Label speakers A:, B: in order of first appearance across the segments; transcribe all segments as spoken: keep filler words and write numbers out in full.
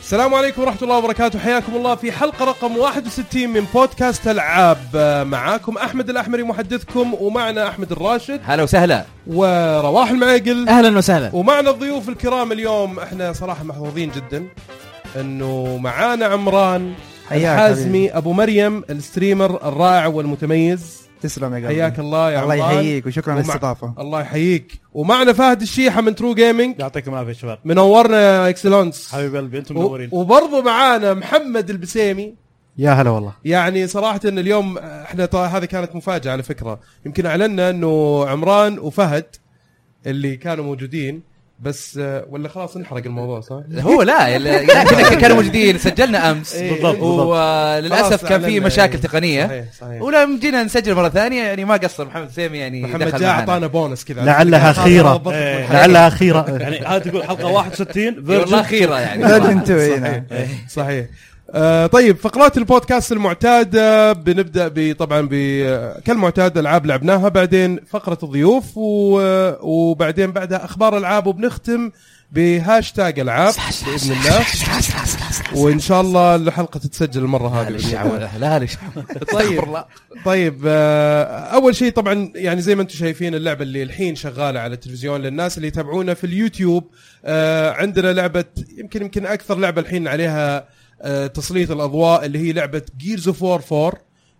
A: السلام عليكم ورحمة الله وبركاته. حياكم الله في حلقة رقم واحد وستين من بودكاست العاب. معاكم أحمد الأحمري محدثكم، ومعنا أحمد الراشد.
B: هلا وسهلا.
A: ورواح المعقل.
C: أهلا وسهلا.
A: ومعنا الضيوف الكرام اليوم. احنا صراحة محظوظين جدا انه معانا عمران الحازمي ابو مريم، الستريمر الرائع والمتميز.
D: تسلم يا قلبي.
A: حياك الله يا عمران.
D: الله يحييك وشكرا على الاستضافة.
A: الله يحييك. ومعنا فهد الشيحة من ترو جيمينج.
E: يعطيكم العافية شباب.
A: منورنا يا اكسلونس.
E: حبيب قلبي انتم منورين.
A: وبرضه معانا محمد البسيمي.
D: يا هلا والله.
A: يعني صراحة إن اليوم احنا هذه كانت مفاجأة على فكرة. يمكن اعلنا انه عمران وفهد اللي كانوا موجودين بس، ولا خلاص نحرق الموضوع صح؟
B: هو لا لا كنا كانوا موجودين، سجلنا امس
E: بالضبط،
B: وللاسف كان في مشاكل تقنيه.
A: صحيح صحيح.
B: ولما جينا نسجل مره ثانيه يعني ما قصر محمد سيمي، يعني
A: محمد جاء اعطانا بونس كذا
D: لعلها خيره. لعلها خيره
E: يعني هذا تقول حلقه واحد وستين
B: والله خيره يعني.
A: صحيح صحيح. آه طيب، فقرات البودكاست المعتادة بنبدأ بطبعا كالمعتاد ألعاب لعبناها، بعدين فقرة الضيوف، وبعدين بعدها أخبار ألعاب، وبنختم بهاشتاج ألعاب بإذن الله. وإن شاء الله الحلقة تتسجل المرة هذه.
B: لا لا
A: طيب طيب آه أول شيء طبعا يعني زي ما أنتم شايفين اللعبة اللي الحين شغالة على التلفزيون للناس اللي يتابعونا في اليوتيوب. آه عندنا لعبة يمكن يمكن أكثر لعبة الحين عليها أه تسليط الأضواء، اللي هي لعبة Gears of War فور.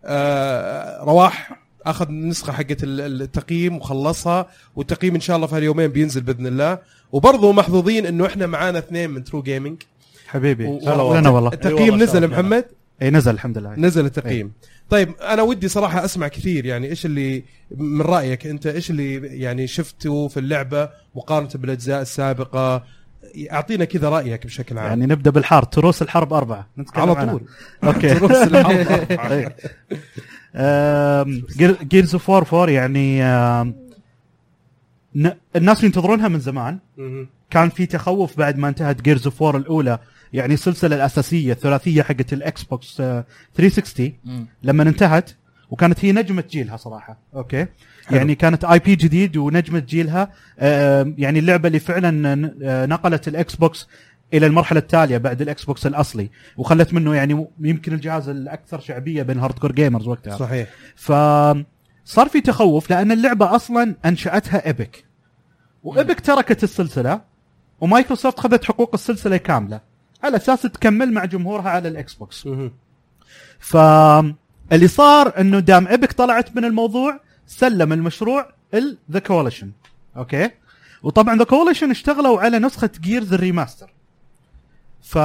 A: أه رواح أخذ نسخة حقة التقييم وخلصها، والتقييم إن شاء الله في هاليومين بينزل بإذن الله. وبرضو محظوظين إنه إحنا معانا اثنين من ترو جيمينج.
D: حبيبي
A: أنا والله التقييم نزل محمد.
D: أي نزل الحمد لله،
A: نزل التقييم. أي. طيب أنا ودي صراحة أسمع كثير، يعني إيش اللي من رأيك أنت، إيش اللي يعني شفته في اللعبة مقارنة بالأجزاء السابقة؟ أعطينا كذا رأيك بشكل عام.
D: يعني نبدأ بالحرب، تروس الحرب أربعة
A: على طول.
D: أوكي.
A: تروس الحرب أربعة.
D: جيرز اوف وار فور يعني الناس ينتظرونها من زمان. كان في تخوف بعد ما انتهت جيرز اوف وار الأولى، يعني السلسلة الأساسية الثلاثية حقت الإكس بوكس ثلاثمية وستين لما انتهت، وكانت هي نجمة جيلها صراحة. أوكي. حلو. يعني كانت اي بي جديد ونجمة جيلها. يعني اللعبة اللي فعلا نقلت الاكس بوكس الى المرحلة التالية بعد الاكس بوكس الاصلي، وخلت منه يعني يمكن الجهاز الاكثر شعبية بين هاردكور جيمرز وقتها.
A: صحيح.
D: فصار في تخوف لان اللعبة اصلا انشأتها ايبك، وايبك تركت السلسلة، ومايكروسوفت خذت حقوق السلسلة كاملة على اساس تكمل مع جمهورها على الاكس بوكس. فاللي صار انه دام ايبك طلعت من الموضوع، سلم المشروع ال The Coalition. اوكي. وطبعا The Coalition اشتغلوا على نسخة جيرز الريماستر، ف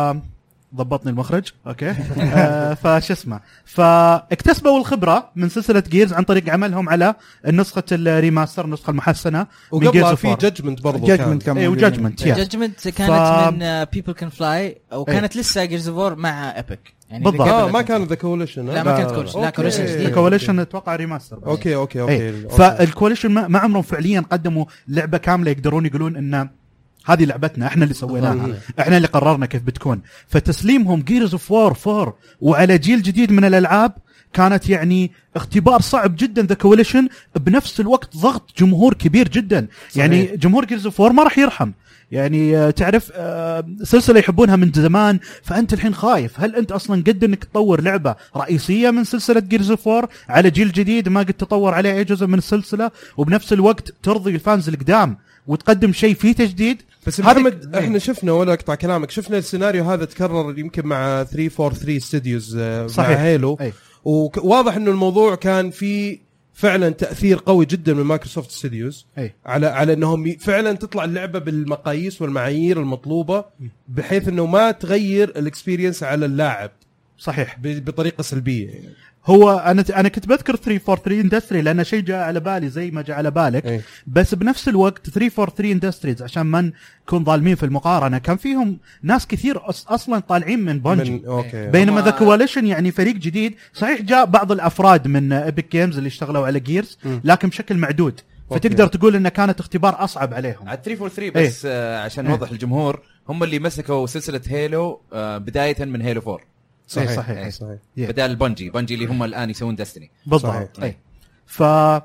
D: ضبطني المخرج. اوكي. آه فش اسمه فاكتسبوا الخبرة من سلسلة جيرز عن طريق عملهم على النسخة الريماستر، النسخة المحسنة.
A: وقبلها في جادجمنت برضو
D: جادجمنت كان
C: اي
D: وجادجمنت
C: جادجمنت كانت ف... من بيبل كان فلاي، وكانت ايه. لسه جيرز اوف وور مع ايبك يعني.
A: بالضبط. آه ما كان ذا كوليشن.
C: لا ما كانت كوليشن. لا كوليشن
D: ذا كوليشن اتوقع ريماستر.
A: اوكي اوكي اوكي.
D: فالكوليشن ما عمرهم فعليا قدموا لعبة كاملة يقدرون يقولون ان هذه لعبتنا، احنا اللي سويناها، احنا اللي قررنا كيف بتكون. فتسليمهم جيرز اوف وار فور وعلى جيل جديد من الالعاب كانت يعني اختبار صعب جدا. ذا كوليشن بنفس الوقت ضغط جمهور كبير جدا. صحيح. يعني جمهور جيرز اوف وار ما راح يرحم، يعني تعرف سلسلة يحبونها من زمان، فأنت الحين خايف هل أنت أصلا قد أنك تطور لعبة رئيسية من سلسلة جيرز اوف وار على جيل جديد ما قد تطور عليه أي جزء من السلسلة، وبنفس الوقت ترضي الفانز القدام وتقدم شيء فيه تجديد.
A: بس محمد احنا شفنا، ولا اقطع كلامك، شفنا السيناريو هذا تكرر يمكن مع ثلاثمية وثلاثة وأربعين ستوديوز مع هيلو. أي. وواضح انه الموضوع كان فيه فعلا تأثير قوي جدا من مايكروسوفت ستوديوز على على انهم فعلا تطلع اللعبة بالمقاييس والمعايير المطلوبة، بحيث انه ما تغير الاكسبيرينس على اللاعب.
D: صحيح.
A: بطريقة سلبية.
D: هو انا انا كنت بذكر ثلاثمية وثلاثة وأربعين اندستري لان شيء جاء على بالي زي ما جاء على بالك. أي. بس بنفس الوقت ثلاثمية وثلاثة وأربعين اندستريز عشان ما نكون ظالمين في المقارنه، كان فيهم ناس كثير اصلا طالعين من بونجي. بينما ذا كواليشن يعني فريق جديد. صحيح جاء بعض الافراد من ايبك جيمز اللي اشتغلوا على جيرز، لكن بشكل معدود. فتقدر أوكي. تقول انه كانت اختبار اصعب عليهم.
B: على ثلاثمية وثلاثة وأربعين بس. آه عشان نوضح للجمهور، هم اللي مسكوا سلسله هيلو آه بدايه من هيلو فور.
D: صحيح صحيح, صحيح.
B: بدال بونجي بونجي اللي هم الآن يسوون دستني.
D: بالضبط. أي. ف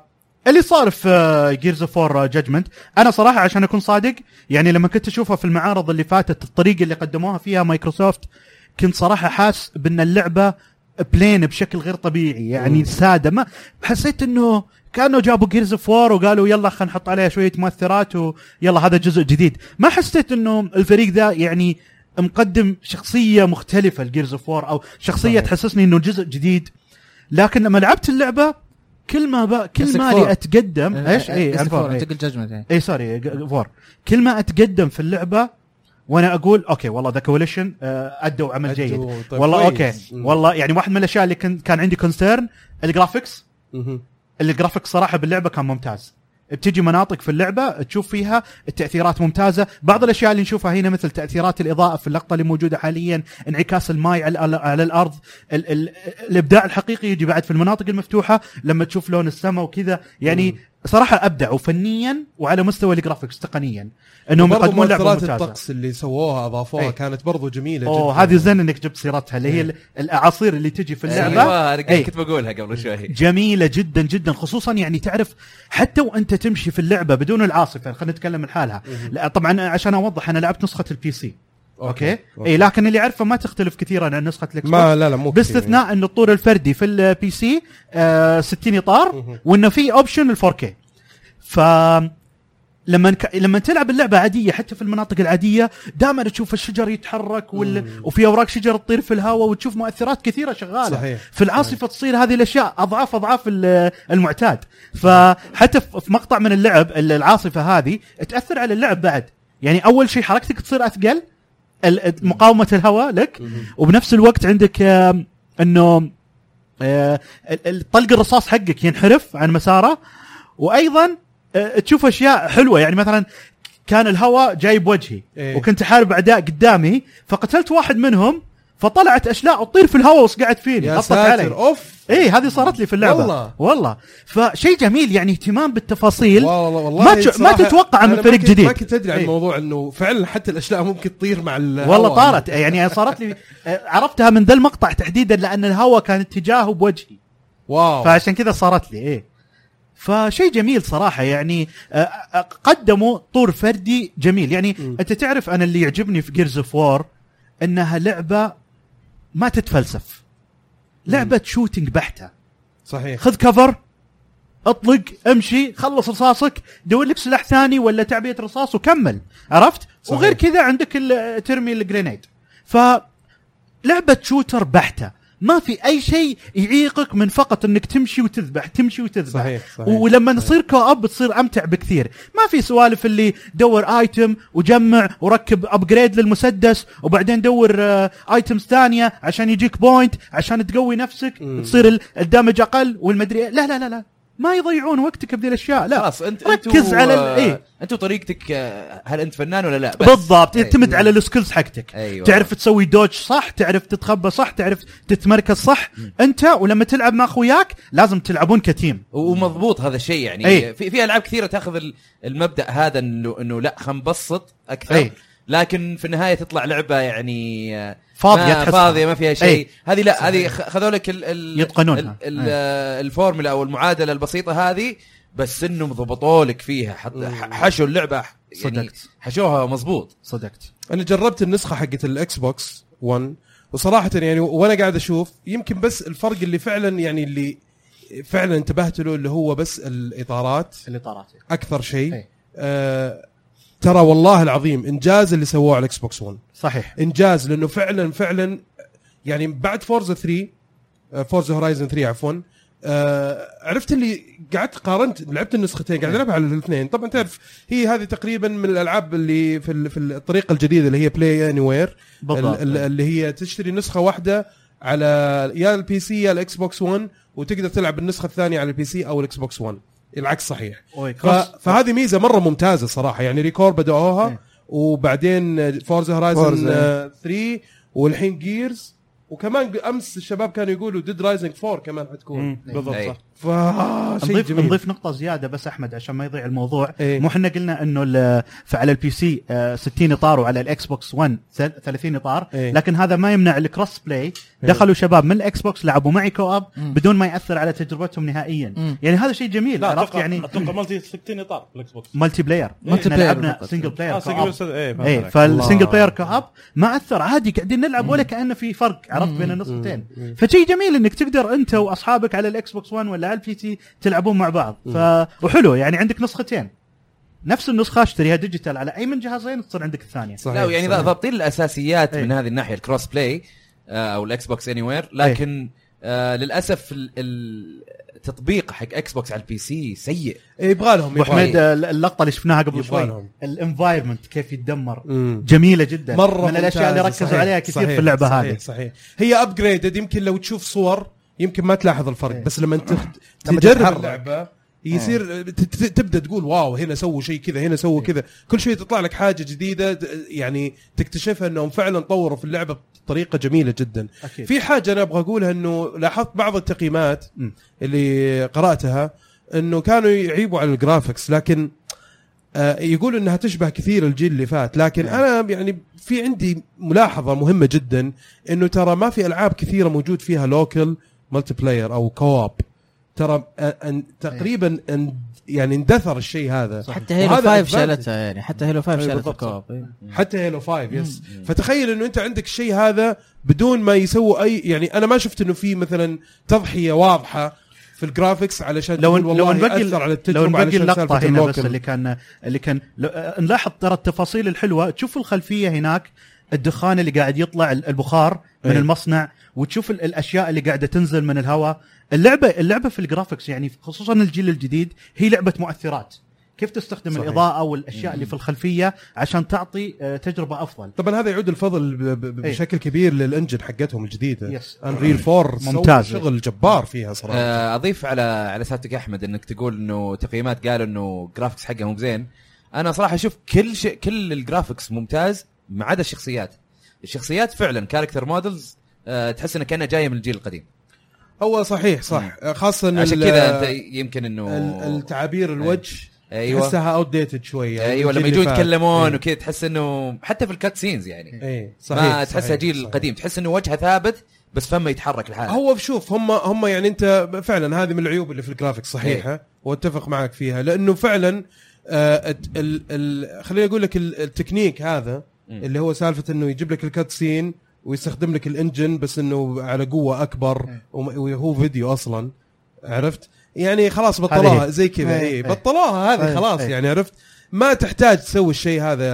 D: اللي صار في جيرز اوف وور جادجمنت، انا صراحه عشان اكون صادق يعني لما كنت اشوفها في المعارض اللي فاتت الطريقه اللي قدموها فيها مايكروسوفت كنت صراحه حاس بان اللعبه بلين بشكل غير طبيعي يعني م. ساده. ما حسيت انه كانوا جابوا جيرز اوف وور وقالوا يلا خلينا نحط عليها شويه مؤثرات ويلا هذا جزء جديد. ما حسيت انه الفريق ذا يعني مقدم شخصيه مختلفه لجيرز اوف وور او شخصيه صحيح. تحسسني انه جزء جديد. لكن لما لعبت اللعبه كل ما ب... كل ما لي اتقدم ايش اي انفور
C: انت قلت جادجمنت
D: اي سوري فور كل ما اتقدم في اللعبه وانا اقول اوكي والله ذا كوليشن ادوا عمل جيد طيب والله اوكي م- والله يعني واحد من الاشياء اللي كان كان عندي كونسيرن الجرافيكس. م- الجرافيكس صراحه باللعبه كان ممتاز. بتجي مناطق في اللعبه تشوف فيها التاثيرات ممتازه. بعض الاشياء اللي نشوفها هنا مثل تاثيرات الاضاءه في اللقطه اللي موجوده حاليا، انعكاس الماء على, على الارض، ال- ال- الابداع الحقيقي يجي بعد في المناطق المفتوحه لما تشوف لون السماء وكذا يعني م- صراحه ابدعوا فنيا وعلى مستوى الجرافيكس تقنيا انهم يقدمون لعبه ممتازه.
A: الطقس اللي سووها اضافوها كانت برضو جميله
D: جدا. اوه هذه زين انك جبت سيرتها اللي هي الاعاصير اللي تجي في اللعبه.
B: ايوه انا كنت بقولها قبل شوي.
D: جميله جدا جدا خصوصا يعني تعرف حتى وانت تمشي في اللعبه بدون العاصفه. خلينا نتكلم الحالها. لا طبعا عشان اوضح انا لعبت نسخه البي سي اوكي, أوكي. أوكي. اي لكن اللي عارفه ما تختلف كثيرا عن نسخه الاكس
A: ما لا لا مو
D: باستثناء يعني. ان الطور الفردي في البي سي آه ستين اطار وانه في اوبشن الفور كي. ف لما ك... لما تلعب اللعبه عاديه حتى في المناطق العاديه دائما تشوف الشجر يتحرك وال... وفي اوراق شجر تطير في الهواء وتشوف مؤثرات كثيره شغاله صحيح. في العاصفه تصير هذه الاشياء اضعاف اضعاف المعتاد. فحتى في مقطع من اللعب العاصفه هذه تاثر على اللعب بعد. يعني اول شيء حركتك تصير اثقل، مقاومه الهواء لك، وبنفس الوقت عندك انه طلق الرصاص حقك ينحرف عن مساره، وايضا تشوف اشياء حلوه. يعني مثلا كان الهواء جاي بوجهي إيه؟ وكنت احارب اعداء قدامي فقتلت واحد منهم فطلعت اشلاء تطير في الهواء وصقعت فيني
A: غطت علي. اوف
D: ايه هذه صارت لي في اللعبه والله, والله. فشيء جميل يعني اهتمام بالتفاصيل
A: والله والله
D: ما ت... ما تتوقع من فريق جديد.
A: ما كنت ادري عن
D: إيه؟
A: الموضوع انه فعلا حتى الاشلاء ممكن تطير مع الهواء.
D: والله طارت يعني صارت لي عرفتها من ذا المقطع تحديدا لان الهواء كان اتجاهه بوجهي
A: واو
D: فعشان كذا صارت لي ايه. فشيء جميل صراحة يعني قدموا طور فردي جميل. يعني م. أنت تعرف أنا اللي يعجبني في جيرز اوف وور أنها لعبة ما تتفلسف، لعبة م. شوتينج بحتة صحيح. خذ كفر اطلق امشي خلص رصاصك دور لك سلاح ثاني ولا تعبئة رصاص وكمل عرفت صحيح. وغير كذا عندك ترمي الجرينيد. فلعبة شوتر بحتة ما في اي شيء يعيقك من فقط انك تمشي وتذبح تمشي وتذبح صحيح صحيح. ولما نصير كواب بتصير امتع بكثير. ما في سوالف اللي دور ايتم وجمع وركب ابجريد للمسدس وبعدين دور ايتمز ثانيه عشان يجيك بوينت عشان تقوي نفسك تصير الدمج اقل والمدري لا لا لا لا ما يضيعون وقتك بهذه الاشياء. لا
B: خلاص انت
D: ركز على ايه
B: انت طريقتك هل انت فنان ولا لا بس.
D: بالضبط يعتمد أيوة. على السكيلز حقتك
B: أيوة.
D: تعرف تسوي دوج صح تعرف تتخبى صح تعرف تتمركز صح م. انت ولما تلعب مع اخوياك لازم تلعبون كتيم
B: ومضبوط هذا الشيء يعني أي. في في العاب كثيره تاخذ المبدا هذا انه انه لا خلينا نبسط اكثر أي. لكن في النهايه تطلع لعبه يعني
D: فاضيه
B: ما فاضيه ما فيها شيء. هذه لا هذه خذوا لك
D: يتقنونها
B: الفورمولا او المعادله البسيطه هذه بس انهم ضبطوا لك فيها حط حشوا اللعبه يعني صدقت. حشوها مزبوط
D: صدقت.
A: انا جربت النسخه حقت الاكس بوكس ون وصراحه يعني وانا قاعد اشوف يمكن بس الفرق اللي فعلا يعني اللي فعلا انتبهت له اللي هو بس الاطارات
D: الاطارات
A: اكثر شيء. آه ترى والله العظيم انجاز اللي سووه على الاكس بوكس ون
D: صحيح
A: انجاز لانه فعلا فعلا يعني بعد فورزا ثري فورزا هورايزن ثري عفوا آه عرفت اللي قعدت قارنت لعبت النسختين قاعد العب على الاثنين. طبعا تعرف هي هذه تقريبا من الالعاب اللي في في الطريقه الجديده اللي هي بلاي اني وير اللي هي تشتري نسخه واحده على يا البي سي يا الاكس بوكس ون وتقدر تلعب النسخه الثانيه على البي سي او الاكس بوكس ون العكس صحيح. ف... فهذه ميزه مره ممتازه صراحه. يعني ريكور بدأوها ايه. وبعدين فورزا هورايزن ثري والحين جيرز وكمان امس الشباب كانوا يقولوا ديد رايزنج فور كمان حتكون
E: بالضبط.
A: فشيء
D: نضيف
A: جميل.
D: نضيف نقطة زيادة بس أحمد عشان ما يضيع الموضوع.
A: إيه؟
D: مو احنا قلنا إنه ال- فعلى البي سي آه، ستين إطار وعلى الإكس بوكس ون ثلاثين إطار.
A: إيه؟
D: لكن هذا ما يمنع الكروس بلاي. دخلوا شباب من الإكس بوكس لعبوا معي كواب بدون ما يأثر على تجربتهم نهائيا.
C: مم.
D: يعني هذا شيء جميل.
E: لا
D: عرفت
E: اتوقع
D: يعني
E: اتوقع مالتي ستين اطار بالاكس بوكس.
D: مالتي بلاير.
C: مالتي
D: إحنا
C: بلاير
D: لعبنا
C: فقط.
D: سنجل بلاير
E: اه
D: كواب.
E: سنجل ايه
D: ايه
E: فهمت عليك.
D: فالسنجل بلاير كواب ما اثر عادي قاعدين نلعب ولا كأنه في فرق عرفت بين النسختين. فشيء جميل انك تقدر انت واصحابك على الاكس بوكس ون ولا على البي سي تلعبون مع بعض. ف وحلو يعني عندك نسختين نفس النسخه اشتريها ديجيتال على اي من جهازين تصير عندك الثانيه.
A: صحيح.
B: لا يعني
A: صحيح.
B: ضابطين الاساسيات
D: أي.
B: من هذه الناحيه الكروس بلاي آه، او الاكس بوكس اني وير، لكن آه للاسف ال- التطبيق حق اكس بوكس على البي سي سيء.
A: يبغى لهم
D: ابو حميد اللقطه اللي شفناها قبل
A: يبغى
D: شوي
A: لهم.
D: الانفايرمنت كيف يتدمر
A: مم.
D: جميله جدا
A: مرة
D: من الاشياء اللي
A: ممتازة.
D: ركزوا
A: صحيح.
D: عليها كثير
A: صحيح.
D: في اللعبه
A: صحيح.
D: هذه.
A: صحيح هي ابجريدد. يمكن لو تشوف صور يمكن ما تلاحظ الفرق
D: إيه.
A: بس لما انت
F: لما
A: تجرب
F: تتحرك.
A: اللعبه يصير ت- ت- تبدا تقول واو هنا سووا شيء كذا هنا سووا كذا. كل شيء تطلع لك حاجه جديده ت- يعني تكتشفها انهم فعلا طوروا في اللعبه بطريقه جميله جدا.
D: أكيد.
A: في حاجه انا ابغى اقولها انه لاحظت بعض التقييمات
D: م.
A: اللي قراتها انه كانوا يعيبوا على الجرافيكس لكن آه يقولوا انها تشبه كثير الجيل اللي فات. لكن انا يعني في عندي ملاحظه مهمه جدا انه ترى ما في العاب كثيره موجود فيها لوكال ملتي بلاير او كواب. ترى آه، أن تقريبا أن يعني اندثر الشيء هذا.
C: حتى هيلو
A: وهذا
C: فايف
A: advantage.
C: شالتها يعني حتى هيلو فايف
A: أي
C: شالت
A: بالضبط.
C: الكواب. إيه.
A: حتى هيلو فايف يس. فتخيل انه انت عندك الشيء هذا بدون ما يسووا اي يعني انا ما شفت انه في مثلا تضحيه واضحه في الجرافيكس علشان
D: لو
A: تقول
D: لو
A: والله
D: نبقي
A: أثر على
D: لو
A: التجربه
D: نبقي
A: علشان
D: اللقطه
A: سالفة
D: هنا بس
A: اللوكل.
D: اللي كان اللي كان لو- آه، نلاحظ ترى التفاصيل الحلوه. تشوف الخلفيه هناك الدخان اللي قاعد يطلع البخار من
A: أي.
D: المصنع وتشوف ال- الاشياء اللي قاعده تنزل من الهواء. اللعبه اللعبه في الجرافيكس يعني خصوصا الجيل الجديد هي لعبه مؤثرات. كيف تستخدم
A: صحيح.
D: الاضاءه والاشياء اللي في الخلفيه عشان تعطي آه، تجربه افضل.
A: طبعا هذا يعود الفضل ب- ب-
D: أي.
A: بشكل كبير للانجن حقتهم الجديده.
D: يس.
A: انريل فور
D: ممتاز.
A: شغل جبار فيها صراحه.
B: آه، اضيف على على سالفتك احمد انك تقول انه تقييمات قالوا انه جرافيكس حقه مو بزين. انا صراحه اشوف كل شيء كل الجرافيكس ممتاز ما عدا الشخصيات. الشخصيات فعلا كاركتر مودلز أه تحس انها كانها جايه من الجيل القديم.
A: هو صحيح صح خاصه
B: عشان
A: ال-
B: كذا انت يمكن انه
A: ال- التعابير الوجه
B: ايوه
A: تحسها اوت ديتد شويه يعني
B: ايوه لما
A: الجيل
B: يجوا
A: اللي فات.
B: يتكلمون
A: إيه.
B: وكذا تحس انه حتى في الكات سينز يعني
A: ايه صحيح
B: ما تحسها
A: صحيح،
B: جيل
A: صحيح.
B: القديم، تحس انه وجهه ثابت بس فمه يتحرك لحاله.
A: هو شوف هم هم يعني انت فعلا هذه من العيوب اللي في الجرافيكس صحيحه
B: إيه.
A: واتفق معك فيها لانه فعلا آه ال ال خليني اقول لك ال- التكنيك هذا
B: م.
A: اللي هو سالفه انه يجيب لك الكات سين ويستخدم لك الانجن بس انه على قوه اكبر وم- وهو فيديو اصلا عرفت يعني خلاص بطلوها
D: هذه.
A: زي كذا
F: إيه.
A: اي بطلوها هذه
F: إيه.
A: خلاص
F: إيه.
A: يعني عرفت ما تحتاج تسوي الشيء هذا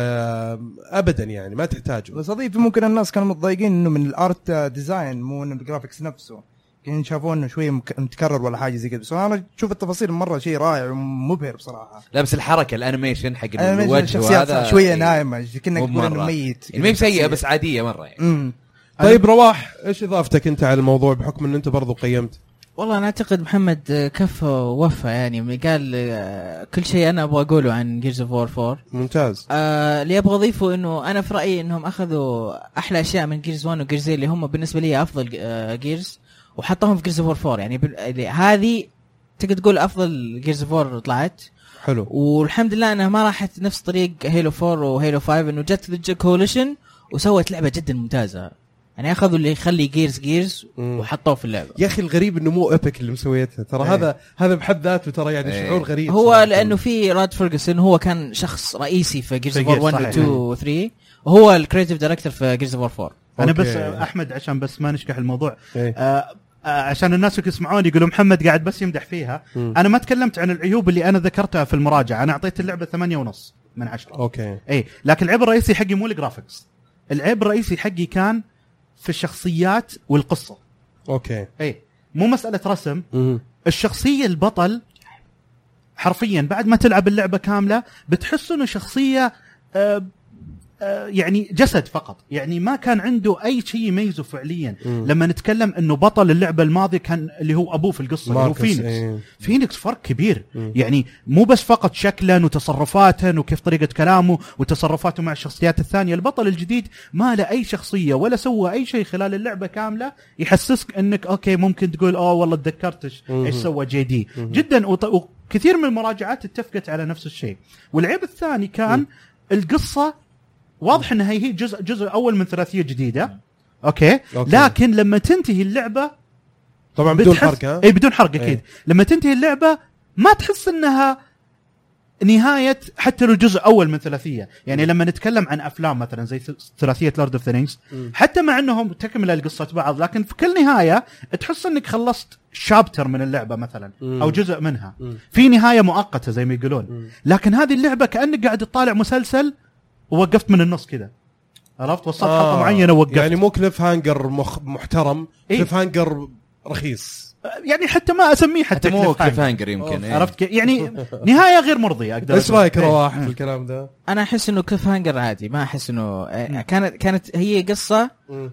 A: ابدا يعني ما تحتاجه.
F: بس اضيف ممكن الناس كانوا متضايقين انه من الارت ديزاين مو من الجرافيكس نفسه، كانوا يشوفون انه شويه مك- متكرر ولا حاجه زي كذا. بس انا اشوف التفاصيل مره شيء رائع ومبهر بصراحه.
B: لا بس الحركه الانيميشن حق
F: أنا
B: الوجه
F: الشخصيات
B: وهذا
F: شويه
B: إيه.
F: نايمه كأنك
B: مو
F: تقول انه
B: مرة.
F: ميت
B: يعني ما هي سيئه بس عاديه مره يعني.
F: امم
A: طيب رواح ايش اضافتك انت على الموضوع بحكم ان انت برضو قيمت؟
C: والله انا اعتقد محمد كفى ووفى يعني قال آه، كل شيء انا ابغى اقوله عن جيرز اوف وور فور.
A: ممتاز.
C: آه اللي ابغى اضيفه انه انا في رايي انهم اخذوا احلى اشياء من جيرز واحد وجيرز اللي هم بالنسبه لي افضل آه جيرز وحطهم في جيرز اوف وور فور يعني بال- اللي- هذه تقدر تقول افضل جيرز اوف وور طلعت.
A: حلو.
C: والحمد لله انها ما راحت نفس طريق هيلو فور وهيلو فايف انه جت ضد كوليشن وسوت لعبه جدا ممتازه. يعني اخذوا اللي يخلي جيرز جيرز
A: مم.
C: وحطوه في اللعبه.
A: يا اخي الغريب انه مو ايبك اللي مسويتها ترى.
F: إيه.
A: هذا هذا بحد ذاته ترى يعني
B: إيه.
A: شعور غريب
C: هو
A: صراحة.
C: لانه في راد فيرغسون هو كان شخص رئيسي في جيرز
D: في
C: اوف
D: Gears،
C: واحد
D: صحيح.
C: و اثنين و ثلاثة وهو الكريتيف دايركتور في جيرز اوف فور.
D: انا
A: أوكي.
D: بس آه، احمد عشان بس ما نشكح الموضوع
A: إيه.
D: آه آه عشان الناس يسمعون يقولوا محمد قاعد بس يمدح فيها.
A: مم.
D: انا ما تكلمت عن العيوب اللي انا ذكرتها في المراجعه. انا اعطيت اللعبه ثمانية ونص من عشرة.
A: اوكي.
D: اي لكن العيب الرئيسي حقي مو الجرافيكس. العيب الرئيسي حقي كان في الشخصيات والقصه.
A: اوكي.
D: اي مو مساله رسم.
A: مم.
D: الشخصيه البطل حرفيا بعد ما تلعب اللعبه كامله بتحس انه شخصيه آه يعني جسد فقط، يعني ما كان عنده اي شيء يميزه فعليا. م. لما نتكلم انه بطل اللعبه الماضيه كان اللي هو ابوه في القصه اللي هو فينيكس. ايه. فينيكس فرق كبير. م. يعني مو بس فقط شكلا وتصرفاته وكيف طريقه كلامه وتصرفاته مع الشخصيات الثانيه، البطل الجديد ما له اي شخصيه ولا سوى اي شيء خلال اللعبه كامله يحسسك انك اوكي ممكن تقول اوه والله تذكرتش ايش سوى جي دي. م. جدا وكثير من المراجعات اتفقت على نفس الشيء. والعيب الثاني كان م. القصه واضح انها هي جزء جزء اول من ثلاثيه جديده. أوكي. اوكي لكن لما تنتهي اللعبه
A: طبعا بدون حرق ها
D: اي بدون حرق اكيد. ايه. لما تنتهي اللعبه ما تحس انها نهايه حتى لو جزء اول من ثلاثيه. يعني لما نتكلم عن افلام مثلا زي ثلاثيه لورد اوف ذا رينجز حتى مع انهم تكمل القصه بعض، لكن في كل نهايه تحس انك خلصت شابتر من اللعبه مثلا مم. او جزء منها مم. في نهايه مؤقته زي ما يقولون. مم. لكن هذه اللعبه كانك قاعد تطالع مسلسل ووقفت من النص كذا، عرفت؟ وصلت آه. حلقه معينه ووقفت.
A: يعني مو كليف هانجر مخ... محترم. إيه؟ كليف هانجر رخيص،
D: يعني حتى ما اسميه حتى,
B: حتى مو كليف هانجر يمكن.
D: إيه؟ عرفت كيف؟ يعني نهايه غير مرضيه اقدر.
A: ايش رايك رواح في الكلام ده؟
C: انا احس انه كليف هانجر عادي، ما احس انه كانت كانت هي قصه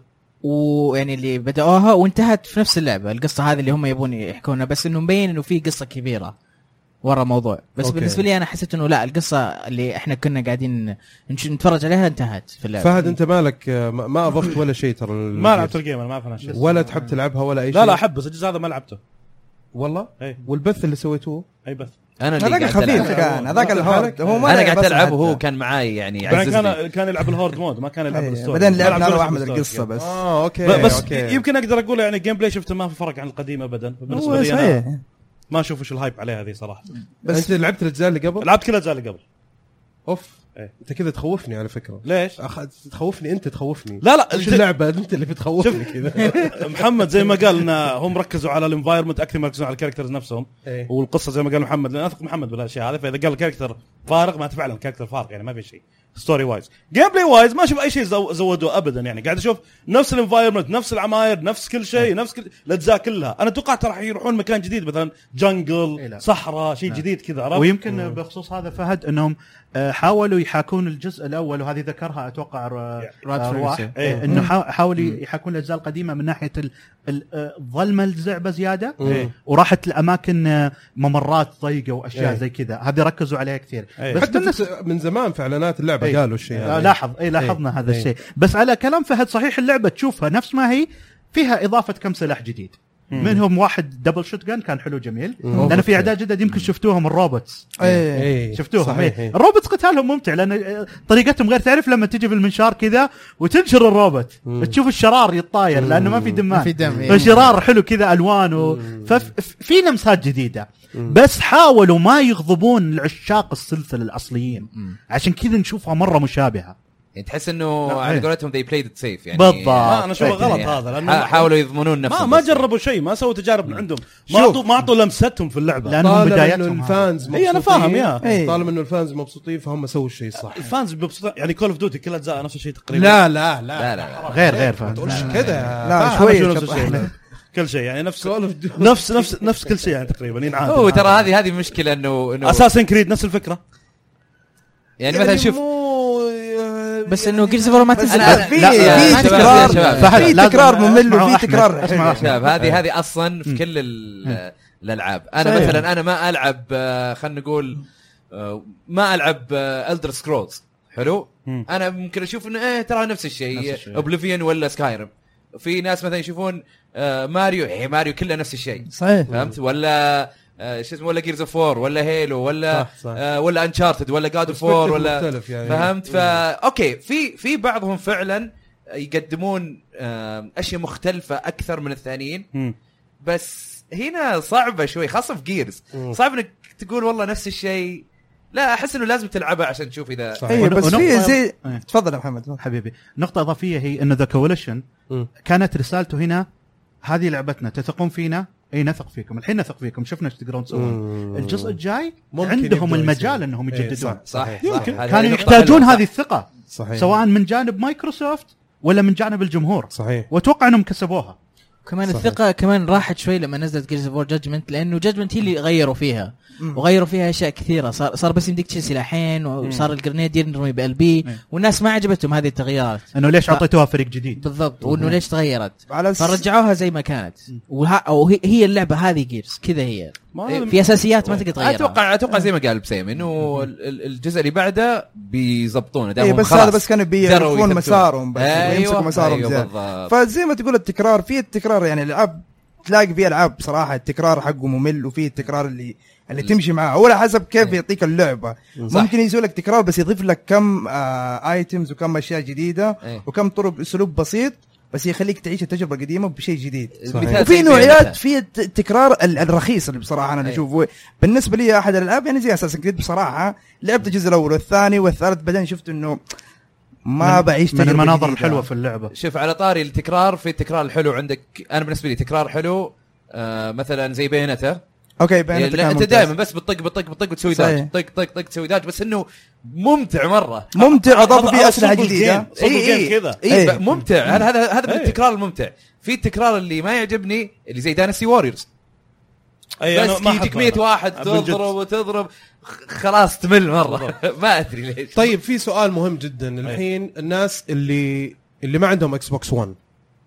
C: ويعني اللي بدأوها وانتهت في نفس اللعبه. القصه هذه اللي هم يبون يحكونها، بس انه مبين انه في قصه كبيره ورا موضوع. بس أوكي. بالنسبه لي انا حسيت انه لا، القصه اللي احنا كنا قاعدين نتفرج عليها انتهت في اللعبه.
A: فهد انت مالك ما اضفت ولا شيء ترى؟
E: ما لعبت الجيم، انا ما اعرف انا شيء
A: ولا تحب تلعبها ولا اي شيء؟
E: لا لا احب، بس الجزء هذا ما لعبته
A: والله.
E: أي.
A: والبث اللي سويتوه
E: اي بث
B: انا اللي
F: هذاك خفيف كان، هذاك الهورد هو ما
B: انا قاعد العب وهو كان معاي يعني
E: كان كان يلعب الهورد مود، ما كان يلعب الستوري.
F: بعدين لعبنا انا واحمد القصه بس.
A: اه اوكي
E: بس
A: أوكي.
E: يمكن اقدر اقول يعني جيم بلاي شفته ما في فرق عن القديم ابدا بالنسبه لي. انا ما اشوف ايش الهايب عليها هذه صراحه.
A: بس انت لعبت الاجزاء اللي قبل؟
E: لعبت كل الاجزاء اللي قبل.
A: اوف ايه. انت كذا تخوفني على فكره.
E: ليش؟
A: أخ... تخوفني انت تخوفني.
E: لا لا
A: ايش اللعبه انت اللي بتخوفني كذا؟
E: محمد زي ما قال ان هم ركزوا على الانفايرمنت اكثر ما ركزوا على الكاركترز نفسهم.
A: ايه.
E: والقصه زي ما قال محمد، لان اثق محمد بالاشياء هذه، فاذا قال الكاركتر فارغ ما فعلا الكاركتر فارغ، يعني ما في شيء ستوري وايز. جيم بلاي وايز ما اشوف اي شيء زو... زودوه ابدا، يعني قاعد اشوف نفس الانفايرمنت، نفس العماير، نفس كل شيء، نفس كل الاجزاء كلها. انا توقعت راح يروحون مكان جديد مثلا جنجل صحراء شيء جديد كذا، عرفت؟
D: ويمكن مم. بخصوص هذا فهد انهم حاولوا يحاكون الجزء الاول، وهذه ذكرها اتوقع رواح إيه. انه حاولوا يحاكون الاجزاء القديمه من ناحيه الظلمه اللعبه زياده إيه. وراحت الاماكن ممرات ضيقه واشياء إيه. زي كذا، هذه ركزوا عليها كثير.
A: إيه. بس حتى الناس من زمان في اعلانات اللعبه إيه. قالوا الشيء هذا.
D: لاحظ اي لاحظنا إيه. هذا إيه. الشيء. بس على كلام فهد صحيح اللعبه تشوفها نفس ما هي، فيها اضافه كم سلاح جديد. مم. منهم واحد دبل شوت جان كان حلو جميل، لأن في اعداد جدد يمكن شفتوهم الروبوتس.
A: ايه. ايه.
D: شفتوهم ايه. الروبوتس قتالهم ممتع لان طريقتهم غير. تعرف لما تجي بالمنشار كذا وتنشر الروبوت مم. تشوف الشرار يتطاير لانه ما في دمان، في دم. فشرار حلو كذا الوانه، ففي لمسات جديده. مم. بس حاولوا ما يغضبون العشاق السلسله الاصليين، مم. عشان كذا نشوفها مره مشابهه.
B: يعني تحس انه على قولتهم they played it safe يعني.
D: بالضبط.
E: انا اشوفه غلط
B: يعني
E: هذا، لانه
B: حاولوا يضمنون نفسهم،
E: ما ما جربوا شيء، ما سووا تجارب من عندهم، ما اعطوا ما اعطوا لمستهم في اللعبه،
D: لانهم بدايتهم
A: الفانز.
E: اي انا فاهم يا
A: طالما انه الفانز مبسوطين فهم سووا الشيء الصح.
E: الفانز مبسوطين يعني. كول اوف ديوتي كل اجزاء نفس الشيء تقريبا.
A: لا لا لا,
B: لا, لا, لا.
D: غير غير فانز
A: كذا.
F: لا شوي
E: كل شيء يعني نفس نفس نفس نفس كل شيء يعني تقريبا ينعاد.
B: هو ترى هذه هذه مشكله انه انه
E: اساسن كريد نفس الفكره
B: يعني, يعني مثلا شوف
C: بس انه جيرز فور ما تنزل
F: في في تكرار، في تكرار ممل وفي تكرار.
B: اسمع شباب، هذه هذه اصلا في كل الالعاب. انا مثلا انا ما العب خلينا نقول ما العب الدر سكرولز حلو. انا ممكن اشوف انه ايه ترى نفس الشيء اوبليفيون ولا سكايرم. في ناس مثلا يشوفون ماريو، هي ماريو كلها نفس الشيء
F: صحيح،
B: فهمت؟ ولا ايش اسمه ولا جيرز اوف وور ولا هيلو ولا صح صح. آه ولا انشارتد ولا جاد اوف وور ولا يعني. فهمت؟ فا اوكي في في بعضهم فعلا يقدمون آه اشياء مختلفه اكثر من الثانيين، م. بس هنا صعبه شوي خاصه في جيرز. صعب انك تقول والله نفس الشيء، لا احس انه لازم تلعبها عشان تشوف اذا
F: اي. بس في زي تفضل يا محمد
D: حبيبي. نقطه اضافيه هي انه ذا كواليشن كانت رسالته هنا هذه لعبتنا، تثقون فينا؟ اي نثق فيكم، الحين نثق فيكم، شفنا ايش تقدرون تسوون. الجزء الجاي عندهم المجال انهم يجددون.
A: صح صحيح.
D: يمكن كانوا يحتاجون هذه الثقة صحيح. سواء من جانب مايكروسوفت ولا من جانب الجمهور.
A: صحيح.
D: واتوقع انهم كسبوها.
C: كمان
A: صحيح.
C: الثقه كمان راحت شوي لما نزلت جيرز اوف جادجمنت، لانه جادجمنت هي اللي غيروا فيها وغيروا فيها اشياء كثيره. صار صار بس يمديك تشيل سلاحين، وصار الجرنيد يرمي بقلبي، والناس ما عجبتهم هذه التغييرات
D: انه ليش
C: ف...
D: اعطيتوها فريق جديد
C: بالضبط، وانه ليش تغيرت
F: على س...
C: فرجعوها زي ما كانت. وها... او هي, هي اللعبه هذه جيرز كذا هي في اساسيات ما تقدر تغيرها.
B: اتوقع اتوقع زي ما قال بسيم انه الجزء اللي بعده بيزبطونه
F: ايه بس هذا بس كانوا بيعرفون مسارهم بس
B: أيوة
F: يمسكوا مسارهم
B: أيوة
F: زين. فزي ما تقول التكرار فيه التكرار، يعني الالعاب تلاقي فيه العاب بصراحه التكرار حقه ممل، وفيه التكرار اللي اللي تمشي معاه ولا حسب كيف يعطيك اللعبه.
B: صح.
F: ممكن يسوي لك تكرار بس يضيف لك كم آه ايتمز وكم اشياء جديده
B: أيه.
F: وكم طرق اسلوب بسيط بس يخليك تعيش التجربه القديمه بشيء جديد.
B: صحيح.
F: وفي نوعيات في التكرار الرخيص اللي بصراحه انا اشوفه بالنسبه لي احد الالعاب يعني زي اساسن كريد. بصراحه لعبت الجزء الاول والثاني والثالث بعدين شفت انه ما بعيش
D: من المناظر الحلوه في اللعبه.
B: شوف على طاري التكرار، في التكرار الحلو عندك انا بالنسبه لي تكرار حلو آه مثلا زي بينته.
F: اوكي بينته
B: يعني انت دائما بس بتطق بتطق بتطق وتسوي داج، طق طق طق تسوي داج، بس انه ممتع مره
F: ممتع. اضافوا فيه اسلحه جديده
B: اي
E: كذا
B: اي ممتع. هذا هذا هذا من التكرار الممتع. في التكرار اللي ما يعجبني اللي زي داينستي ووريرز،
E: أي
B: بس يجيك مية واحد تضرب وتضرب خلاص تمل مره ما ادري ليش.
A: طيب في سؤال مهم جدا الحين، الناس اللي اللي ما عندهم اكس بوكس ون،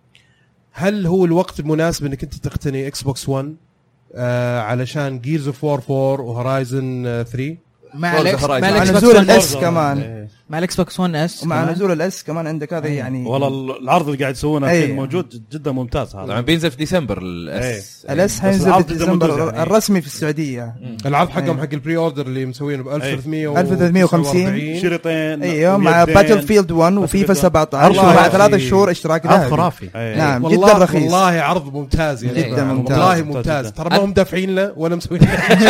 A: هل هو الوقت المناسب انك انت تقتني اكس بوكس ون آه علشان جيرز اوف وور فور وهورايزن ثري
C: مع الاكس
F: مع نزول الاس كمان،
C: مع الاكس بوكس ون اس
F: ومع نزول الاس كمان عندك هذا يعني
E: والله العرض اللي قاعد يسوونه
F: أيه.
E: الحين موجود جدا ممتاز. هذا
B: طبعا بينزل في ديسمبر الاس
F: أيه. الاس حينزل في ديسمبر الرسمي في السعوديه.
A: العرض حقهم أيه. حق البري اوردر اللي مسوينه ب ألف وثلاثمية
F: وخمسين
E: شريطين
F: ايوه مع باتل فيلد ون وفيفا سبعة عشر ومع ثلاثة شهور اشتراك ذهبي
D: خرافي.
F: نعم
A: والله
F: جدا رخيص
A: والله عرض ممتاز يعني
F: جدا ممتاز
A: والله ممتاز. ترى ما هم دافعين له ولا مسوين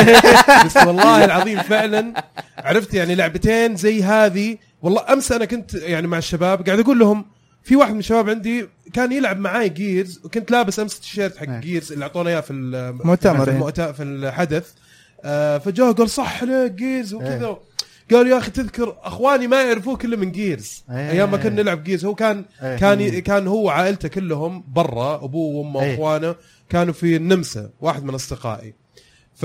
A: بس والله العظيم فعلا عرفت يعني لعبتين زي هذه. والله امس انا كنت يعني مع الشباب قاعد اقول لهم، في واحد من الشباب عندي كان يلعب معاي جيرز وكنت لابس امس التيشيرت حق جيرز اللي اعطونا اياه في
F: المؤتمر
A: في, المؤت... في الحدث آه فجاء قال صح له جيرز وكذا. قال يا اخي تذكر اخواني ما يعرفوه كله من جيرز ايام ما كنا نلعب جيرز. هو كان كان كان هو عائلته كلهم برا، ابوه وامه واخوانه كانوا في النمسا، واحد من اصدقائي. ف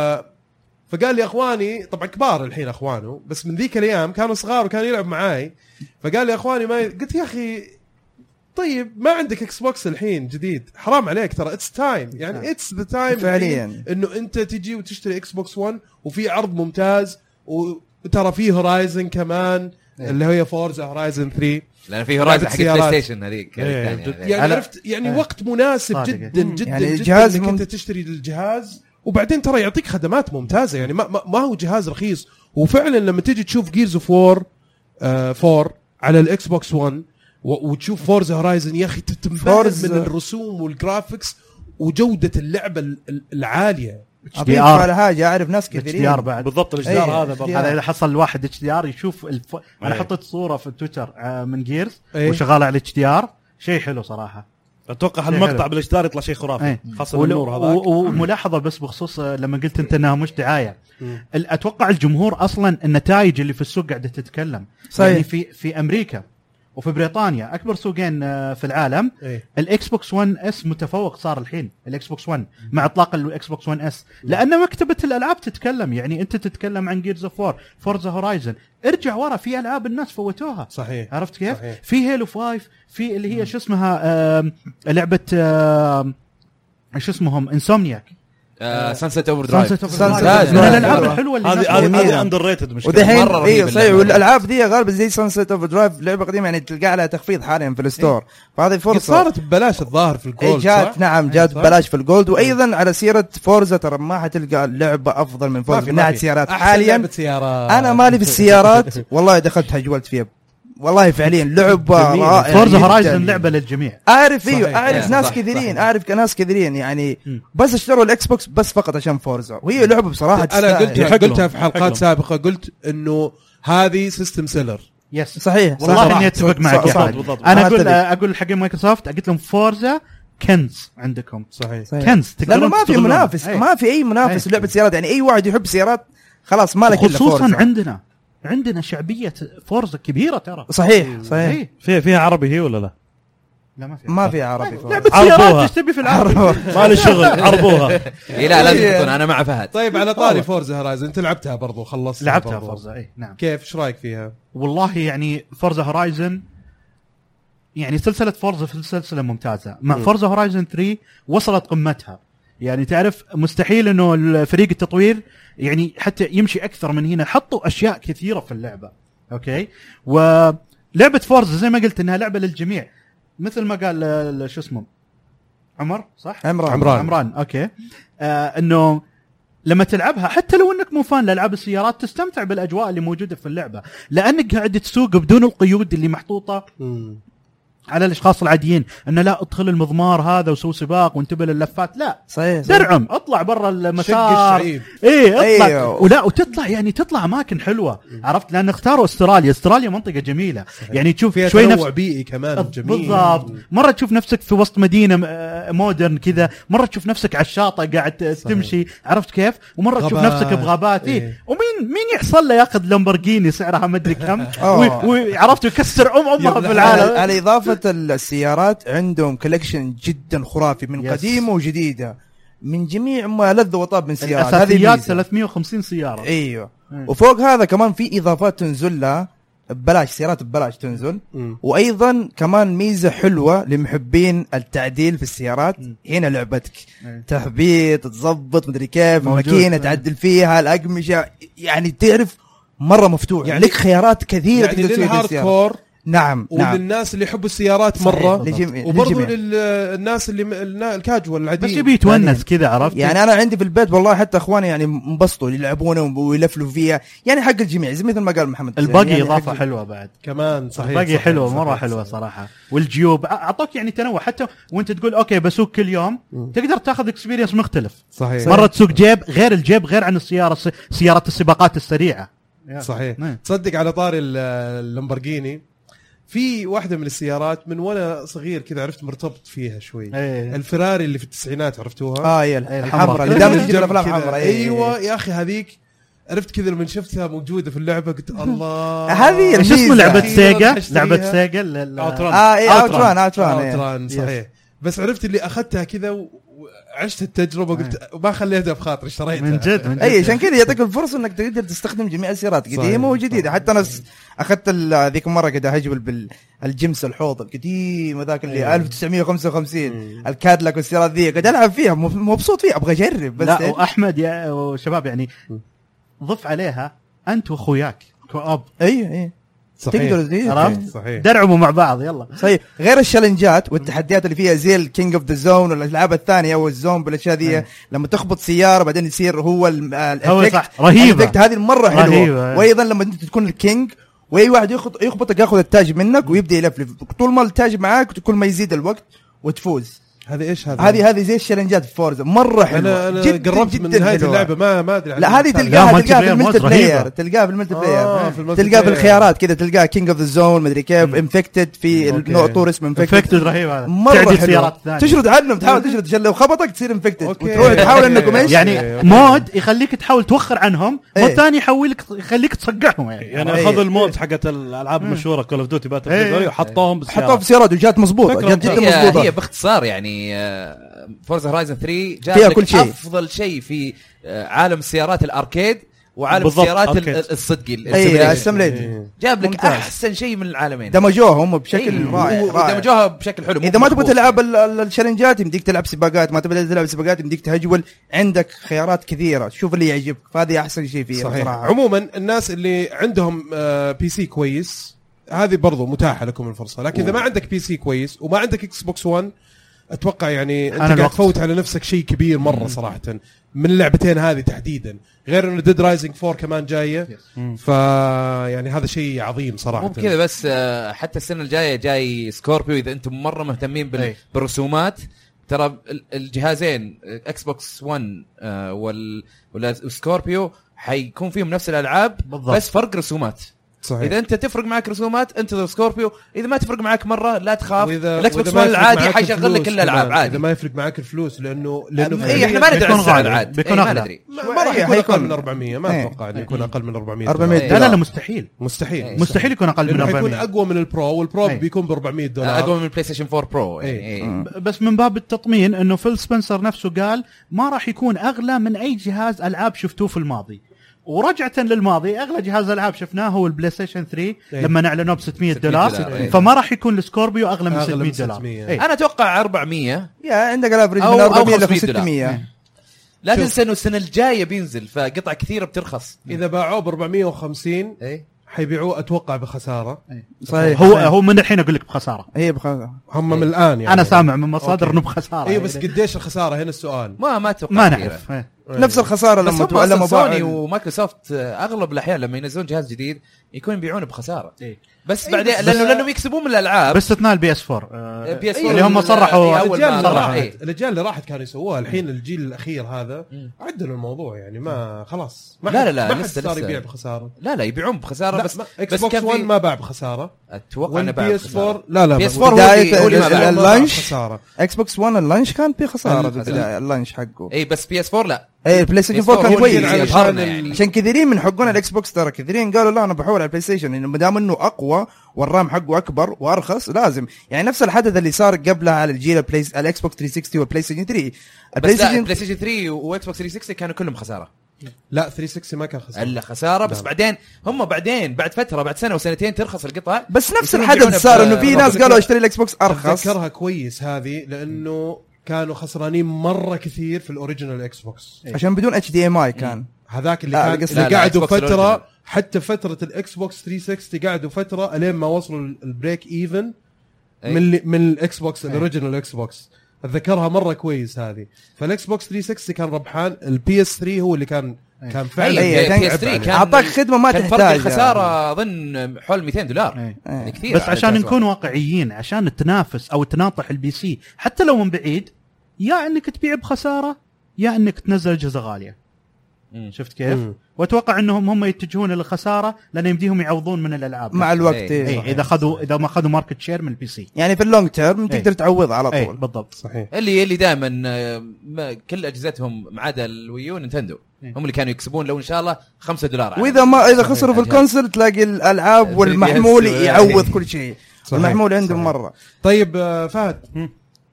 A: فقال لي اخواني طبعا كبار الحين اخوانه، بس من ذيك الايام كانوا صغار وكان يلعب معاي. فقال لي اخواني ما ي... قلت يا اخي طيب ما عندك اكس بوكس الحين جديد، حرام عليك ترى اتس تايم يعني اتس ذا تايم
F: فعليا
A: انه انت تجي وتشتري اكس بوكس ون وفي عرض ممتاز. وترى فيه هورايزن كمان اللي هي فورزا هورايزن ثري،
B: لان فيه هورايزن حق بلاي ستيشن هذيك
A: يعني عرفت يعني
D: أه.
A: وقت مناسب جدا جدا
F: يعني
A: جدا
F: جهاز
A: انك
F: مم...
A: انت تشتري الجهاز وبعدين ترى يعطيك خدمات ممتازه يعني ما, ما, ما هو جهاز رخيص. وفعلا لما تيجي تشوف جيرز اوف وور فور على الاكس بوكس ون وتشوف فورزا هورايزن يا اخي تنبهر من الرسوم والجرافيكس وجوده اللعبه العاليه.
D: اتش دي ار
F: على حاجه اعرف ناس كثيرين
E: بالضبط الاتش دي ار هذا
D: برضه هذا اذا حصل الواحد اتش دي ار يشوف الف... انا حطيت صوره في تويتر من جيرز
A: أيه.
D: وشغاله على الاتش دي ار شيء حلو صراحه.
E: اتوقع هالمقطع بالاتش دي ار يطلع شيء خرافي
D: أيه.
E: خاصه
D: ول...
E: النور هذاك.
D: وملاحظه بس بخصوص لما قلت انت انها مش دعايه، اتوقع الجمهور اصلا النتائج اللي في السوق قاعده تتكلم.
F: صحيح.
D: يعني في في امريكا وفي بريطانيا اكبر سوقين في العالم
A: إيه؟
D: الاكس بوكس ون اس متفوق صار الحين الاكس بوكس ون مع اطلاق الاكس بوكس ون اس، لان مكتبه الالعاب تتكلم. يعني انت تتكلم عن جيرز اوف وور، فورزا هورايزن، ارجع ورا في العاب الناس فوتوها صحيح. عرفت كيف؟
A: صحيح.
D: في هيلو فايف، في اللي هي شو اسمها لعبه شو اسمهم انسومنياك
B: سانسيت اوفر درايف
D: من الالعاب الحلوه اللي
E: هذه هذه اندر ريتد مش
F: ودحين اي صحيح. والالعاب دي غالبا زي سانسيت اوفر درايف لعبه قديمه يعني تلقى عليها تخفيض حاليا في الستور، فهذه فرصه
A: صارت ببلاش الظاهر في الجولد.
F: جات نعم جات ببلاش في الجولد. وايضا على سيره فورزا ترى ما حتلقى لعبه افضل من فورزا من ناحيه سيارات حاليا. انا مالي في السيارات والله دخلت هجولت فيها والله فعليا لعبه رائعه.
D: فورزا هورايزن لعبه للجميع
F: اعرف ايوه اعرف ناس كثيرين اعرف ناس كثيرين يعني م. بس اشتروا الاكس بوكس بس فقط عشان فورزا، وهي لعبه بصراحه
A: انا قلتها قلتها في حلقات سابقه، قلت انه هذه سيستم سيلر.
F: يس صحيح
D: والله اني اتفق معك. انا اقول اقول حق مايكروسوفت قلت لهم فورزا كنز عندكم
A: صحيح,
F: صحيح.
D: كنز
F: لانه ما في منافس أيه. ما في اي منافس لعبه سيارات يعني اي واحد يحب سيارات خلاص ما لك الا فورزا.
D: خصوصا عندنا عندنا شعبيه فورزا كبيره ترى.
F: صحيح صحيح
E: فيها فيها عربي هي ولا لا؟
D: لا ما في
F: ما في عربي
D: لعبه
E: عربوها.
D: سيارات ايش تبي في العربي؟
E: ما لي شغل عربوها.
B: إيه لا لازم تكون انا مع فهد.
A: طيب على طاري فورزا هورايزن انت لعبتها برضو خلصتها
D: لعبتها
A: برضو.
D: فورزا اي نعم.
A: كيف ايش رايك فيها؟
D: والله يعني فورزا هورايزن يعني سلسله فورزا في سلسله ممتازه. مع فورزا هورايزن ثري وصلت قمتها. يعني تعرف مستحيل انه فريق التطوير يعني حتى يمشي اكثر من هنا. حطوا اشياء كثيره في اللعبه اوكي. ولعبه فورزا زي ما قلت انها لعبه للجميع مثل ما قال شو اسمه عمر صح
F: عمران
A: عمران,
D: عمران. اوكي آه انه لما تلعبها حتى لو انك مو فان لالعاب السيارات تستمتع بالاجواء اللي موجوده في اللعبه لانك قاعد تسوق بدون القيود اللي محطوطه
A: مم.
D: على الاشخاص العاديين. انه لا ادخل المضمار هذا وسوي سباق وانتبه لللفات. لا
F: صحيح, صحيح.
D: درعم اطلع برا المسار.
A: شق الشعيب.
D: ايه اطلع
F: أيوه.
D: ولا وتطلع يعني تطلع اماكن حلوه. عرفت لان اختاروا استراليا. استراليا منطقه جميله صحيح. يعني تشوف
A: فيها
D: شوي
A: تنوع
D: نفس
A: بيئي كمان جميل
D: بالضبط. مره تشوف نفسك في وسط مدينه مودرن كذا. مره تشوف نفسك على الشاطئ قاعد صحيح. تمشي عرفت كيف. ومره تشوف نفسك بغابات. إيه. إيه. ومين مين يحصل له ياخذ لامبورجيني سعرها ما ادري كم وعرفت يكسر ام امها في العالم.
F: على اضافه السيارات عندهم كولكشن جدا خرافي من
D: يس.
F: قديمه وجديده من جميع ما لذ وطاب من سيارات.
D: هذه ثلاثمية وخمسين سياره.
F: ايوه
D: مم.
F: وفوق هذا كمان في اضافات تنزل لها ببلاش. سيارات ببلاش تنزل.
A: مم.
F: وايضا كمان ميزه حلوه لمحبين التعديل في السيارات.
D: مم.
F: هنا لعبتك
D: مم.
F: تثبيت تظبط مدري كيف
D: موجود.
F: ماكينه تعدل فيها الاقمشه يعني تعرف مره مفتوح يعني لك خيارات كثيره
A: يعني للهارد كور.
F: نعم نعم
A: وللناس اللي يحبوا السيارات مره
F: لجميع.
A: وبرضه
F: لجميع.
A: للناس اللي الكاجوال العاديين
D: بس يبي يتونس كذا عرفت.
F: يعني انا عندي في البيت والله حتى اخواني يعني انبسطوا يلعبونه ويلفلوا فيها يعني حق الجميع زي مثل ما قال محمد.
D: الباقي
F: يعني
D: اضافه حلوه بعد
A: كمان صحيح.
D: الباقي حلوه مره حلوه صراحه. والجيوب اعطوك يعني تنوع حتى وانت تقول اوكي بسوق كل يوم م. تقدر تاخذ اكسبيرينس مختلف.
A: صحيح.
D: مره تسوق جيب غير الجيب غير عن السياره سياره السباقات السريعه.
A: صحيح. تصدق على طاري اللامبورجيني في واحدة من السيارات من وانا صغير كذا عرفت مرتبط فيها شوي.
D: أيه.
A: الفراري اللي في التسعينات عرفتوها؟
F: اه هي الحمراء اللي دائما تجيب الافلام حمراء.
A: ايوه يا اخي هذيك عرفت كذا لما شفتها موجودة في اللعبة قلت الله
F: هذه
D: ايش اسمه لعبة سيجا لعبة سيجا
A: اوتران.
F: اه اي اوتران اوتران
A: اوتران صحيح. بس عرفت اللي اخذتها كذا عشت التجربه قلت ما خليتها بخاطري اشتريتها
D: من جد, من جد.
F: اي عشان كذا يعطيك الفرصه انك تقدر تستخدم جميع السيارات قديمه وجديده. حتى انا اخذت ذيك المره قاعد اهجبل بالجيمس الحوض القديم ذاك اللي ألف وتسعمية وخمسة وخمسين الكادلاك والسيارات ذي قاعد العب فيها مبسوط فيها ابغى اجرب. بس
D: لا واحمد يا وشباب يعني ضف عليها انت واخوياك كواب.
F: اي اي
A: تقدر
D: صحيح درعموا مع بعض يلا
F: صحيح. غير الشالنجات والتحديات اللي فيها زي الكينج اوف ذا زون والالعاب الثانيه او الزوم بالاشياء ذي لما تخبط سياره بعدين يصير هو
D: الافكت رهيبه
F: هذه مره حلوه. وايضا لما انت تكون الكينج واي واحد يخبط يخبطك ياخذ التاج منك ويبدا يلفلف طول ما التاج معاك كل ما يزيد الوقت وتفوز.
A: هذه ايش هذه
F: هذه هذه زي الشالنجات في فورزا مره حلوه.
A: انا انا قربت من نهايه اللعبه ما ما ادري.
F: لا هذه تلقاها تلقاها في الملتي بلاير تلقاها في الملتي بلاير تلقاها في الخيارات كذا تلقاها كينج اوف ذا زون ما ادري كيف انفكتد في نوع طور اسمه انفكتد
D: رهيب هذا
F: مره سيارات تشرد عنهم تحاول تشرد عشان لو خبطك تصير انفكتد وتروح تحاول انكم ايش
D: يعني مود يخليك تحاول توخر عنهم مود ثاني يحولك يخليك تصقعهم يعني
E: يعني اخذوا المود حقت الالعاب المشهوره كول اوف ديوتي باتل وحطوهم بالسيارات
F: حطوهم في سيارات وجات مضبوطه جات جدا مضبوطه.
B: هي باختصار يعني فورزا هورايزن ثري جاب لك
F: شيء.
B: افضل شيء في عالم السيارات الاركيد وعالم السيارات الصدقي
F: السمليج
B: جاب لك احسن شيء من العالمين
F: دمجوها هم بشكل رائع
B: دمجوها بشكل حلو.
F: اذا ما تبغى تلعب الشالنجات يمديك تلعب سباقات ما تبغى تلعب سباقات يمديك تهجول عندك خيارات كثيره شوف اللي يعجبك فهذه احسن شيء فيها
A: صراحه. عموما الناس اللي عندهم بي سي كويس هذه برضو متاحه لكم الفرصه لكن اذا ما عندك بي سي كويس وما عندك اك بوكس ون اتوقع يعني انت قاعد تفوت على نفسك شيء كبير مره صراحه من اللعبتين هذه تحديدا غير انه ديد رايزنج فور كمان جايه ف يعني هذا شيء عظيم صراحه.
B: مو كذا بس حتى السنه الجايه جاي سكوربيو اذا انتم مره مهتمين بال... بالرسومات ترى الجهازين اكس بوكس ون وال والسكوربيو حيكون فيهم نفس الالعاب بالضبط. بس فرق رسومات
A: صحيح.
B: اذا انت تفرق معك رسومات انتظر سكوربيو، اذا ما تفرق معك مره لا تخاف،
A: وإذا
B: الاكس بوكس
A: وإذا ما
B: ون
A: يفرق
B: العادي
A: معاك
B: حيشغل لك
A: الفلوس
B: الالعاب
A: كمان،
B: عادي.
A: اذا ما يفرق معك الفلوس لانه لانه
B: اي احنا ما ندري عن
D: بيكون
B: السعر
D: غالي.
B: العاد،
D: بيكون
B: إيه، ما
D: أغلى.
B: ندري.
A: ما ما راح
F: إيه،
A: يكون
F: حيكون-
A: اقل من أربعمية، ما
F: إيه.
A: اتوقع انه يكون اقل من أربعمية
F: أربعمية
A: دولار.
D: لا لا لا
F: دولار.
D: مستحيل
A: مستحيل
B: إيه.
D: مستحيل يكون اقل من
A: لانه حيكون
D: أربعمية.
A: اقوى من البرو، والبرو
D: إيه.
A: بيكون ب أربعمية دولار.
B: اقوى من البلاي ستيشن فور برو يعني.
A: إيه.
B: إيه.
D: بس من باب التطمين انه فيل سبنسر نفسه قال ما راح يكون اغلى من اي جهاز العاب شفتوه في الماضي. ورجعة للماضي اغلى جهاز العاب شفناه هو البلاي ستيشن ثري
A: إيه.
D: لما اعلنوه ب ستمية
B: ستمية
D: دولار،
B: دولار، إيه.
D: فما راح يكون السكوربيو اغلى من
A: أغلى من
D: ستمية دولار.
A: ستمية.
D: إيه.
B: انا اتوقع أربعمية.
F: يا عندك الافرج
B: أو-
F: من
B: أو
F: أربعمية ل
B: خمسمية دولار.
F: ستمية.
B: لا
A: شوف.
B: تنسى انه السنه الجايه بينزل، فقطع كثيره بترخص.
A: اذا باعوه ب أربعمية وخمسين
B: ايه
A: حيبيعوه اتوقع بخساره.
F: صحيح.
D: هو هو من الحين اقول لك بخساره.
F: هي بخ...
A: هم من الان يعني
D: انا سامع من مصادر
A: أوكي.
D: انه بخساره.
A: ايوه بس
D: يعني
A: قديش الخساره هنا السؤال.
B: ما ما اتوقع
D: ما
B: كثيرة.
D: نعرف. إيه.
F: نفس الخساره
B: بس
F: لما
B: هم
F: تو... لما
B: أصلاً سوني
F: باعوا
B: ومايكروسوفت آه، اغلب الاحيان لما ينزلون جهاز جديد يكون يبيعونه بخساره.
D: إيه.
B: بس
A: إيه
B: بعدين
A: بس-
B: لانه لانهم يكسبون من الالعاب.
D: باستثناء البي اس فور آه،
B: بي اس
D: اللي هم صرحوا
B: أول
A: الاجيال
B: ما
A: اللي
B: صرح،
A: راحت
B: إيه.
A: الاجيال اللي راحت كانوا يسووها. الحين الجيل الاخير هذا
B: مم.
A: عدلوا الموضوع يعني ما خلاص ما
B: لا
A: حد-
B: لا لا،
A: ما حد
B: لسه-
A: صار
B: لسه.
A: يبيع بخساره.
B: لا لا يبيعون بخساره
A: لا
B: بس
A: ما- اكس
B: بس
A: بوكس
B: كان في-
A: ون ما باع بخساره.
B: اتوقع انه باع
A: والبي اس
B: بخسارة.
A: فور لا لا
B: بي اس
A: ما-
B: فور هو اللي هو اللي ما
F: بداية
B: باع.
F: ال-
A: ما باع
F: اللانش.
A: بخساره.
F: اكس بوكس ون اللانش كان في خساره
A: ال-
F: بالبداية، اللانش حقه.
B: اي بس بي اس فور لا.
F: اي البلاي ستيشن
B: بي اس فور
F: فور كان
B: هو اللي
F: كويس
B: علشان
A: يظهرنا
B: يعني.
F: عشان كثيرين من حقون الاكس بوكس ترى كثيرين قالوا لا انا بحول على البلاي ستيشن يعني ما دام انه اقوى والرام حقه اكبر وارخص لازم يعني نفس الحدث اللي صار قبلها على الجيل البلاي الاكس بوكس ثري سيكستي والبلاي ستيشن ثري.
B: بس لا بلاي ستيشن ثري واكس بوكس ثري سيكستي كانوا كلهم خساره.
A: لا ثري سيكستي ما كان خساره.
B: الا خساره بس
A: نعم.
B: بعدين هم بعدين بعد فتره بعد سنه وسنتين ترخص القطع.
F: بس نفس
B: يصيرون
F: الحدث
B: يبيعونها
F: صار
B: ب-
F: انه في ناس
A: بقول
F: قالوا
A: لك-
F: اشتري الاكس بوكس ارخص.
A: اتذكرها كويس هذه لانه كانوا خسرانين مره كثير في الاوريجينال اكس بوكس.
F: عشان بدون اتش دي ام اي كان.
A: هذاك اللي
F: لا،
A: كان
F: قصدي-
A: اللي
B: لا، لا،
A: قعدوا
B: Xbox الأوريجينال.
A: فتره حتى فتره الاكس بوكس ثري سيكستي قعدوا فتره الين ما وصلوا البريك ايفن
B: أي.
A: من ال- من الاكس بوكس الاوريجينال اكس بوكس. اتذكرها مره كويس هذه. فالاكس بوكس ثري سيكستي كان ربحان، البي اس ثري هو اللي كان كان فعلا
F: أي،
B: أي،
F: كان-
B: بي اس ثري كان
F: اعطاك خدمه ما
B: كان فرق
F: تحتاج
B: الخساره اظن حول مئتين دولار.
D: إيه.
B: يعني كثير
D: بس
B: على
D: عشان
B: الجهاز
D: نكون واقعيين عشان تنافس او تناطح البي سي حتى لو من بعيد، يا انك تبيع بخساره يا انك تنزل اجهزه غاليه.
B: مم.
D: شفت كيف؟
A: مم.
D: واتوقع انهم هم يتجهون للخساره لان يمديهم يعوضون من الالعاب
F: مع الوقت.
B: إيه.
F: إيه.
D: اي اذا خذوا اذا ما خذوا ماركت شير من البي سي.
F: يعني في اللونج تيرم تقدر تعوض على
D: اي
F: طول.
D: بالضبط.
A: صحيح.
B: اللي اللي دائما كل اجهزتهم ما عدا الويو نينتندو
D: إيه.
B: هم اللي كانوا يكسبون لو ان شاء الله خمسة دولار.
F: واذا ما اذا خسروا في الكونسل تلاقي الالعاب والمحمول يعوض كل شيء.
A: صحيح.
F: المحمول عندهم
A: صحيح.
F: مره.
A: طيب آه، فهد
D: مم.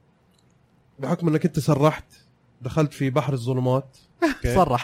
A: بحكم انك انت سرحت دخلت في بحر الظلمات.
D: صرح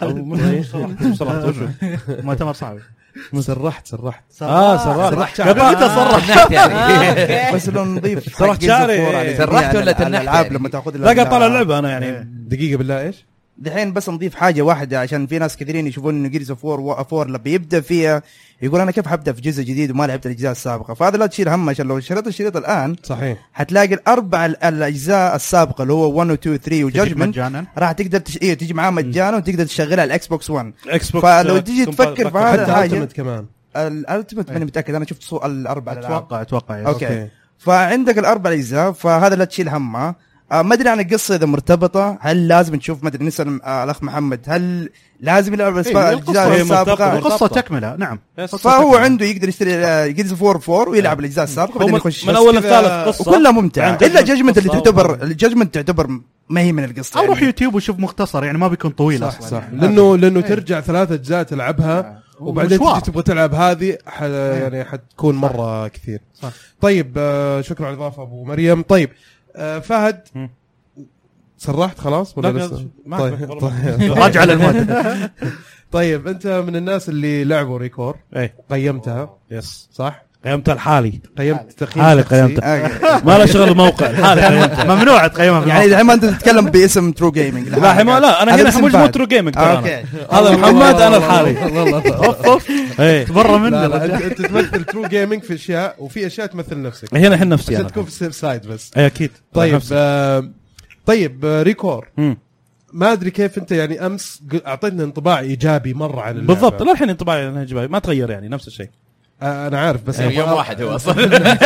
D: مؤتمر صعب.
A: سرحت سرحت
E: اه سرحت
A: سرحت
E: قبل
A: شعري.
E: انت صرحت
B: يعني
F: بس لو نضيف
E: سرحت شعري.
B: سرحت ولا تنحت
F: الالعاب
B: يعني؟
F: لما تاخذ
E: لا قاعد طالع اللعبه انا يعني
A: دقيقه بالله ايش؟
F: دحين بس نضيف حاجه واحده عشان في ناس كثيرين يشوفون انه جيرز اوف وور فور لما يبدا فيها يقول انا كيف حبدا في جزء جديد وما لعبت الاجزاء السابقه. فهذا لا تشيل هم عشان لو شريت الشريط الان
A: صحيح.
F: حتلاقي الاربع ال- الاجزاء السابقه اللي هو واحد و اثنين و ثلاثة وجادجمنت
D: مجانا.
F: راح تقدر تش... إيه تيجي معاه مجانا وتقدر تشغلها على الاكس بوكس ون.
E: اكس بوكس
F: فلو تيجي تفكر في هذا
A: حتى
F: حاجه
A: التمت كمان.
F: الالتيميت ماني متاكد انا شفت صور الاربع الالعاب.
D: اتوقع اتوقع يس.
F: اوكي,
A: أوكي.
F: فعندك الاربع اجزاء فهذا لا تشيل همها. آه ما ادري عن القصه اذا مرتبطه، هل لازم نشوف ما ادري نسال آه الاخ محمد هل لازم يلعب
D: إيه،
F: الاجزاء
E: هي
F: السابقه؟
E: مرتبطة.
D: القصه تكمله نعم. قصة
F: فهو
D: تكملة.
F: عنده يقدر يشتري جيرز فور فور ويلعب الاجزاء السابقه بعدين
E: من,
F: يخش
E: من
F: بس
E: اول
A: كذا-
E: الثالث قصه
F: وكلها ممتعه
E: عندك
F: الا جاجمنت اللي
E: قصة
F: تعتبر
E: وهذا.
F: الجاجمنت تعتبر ما هي من القصه
D: او روح
F: يعني.
D: يوتيوب وشوف مختصر يعني ما بيكون طويل
A: صح
D: اصلا
A: صح
D: يعني.
A: لانه لانه ترجع ثلاث اجزاء تلعبها وبعدين
D: ومشوار.
A: تجي تبغى تلعب هذه ح... يعني حتكون مره كثير.
D: صح.
A: طيب آه شكرا على الاضافه ابو مريم. طيب آه فهد
E: مم.
A: سرحت خلاص ولا
E: لا،
A: لسه؟
E: معك
A: طيب
E: بك.
A: طيب.
D: راجع للمود.
A: طيب انت من الناس اللي لعبوا ريكور
E: ايه
A: قيمتها
E: يس
A: صح؟
E: قيمتها لحالي
A: قيمت تقييم
E: حالي
A: شخصي.
E: قيمتها.
F: آه.
E: ما له شغل الموقع لحالي قيمتها.
D: ممنوع تقيمها في
F: يعني
D: الموقع.
F: دحين ما انت تتكلم باسم ترو جيمنج.
E: لا حما لا انا هنا مش مو ترو جيمنج ترى
F: اوكي
E: أنا. هذا محمد انا لحالي
D: اوف اوف
E: ايه
D: تبرى منه
A: لا لا
D: الرجال.
A: انت أنت تمثل ترو جيمنج في اشياء وفي اشياء تمثل نفسك
E: هنا الحين نفسي
A: عشان
E: انا
A: تكون في السيف سايد بس.
E: اي اكيد
A: طيب آه طيب آه ريكور
E: مم.
A: ما ادري كيف انت يعني امس ق- اعطيتنا انطباع ايجابي مره عن اللعبة.
E: بالضبط لا الحين انطباعي أنا إيجابي. ما تغير يعني نفس الشيء
A: آه انا عارف بس
B: يوم
A: أبغى-
B: واحد هو اصلا.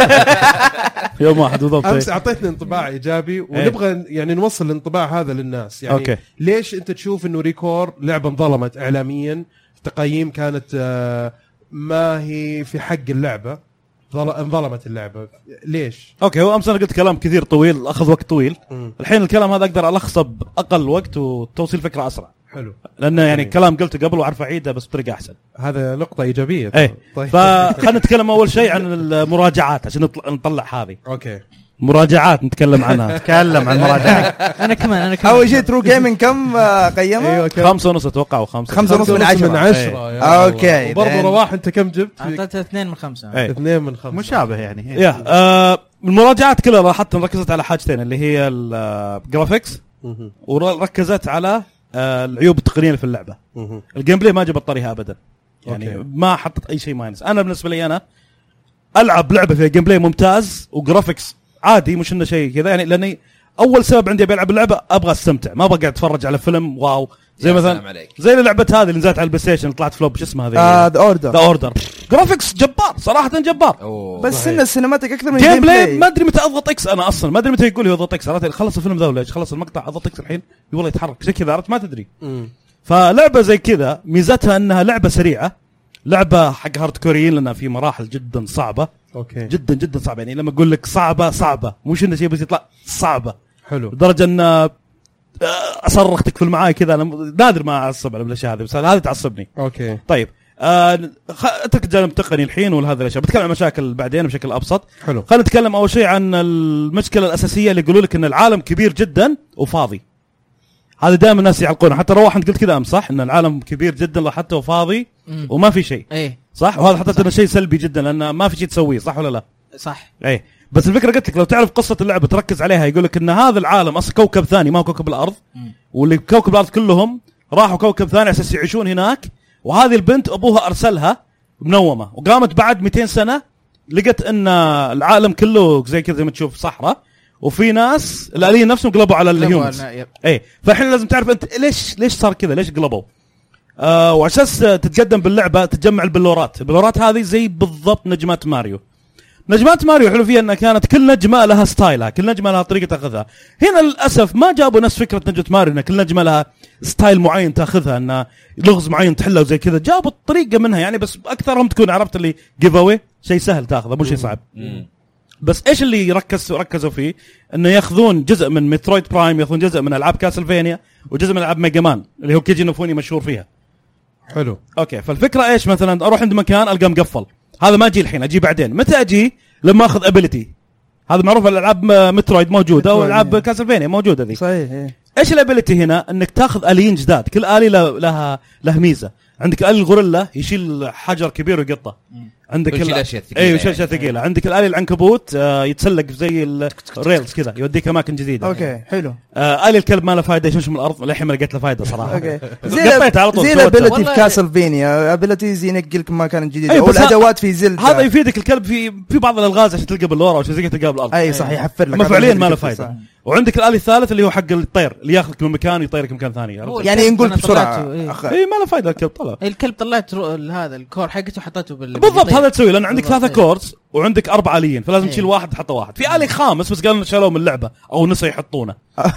E: يوم واحد بالضبط
A: امس
E: إيه.
A: اعطيتنا انطباع ايجابي ونبغى يعني نوصل الانطباع هذا للناس يعني
E: أوكي.
A: ليش انت تشوف انه ريكور لعبه انظلمت اعلاميا، التقييم كانت آه ما هي في حق اللعبه، انظلمت اللعبه ليش؟
E: اوكي هو امس انا قلت كلام كثير طويل اخذ وقت طويل.
A: مم.
E: الحين الكلام هذا اقدر الخصه باقل وقت وتوصيل فكره اسرع.
A: حلو.
E: لانه يعني كلام قلته قبل وعارف اعيده بس بطريقه احسن.
A: هذا نقطه ايجابيه.
E: ايه
A: طيب
E: فخلينا نتكلم اول شيء عن المراجعات عشان نطلع هذه.
A: اوكي
E: مراجعات نتكلم عنها.
D: تكلم عن مراجعات.
C: انا كمان انا كمان
F: اول شيء ترو جيمنج كم قيمه؟
A: ايوه
E: خمسة ونص اتوقع وخمسة
F: خمسة ونص من عشرة.
A: من عشرة. يا
F: اوكي
A: وبرضه
F: then-
A: رواح انت كم جبت؟
C: اعطيته اثنين من خمسة.
E: ايه.
A: اثنين من خمسة.
D: مشابه يعني.
E: يا آه المراجعات كلها راحت ركزت على حاجتين اللي هي الجرافيكس
A: مهم.
E: وركزت على آه العيوب التقنيه اللي في اللعبه.
A: مهم.
E: الجيم بلاي ما جبت طريقها ابدا يعني
A: أوكي.
E: ما حطت اي شيء ماينس. انا بالنسبه لي انا العب لعبه فيها جيم بلاي ممتاز وجرافيكس عادي مش انه شيء كذا يعني لاني اول سبب عندي ابي العب اللعبه ابغى استمتع ما بقعد اتفرج على فيلم واو زي مثلا زي اللعبه هذه اللي نزلت على البلاي ستيشن طلعت فلوب شو اسمها هذه
F: ذا اوردر.
E: ذا اوردر جرافيكس جبار صراحه جبار.
B: أوه.
F: بس ان السينماتيك اكثر من
E: جيم
F: الجيم
E: بلاي
F: بلاي.
E: ما ادري متى اضغط اكس انا اصلا ما ادري متى يقول لي اضغط اكس عرفت خلص الفيلم ذا ولا خلص المقطع اضغط اكس الحين والله يتحرك زي كذا عرفت ما تدري.
A: مم.
E: فلعبه زي كذا ميزتها انها لعبه سريعه لعبه حق هارد كوريين لانها في مراحل جدا صعبه
A: اوكي
E: جدا جدا صعبه يعني لما اقول لك صعبه صعبه مش انه شيء بس يطلع صعبه
A: حلو.
E: لدرجه ان آه، اصرخ تكفل معاي كذا انا نادر ما اعصب على الاشياء هذه بس هذه تعصبني.
A: اوكي
E: طيب آه خ... اترك الجانب التقني الحين وهذا الاشياء بتكلم عن مشاكل بعدين بشكل ابسط.
A: حلو.
E: خلينا نتكلم اول شيء عن المشكله الاساسيه اللي يقولوا لك ان العالم كبير جدا وفاضي. هذا دائما الناس يعلقونه حتى روح انت قلت كذا ام صح ان العالم كبير جدا حتى وفاضي
C: مم.
E: وما في شيء
C: ايه
E: صح وهذا حطيت انه شيء سلبي جدا لان ما في شيء تسويه صح ولا لا؟
C: صح.
E: ايه بس الفكره قلت لك لو تعرف قصه اللعبه تركز عليها يقول لك ان هذا العالم اصلا كوكب ثاني ما هو كوكب الارض
C: مم.
E: واللي كوكب الارض كلهم راحوا كوكب ثاني على اساس يعيشون هناك وهذه البنت ابوها ارسلها منومه وقامت بعد مئتين سنه لقت ان العالم كله زي كذا زي ما تشوف صحراء وفي ناس الاليين نفسهم قلبوا على الهيومنز. ايه فالحين لازم تعرف انت ليش ليش صار كذا ليش قلبوا آه وعشان تتقدم باللعبه تتجمع البلورات. البلورات هذه زي بالضبط نجمات ماريو. نجمات ماريو حلو فيها انها كانت كل نجمه لها ستايلها كل نجمه لها طريقه تاخذها. هنا للاسف ما جابوا نفس فكره نجمه ماريو ان كل نجمه لها ستايل معين تاخذها ان لغز معين تحله وزي كذا جابوا الطريقه منها يعني بس اكثرهم تكون عرفت اللي جيف اواي شيء سهل تاخذه مو شيء صعب. بس ايش اللي ركزوا ركزوا فيه انه ياخذون جزء من مترويد برايم ياخذون جزء من العاب كاسلفينيا وجزء من العاب ميجا مان اللي هو كيجي نوفوني مشهور فيها.
A: حلو.
E: اوكي فالفكره ايش مثلا اروح عند مكان القى مقفل هذا ما اجي الحين اجي بعدين متى اجي لما اخذ ابيليتي هذا معروف الالعاب مترويد موجوده او العاب كاسلفينيا موجوده ذي
F: صحيح. إيه.
E: ايش الابيليتي هنا انك تاخذ اليين جداد كل الي لها له ميزه. عندك الي الغوريلا يشيل حجر كبير ويقطه عندك
B: ويشيل
E: ال...
B: أشياء ثقيلة
E: ايوه يشيل
B: يعني.
E: اشياء ثقيله. عندك الالي العنكبوت آه يتسلق زي الريلز كذا يوديك اماكن جديده.
F: اوكي حلو.
E: آه الي الكلب ما له فائده يشمش من الارض للحين ما لقيت له فائده صراحه.
F: اوكي
E: قطيت على طول
F: زي
E: سويتها.
F: الابيلتي في
C: والله-
F: كاسلفينيا ابيلتيز ينقلك مكان جديد
E: أيوة،
F: او
E: بس ه-
F: الادوات في زلدة.
E: هذا يفيدك الكلب في في بعض الالغاز عشان تلقى باللورا او شيء زي كذا تلقاه بالارض.
F: اي صح يحفر لك.
E: اما
F: هذا
E: فعليا
F: اللي
E: ما له
F: فيه
E: فائده.
F: صح.
E: وعندك الالي الثالث اللي هو حق الطير اللي ياخذك من مكان يطيرك مكان ثاني.
C: هو
E: عرفت؟
F: يعني
C: الكلب
F: نقول
C: أنا
F: بسرعه
C: طلعته، إيه.
F: أخ...
E: اي ما له فائده الكلب طلع.
C: الكلب طلعت رو... هذا الكور حقته وحطيته بال
E: بالضبط هذا تسوي لان عندك ثلاثة
C: بالضبط.
E: كورز وعندك أربعة آليين فلازم
C: إيه.
E: تشيل واحد تحط واحد. في آلي خامس بس قالوا شالوه من اللعبة أو نسوا يحطونه.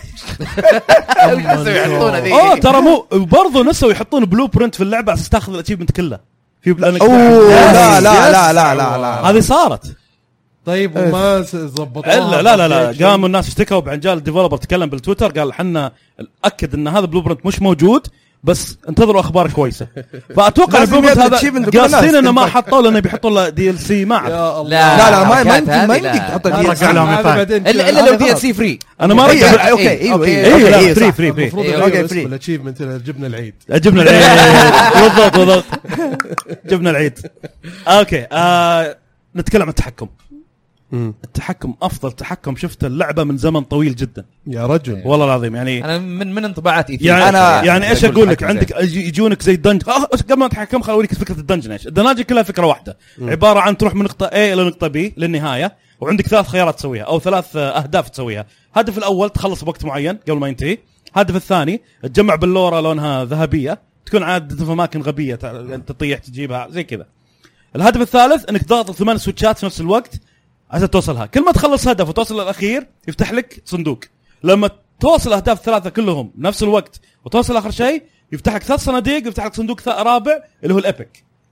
B: يحطونه ذي
E: أوه ترى مو برضو نسوا يحطون بلو برنت في اللعبة عشان تاخذ الأتشيفمنت كله. في بلانك
F: اوه لا لا لا لا لا لا
E: هذه صارت.
A: طيب وما ضبطوها؟
E: لا لا لا لا قاموا الناس اشتكوا بعدين جاء الديفلوبر تكلم بالتويتر قال حنا اكد ان هذا بلو برنت مش موجود بس انتظروا اخبار كويسه. فاتوقع
F: لازم
E: البلو برنت
F: ياخذ
E: هذا
F: achievement لكل الناس.
E: قاصدين انه ما حطوا لانه بيحطوا له دي ال سي معه.
A: يا الله.
B: لا
F: لا لا ما ما
B: الحركات
F: يمكن ما
B: هذه
F: يمديك
B: لا.
F: تحط
A: هذا-
F: الدي
D: رجع لهم
A: هذا
D: يفعل.
A: بعدين
B: الا
A: كذا.
B: الا لو
A: هذا
B: دي ال
A: غلط.
B: سي فري
E: انا ما
F: أيوة،
E: رجع
F: اوكي ايوه
B: أوكي.
E: ايوه لا
F: أيوة،
E: فري
F: صح.
E: فري فري
A: المفروض
B: إيه،
A: أغير
F: أوكي،
A: اسم
F: فري.
A: الاتشيفمنت جبنا العيد.
E: جبنا العيد بالضبط بالضبط جبنا العيد. اوكي آه نتكلم عن التحكم. التحكم افضل تحكم شفت اللعبه من زمن طويل جدا
A: يا رجل.
E: والله العظيم. يعني
B: انا من من انطباعاتي
E: يعني
F: أنا-
E: يعني ايش اقول لك عندك يجي- يجونك زي الدنجن آه قبل ما اتحكم خليني اوريك فكره الدنجن. ايش الدناجن كلها فكره واحده عباره عن تروح من نقطه A الى نقطه B للنهايه وعندك ثلاث خيارات تسويها او ثلاث آه، اهداف تسويها. الهدف الاول تخلص بوقت معين قبل ما ينتهي. الهدف الثاني تجمع باللورا لونها ذهبيه تكون عاده في اماكن غبيه تع- تطيح تجيبها زي كذا. الهدف الثالث انك تضغط ثمان سويتشات في نفس الوقت عشان توصلها. كل ما تخلص هدف وتوصل للاخير يفتح لك صندوق. لما توصل الاهداف الثلاثه كلهم بنفس الوقت وتوصل اخر شيء يفتح لك ثلاث صناديق ويفتح لك صندوق ث- رابع اللي هو الابيك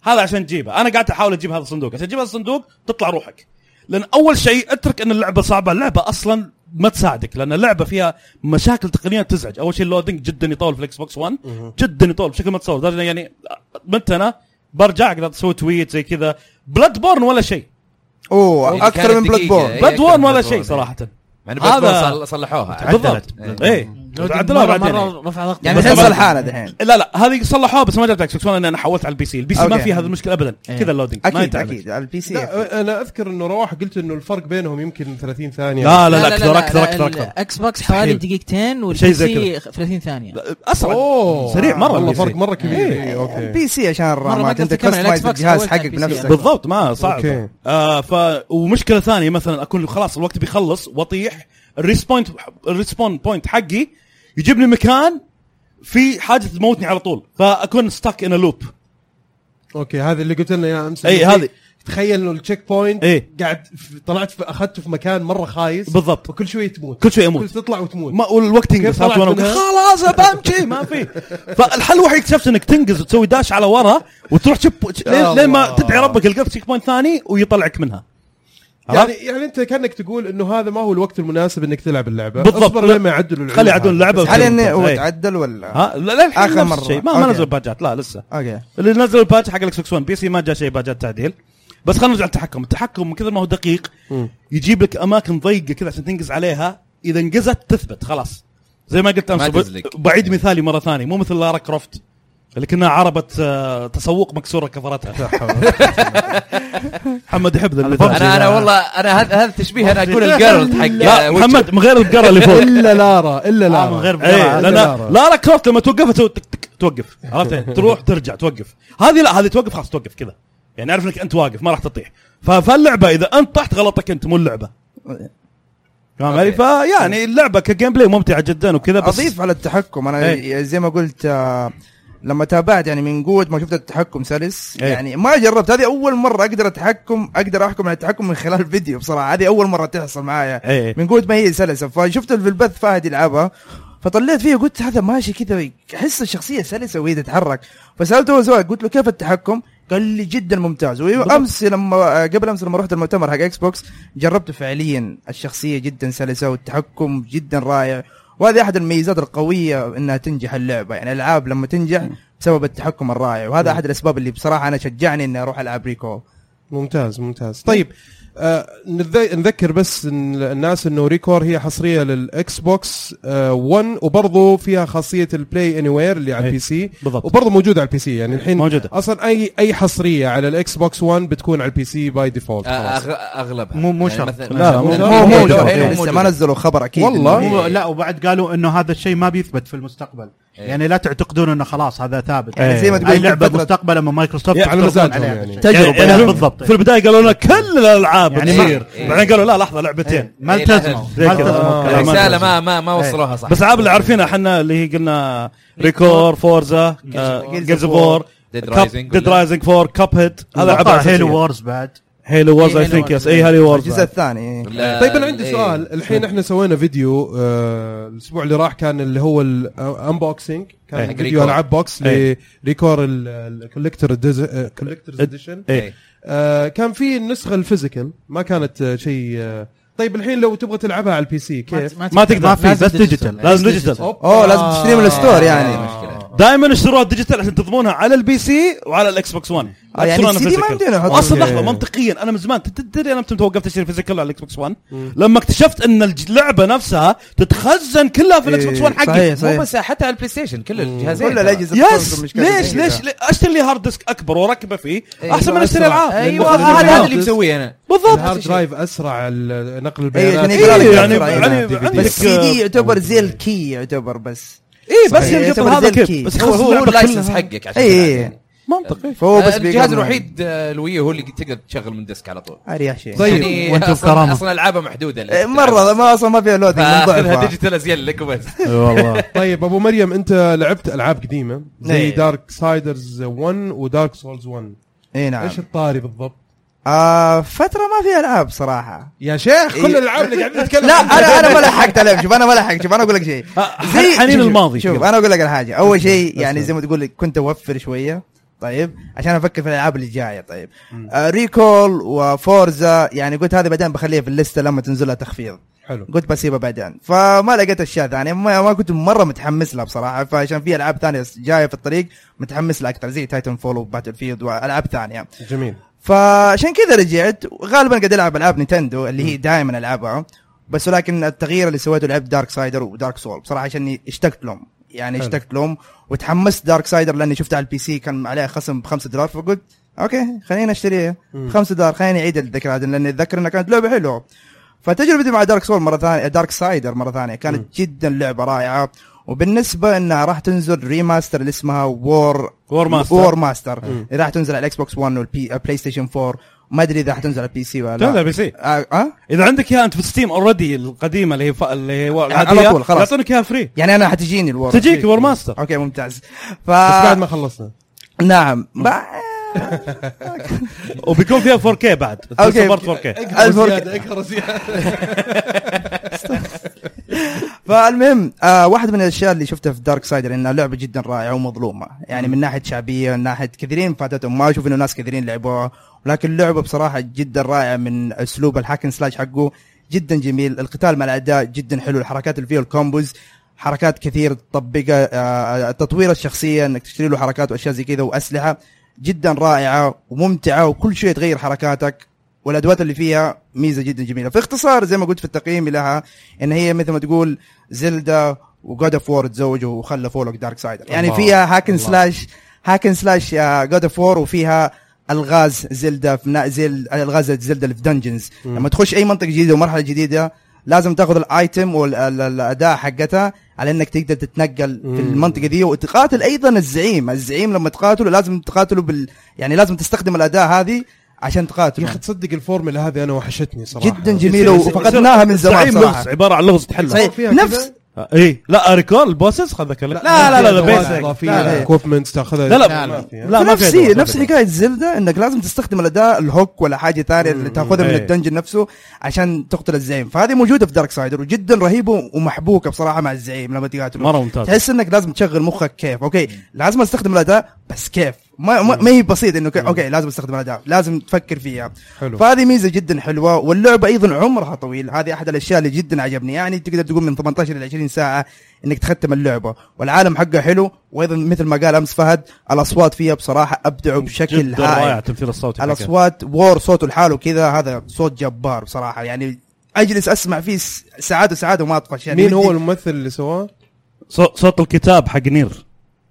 E: هذا عشان تجيبه. انا قاعد احاول اجيب هذا الصندوق عشان تجيب هذا الصندوق تطلع روحك، لان اول شيء اترك ان اللعبه صعبه. اللعبه اصلا ما تساعدك لان اللعبه فيها مشاكل تقنيه تزعج. اول شيء اللودنج جدا يطول في الاكس بوكس واحد، جدا يطول بشكل ما تتصور. درجه يعني متى انا برجع اقدر اسوي تويت زي كذا. بلاد بورن ولا شيء،
F: اوه اكثر من بلاد بورن.
E: بلاد بورن ولا شيء صراحه.
B: يعني هذا صلحوها
E: بالضبط. ايه عدلوها بعدين
C: رفع ضغط
F: يعني الحين صلحانه دحين.
E: لا لا هذه صلحوها بس ما جابت اكس بوكس واحد لان انا حولت على البي سي. البي سي ما
F: أوكي.
E: في هذه المشكله ابدا. كذا اللودنج ما
F: اكيد
E: يتعمل.
F: اكيد على البي سي.
A: لا انا اذكر انه رواح قلت انه الفرق بينهم يمكن ثلاثين ثانيه.
E: لا لا لا اكثر اكثر اكثر اكثر.
C: اكس بوكس حوالي دقيقتين والبي سي ثلاثين ثانيه.
E: اسرع
A: أوه.
E: سريع مره.
A: والله فرق مره كبير.
F: إيه.
A: اوكي
F: البي سي عشان الرامات انت
C: كمان
F: كستمايز الجهاز حقك بنفسك.
E: بالضبط ما صعب.
A: أوكي.
E: آه ف ومشكله ثانيه مثلا اكون خلاص الوقت بيخلص واطيح الريسبوينت الريسبون بوينت حقي يجيبني مكان في حاجه تموتني على طول فاكون ستاك ان لوب.
A: اوكي هذا اللي قلت لنا يا امس.
E: اي هذه
A: تخيل انه التشيك بوينت
E: إيه؟
A: قاعد في طلعت في اخذته في مكان مره خايس
E: بالضبط
A: وكل شويه تموت
E: كل شويه اموت
A: كل تطلع وتموت
E: ما والوقت ينقص
A: طلعت
E: وانا
A: منها؟
E: خلاص بمشي ما في. فالحل الوحيد اكتشفت انك تنقز وتسوي داش على ورا وتروح تشب لين لين ما تدعي ربك القفت تشيك بوينت ثاني ويطلعك منها.
A: يعني يعني انت كانك تقول انه هذا ما هو الوقت المناسب انك تلعب اللعبه.
E: بالضبط.
A: اصبر لما يعدلوا
E: خلي يعدلون اللعبه.
F: هل انه هو تعدل ولا
E: ها لا لا الحين
F: آخر
E: نفس
F: مرة.
E: الشيء ما, ما نزل باجات لا لسه.
F: اوكي
E: اللي نزل الباج حق الاكس بوكس واحد بي سي ما جاء شيء باجات تعديل. بس خلينا نرجع للتحكم. التحكم من كثر ما هو دقيق
A: م.
E: يجيب لك اماكن ضيقه كذا عشان تنقز عليها. اذا انقزت تثبت خلاص زي ما قلت امس. بعيد مثالي مره ثانيه مو مثل لارا كروفت اللي كنا عربة آه تسوق مكسوره كفرتها. محمد يحب ذا.
B: انا انا والله انا هذا هذا تشبيه انا اقول الجيرل حق
E: لا محمد من غير القرا اللي فوق
A: الا لارا الا لارا
D: من غير
E: ايه لأن لارا كروفت لما توقفها تو تك تك توقف عرفت تروح ترجع توقف. هذه لا هذه توقف خلاص توقف كذا يعني عارف انك انت واقف ما راح تطيح. فاللعبه اذا انت طحت غلطك انت مو اللعبه. تمام علي. فيعني اللعبه كجيم بلاي ممتعه جدا وكذا. بس
F: اضيف على التحكم انا
E: ايه؟
F: زي ما قلت آه لما تابعت يعني من قوة ما شفت التحكم سلس.
E: ايه؟
F: يعني ما جربت. هذه اول مرة اقدر اتحكم اقدر احكم على التحكم من خلال الفيديو بصراحة. هذه اول مرة تحصل معايا.
E: ايه؟
F: من قوة ما هي سلسة. فشفت في البث فهد يلعبها فطلعت فيه قلت هذا ماشي كذا احس الشخصية سلسة وهي تتحرك. فسألته هو زواج قلت له كيف التحكم قال لي جدا ممتاز. وامس لما قبل امس لما رحت المؤتمر حق اكس بوكس جربت فعليا الشخصية جدا سلسة والتحكم جدا رائع. وهذه احد الميزات القوية انها تنجح اللعبة. يعني الالعاب لما تنجح بسبب التحكم الرائع. وهذا احد الاسباب اللي بصراحة انا شجعني اني اروح العب ريكول.
A: ممتاز ممتاز. طيب آه نذكر بس الناس انه ريكور هي حصريه للاكس بوكس آه واحد وبرضه فيها خاصيه البلاي اني وير اللي على البي سي وبرضه موجوده على البي سي. يعني الحين موجودة. اصلا اي اي حصريه على الاكس بوكس واحد بتكون على البي سي باي ديفولت.
B: اغلبها
D: مو مو شرط.
B: يعني
F: لا مو مو لسه ما نزلوا خبر اكيد
A: والله.
D: لا وبعد قالوا انه هذا الشيء ما بيثبت في المستقبل. يعني لا تعتقدون انه خلاص هذا ثابت.
F: يعني زي ما تقول
D: لعبه مستقبل اما مايكروسوفت
A: على مزاجهم يعني
F: تجربه
E: يعني
D: بالضبط.
E: في البدايه قالوا لنا كل الالعاب
D: يعني
E: تصير بعدين قالوا لا لحظه لعبتين
D: ما التزموا ما التزموا
B: رساله ما ما ما وصلوها صح.
E: بس العاب اللي عارفينها احنا اللي هي قلنا ريكور فورزا جيرز اوف وور ديد رايزنج فور كاب هيد. هذا لعبه
D: هيلو وورز بعد
E: هيلو وورز اي ثينك يس اي هيلو وورز
F: الجزء الثاني.
A: طيب انا عندي سؤال. الحين احنا سوينا فيديو آه الاسبوع اللي راح كان اللي هو الانبوكسينج كان
B: ايه.
A: فيديو العاب بوكس
E: ايه.
A: لريكور الكوليكتور كوليكتورز اديشن. كان في النسخه الفيزيكال ما كانت شيء آه طيب الحين لو تبغى تلعبها على البي سي كيف
C: ما,
E: ما تقدر
D: ما في بس ديجيتال.
E: لازم ديجيتال.
F: اوه لازم تشتري من الستور يعني.
E: دائما اشتروها ديجيتال عشان تضمونها على البي سي وعلى الاكس بوكس واحد.
F: آه يعني السي دي ما عندنا يحطوا
E: اصلا لحظه منطقيا انا من زمان تدري انا متى توقفت اشتري فيزيكال على الاكس بوكس واحد لما اكتشفت ان اللعبه نفسها تتخزن كلها في الاكس بوكس واحد حقي.
B: مو بس حتى على البلاي ستيشن كل الجهازين
F: كل الاجهزه.
E: يس ليش ليش اشتري لي هارد ديسك اكبر واركبه فيه احسن من اشتري العاب.
B: ايوه هذا هذا اللي مسويه انا
E: بالضبط.
A: الهارد درايف اسرع نقل البيانات.
F: يعني
E: يعني
F: بس السي دي يعتبر زي الكي يعتبر بس
E: ايه بس يعتبر هذا كيف بس
B: هو هو اللايسنس حقك عشان
F: ايه
E: منطقي.
F: فهو بس
B: الجهاز الوحيد الوي هو اللي تقدر تشغل من ديسك على طول.
F: اريح شيء.
A: طيب
B: يعني
D: وانتم
B: اصلا, أصلاً العابها محدوده
F: مره ما اصلا ما فيها لودنج من ضعفها.
B: ديجيتال ازين لك وبس.
D: والله.
A: طيب ابو مريم انت لعبت العاب قديمه زي
F: ايه.
A: دارك سايدرز واحد ودارك سولز واحد.
F: اي نعم.
A: ايش الطاري بالضبط؟
F: آه فتره ما فيها العاب صراحه
A: يا شيخ كل الالعاب اللي قاعدين نتكلم
F: لا انا انا ما لحقت العب. شوف انا ما لحقت. شوف انا اقول لك شيء
E: زي حنين الماضي.
F: شوف انا اقول لك على حاجه. اول شيء يعني زي ما تقول كنت اوفر شويه طيب عشان افكر في الالعاب اللي جايه. طيب آه ريكول وفورزا يعني قلت هذه بعدين بخليها في الليسته لما تنزلها تخفيض.
A: حلو.
F: قلت بسيبها بعدين فما لقيت اشياء ثانيه ما, ما كنت مره متحمس لها بصراحه فعشان في العاب ثانيه جايه في الطريق متحمس لها اكثر زي تايتن فول وباتل فيلد والعاب ثانيه.
A: جميل.
F: فعشان كذا رجعت غالبا قاعد العب العاب نينتندو اللي هي دائما العبها بس ولكن التغيير اللي سويته لعبت دارك سايدر ودارك سول بصراحه عشان اشتقت لهم يعني حلو. اشتقت لهم وتحمست دارك سايدر لاني شفتها على البي سي كان عليها خصم بخمسة دولار فقلت اوكي خلينا اشتريها بخمسة دولار خليني اعيد الذكرى هذه لاني اتذكر انها كانت لعبه حلوه. فتجربتي مع دارك سول مره ثانيه دارك سايدر مره ثانيه كانت م. جدا لعبه رائعه. وبالنسبه انها راح تنزل ريماستر اللي اسمها وور
E: وور ماستر,
F: وور ماستر. راح تنزل على الاكس بوكس ون والبلاي ستيشن فور ما ادري اذا راح تنزل على البي سي ولا
E: تنزل على البي سي.
F: أه؟ أه؟
E: اذا عندك اياها انت في ستيم اوريدي القديمه اللي هي ف... اللي هي
F: على طول خلاص
E: يعطونك اياها فري
F: يعني انا حتجيني الوور
E: تجيك وور ماستر.
F: اوكي ممتاز. ف...
A: بس بعد ما خلصنا
F: نعم ب...
E: وبيكون فيها فور كي بعد سبورت فور كي
A: اقهر زياده.
F: فالمهم آه واحد من الاشياء اللي شفتها في دارك سايدر انها لعبه جدا رائعه ومظلومه يعني من ناحيه شعبيه من ناحيه كثيرين فاتتهم ما اشوف انه ناس كثيرين لعبوها ولكن اللعبه بصراحه جدا رائعه من اسلوب الهاكن سلاش حقه جدا جميل. القتال مع الاعداء جدا حلو الحركات اللي فيه الكومبوز حركات كثير تطبقها آه تطوير الشخصيه انك تشتري له حركات واشياء زي كذا واسلحه جدا رائعه وممتعه وكل شيء تغير حركاتك والادوات اللي فيها ميزه جدا جميله. في اختصار زي ما قلت في التقييم لها ان هي مثل ما تقول زلدا وجود اوف وور تزوجوا وخلفوا لك دارك سايدر يعني فيها هاكن سلاش هاكن سلاش جود اوف وور وفيها الغاز زلدا في زل الغاز زلدا اللي في دنجنز لما تخش اي منطقه جديده ومرحله جديده لازم تاخذ الايتم والاداء حقتها على انك تقدر تتنقل في المنطقه دي وتقاتل ايضا الزعيم الزعيم لما تقاتله لازم تقاتله بال يعني لازم تستخدم الاداء هذه عشان تقاتل.
A: يا اخي تصدق الفورمولا هذه انا وحشتني صراحه
F: جدا جميله وفقدناها من زمان صراحه.
E: عباره عن لغز تحلها
F: نفس
E: ايه لا ريكول البوسس خذ لا لا لا لا بيسك
A: اكويبمنتس تاخذها
E: لا لا
F: لا نفس نفس حكايه زلدا انك لازم تستخدم الاداء الهوك ولا حاجه ثانيه اللي تاخذها من الدنجن نفسه عشان تقتل الزعيم. فهذه موجوده في دارك سايدر وجدا رهيبه ومحبوكه بصراحه مع الزعيم لما تقاتله
E: مره ممتاز
F: تحس انك لازم تشغل مخك كيف اوكي لازم استخدم الاداء بس كيف ما ما هي بسيط انه اوكي لازم استخدم الاداء لازم تفكر فيها. حلو. فهذه ميزه جدا حلوه واللعبه ايضا عمرها طويل هذه احد الاشياء اللي جدا عجبني يعني تقدر تقول من ثمانية عشر الى عشرين ساعه انك تختم اللعبه والعالم حقه حلو وايضا مثل ما قال امس فهد الاصوات فيها بصراحه ابدعوا بشكل
E: رائع التمثيل الصوتي
F: الاصوات وور صوته لحاله كذا هذا صوت جبار بصراحه يعني اجلس اسمع فيه ساعات وساعات وما اطفش يعني.
A: مين هو الممثل اللي سواه
E: صوت الكتاب حق نير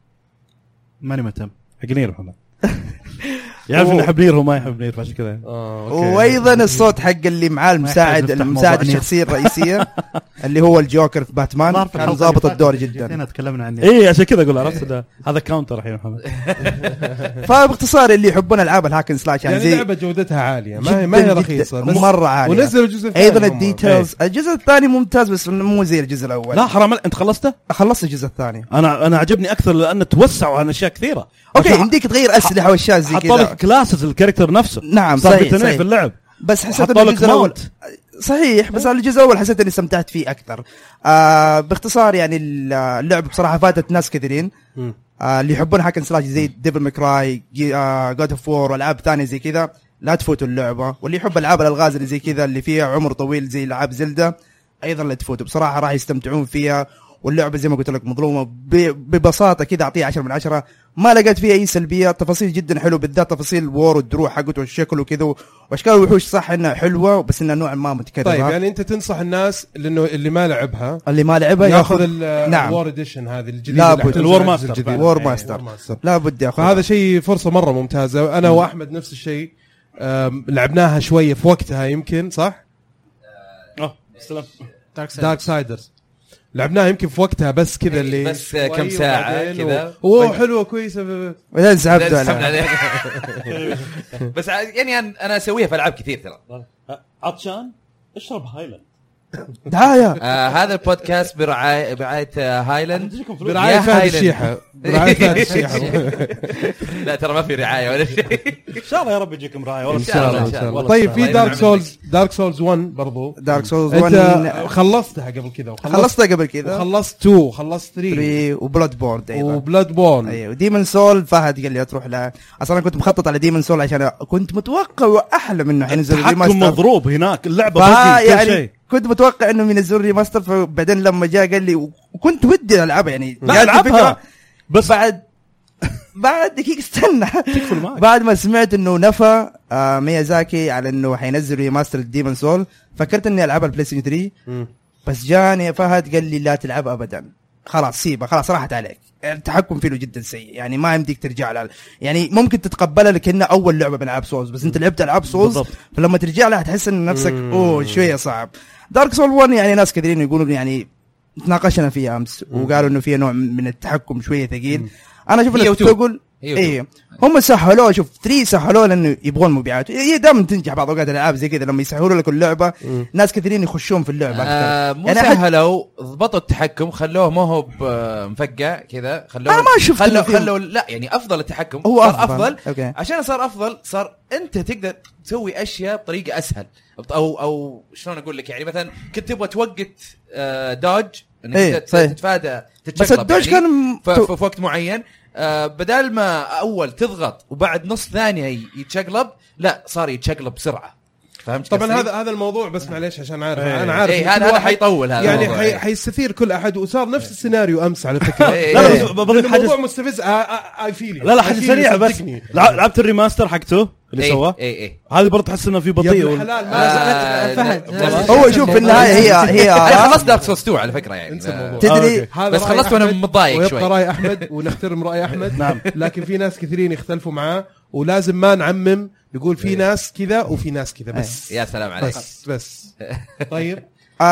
D: ماني مهتم
E: حق نير محمد يعرف انه يحب نير وما يحب نير فعشان كذا.
F: وايضا الصوت حق اللي معاه المساعد المساعد الشخصيه الرئيسيه اللي هو الجوكر في باتمان كان ضابط الدور جدا.
D: هنا تكلمنا عنه
E: ايه عشان كذا اقول عرفت هذا كاونتر الحين محمد.
F: فباختصار اللي يحبون العاب الهاكن سلاش يعني زي
A: لعبه جودتها عاليه ما هي ما هي رخيصه
F: مره عاليه
A: ونزلوا الجزء الثاني
F: ايضا الديتيلز الجزء الثاني ممتاز بس مو زي الجزء الاول.
E: لا حرام انت خلصته؟
F: خلصت الجزء الثاني.
E: انا انا عجبني اكثر لانه توسعوا عن اشياء كثيره.
F: اوكي يمديك تغير اسلحه واشياء زي كذا
E: حطوا لك كلاسز الكاركتر نفسه
F: نعم صحيح, صحيح
E: في اللعب
F: بس حسيت الجزء الاول صحيح بس الجزء الاول حسيت اني استمتعت فيه اكثر. آه باختصار يعني اللعب بصراحه فاتت ناس كثيرين آه اللي يحبون هاكن سلاش زي ديفل ماكراي جود اوف وور والعاب ثانيه زي كذا لا تفوتوا اللعبه واللي يحب العاب الالغاز اللي زي كذا اللي فيها عمر طويل زي العاب زلدا ايضا لا تفوتوا بصراحه راح يستمتعون فيها. واللعبه زي ما قلت لك مظلومه ببساطه كذا اعطيها عشرة من عشرة ما لقيت فيها اي سلبيات. تفاصيل جدا حلو بالذات تفاصيل وور والدروع حقته والشكل وكذا واشكال الوحوش صح انها حلوه بس انها نوع ما متكرره.
A: طيب يعني انت تنصح الناس لانه اللي ما لعبها
F: اللي ما لعبها
A: ياخذ
F: نعم.
A: الوور اديشن هذه الجديده
E: الوور ماستر
F: وور ماستر لا بد ياخذ.
A: فهذا شيء فرصه مره ممتازه. انا م. واحمد نفس الشيء لعبناها شويه في وقتها يمكن صح
E: اه سلام
A: دارك سايدرز لعبناها يمكن في وقتها بس كذا اللي
B: بس كم ساعه كذا
A: اوه حلوه كويسه
F: ولا سحبت عليها
B: بس يعني انا اسويها في العاب كثير ترى.
E: عطشان اشرب هايلاند
F: دعايه.
B: آه هذا البودكاست برعايه برعايه آه هايلاند،
A: برعاية
B: يا
A: فهد
B: هايلاند.
A: الشيحة برعاية فهد الشيحة.
B: لا ترى ما في رعايه ولا شيء.
E: ان شاء الله يا رب يجيكم راي والله.
A: ان شاء الله ان شاء الله.
E: والله
A: طيب
E: الله
A: في دارك
B: ينعم
A: سولز، دارك سولز واحد برضو
F: دارك سولز
A: انت
F: واحد
A: خلصتها قبل كذا وخلصت
F: خلصتها قبل كذا،
A: وخلصت اثنين وخلصت ثلاثة
F: ثري وبلاد بورد ايضا.
A: وبلاد بورن.
F: ايوه وديمن سول فهد قال لي تروح لها. اصلا انا كنت مخطط على ديمن سول عشان كنت متوقع احلى منه حينزل
E: التحكم
F: ريماستر
E: مضروب هناك، اللعبه
F: فا
E: بقي كل
F: يعني
E: شيء.
F: كنت متوقع انه ينزلوا ريماستر، فبعدين لما جاء قال لي وكنت ودي العبها يعني
E: لا
F: جاتني
E: العبها
F: فكرة.
E: بس
F: بعد بعد دقيقة استنى
E: تكفل معك.
F: بعد ما سمعت انه نفى آه ميازاكي على انه حينزل ريماستر الديمون سول، فكرت اني العبها البلاي ستيشن ثري،
A: مم.
F: بس جاني فهد قال لي لا تلعب ابدا، خلاص سيبها، خلاص راحت عليك، التحكم فيه جدا سيء، يعني ما يمديك ترجع لها، يعني ممكن تتقبلها لكنها اول لعبه من العاب سولز، بس انت لعبت العاب سولز
E: بالضبط.
F: فلما ترجع لها تحس ان نفسك
A: مم.
F: اوه شويه صعب. دارك سول واحد يعني ناس كثيرين يقولون يعني تناقشنا فيها امس وقالوا انه فيها نوع من التحكم شويه ثقيل. انا اشوف
B: هي
F: انك
B: وتو.
F: تقول
B: هي
F: ايه هم سهلوه، شوف ثري سهلوه لانه يبغون مبيعات، هي دائما تنجح بعض اوقات الالعاب زي كذا لما يسهلوا لك اللعبه
A: مم.
F: ناس كثيرين يخشون في اللعبه اكثر.
B: آه مو
F: يعني أحد-
B: سهلوا، ضبطوا التحكم، خلوه ما هو ب- مفقع كذا، خلوه
F: أنا ما شفت
B: خلوا
F: إنه فيه-
B: خلوا لا يعني افضل التحكم
F: هو
B: صار
F: أفضل.
B: افضل
F: أوكي.
B: عشان صار افضل صار انت تقدر تسوي اشياء بطريقه اسهل، او او شلون اقول لك، يعني مثلا كنت تبغى توقت آه دوج انك
F: إيه،
B: تت-
F: صحيح.
B: تتفادى
F: بس
B: تتشقلب
F: الدوج
B: يعني
F: كان
B: ف- ف- في وقت معين، آه بدال ما اول تضغط وبعد نص ثانيه يتشقلب، لا صار يتشقلب بسرعه. فهمت
A: طبعا
B: قصدي؟
A: هذا هذا الموضوع بس معليش عشان عارف
E: إيه.
A: انا عارف
B: إيه،
A: إن
B: هذا
A: كل
B: هذا
A: واحد
B: حيطول هذا
A: يعني
B: الموضوع،
A: حي
B: إيه.
A: حيستثير كل احد، وصار نفس السيناريو امس على فكره.
B: إيه.
E: لا
F: إيه.
E: لا بس بضيف
A: الموضوع
E: حاجه.
A: مستفز اي فيل
E: لا لا حاجه سريعه بس، لع- لعبت الريماستر حقته اللي
B: إيه،
E: سواه،
B: ايه ايه
E: هذه برضه تحس انه في
A: يا
E: بطيء
A: ابن
E: وال-
A: الحلال ما
B: آه،
C: فهد.
B: لا-
F: هو شوف في النهايه هي هي
B: انا
F: آراء.
B: خلصت دارك سولز تو على فكره يعني
A: انسى الموضوع.
F: تدري
E: آه،
A: هذا
B: بس
A: رأي
B: خلصت وأنا
A: أحمد،
B: متضايق
A: ويبقى
B: شوي.
A: راي احمد ونحترم راي احمد.
E: نعم.
A: لكن في ناس كثيرين يختلفوا معاه، ولازم ما نعمم، نقول في ناس كذا وفي ناس كذا بس.
B: يا سلام عليك.
A: بس بس طيب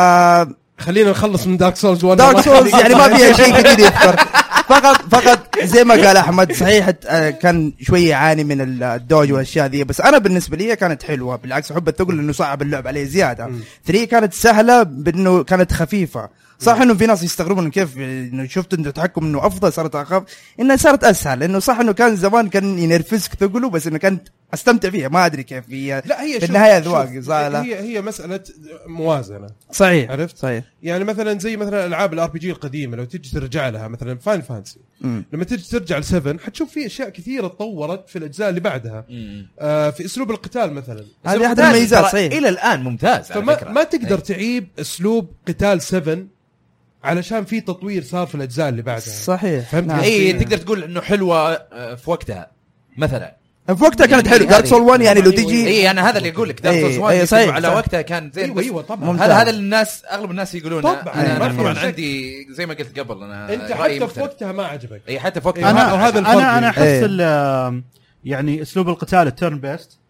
F: آه
A: خلينا نخلص من دارك سولز واحد.
F: دارك سولز يعني ما فيها شيء كثير يذكر، فقط فقط زي ما قال احمد صحيح آه، كان شويه يعاني من الدوج والاشياء ذي، بس انا بالنسبه لي كانت حلوه، بالعكس احب الثقل لانه صعب اللعب عليه زياده. ثري كانت سهله بانه كانت خفيفه، صح انه في ناس يستغربون كيف انه شفت انه التحكم انه افضل صارت اخف، انها صارت اسهل، لانه صح انه كان زمان كان ينرفزك ثقله، بس انه كانت استمتع فيها، ما ادري كيف هي
A: لا هي
F: في
A: شوف-
F: النهايه
A: شوف،
F: اذواق صح لا
A: هي هي مساله موازنه.
F: صحيح
A: عرفت؟
F: صحيح
A: يعني مثلا زي مثلا العاب الار بي جي القديمه لو تجي ترجع لها، مثلا فاين فانسي
F: مم.
A: لما تجي ترجع ل7 حتشوف في اشياء كثيره تطورت في الاجزاء اللي بعدها.
B: مم.
A: آه في اسلوب القتال مثلا،
F: هذه احد
B: ممتاز،
F: الميزات
B: ترى
F: صحيح.
B: الى الان ممتاز على
A: فما
B: فكره.
A: ما تقدر
B: إيه.
A: تعيب اسلوب قتال سبعة علشان في تطوير صار في الاجزاء اللي بعدها.
F: صحيح
A: فهمت
F: نعم.
A: قصدي؟
B: اي تقدر تقول انه حلوه آه، في وقتها مثلا.
F: في وقتها كانت
B: يعني
F: حلوه دارك
B: هذه-
F: سول واحد يعني لو
A: أيوة،
F: تجي
B: اي انا هذا اللي اقول لك، دارك
F: إيه،
B: سولز
F: إيه،
B: واحد
F: صحيح،
B: على
F: صح.
B: وقتها كان زين.
A: ايوه
B: بس
A: ايوه طبعا.
F: ممتاز.
B: هذا هذا الناس اغلب الناس يقولونه.
A: طبعاً،
B: انا
F: ما
B: أنا
F: في
B: طبعا
A: شك.
B: عندي زي ما قلت قبل، انا
A: انت
B: رأيي
A: حتى في
B: مختلف.
A: وقتها ما عجبك.
B: اي حتى في وقتها.
A: إيه،
D: انا
A: وهذا الفرق
D: انا انا
A: يعني.
D: احس
F: إيه.
D: ال- يعني اسلوب القتال التيرن بيست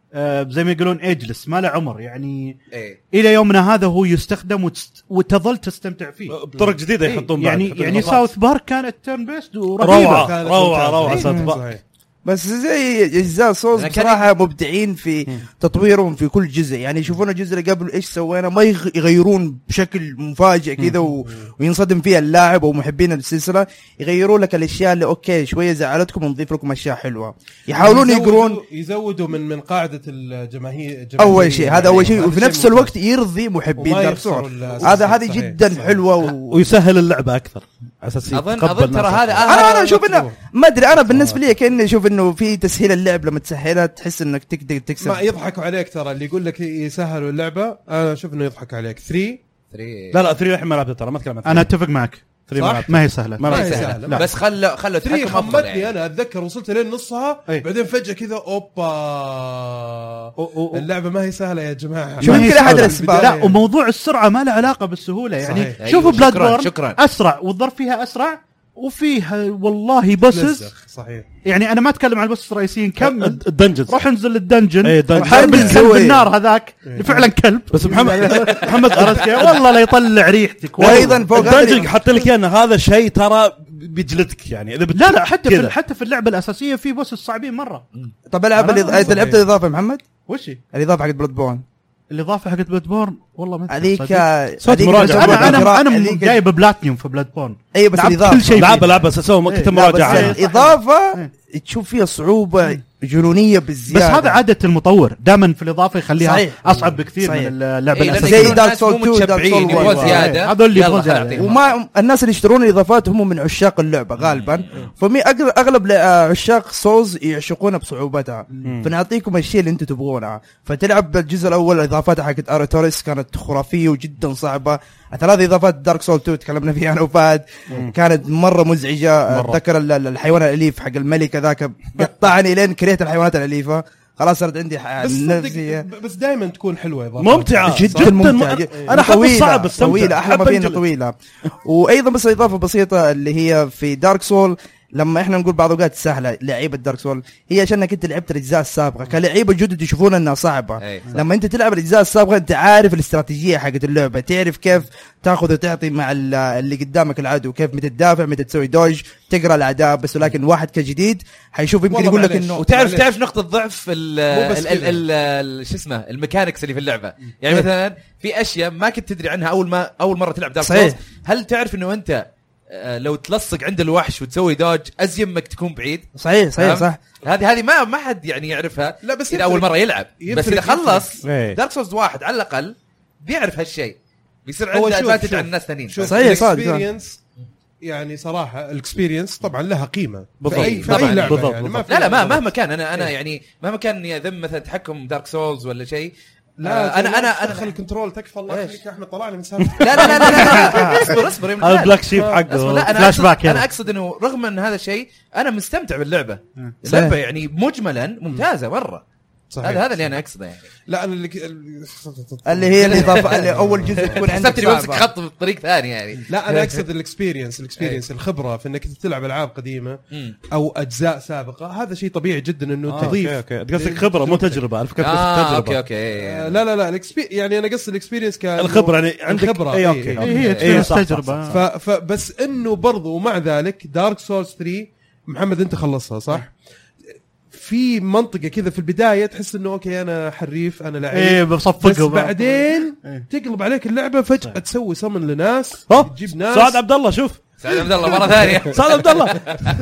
D: زي ما يقولون ايجلس ما له عمر، يعني
B: ايه
D: الى يومنا هذا هو يستخدم وتست... وتظل تستمتع فيه.
E: بطرق جديده
D: إيه،
E: يحطون بعد،
D: يعني
E: يحطون
D: يعني
E: إضافات.
D: ساوث بارك كانت تيرن بيست ورهيبه.
E: روعه
A: كانت
E: روعه
A: ممتازة.
E: روعه
A: إيه،
E: ساوث بارك.
A: صحيح.
F: بس زي اجزاء سولز
B: أنا كان-
F: بصراحه مبدعين في تطويرهم في كل جزء، يعني يشوفون الجزء اللي قبل ايش سوينا ما يغ- يغيرون بشكل مفاجئ كذا و... وينصدم فيها اللاعب او محبين السلسله، يغيروا لك الاشياء اللي اوكي شويه زعلتكم ونضيف لكم اشياء حلوه، يحاولون
A: يزودوا-
F: يقرون
A: يزودوا من من قاعده الجماهير.
F: اول شيء هذا اول شيء،
A: هذا
F: وفي
A: شيء
F: نفس
A: ممتاز.
F: الوقت يرضي محبين
A: وما
F: دارك
A: يخسروا
F: سولز.
A: الأساس.
F: هذا هذه
A: صحيح،
F: جدا
A: صحيح.
F: حلوه و...
E: ويسهل اللعبه اكثر على اساس
B: اظن
E: يتقبل
B: اظن ترى
E: ناس
B: هذا
E: أكثر.
F: انا انا
A: هذا
F: اشوف انه
A: مطلوب.
F: ما ادري، انا بالنسبه لي كاني اشوف انه في تسهيل اللعب لما تسهلها تحس انك تقدر تكسب.
A: ما يضحكوا عليك ترى اللي يقول لك يسهلوا اللعبه، انا اشوف انه يضحك عليك. ثلاثة
B: ثري
E: لا لا ثري الحين ما لعبت ترى، ما اتكلم عن
D: انا اتفق معك،
E: ثري
A: صح؟
E: ما لعبت.
D: ما هي سهله.
E: ما
A: ما
E: هي
A: هي
B: سهلة.
A: سهلة.
B: لا. بس خلوا خلوا
A: ثلاثة
B: التحكم افضل
A: خمتني
B: يعني.
A: انا اتذكر وصلت لين نصها
E: أي.
A: بعدين فجاه كذا اوبا اللعبه ما هي سهله يا جماعه.
F: شو
D: ما هي
F: يمكن احد
D: سهلة.
F: الاسباب
D: لا وموضوع السرعه ما له علاقه بالسهوله، يعني
A: صحيح.
D: شوفوا
B: أيوة،
D: بلاد
B: شكراً،
D: بورن
B: شكراً.
D: اسرع والضرب فيها اسرع وفيها والله بوسز،
A: تلزخ، صحيح.
D: يعني انا ما اتكلم عن البوسس الرئيسيين، كمل
E: الدنجنز
D: روح انزل الدنجن
E: إيه، دنجن.
D: حارب
F: حارب
D: الكلب
F: الزوي.
D: النار هذاك اللي فعلا كلب،
E: بس محمد محمد
D: عرفت كيف؟ والله لا يطلع ريحتك والله.
F: وايضا فوق
E: الدنجن
F: هذا
E: حط لك ان هذا شيء ترى بيجلدك، يعني اذا بت-
D: لا لا حتى
E: كذا.
D: في حتى في اللعبه الاساسيه في بوسس صعبين مره.
F: طب العب
D: أنا-
F: اللي انت لعبت الاضافه يا محمد؟
D: وش هي؟
F: الاضافه حقت بلاد بورن
D: الاضافه حقت بلاد بورن والله ما
F: هذيك
E: صوت مراجعة.
D: انا انا انا جايب بلاتنيوم في بلاد بورن.
F: اي بس
D: لعبت كل
F: الاضافه
D: شيء
E: لعبه لعبه سووا مكتب مراجعه.
F: الاضافه تشوف فيها صعوبه جنونيه بالزياده.
D: بس هذا عاده المطور دائما في الاضافه يخليها
F: صحيح.
D: اصعب بكثير
F: صحيح.
D: من اللعبه
B: إيه
D: الاساسيه.
F: زي دارك سول تو دارك سول
B: يبغى زياده
D: هذول اللي
B: يلا
D: يبغون زيادة.
B: خلاص.
F: وما الناس اللي يشترون الاضافات هم من عشاق اللعبه غالبا، فمي أغلب, اغلب عشاق سولز يعشقونها بصعوبتها، فنعطيكم الشيء اللي انتم تبغونه. فتلعب بالجزء الاول الاضافات حقت اريتوريس كانت خرافيه وجدا صعبه. ثلاث اضافات دارك سول تو تكلمنا فيها انا وفهد كانت مره مزعجه. اتذكر الحيوان الاليف حق الملك ذاك قطعني لين كرهت الحيوانات الاليفه، خلاص صارت عندي
A: بس
F: نفسيه.
A: بس دائما تكون حلوه اضافه
E: ممتعه
F: جدا ممتعه.
E: انا حاب الصعب بس
F: طويله، احلى ما فينا طويله. وايضا بس اضافه بسيطه اللي هي في دارك سول، لما احنا نقول بعض الاوقات سهله لعيبه دارك سول، هي عشانك انت لعبت الاجزاء السابقه، كلعيبه جدد يشوفون انها صعبه.
B: أي.
F: لما انت تلعب الاجزاء السابقه انت عارف الاستراتيجيه حقت اللعبه، تعرف كيف تاخذ وتعطي مع اللي قدامك العدو، كيف متى تدافع متى تسوي دوج، تقرا الاعداء. بس ولكن واحد كجديد حيشوف يمكن يقول لك انه
B: وتعرف تعرف نقطه ضعف ال
A: بس
B: ال ال ال شو اسمه الميكانكس اللي في اللعبه. يعني مثلا في اشياء ما كنت تدري عنها اول ما اول مره تلعب دارك سولز. هل تعرف انه انت لو تلصق عند الوحش وتسوي دوج ازيمك تكون بعيد؟
F: صحيح صحيح صح.
B: هذه هذه ما ما حد يعني يعرفها.
A: لا بس
B: اذا اول مره يلعب، بس اذا خلص
E: إيه.
B: دارك سولز واحد على الاقل بيعرف هالشيء، بيصير عنده ادفانتج عن الناس ثانيين.
F: صحيح صح.
A: يعني صراحه الاكسبيرينس طبعا لها قيمه
E: بالضبط.
A: في اي, في
B: طبعاً.
A: أي لعبه
E: بالضبط.
A: يعني ما في
B: لا لا ما
A: لعبة
B: مهما كان انا انا يعني مهما كان يذم مثلا تحكم دارك سولز ولا شيء.
A: لا
B: آه، انا انا انا
A: دخل الكنترول تكفى الله
B: إيش؟
A: يخليك يا احمد طلعني من سالفه.
B: لا لا لا لا, لا. اصبر اصبر
E: هذا بلاك شيب
B: أصبر.
E: حقه
B: لا انا
D: فلاش
B: أقصد
D: باك
B: انا
D: هنا.
B: اقصد انه رغم ان هذا الشيء انا مستمتع باللعبه. اللعبه يعني مجملا ممتازه مره.
A: صحيح.
B: هذا هذا اللي انا اقصده يعني.
A: لا انا اللي
F: اللي هي الاضافه اللي اول جزء تكون عندك
B: حسبتني بمسك
F: صعبة.
B: خط بطريق ثاني يعني.
A: لا انا اقصد الاكسبيرينس الاكسبيرينس الخبره في انك تلعب العاب قديمه
B: مم.
A: او اجزاء سابقه. هذا شيء طبيعي جدا انه
E: آه،
A: تضيف.
E: اوكي اوكي قصدك خبره مو تجربه. الفكره
B: اه
E: تجربه.
B: اوكي اوكي
A: آه، لا لا لا الإكسبي... يعني انا قصدي الاكسبيرينس كان
E: الخبره يعني عندك
A: الخبره
E: اي
A: إيه،
E: اوكي
A: إيه.
E: أوكي.
D: هي
E: إيه، صح، صح،
D: تجربه.
E: صح،
A: ف... فبس انه برضو ومع ذلك دارك سولز ثري محمد انت خلصها صح؟ في منطقه كذا في البدايه تحس انه اوكي انا حريف انا لعيب
D: ايه
A: بس
D: بصفقه
A: بعدين
D: إيه.
A: تقلب عليك اللعبه فجاه تسوي سمن لناس
E: ها؟
A: تجيب ناس
E: سعد عبد الله شوف
B: سعد عبد الله مره ثانيه.
E: سعد عبد الله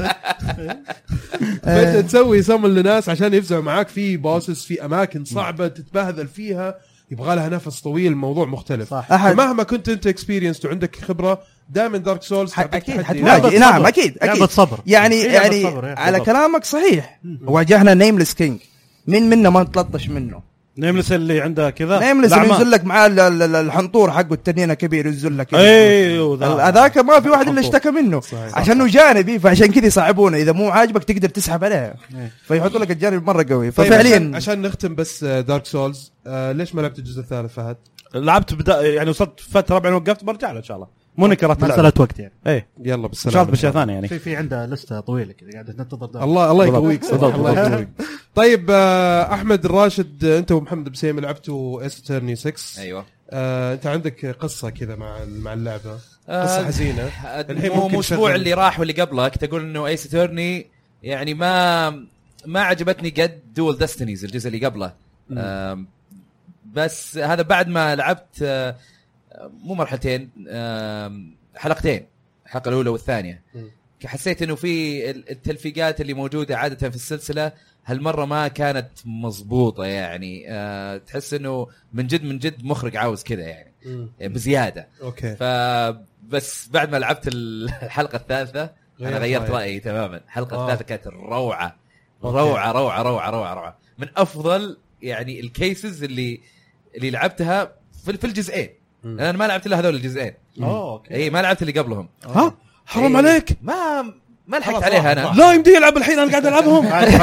A: فجاه تسوي سمن لناس عشان يفزعوا معاك في بوسس في اماكن صعبه تتبهذل فيها يبغى لها نفس طويل. الموضوع مختلف
D: صح.
F: أحد-
A: مهما كنت انت اكسبيرينس وعندك خبره دائما دارك سولز
F: اكيد حتواجه.
D: لعبة
F: نعم
D: صبر.
F: اكيد
D: لعبة
F: اكيد
D: صبر.
F: يعني
D: إيه لعبة
F: يعني
D: صبر، إيه.
F: على
E: بالضبط.
F: كلامك صحيح. واجهنا نيمليس كينج مين منا ما تلطش منه.
E: نيملس اللي عنده كذا
F: نيمليس اللي ينزل لك معاه ال- ال- الحنطور حقه التنين كبير ينزل لك
E: ايوه ذا.
F: هذاك ما في واحد الا اشتكى منه
A: صحيح.
F: عشانه جانبي فعشان كذا يصعبونه. اذا مو عاجبك تقدر تسحب عليه فيحطوا لك الجانب مره قوي.
A: طيب عشان,
F: ففعليا
A: عشان نختم بس دارك سولز آه ليش ما لعبت الجزء الثالث فهد؟
E: لعبت بدا يعني وصلت فتره بعدين وقفت برجع له ان شاء الله. مو نكرت
D: مساله وقت يعني.
E: ايه
A: يلا
E: ان شاء
A: بالسلامه
E: الله باشياء ثانيه يعني.
D: في في عنده لسته طويله كذا قاعده ننتظر ده.
A: الله الله
E: بالضبط.
A: يقويك صراحة،
E: بالضبط.
A: الله يقويك. طيب آه احمد الراشد آه، انت ومحمد بسيم لعبتوا ايس اترني ستة.
B: ايوه
A: آه، انت عندك قصه كذا مع مع اللعبه
B: آه،
A: قصه حزينه. الحين
B: مو
A: ممكن
B: مو الاسبوع
A: نشغل-
B: اللي راح واللي قبله كنت اقول انه ايس اترني يعني ما ما عجبتني قد دول ديستنيز الجزء اللي قبله. آم، بس هذا بعد ما لعبت آه، مو مرحلتين آم، حلقتين الحلقه الاولى والثانيه.
A: مم.
B: حسيت انه في التلفيقات اللي موجوده عاده في السلسله هالمره ما كانت مضبوطه يعني. أه تحس انه من جد من جد مخرج عاوز كذا يعني
A: مم.
B: بزياده.
A: اوكي
B: فبس بعد ما لعبت الحلقه الثالثه انا
A: غيرت
B: غيرت
A: رأيك.
B: رايي تماما. الحلقه
A: آه.
B: الثالثه كانت روعه
A: أوكي.
B: روعه روعه روعه روعه روعه من افضل يعني الكيسز اللي اللي لعبتها في في الجزئين.
A: مم.
B: انا ما لعبت الا هذول الجزئين.
E: اوه اوكي.
B: اي ما لعبت اللي قبلهم.
E: ها حرام
B: إيه.
E: عليك.
B: ما ما لحقت
A: خلاص
B: عليها
A: راح،
B: انا.
E: لا يمدي يلعب الحين انا قاعد العبهم.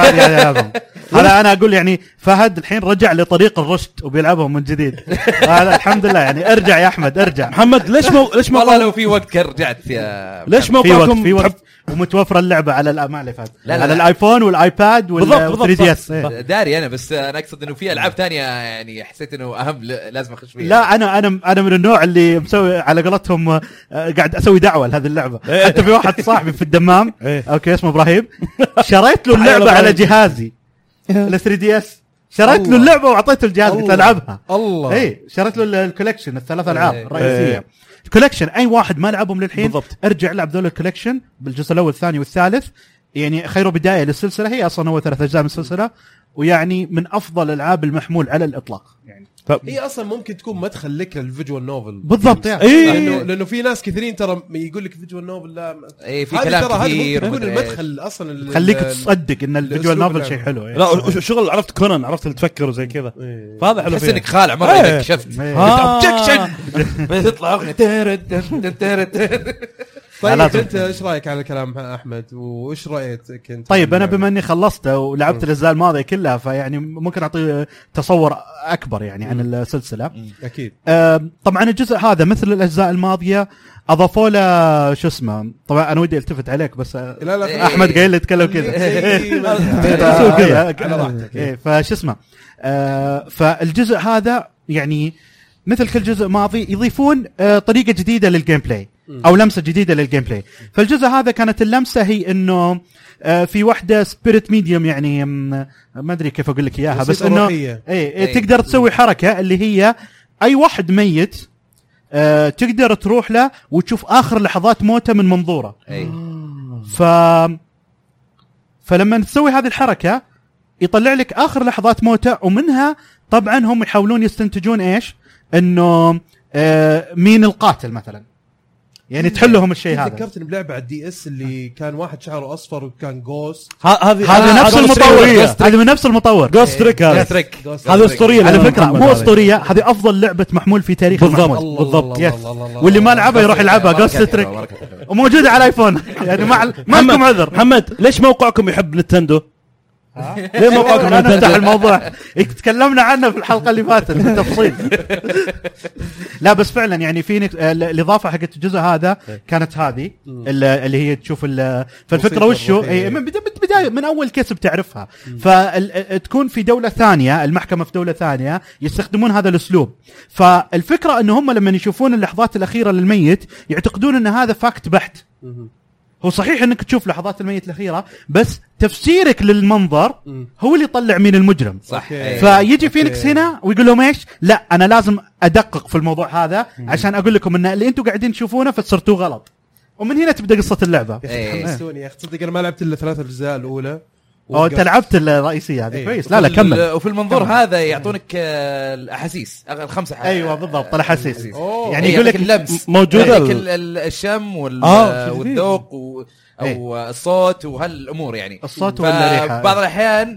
D: هذا انا اقول يعني فهد الحين رجع لطريق الرشد وبيلعبهم من جديد. هذا الحمد لله يعني. ارجع يا احمد ارجع.
E: محمد ليش مو ليش ما
B: والله لو في وقت كان رجعت يا
E: ليش
D: في وقت
E: موقعكم
D: في وقت
E: تحب-
D: ومتوفره اللعبه على الامال فهد
B: لا، لا،
D: على
B: لا.
D: الايفون والايباد
E: بالضبط، بالضبط،
D: وال ثري دي اس.
E: صح.
B: داري انا بس انا اقصد انه في العاب تانية يعني حسيت انه اهم ل- لازم اخش فيها.
D: لا انا انا انا من النوع اللي مسوي على قولتهم آه، قاعد اسوي دعوه لهذه اللعبه. حتى في واحد صاحبي في الدمام
E: إيه.
D: اوكي اسمه ابراهيم شريت له
E: تحية
D: اللعبه على
E: لإبراهيم.
D: جهازي ال ثري دي اس شريت له اللعبه واعطيته الجهاز قلت له العبها.
A: الله
D: اي شريت له الكولكشن الثلاث العاب
B: إيه.
D: الرئيسيه.
E: إيه.
D: الكولكشن اي واحد ما لعبهم للحين
E: بالضبط.
D: ارجع العب ذول الكولكشن بالجزء الاول والثاني والثالث، يعني خير بدايه للسلسله. هي اصلا هو ثلاث اجزاء من السلسله، ويعني من افضل الالعاب المحمول على الاطلاق يعني.
A: هي اصلا ممكن تكون مدخل لك للفيجوال نوفل
D: بالضبط يعني.
E: إيه.
A: لانه لانه في ناس كثيرين ترى يقول لك فيجوال نوفل لا
B: اي في
A: هذه
B: كلام
A: ترى هذه
B: كثير
A: ممكن تكون
B: ومدري إيش.
A: المدخل اصلا ال-
D: خليك
A: ال-
D: تصدق ان الفيجوال
A: الأسلوب
D: نوفل شيء
A: اللعبة.
D: حلو يعني.
E: لا وش- شغل عرفت كونان، عرفت اللي تفكر وزي كذا،
A: إيه.
E: فهذا حلو
B: تحس
E: فيها.
B: انك خالع مره
E: إيه.
B: اذا كشفت
E: آه.
B: اوبجكشن بتطلع اغنيه ترد ترد.
A: طيب
D: لازم.
A: انت ايش رايك على كلام احمد وايش رايك انت؟
D: طيب انا بما اني خلصته ولعبت الاجزاء الماضيه كلها، فيعني ممكن اعطي تصور اكبر يعني عن السلسله.
A: اكيد
D: آم، طبعا الجزء هذا مثل الاجزاء الماضيه اضافوا له شو اسمه، طبعا انا ودي التفت عليك بس آه،
A: لا لا
B: إيه.
D: احمد قايل لي يتكلم كذا.
A: كذا
D: كذا
A: على راحتك.
D: إيه، فش اسمه آه، فالجزء هذا يعني مثل كل جزء ماضي يضيفون آه، طريقه جديده للجيم بلاي او لمسه جديده للجيم بلاي. فالجزء هذا كانت اللمسه هي انه آه، في واحده سبيريت ميديوم، يعني م- ما ادري كيف اقول لك اياها، بس
A: وسيطة
D: انه
A: روحية.
D: اي
B: إيه.
D: تقدر تسوي حركه اللي هي اي واحد ميت آه، تقدر تروح له وتشوف اخر لحظات موته من منظوره.
B: اي
D: ف فلما تسوي هذه الحركه يطلع لك اخر لحظات موته، ومنها طبعا هم يحاولون يستنتجون ايش انه آه، مين القاتل مثلا، يعني تحلهم الشيء هذا.
A: ذكرتني بلعبه على الدي اس اللي كان واحد شعره اصفر وكان جوست
E: ه- هذه
D: هذا
E: آه،
D: نفس
E: هذا
D: المطور،
E: أسطورية.
D: هذا من نفس المطور.
E: جوست تريك هذا
B: تريك
E: هذا اسطوريه
D: على
E: لنا
D: فكره
E: محمد
D: مو
E: هذه.
D: اسطوريه، هذه افضل لعبه محمول في تاريخ
E: بالضبط.
D: المحمول.
E: بالضبط.
D: يس. واللي ما لعبها يروح يلعبها جوست تريك، وموجوده على ايفون يعني ما ما لكم عذر.
E: محمد ليش موقعكم يحب نينتندو؟ ليه موقعكم
D: انا
E: نينتندو؟
D: نفتح الموضوع تكلمنا عنه في الحلقه اللي فاتت بالتفصيل. لا بس فعلا يعني في نك... الاضافه حقت الجزء هذا كانت هذه ال- اللي هي تشوف ال... فالفكره وشو اي من بدا- من بدايه من اول كيس بتعرفها، فتكون في دوله ثانيه، المحكمه في دوله ثانيه يستخدمون هذا الاسلوب. فالفكره انه هم لما يشوفون اللحظات الاخيره للميت يعتقدون ان هذا فاكت بحت. هو صحيح انك تشوف لحظات الميت الاخيره، بس تفسيرك للمنظر هو اللي يطلع مين المجرم.
B: صح.
A: أوكي.
D: فيجي فينيكس هنا ويقول لهم ايش؟ لا انا لازم ادقق في الموضوع هذا عشان اقول لكم ان اللي انتم قاعدين تشوفونه فسرتوه غلط. ومن هنا تبدا قصه اللعبه.
A: يا اخي
B: إيه.
A: حمستوني يا اخي، تصدق انا ما لعبت الا ثلاث اجزاء الاولى.
D: او انت لعبت الرئيسيه هذه
A: إيه.
D: كويس. لا لا كمل.
B: وفي المنظور هذا يعطونك آه، الاحاسيس الخمسه حاجات.
D: ايوه بالضبط الاحاسيس.
A: أوه.
D: يعني
B: يعني
D: يقول
B: يقول
D: لك
B: لك اللمس
E: موجودة
B: يعطيك
E: ال-
B: ال- ال- الشم وال-
E: آه، شو
B: والذوق و- او الصوت وهالامور يعني
D: الصوت والريحه.
B: بعض الاحيان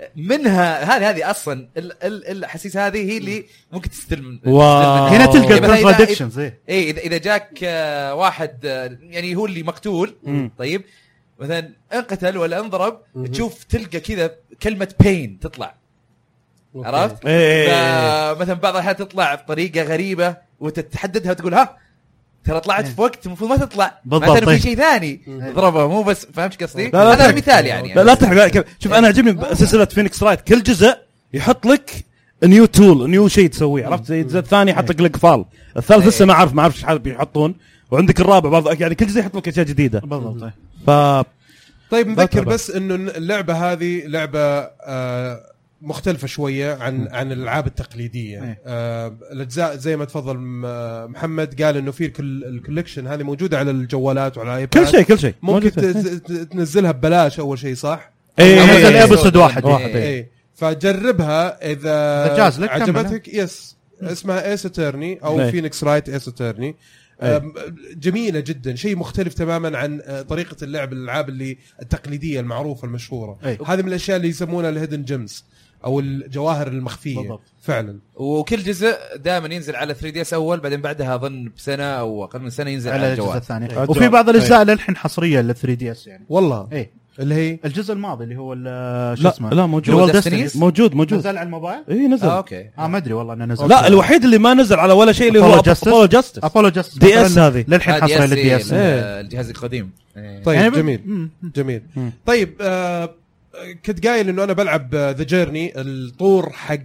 B: منها هذه هذه اصلا ال- ال- الاحاسيس هذه هي اللي ممكن تستلم
E: واو.
D: هنا تلقى
B: يعني مثلاً إذا-
D: الكونتراديكشنز. ايه
B: اي اذا اذا جاك آه، واحد آه، يعني هو اللي مقتول
E: مم.
B: طيب مثلا انقتل ولا انضرب تشوف تلقى كذا كلمه بين تطلع
A: أوكي.
B: عرفت؟
E: إيه.
B: مثلا بعض الاحيان تطلع بطريقه غريبه وتتحددها وتقول ها ترى طلعت في وقت المفروض ما تطلع
D: بالضبط.
B: معناته إنه في شيء ثاني ضربه مو بس فهمت قصدي؟
E: لا، لا
B: هذا
E: تحرق.
B: مثال يعني,
E: لا لا تحرق كذا. شوف انا عجبني سلسله فينيكس رايت كل جزء يحط لك نيو تول نيو شيء تسويه، عرفت؟ زي الجزء الثاني يحط لك القفال، الثالث لسه ما اعرف ما اعرف ايش حال بيحطون، وعندك الرابع برضه يعني كل جزء يحط لك اشياء جديده.
D: بالضبط.
E: ف
A: طيب نذكر
E: بطلع.
A: بس انه اللعبه هذه لعبه آه مختلفه شويه عن عن الالعاب التقليديه.
D: إيه.
A: آه الاجزاء زي ما تفضل م- محمد قال انه في الكل- الكوليكشن هذه موجوده على الجوالات وعلى الايباد.
E: كل شيء كل شيء
A: ممكن
E: موجود.
A: ت- ت- تنزلها ببلاش اول شيء صح؟
E: إيه،
D: أو
E: إيه،
D: مثل
E: إيه.
D: ابسود واحد.
E: واحد.
B: إيه.
A: ايه فجربها
D: إذا
A: اذا
D: جاز لك
A: عجبتك. يس اسمها ايس اترني او
E: إيه.
A: فينيكس رايت ايس اترني.
E: إيه.
A: أم، جميله جدا، شيء مختلف تماما عن أه، طريقه اللعب الالعاب اللي التقليديه المعروفه المشهوره.
D: إيه.
A: هذه من الاشياء اللي يسمونها الهيدن جيمز او الجواهر المخفيه.
D: بالضبط.
A: فعلا.
B: وكل جزء دائما ينزل على ثري دي اس اول بعدين بعدها اظن بسنه او اقل من سنه ينزل على,
D: على الجزء
B: الجوال.
D: الثاني.
E: الجوال.
D: وفي بعض الاجزاء للحين حصريه لل ثري دي اس يعني.
A: والله
D: ايه
A: اللي هي
D: الجزء الماضي اللي هو ال- شو
E: لا
D: اسمه
E: لا موجود
B: جوال
D: Destinies.
B: Destinies؟
E: موجود موجود
D: نزل على الموبايل.
E: اي نزل
B: آه، اوكي
D: اه ما ادري والله انه نزل.
E: لا الوحيد اللي ما نزل على ولا شيء اللي هو
D: Apollo Justice.
E: ابولو جاستس
D: ابولو جاست
E: دي اس هذه.
D: للحين
B: آه،
D: حصريه
B: دي اس
D: للدي اس.
B: إيه،
E: إيه.
B: الجهاز القديم. إيه.
A: طيب
D: يعني ب-
A: جميل
D: مم.
A: جميل.
E: مم.
A: طيب آه كنت قايل انه انا بلعب ذا جيرني الطور حق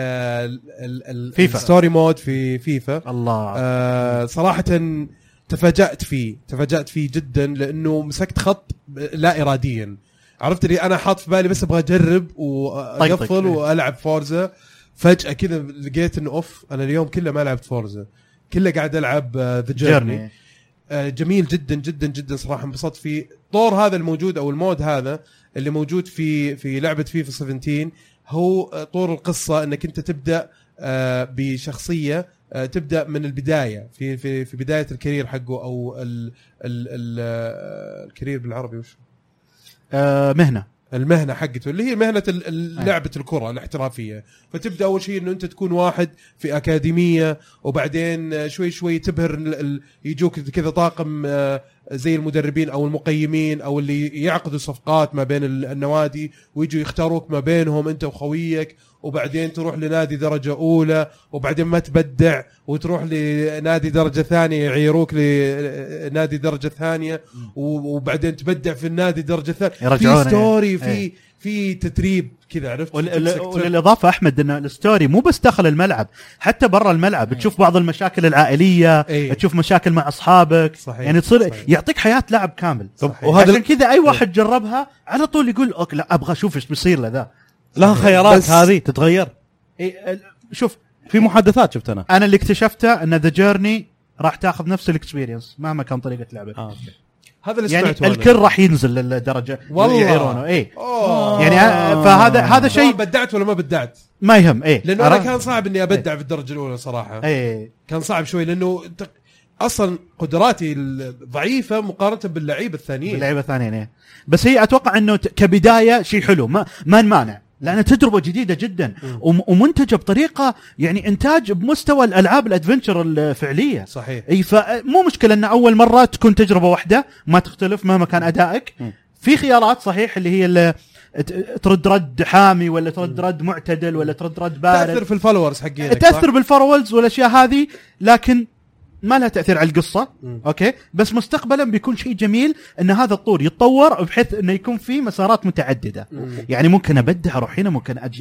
D: فيفا.
A: الستوري مود في فيفا.
D: الله.
A: آه صراحة تفاجأت فيه تفاجأت فيه جدا لأنه مسكت خط لا إراديا. عرفت اللي انا حاط في بالي بس ابغى اجرب واقفل والعب فورزا، فجاه كذا لقيت انه اوف انا اليوم كله ما لعبت فورزا، كله قاعد العب ذا جيرني. جميل جدا جدا جدا صراحه، انبسطت فيه. طور هذا الموجود او المود هذا اللي موجود في في لعبه فيفا سبعتاشر هو طور القصه، انك انت تبدا بشخصيه تبدا من البدايه في في في بدايه الكارير حقه او ال ال ال الكارير بالعربي وش
D: آه مهنه
A: المهنه حقته اللي هي مهنه لعبه الكره الاحترافيه. فتبدا اول شيء انه انت تكون واحد في اكاديميه، وبعدين شوي شوي تبهر يجوك كذا طاقم زي المدربين او المقيمين او اللي يعقدوا صفقات ما بين النوادي ويجوا يختاروك ما بينهم انت وخويك، وبعدين تروح لنادي درجة أولى، وبعدين ما تبدع وتروح لنادي درجة ثانية يعيروك لنادي درجة ثانية، وبعدين تبدع في النادي درجة ثانية. في ستوري في
D: ايه.
A: في تتريب كذا، عرفت؟
D: وللإضافة أحمد أن الستوري مو بس داخل الملعب، حتى برا الملعب ايه. تشوف بعض المشاكل العائلية ايه. تشوف مشاكل مع أصحابك صحيح. يعني تصير صحيح. يعطيك حياة لاعب كامل. وعشان كذا أي واحد ايه. جربها على طول يقول أوكي لا أبغى أشوف إيش بيصير لذا.
E: لها خيارات هذه تتغير.
D: إيه شوف
E: في محادثات شفت انا
D: انا اللي اكتشفته ان ذا جيرني راح تاخذ نفس الاكسبيرينس مهما كان طريقه لعبه.
E: آه.
A: هذا اللي
D: يعني
A: سمعته
D: الكل راح ينزل للدرجه
A: والله
D: يعيرونه ايه
A: أوه.
D: يعني فهذا هذا شيء
A: بدعت ولا ما بدعت
D: ما يهم ايه
A: لانه انا كان صعب اني ابدع ايه. في الدرجه الاولى صراحه
D: ايه
A: كان صعب شوي لانه اصلا قدراتي ضعيفه مقارنه باللعيبه الثانيين
D: باللعيبه الثانيين ايه. بس هي اتوقع انه كبدايه شيء حلو ما ما نمانع لأنها تجربة جديدة جدا ومنتجة بطريقة يعني إنتاج بمستوى الألعاب الأدفنتشر الفعلية
A: صحيح.
D: أي فمو مشكلة أن أول مرة تكون تجربة واحدة ما تختلف مهما كان أدائك م. في خيارات صحيح اللي هي اللي ترد رد حامي ولا ترد رد معتدل ولا ترد رد بارد
A: تأثر في الفولورز حقينك
D: تأثر بالفولورز والأشياء هذه لكن ما لها تأثير على القصة م. أوكي بس مستقبلا بيكون شيء جميل أن هذا الطور يتطور بحيث أنه يكون فيه مسارات متعددة م. يعني ممكن أبدع أروح هنا ممكن أجي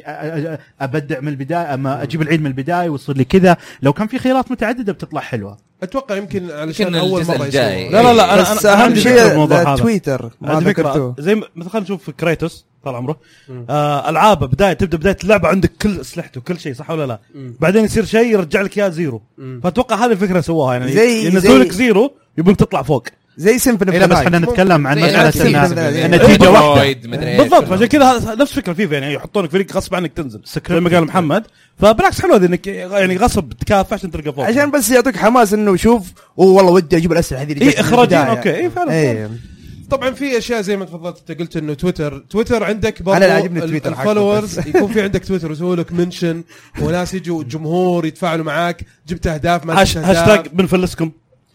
D: أبدع من البداية أما أجيب العيد من البداية ويصير لي كذا لو كان في خيارات متعددة بتطلع حلوة
A: أتوقع يمكن علشان أول مرة
B: الجاي
E: لا لا لا أنا
F: بس أهم شيء تويتر
E: ما فكرة زي مثلا خلينا نشوف كريتوس طال عمره آه ألعاب بداية تبدأ بداية اللعبة عندك كل أسلحته كل شيء صح ولا لا م. بعدين يصير شيء يرجع لك إياه زيرو م. فأتوقع هذه الفكرة سواها يعني ينزلوا لك زيرو يبون تطلع فوق
F: زي سيمفوني
D: إيه بس احنا نتكلم عن مسألة النتيجة واحدة
E: بالضبط عشان كذا نفس فكرة فيفا يعني يحطونك فريق غصب عنك تنزل زي ما قال محمد فبالعكس حلوة انك يعني غصب تكافح عشان تلقى فوق
F: عشان بس يعطيك حماس انه شوف والله ودي اجيب الاسلحة هذه
E: اي اخراجين اوكي اي فعلا
F: ايه.
A: طبعا في اشياء زي ما تفضلت انت قلت انه تويتر تويتر عندك برضو
F: انا عاجبني تويتر
A: الفولورز يكون في عندك تويتر يسوي لك منشن وناس يجوا جمهور يتفاعلوا معاك جبت اهداف ما جبت اهداف
E: هاشتاج بنفلسكم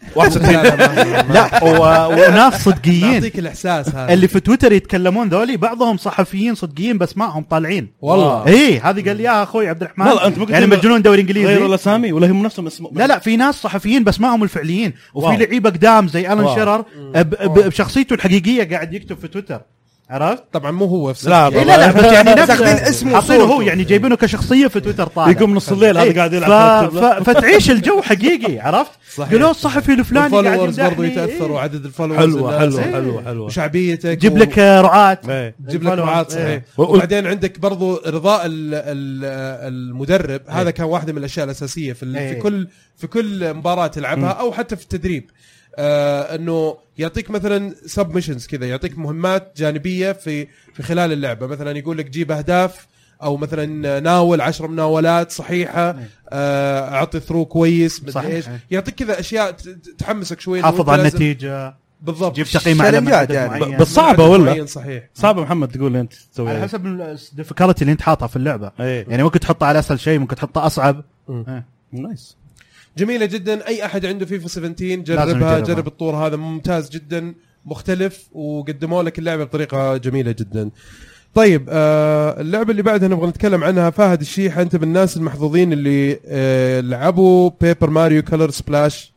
D: لا وناس صدقيين
A: يعطيك الاحساس هذا
D: اللي في تويتر يتكلمون ذولي بعضهم صحفيين صدقيين بس معهم طالعين
A: والله
D: ايه هذه قال لي يا اخوي عبد الرحمن يعني مجنون دوري انجليزي
E: غير الاسامي ولا هم نفسهم اسمه
D: لا لا في ناس صحفيين بس معهم الفعليين وفي لعيبه قدام زي ألان شيرر بشخصيته الحقيقيه قاعد يكتب في تويتر عرفت
A: طبعا مو هو في
D: لا لا لا بس يعني نفس اسمه حاطينه هو يعني جايبينه كشخصيه في تويتر طالع
E: يقوم نص الليل هذا قاعد يلعب
D: فتعيش الجو حقيقي عرفت قالوا الصحفي الفلاني قاعد
A: يمدحني برضه يتاثر وعدد الفولورز
E: حلوه حلوه حلوه حلوه
A: وشعبيتك
D: جيب لك رعاة
A: جيب لك رعاة صحيح وبعدين عندك برضه رضاء المدرب هذا كان واحده من الاشياء الاساسيه في في كل في كل مباراه تلعبها او حتى في التدريب آه انه يعطيك مثلا سب ميشنز كذا يعطيك مهمات جانبيه في في خلال اللعبه مثلا يقول لك جيب اهداف او مثلا ناول عشر مناولات صحيحه آه اعطي ثرو كويس مدري ايش يعطيك كذا اشياء تحمسك شوي
D: حافظ على النتيجه
A: بالضبط
D: جيب تقييم على معين
E: بس صعبه ولا
A: صحيح
E: صعبه محمد تقول انت تسوي
D: على حسب الديفيكولتي اللي انت حاطها في اللعبه
E: ايه.
D: يعني ممكن تحطها على اسهل شيء ممكن تحطها اصعب
E: ايه. نايس
A: جميلة جدا أي أحد عنده فيفا سبعتاشر جربها جرب الطور هذا ممتاز جدا مختلف وقدموا لك اللعبة بطريقة جميلة جدا. طيب آه اللعبة اللي بعدها نبغى نتكلم عنها فهد الشيحة أنت من الناس المحظوظين اللي آه لعبوا بيبر ماريو كولر سبلاش.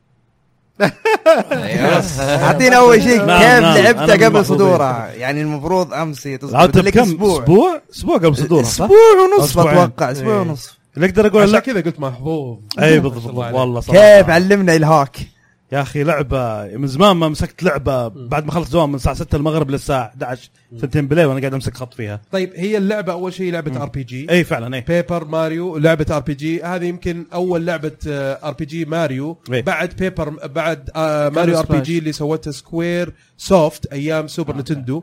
F: أعطينا أول شيء كيف لعبتها قبل صدورها يعني المفروض أمس
E: تصدر لك أسبوع أسبوع أسبوع قبل صدورها
F: أسبوع ونصف أتوقع أسبوع ونصف
E: اللي اقدر اقول
A: عشان كذا قلت محظوظ
E: اي بالضبط والله
F: صراحه كيف علمنا الهاك
E: يا اخي لعبه من زمان ما مسكت لعبه بعد ما خلصت دوام من الساعه ستة المغرب للساعه أحد عشر ثنتين بالليل وانا قاعد امسك خط فيها.
A: طيب هي اللعبه اول شيء لعبه ار بي جي.
E: اي فعلا. اي
A: بيبر ماريو لعبه ار بي جي، هذه يمكن اول لعبه ار بي جي ماريو
E: أي.
A: بعد بيبر بعد آه ماريو ار بي جي اللي سوتها سكوير سوفت ايام سوبر نينتندو.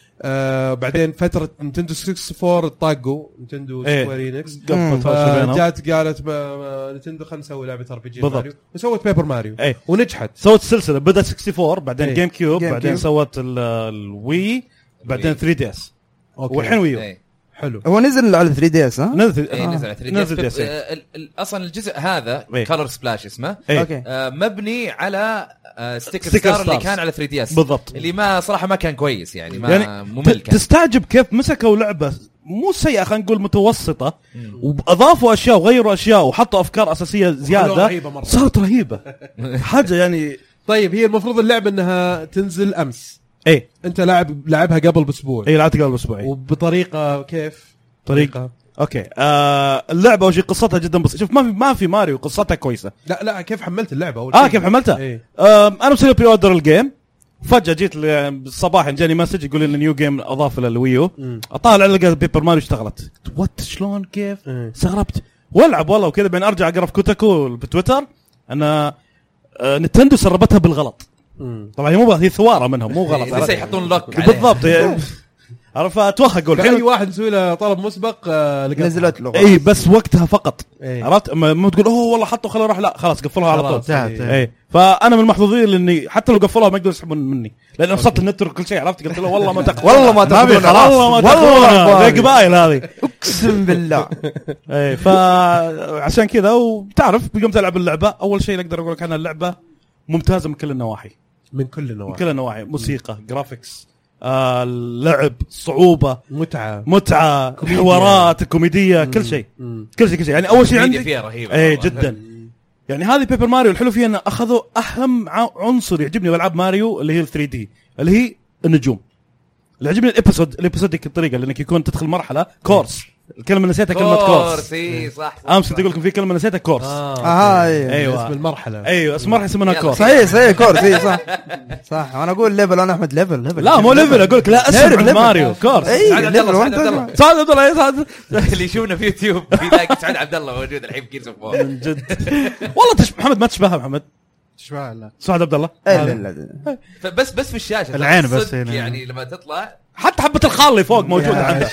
A: آه بعدين فتره نينتندو أربعة وستين طاقوا نينتندو
E: إيه.
A: سكوير إينكس،
E: قفلت
A: جات قالت نينتندو خلنا نسوي لعبه ار بي جي
E: بالضبط.
A: ماريو، وسوت بيبر ماريو
E: إيه.
A: ونجحت.
E: سوت سلسله بدات أربعة وستين بعدين
A: إيه.
E: جيم كيوب
F: جيم
E: بعدين
F: كيوب.
E: سوت ال- الوي بعدين ثري دي اس
A: أوكي.
E: والحين ويو.
B: إيه.
A: حلو.
F: هو نزل على ثري دي اس ها
E: نزل
B: اي نزل على ثري دي
E: نزل
B: اس. اصلا الجزء هذا
E: إيه.
B: كولر سبلاش اسمه
E: إيه.
F: اوكي
B: آه، مبني على آه، ستيكر
E: ستيكر
B: ستار اللي
E: ستارز.
B: كان على ثري دي اس
E: بالضبط.
B: اللي ما صراحه ما كان كويس يعني ما
E: يعني
B: ممل
E: ت-
B: كان.
E: تستعجب كيف مسكوا لعبه مو سيئه خلينا نقول متوسطه واضافوا اشياء وغيروا اشياء وحطوا افكار اساسيه زياده
A: رهيبة مرة.
E: صارت رهيبه حاجه يعني.
A: طيب هي المفروض اللعبه انها تنزل امس،
E: ايه
A: انت لاعب لعبها قبل باسبوع
E: ايه لعبت قبل اسبوعين
A: وبطريقه كيف
E: طريقه اوكي. آه اللعبه وش قصتها جدا بس شوف ما في ما في ماريو قصتها كويسه.
A: لا لا كيف حملت اللعبه اول
E: اه
A: شيء؟
E: كيف حملتها؟
A: إيه.
E: آه انا مسوي بري اوردر الجيم فجاه جيت الصباح جاني مسج يقول لي ان نيو جيم اضاف للويو. اطالع لقى بيبر ماريو اشتغلت وات شلون كيف
A: إيه.
E: استغربت والعب والله وكذا بين ارجع اقرا في كوتاكو بتويتر انا آه نتندو سربتها بالغلط.
A: مم.
E: طبعا هي مو هي ثواره منهم مو غلط
B: لسه يحطون لوك عليها.
E: بالضبط يعني عرف اتوهق اقول
A: اي
E: الحين
A: واحد مسوي له طلب مسبق آه لقى
F: نزلت له
E: اي بس وقتها فقط.
A: إيه.
E: عرفت ما تقول اوه والله حطوا خلوا راح لا خلاص قفلوها على طول.
A: خلاص. إيه.
E: اي فانا من المحظوظين لاني حتى لو قفلوها ما يقدروا يسحبون مني لان وصلت النت وكل شيء عرفت قلت له والله ما تاخذ
F: والله ما تاخذون خلاص
E: والله ما
F: والله
E: تاخذونها زي قبائل هذه.
F: اقسم بالله.
E: اي فعشان كذا وتعرف يوم تلعب اللعبه اول شيء اقدر اقول لك عنها اللعبه ممتازه من كل النواحي
A: من كل
E: من
A: النواحي،
E: كل النواحي موسيقى جرافيكس آه اللعب صعوبه
A: متعه
E: متعه
A: كوميديا.
E: حوارات كوميديه كل شيء
A: مم.
E: كل شيء كل شيء يعني اول شيء
B: الكوميديا
E: عندي
B: فيها رهيبه
E: اي
B: والله.
E: جدا يعني هذه بيبر ماريو الحلو فيها ان اخذوا اهم ع- عنصر يعجبني بالعاب ماريو اللي هي ال ثري دي اللي هي النجوم. اللي يعجبني الابيسود الابيسوديك الطريقه لانك يكون تدخل مرحله كورس الكلمه نسيتها كلمه كورس
B: كورس اي صح, صح
E: امس
B: صح.
E: كنت اقول لكم في كلمه نسيتها كورس
A: اه
F: اها ايوه
E: أيوة.
A: اسم المرحله.
E: ايوه اسم مرحله يسمونها
B: يلا.
E: كورس.
F: صحيح صحيح كورس اي صح صح. وانا اقول ليفل انا احمد ليفل ليفل
E: لا مو ليفل اقول لك لا اسم
F: ليفل،
E: عند
F: ليفل.
E: ماريو كورس.
F: اي
B: سعد عبد الله،
F: ليفل
B: سعد عبد الله.
F: وانت
E: سعد عبد الله يا سعد
B: اللي يشوفنا في يوتيوب يلاقي سعد عبد الله موجود الحين في كيس اوف وور.
E: من جد والله تشبه محمد ما تشبهها محمد
D: شبه لا
E: سعد عبد الله
F: لا لا
B: فبس بس في الشاشه
D: العين
B: صدق
D: بس هنا.
B: يعني لما تطلع
E: حتى حبه الخال اللي فوق موجوده عنده.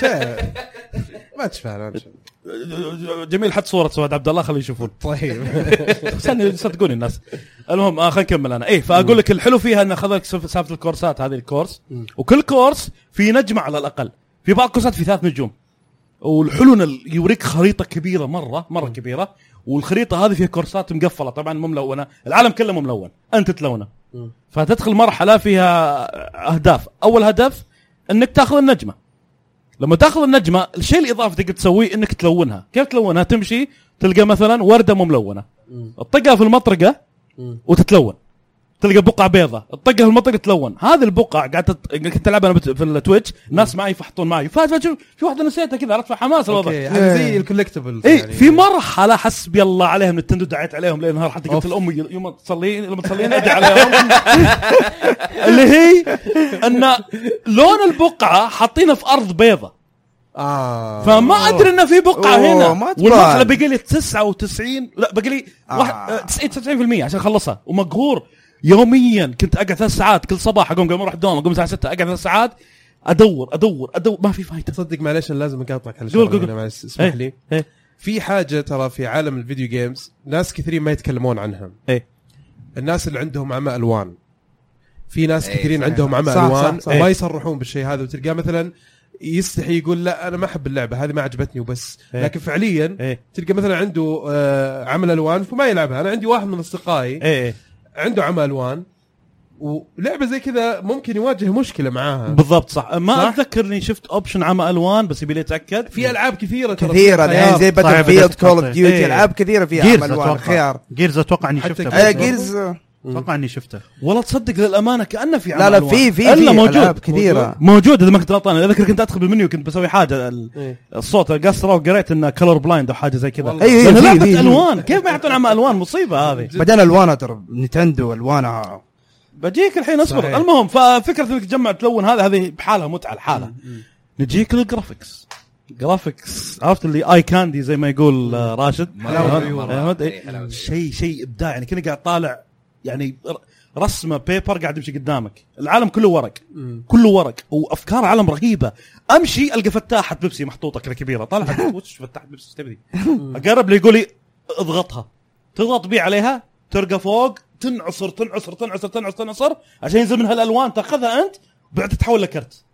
A: ما تشفى
E: جميل حط صوره سعد عبد الله خليه يشوفون.
A: طيب
E: استنى يصدقوني الناس. المهم آه خلينا نكمل انا ايه فاقول لك الحلو فيها ان اخذ لك سالفه الكورسات هذه الكورس وكل كورس في نجمه على الاقل في بعض الكورسات في ثلاث نجوم والحلو انه يوريك خريطه كبيره مره مره كبيره والخريطه هذه فيها كورسات مقفله طبعا مو ملونه العالم كله مو ملون انت تلونه فتدخل مرحله فيها اهداف. اول هدف انك تاخذ النجمه لما تاخذ النجمه الشيء الاضافي تقدر تسويه انك تلونها. كيف تلونها؟ تمشي تلقى مثلا ورده مو ملونه تطقها في المطرقه وتتلون تلقى بقعه بيضة تطقها في المطرقه تتلون. هذه البقع قاعده كنت تلعب انا في التويتش الناس معي يفحطون معي فجاه في واحده نسيتها كذا عرفت حماس الوضع.
A: اوكي هذا زي الكولكتبل
E: اي في مرحله حسبي الله عليهم نتندو دعيت عليهم ليل نهار حتى قلت الام يوم تصلين لما تصلين ادعي عليهم اللي هي ان لون البقعه حاطينه في ارض بيضة
A: اه
E: فما ادري انه في بقعه
F: أوه،
E: هنا
F: ما تبان.
E: والمرحله بقي لي تسعة وتسعين لا بقي لي
F: آه.
E: واحد- تسعين تسعين بالمية عشان اخلصها ومقهور. يوميا كنت اقعد ثلاث ساعات كل صباح اقوم قبل ما اروح الدوام اقوم الساعه ستة اقعد ثلاث ساعات ادور ادور ادور ما في فايده.
A: تصدق معلش أنا لازم اقاطعك على
E: قول-
A: شغله
E: قول.
A: هنا، معلش اسمح
E: إيه.
A: لي.
E: إيه.
A: في حاجه ترى في عالم الفيديو جيمز ناس كثيرين ما يتكلمون عنها.
E: ايه
A: الناس اللي عندهم عمى الوان، في ناس
B: إيه،
A: كثيرين
B: صح.
A: عندهم عمى
F: صح،
A: الوان
F: صح، صح.
A: وما
E: إيه.
A: يصرحون بالشيء هذا وتلقاه مثلا يستحي يقول لا انا ما احب اللعبه هذه ما عجبتني وبس.
E: إيه.
A: لكن فعليا
E: ايه
A: تلقى مثلا عنده آه، عمى الوان فما يلعبها. انا عندي واحد من اصدقائي
E: ايه
A: عنده عمى الوان ولعبه زي كذا ممكن يواجه مشكله معاها.
E: بالضبط صح. ما
A: صح؟
E: اتذكر اني شفت اوبشن عمى الوان بس يبي لي اتاكد.
A: في العاب كثيره ترى
F: كثيره
A: فيها
F: الحين
A: خيار.
F: زي باتل
D: صحيح،
F: فيلد
D: بدأت
F: كول اوف
D: تحط-
F: ديوتي
E: إيه.
F: العاب كثيره فيها
D: جيرز
F: عمل الوان
D: اتوقع
F: خيار.
D: جيرز اتوقع اني
A: حتى
D: شفتها
A: جيرز.
F: اي
D: برضو.
F: جيرز
D: اتوقع اني شفته.
E: والله تصدق للامانه كانه في
F: لا لا في في في
E: موجود
F: كثيره
E: موجود. اذا ما كنت غلطان اذكر كنت ادخل بالمنيو كنت بسوي حاجه
A: إيه.
E: الصوت القصره وقريت انه كلر بلايند او حاجه زي كذا.
F: اي
E: لأن
F: في
E: لعبة
F: في
E: الوان كيف ما يحطون عم الوان مصيبه هذه.
F: بعدين الوانها ترى نينتندو الوانها
E: بجيك الحين اصبر.
A: صحيح.
E: المهم ففكره انك تجمع تلون هذا هذه بحالها متعه لحالها. نجيك للجرافيكس. جرافيكس عرفت اللي اي كاندي زي ما يقول آه، راشد شيء شيء ابداع يعني كنا قاعد طالع يعني رسمه بيبر قاعد يمشي قدامك. العالم كله ورق كله ورق وافكار عالم رهيبه. امشي القى فتاحه بيبسي محطوطه كذا كبيره طالعه وش فتاحه بيبسي تبي اقرب لي يقول لي اضغطها تضغط بي عليها ترقى فوق تنعصر تنعصر تنعصر تنعصر تنعصر عشان ينزل منها الالوان تاخذها انت بعد تتحول لكرت.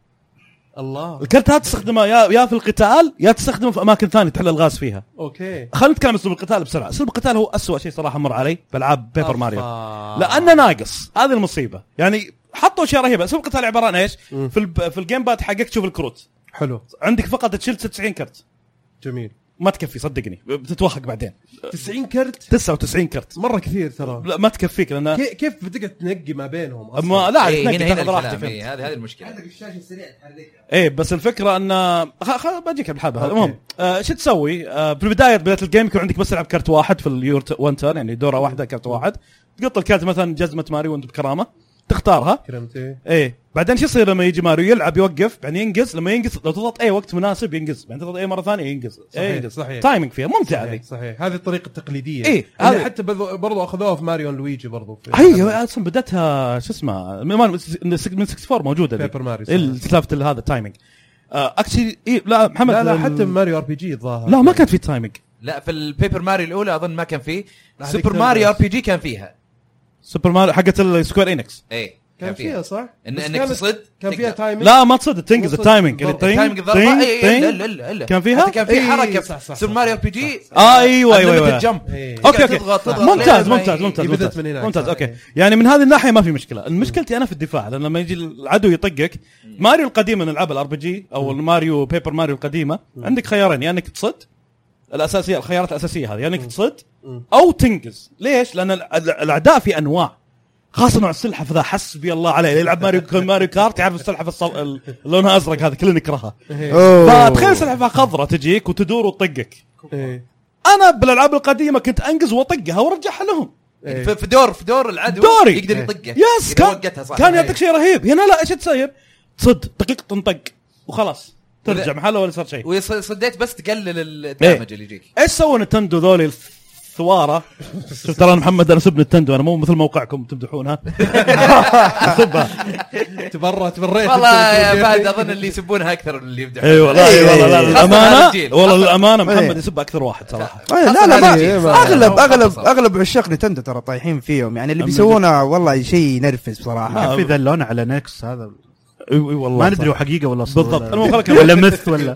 A: الله
E: الكرت هذا تستخدمه يا يا في القتال يا تستخدمه في اماكن ثانيه تحل الغاز فيها.
A: اوكي
E: خلينا نتكلم عن اسلوب القتال بسرعه. اسلوب القتال هو أسوأ شيء صراحه مر علي بالعاب بيبر ماريو لانه ناقص. هذه المصيبه يعني حطوا اشياء رهيبه. اسلوب القتال عباره عن ايش؟ في الب... في الجيم باد حقك تشوف الكروت
A: حلو
E: عندك فقط تشيل تسعين كرت
A: جميل
E: ما تكفي صدقني بتتوهق بعدين.
A: تسعين كرت
E: تسعة وتسعين كرت
A: مره كثير ترى.
E: لا ما تكفيك لان
A: كي- كيف بتقدر تنقي ما بينهم اصلا؟
E: ما لا
B: إيه،
E: تنقي
B: هنا هنا
E: تاخذ راحتك.
B: الكلام. إيه، هذه هذه المشكله.
A: عندك الشاشه السريع تحركها.
E: ايه بس الفكره ان خ... خ... بجيك بالحبه.
A: أوكي.
E: المهم آه شو تسوي آه في البدايه بدايه الجيم يكون عندك بس تلعب كرت واحد في اليور وان تيرن يعني دوره واحده كرت واحد تقط الكرت مثلا جزمه ماريو وانت بكرامه تختارها.
A: كرمتي
E: ايه بعدين شو يصير لما يجي ماريو يلعب يوقف بعدين ينقز. لما ينقز لو تضغط اي وقت مناسب ينقز بعدين تضغط اي مره ثانيه ينقز.
A: صحيح
E: إيه.
A: صحيح
E: تايمينج فيها ممتعه
A: صحيح,
E: هذه.
A: صحيح. هذه الطريقه التقليديه
E: إيه،
A: هذه
E: هذه-
A: حتى برضو اخذوها في ماريو لويجي برضو في
E: هي اصلا بدتها شو اسمه من من أربعة وستين موجوده ذي.
A: بيبر ماريو
E: إيه سالفه هذا تايمينج اكشلي إيه لا محمد
A: لا لا
E: ال-
A: حتى ماريو ار بي جي الظاهر
E: لا ما كان في تايمينج.
B: لا في البيبر ماريو الاولى اظن ما كان فيه.
A: لا،
B: سوبر
A: هذيك
B: ماريو ار
A: نزلت.
B: بي جي كان فيها.
E: سوبر ماريو حقت السكوير انكس
B: ايه
A: كان فيها صح
B: إن
A: بس
B: انك
A: كانت-
B: تصد
A: كان فيها
B: تقدر.
A: تايمينج
E: لا ما تصد تنقز
A: تصد.
E: التايمينج يعني
A: بالضبط.
E: طين
B: تايمينج الضربه
E: طين
B: اي
E: طين.
B: لا لا لا
E: كان فيها؟
B: حتى كان في
A: إيه،
B: حركه
A: صح، صح،
B: في سوبر
A: صح.
B: ماريو ار بي جي.
E: اه ايوه ايوه ايوه
B: الجمب
A: إيه.
E: اوكي اوكي
B: تضغط تضغط
E: ممتاز
B: لين ما
E: ممتاز
B: ي-
E: ممتاز
A: بدت
E: ممتاز
A: من هناك.
E: ممتاز
A: صح.
E: اوكي
A: إيه.
E: يعني من هذه الناحيه ما في مشكله. مشكلتي انا في الدفاع لان لما يجي العدو يطقك ماريو القديمه نلعب الار بي جي او الماريو بيبر ماريو القديمه عندك خيارين يا انك تصد الاساسيه الخيارات الاساسيه هذه يا انك تصد او تنقز. ليش؟ لان ال- الاعداء في انواع خاصه نوع السلحفه ذا حسبي الله عليه يلعب ماريو ماريو كارت يعرف السلحفه الصو... ال- لونها ازرق هذا كلنا نكرهها.
F: أوه.
E: فتخيل سلحفه خضراء تجيك وتدور وتطقك.
A: إيه.
E: انا بالالعاب القديمه كنت انقز واطقها وارجعها لهم.
A: إيه.
B: في في دور في دور العدو
E: دوري.
B: يقدر
A: إيه.
B: يطقه.
E: يس
B: إذا
E: كان,
B: وقتها صح.
E: كان يعطيك شيء رهيب. هنا لا ايش تسوي؟ تصد دقيقه تنطق وخلاص ترجع محله ولا صار شيء.
B: وصديت بس تقلل الدامج اللي يجيك.
E: ايش سووا نتندو ذولي الثواره؟ شوف ترى محمد انا سب نتندو انا مو مثل موقعكم تمدحونها. سبها
A: تبرى تبريت
B: والله يا فهد اظن اللي يسبونها اكثر من اللي يمدحون.
E: اي والله اي والله لا
B: خاصة هذا
E: الامانه
B: الجيل.
E: والله
B: خاصة-
E: الامانه محمد
F: إيه.
E: يسب اكثر واحد صراحه.
F: أي لا لا ما
A: إيه، ما-
F: اغلب اغلب
B: خاصة.
F: اغلب عشاق نتندو ترى طايحين فيهم يعني اللي
E: أما
F: بيسوونه والله شيء ينرفز بصراحه.
E: آه.
D: في ذا اللون على نكس هذا
E: اي والله
D: ما ندري هو حقيقه ولا صدق
E: بالضبط.
D: ولا-
E: المهم خلك
D: ولا مث ولا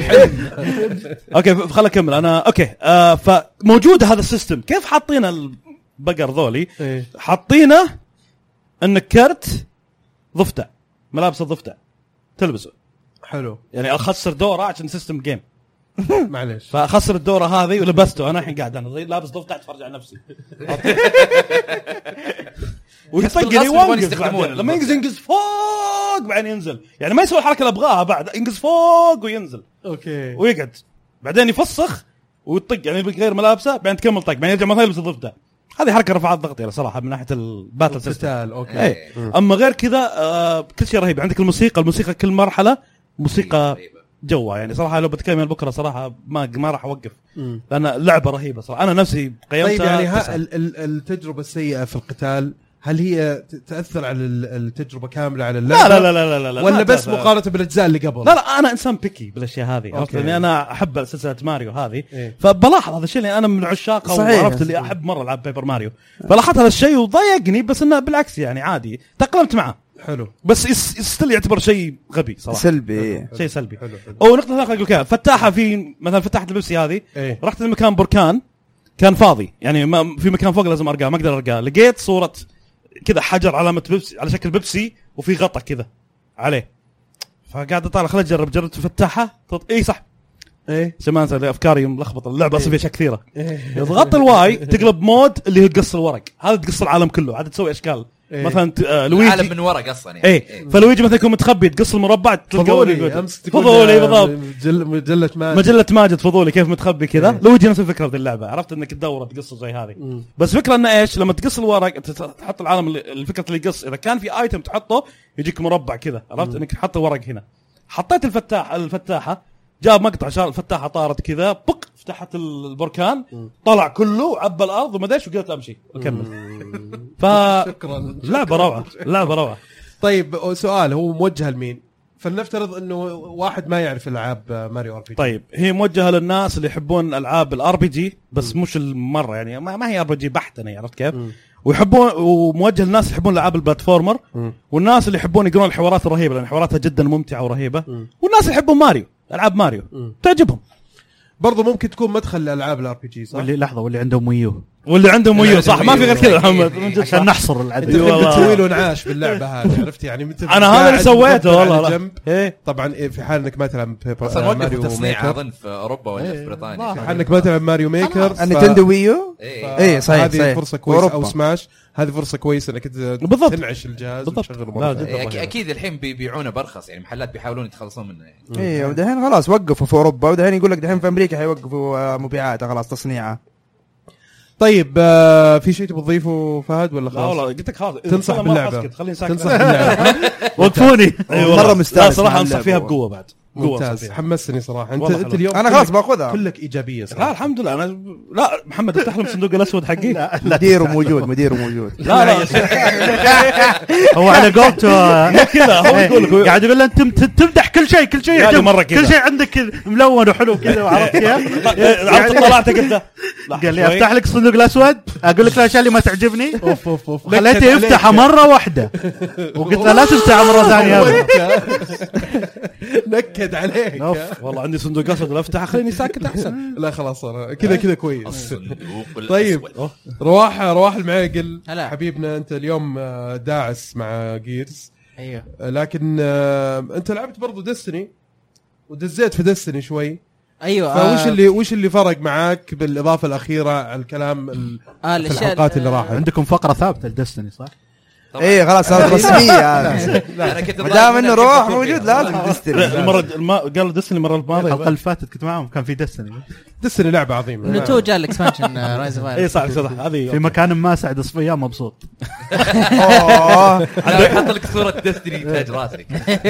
E: اوكي خليني اكمل انا اوكي آه فموجود هذا السيستم. كيف حاطين البقر ذولي؟
A: إيه.
E: حاطينه انك كرت ضفدع ملابس الضفدع تلبسه
A: حلو
E: يعني اخسر دوره عشان سيستم جيم
A: معليش
E: فاخسر الدوره هذه ولبسته انا الحين قاعد انا لابس ضفدع اتفرج على نفسي ويطقني
B: بالغصب يبغون
E: وانقز
B: يستخدمون
E: بعدين. لما ينقز ينقز فوق بعدين ينزل يعني ما يسوي الحركه اللي ابغاها بعد ينقز فوق وينزل
A: اوكي
E: ويقعد بعدين يفسخ ويطق يعني يغير ملابسه بعدين تكمل طق بعدين يرجع مثلا يلبس الضفدع. هذه حركه رفعت ضغطي يعني صراحه من ناحيه الباتل سيستم.
A: قتال اوكي
E: اي اما غير كذا آه كل شيء رهيب. عندك الموسيقى الموسيقى كل مرحله موسيقى جوا يعني صراحه لو بتكلم بكره صراحه ما ما راح اوقف
A: مم.
E: لان لعبه رهيبه صراحه انا نفسي قيمتها.
A: طيب يعني ها
E: تسعة.
A: ال- ال- التجربه السيئه في القتال هل هي ت- تاثر على ال- التجربه كامله على اللعبه
E: لا لا لا لا لا لا
A: ولا
E: ما
A: بس
E: تأثر.
A: مقارنه بالاجزاء اللي قبل؟
E: لا لا انا انسان بيكي بالاشياء هذه عرفت
A: أوكي.
E: لاني انا احب سلسله ماريو هذه
A: إيه.
E: فبلاحظ هذا الشيء لان انا من عشاقها
F: صحيح.
E: وعرفت اللي احب مره العب بيبر ماريو فلاحظت هذا الشيء وضايقني بس انه بالعكس يعني عادي تأقلمت معه
A: حلو
E: بس يس- يستل يعتبر شيء غبي صراحه
F: سلبي.
E: شيء سلبي.
A: حلو حلو
E: او نقطه ثانيه اقول لك فتاحه في مثلا فتحت البيبسي هذه
A: ايه
E: رحت لمكان بركان كان فاضي يعني ما في مكان فوق لازم ارقاه ما اقدر ارقاه لقيت صوره كذا حجر علامه بيبسي على شكل بيبسي وفي غطا كذا عليه فقاعد اطالع خليني اجرب جربت فتحها تط... اي صح
A: ايه
E: سمعت افكاري ملخبطه اللعبه اصلا فيها اشياء كثيره. تضغط الواي تقلب مود اللي هو تقص الورق، هذا تقص العالم كله، عاد تسوي اشكال. إيه. مثلا آه لويجي
B: العالم من ورق اصلا يعني.
E: ايه, إيه. فلويجي مثلا يكون متخبي تقص المربع
A: فضولي امس
E: فضولي بالضبط
A: مجل... مجله ماجد
E: مجله ماجد فضولي كيف متخبي كذا. إيه. لويجي نفس الفكره في اللعبه، عرفت انك تدور تقص زي هذه. م. بس فكره انه ايش لما تقص الورق تحط العالم الفكره اللي يقص، اذا كان في ايتم تحطه يجيك مربع كذا، عرفت م. انك تحط الورق هنا. حطيت الفتاح الفتاحه جاب مقطع شال الفتاحه طارت كذا بق فتحت البركان م. طلع كله عبى الارض وما داش وقلت امشي اكمل. ف
A: شكرا
E: لعبه روعه لعبه روعه.
A: طيب سؤال هو موجه لمين؟ فلنفترض انه واحد ما يعرف العاب ماريو ار بي جي.
E: طيب هي موجهه للناس اللي يحبون العاب الار بي جي بس م. مش المره يعني ما, ما هي ار بي جي بحته يعني، عرفت كيف؟ م. ويحبون وموجه للناس اللي يحبون العاب البلاتفورمر م. والناس اللي يحبون يقرون الحوارات الرهيبه لان حواراتها جدا ممتعه ورهيبه م. والناس اللي يحبون ماريو العاب ماريو م. تعجبهم.
A: برضو ممكن تكون مدخل لالعاب الار بي جي صح؟
D: واللي لحظه واللي عندهم ويو
E: واللي عندهم ويو صح ما في غير كذا محمد
D: عشان نحصر العدد.
A: انت تسوي له انعاش باللعبه هذه عرفت يعني مثل
E: انا هذا اللي سويته والله.
A: ايه طبعا في حال انك ما تلعب
B: اصلا وقفوا تصنيع اظن في اوروبا ولا في بريطانيا.
A: في حال انك ما تلعب ماريو ميكر
F: نينتندو ويو ايه صحيح
A: هذه فرصه كويسه او سماش هذه فرصه كويسه انك تنعش الجهاز وتشغله مره.
B: اكيد الحين بيبيعونه برخص يعني محلات بيحاولون يتخلصون منه يعني.
F: ايه ودحين خلاص وقفوا في اوروبا ودحين يقول لك دحين في امريكا حيوقفوا مبيعاتها خلاص تصنيعها.
A: طيب آه في شيء تبغى تضيفه فهد ولا خلاص؟
E: لا والله قلت لك خلاص
A: تنصح باللعبه
E: خليني ساكت
A: تنصح باللعبه
E: وقفوني
F: مره مستانس
E: صراحه انصح فيها بقوه بعد
A: ممتاز حمسني صراحه. انت انت اليوم
F: انا خلاص باخذها
A: كلك ايجابيه صراحه.
E: لا الحمد لله انا لا محمد افتح لهم الصندوق الاسود حقي.
F: لا مديره موجود مديره موجود.
E: لا لا
D: هو على قولته
E: كذا هو يقول
D: قاعد يقول انت تمدح كل شيء كل شيء
E: مره كذا
D: كل شيء عندك ملون وحلو كذا وعرفت كيف
E: عرفت طلعت كده
D: قال لي افتح لك الصندوق الاسود اقول لك الاشياء اللي ما تعجبني
A: اوف اوف اوف
D: خليته يفتحها مره واحده وقلت له لا تفتحها مره ثانيه.
A: نكد عليك
E: والله عندي صندوق اسود لا افتحه خليني ساكت احسن.
A: لا خلاص انا كذا كذا كويس. طيب رواح رواح المعيقل حبيبنا انت اليوم داعس مع جيرز.
C: ايوه
A: لكن انت لعبت برضو ديستني ودزيت في ديستني شوي.
C: ايوه
A: فوش اللي وش اللي فرق معاك بالاضافه الاخيره على الكلام
C: آه
A: في الحلقات اللي راحت؟
D: عندكم فقره ثابته لديستني صح؟
F: ايه خلاص صارت رسميه. انا كنت دام انه روح موجود لازم ديستني.
E: المره قال ديستني المره الماضيه
D: الحلقه اللي فاتت كنت معهم كان في ديستني.
A: ديستني لعبه عظيمه.
C: انه تو جاء الاكسبانشن رايز اوف
E: اي صح صح هذه
D: في مكان ما سعد صفيه مبسوط.
B: اوه انا يحط لك صوره ديستني تاج راسك.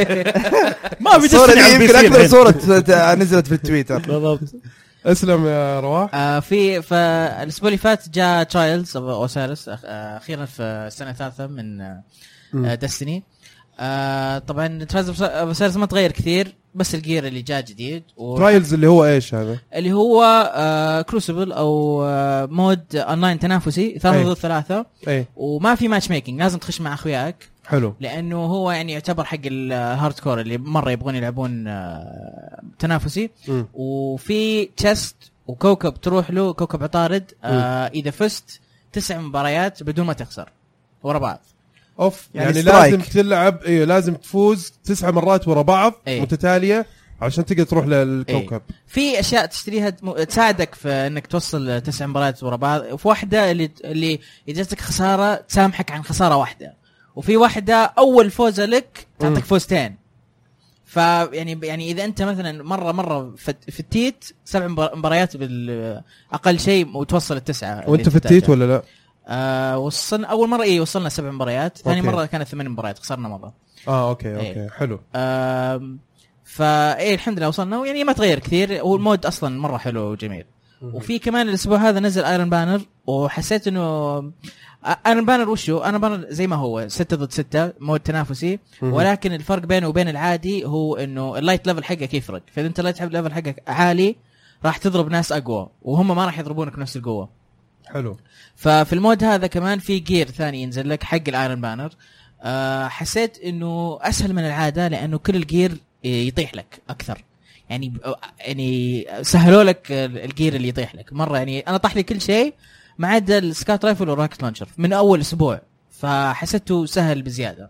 F: ما في ديستني يمكن اكثر صوره نزلت في التويتر.
E: بالضبط.
A: اسلم يا رواح.
C: آه في فالاسبوع اللي فات جاء ترايلز او سالس اخيرا في السنه الثالثه من آه ديستني. آه طبعا ترايلز اوف سالس ما تغير كثير بس الجير اللي جاء جديد.
A: ترايلز اللي هو ايش هذا؟
C: اللي هو آه كروسبل او آه مود اونلاين تنافسي ثلاثة ضد ثلاثة وما في ماتش ميكينج لازم تخش مع اخوياك.
A: حلو.
C: لانه هو يعني يعتبر حق الهارد كور اللي مره يبغون يلعبون آه تنافسي. م. وفي تشست وكوكب تروح له كوكب عطارد آه اذا فزت تسع مباريات بدون ما تخسر ورا بعض.
A: اوف يعني, يعني لازم تلعب ايه لازم تفوز تسع مرات ورا بعض
C: أيه.
A: متتاليه عشان تقدر تروح للكوكب.
C: أيه. في اشياء تشتريها تساعدك في انك توصل تسع مباريات ورا بعض. وفي واحده اللي اللي اذا جاتك خساره تسامحك عن خساره واحده. وفي واحده اول فوز لك تعطيك فوزتين. فيعني يعني اذا انت مثلا مره مره في التيت سبع مباريات بالاقل شيء وتوصل التسعه.
A: وانت في التيت ولا لا؟
C: آه وصلنا اول مره ايه وصلنا سبع مباريات. ثاني مره كانت ثمان مباريات خسرنا مره.
A: اه اوكي اوكي
C: إيه.
A: حلو.
C: آه فايه الحمد لله وصلنا يعني ما تغير كثير. هو المود اصلا مره حلو وجميل. وفي كمان الاسبوع هذا نزل ايرون بانر وحسيت انه ايرون بانر وشو انا بانر زي ما هو ستة ضد ستة مود تنافسي. ولكن الفرق بينه وبين العادي هو انه اللايت ليفل حقك يفرق. فاذا انت اللايت ليفل حقك عالي راح تضرب ناس اقوى وهم ما راح يضربونك بنفس القوه.
A: حلو.
C: ففي المود هذا كمان في جير ثاني ينزل لك حق الايرون بانر. أه حسيت انه اسهل من العاده لانه كل الجير يطيح لك اكثر. يعني يعني سهلوا لك الجير اللي يطيح لك مره. يعني انا طاح لي كل شيء ما عدا السكات رايفل والراكت لانشر من اول اسبوع فحسيته سهل بزياده.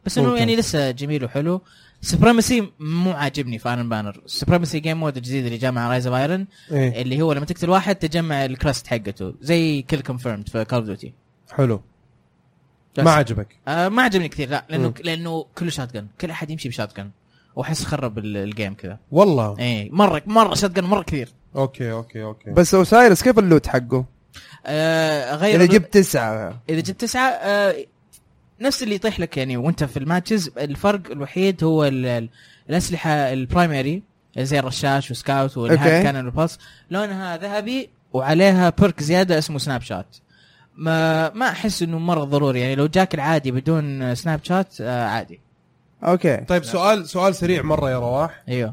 C: بس انه
A: ممكن.
C: يعني لسه جميل وحلو. سوبريمسي مو عاجبني في ايرون بانر. سوبريمسي جيم مود الجديد اللي جاء مع رايز اوف ايرون
A: إيه؟
C: اللي هو لما تقتل واحد تجمع الكراست حقته زي كل كونفيرمد في كول اوف ديوتي.
A: حلو. ما عجبك؟
C: آه ما عجبني كثير لا لانه
A: مم.
C: لانه كله شاتجن، كل احد يمشي بشاتجن واحس خرب ال- الجيم كذا.
A: والله
C: ايه مره مره شاتجن مره كثير.
A: اوكي اوكي اوكي.
F: بس اوسايرس كيف اللوت حقه؟
C: آه غير
F: اذا جبت تسعة
C: اذا جبت تسعة آه نفس اللي يطيح لك يعني وانت في الماتشز. الفرق الوحيد هو ال- ال- الاسلحه البرايمري زي الرشاش وسكاوت والهاند كانون والبلس لونها ذهبي وعليها بيرك زياده اسمه سناب شات. ما ما احس انه مره ضروري يعني لو جاك العادي بدون سناب شات آه عادي.
F: اوكي.
A: طيب سؤال سؤال سريع مره يا رواح.
C: ايوه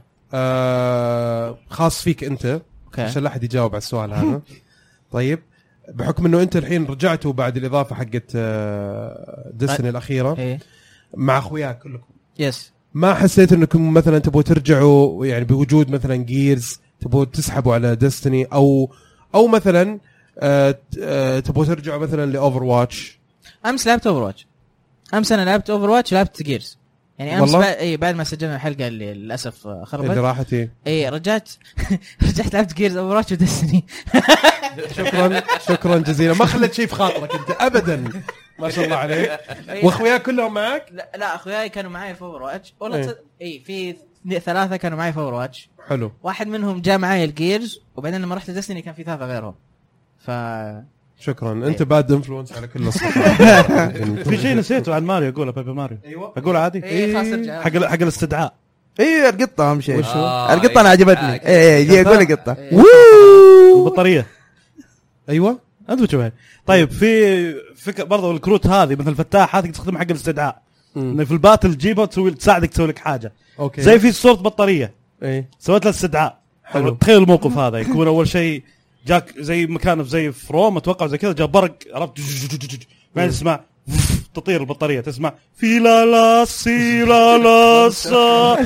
A: آه خاص فيك انت
C: اوكي.
A: عشان لا احد يجاوب على السؤال هذا. طيب بحكم انه انت الحين رجعتوا بعد الاضافه حقت آه ديستني الاخيره
C: ايه
A: مع اخوياك كلكم،
C: يس
A: ما حسيت انكم مثلا تبغوا ترجعوا يعني بوجود مثلا جيرز تبغوا تسحبوا على ديستني او او مثلا آه آه تبغوا ترجعوا مثلا لاوفر واتش؟
C: امس لعبت اوفر واتش. امس انا لعبت اوفر واتش لعبت جيرز يعني امس
A: والله؟
C: بعد اي بعد ما سجلنا الحلقه اللي للاسف خربت
A: اللي راحت ايه.
C: اي رجعت رجعت لعبت جيرز اوفر واتش ودستني.
A: شكرا شكرا جزيلا، ما خلت شيء في خاطرك انت ابدا، ما شاء الله عليك. واخوياك كلهم معك؟
C: لا لا اخوياي كانوا معي في اوفر واتش والله
A: إيه.
C: تصد... اي في اثنين- ثلاثه كانوا معي في اوفر واتش.
A: حلو.
C: واحد منهم جاء معي الجيرز وبعدين لما رحت دستني كان في ثلاثه غيرهم. ف
A: شكرا انت باد انفلونس على كل الصفات.
E: في شيء نسيته عن ماريو اقوله بيبي ماريو.
A: ايوه
E: اقول عادي
C: إيه، خلاص ارجع.
E: حق حق الاستدعاء.
F: ايه القطة اهم شيء.
B: آه،
F: القطة انا
B: إيه.
F: عجبتني.
B: آه،
F: ايه دي اقول القطة.
C: إيه.
E: البطاريه
A: ايوه
E: انت بتشوفها. طيب في فكره برضو الكروت هذه مثل الفتاح هذه تستخدمها حق الاستدعاء. انه في الباتل تجيبها تسوي تساعدك تسوي لك حاجه
A: اوكي
E: زي في صوره بطاريه
A: ايه
E: سويت له استدعاء.
A: حلو.
E: تخيل الموقف هذا يكون اول شيء جاك زي مكان زي فروم اتوقع زي كذا جاء برق عرفت بعدين تسمع تطير البطاريه تسمع في لا لا سي لا لا سا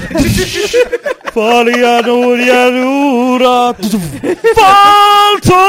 E: فاليا نور يا نورا فالتو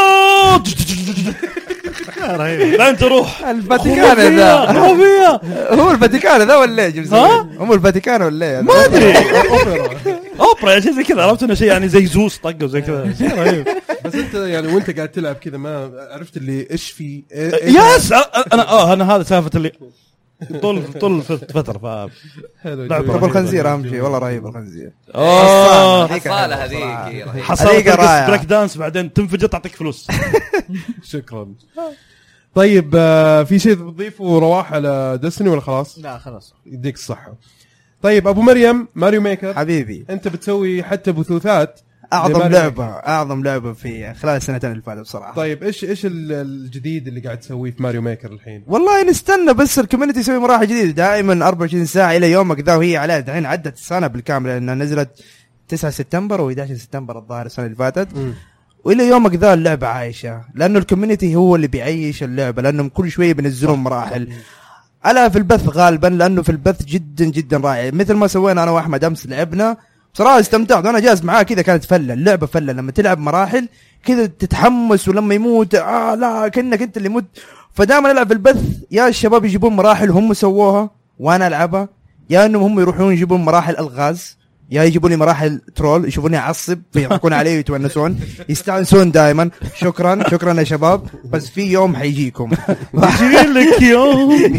E: لا انت روح
F: الفاتيكان ذا
E: خرافية.
F: هو الفاتيكان ذا ولا ايه؟
E: ها؟
F: هم الفاتيكان ولا ايه؟
E: ما ادري اوبرا شيء زي كذا عرفت انه شيء يعني زي زوس طقه وزي كذا شيء رهيب.
A: بس انت يعني وانت قاعد تلعب كذا ما عرفت اللي ايش في إيه- إيه
E: يس انا اه انا هذا سالفه اللي طول طول فتره ف
A: حلو
E: لعبة.
A: جميل.
F: طب الخنزير اهم شيء والله رهيب الخنزير.
E: اه
B: حصالة هذيك
E: حصلت
F: هذيك رائعة.
E: بريك دانس بعدين تنفجر تعطيك فلوس.
A: شكرا. طيب آه، في شيء تضيفه رواح على ديستني ولا خلاص؟
C: لا خلاص
A: يديك الصحة. طيب ابو مريم ماريو ميكر
F: حبيبي
A: انت بتسوي حتى بثوثات
F: اعظم
A: لماريو
F: لعبة اعظم لعبة في خلال السنتين اللي فاتوا بصراحة.
A: طيب ايش ايش ال- الجديد اللي قاعد تسويه في ماريو ميكر الحين؟
F: والله نستنى بس الكوميونتي يسوي مراحل جديدة دائما أربعة وعشرين ساعة الى يومك ذا وهي عليها الحين عدت السنة بالكامل لانها نزلت تسعة سبتمبر و11 سبتمبر الظاهر السنة اللي فاتت.
A: مم.
F: والى يومك ذا اللعبة عايشة لانه الكوميونتي هو اللي بيعيش اللعبة لانهم كل شوية بينزلون مراحل. ألا في البث غالبا لانه في البث جدا جدا رائع مثل ما سوينا انا واحمد امس لعبنا بصراحة استمتعت وانا جالس معاه كذا كانت فلة اللعبة فلة لما تلعب مراحل كذا تتحمس ولما يموت اه لا كأنك انت اللي مت. فدائما العب في البث يا الشباب يجيبون مراحل هم سووها وانا العبها يا انهم هم يروحون يجيبون مراحل الغاز يا يجيبون لي مراحل ترول يشوفوني اعصب فيضحكون علي ويتونسون يستانسون دائما. شكرا شكرا يا شباب بس في يوم حيجيكم
E: يجي لك يوم.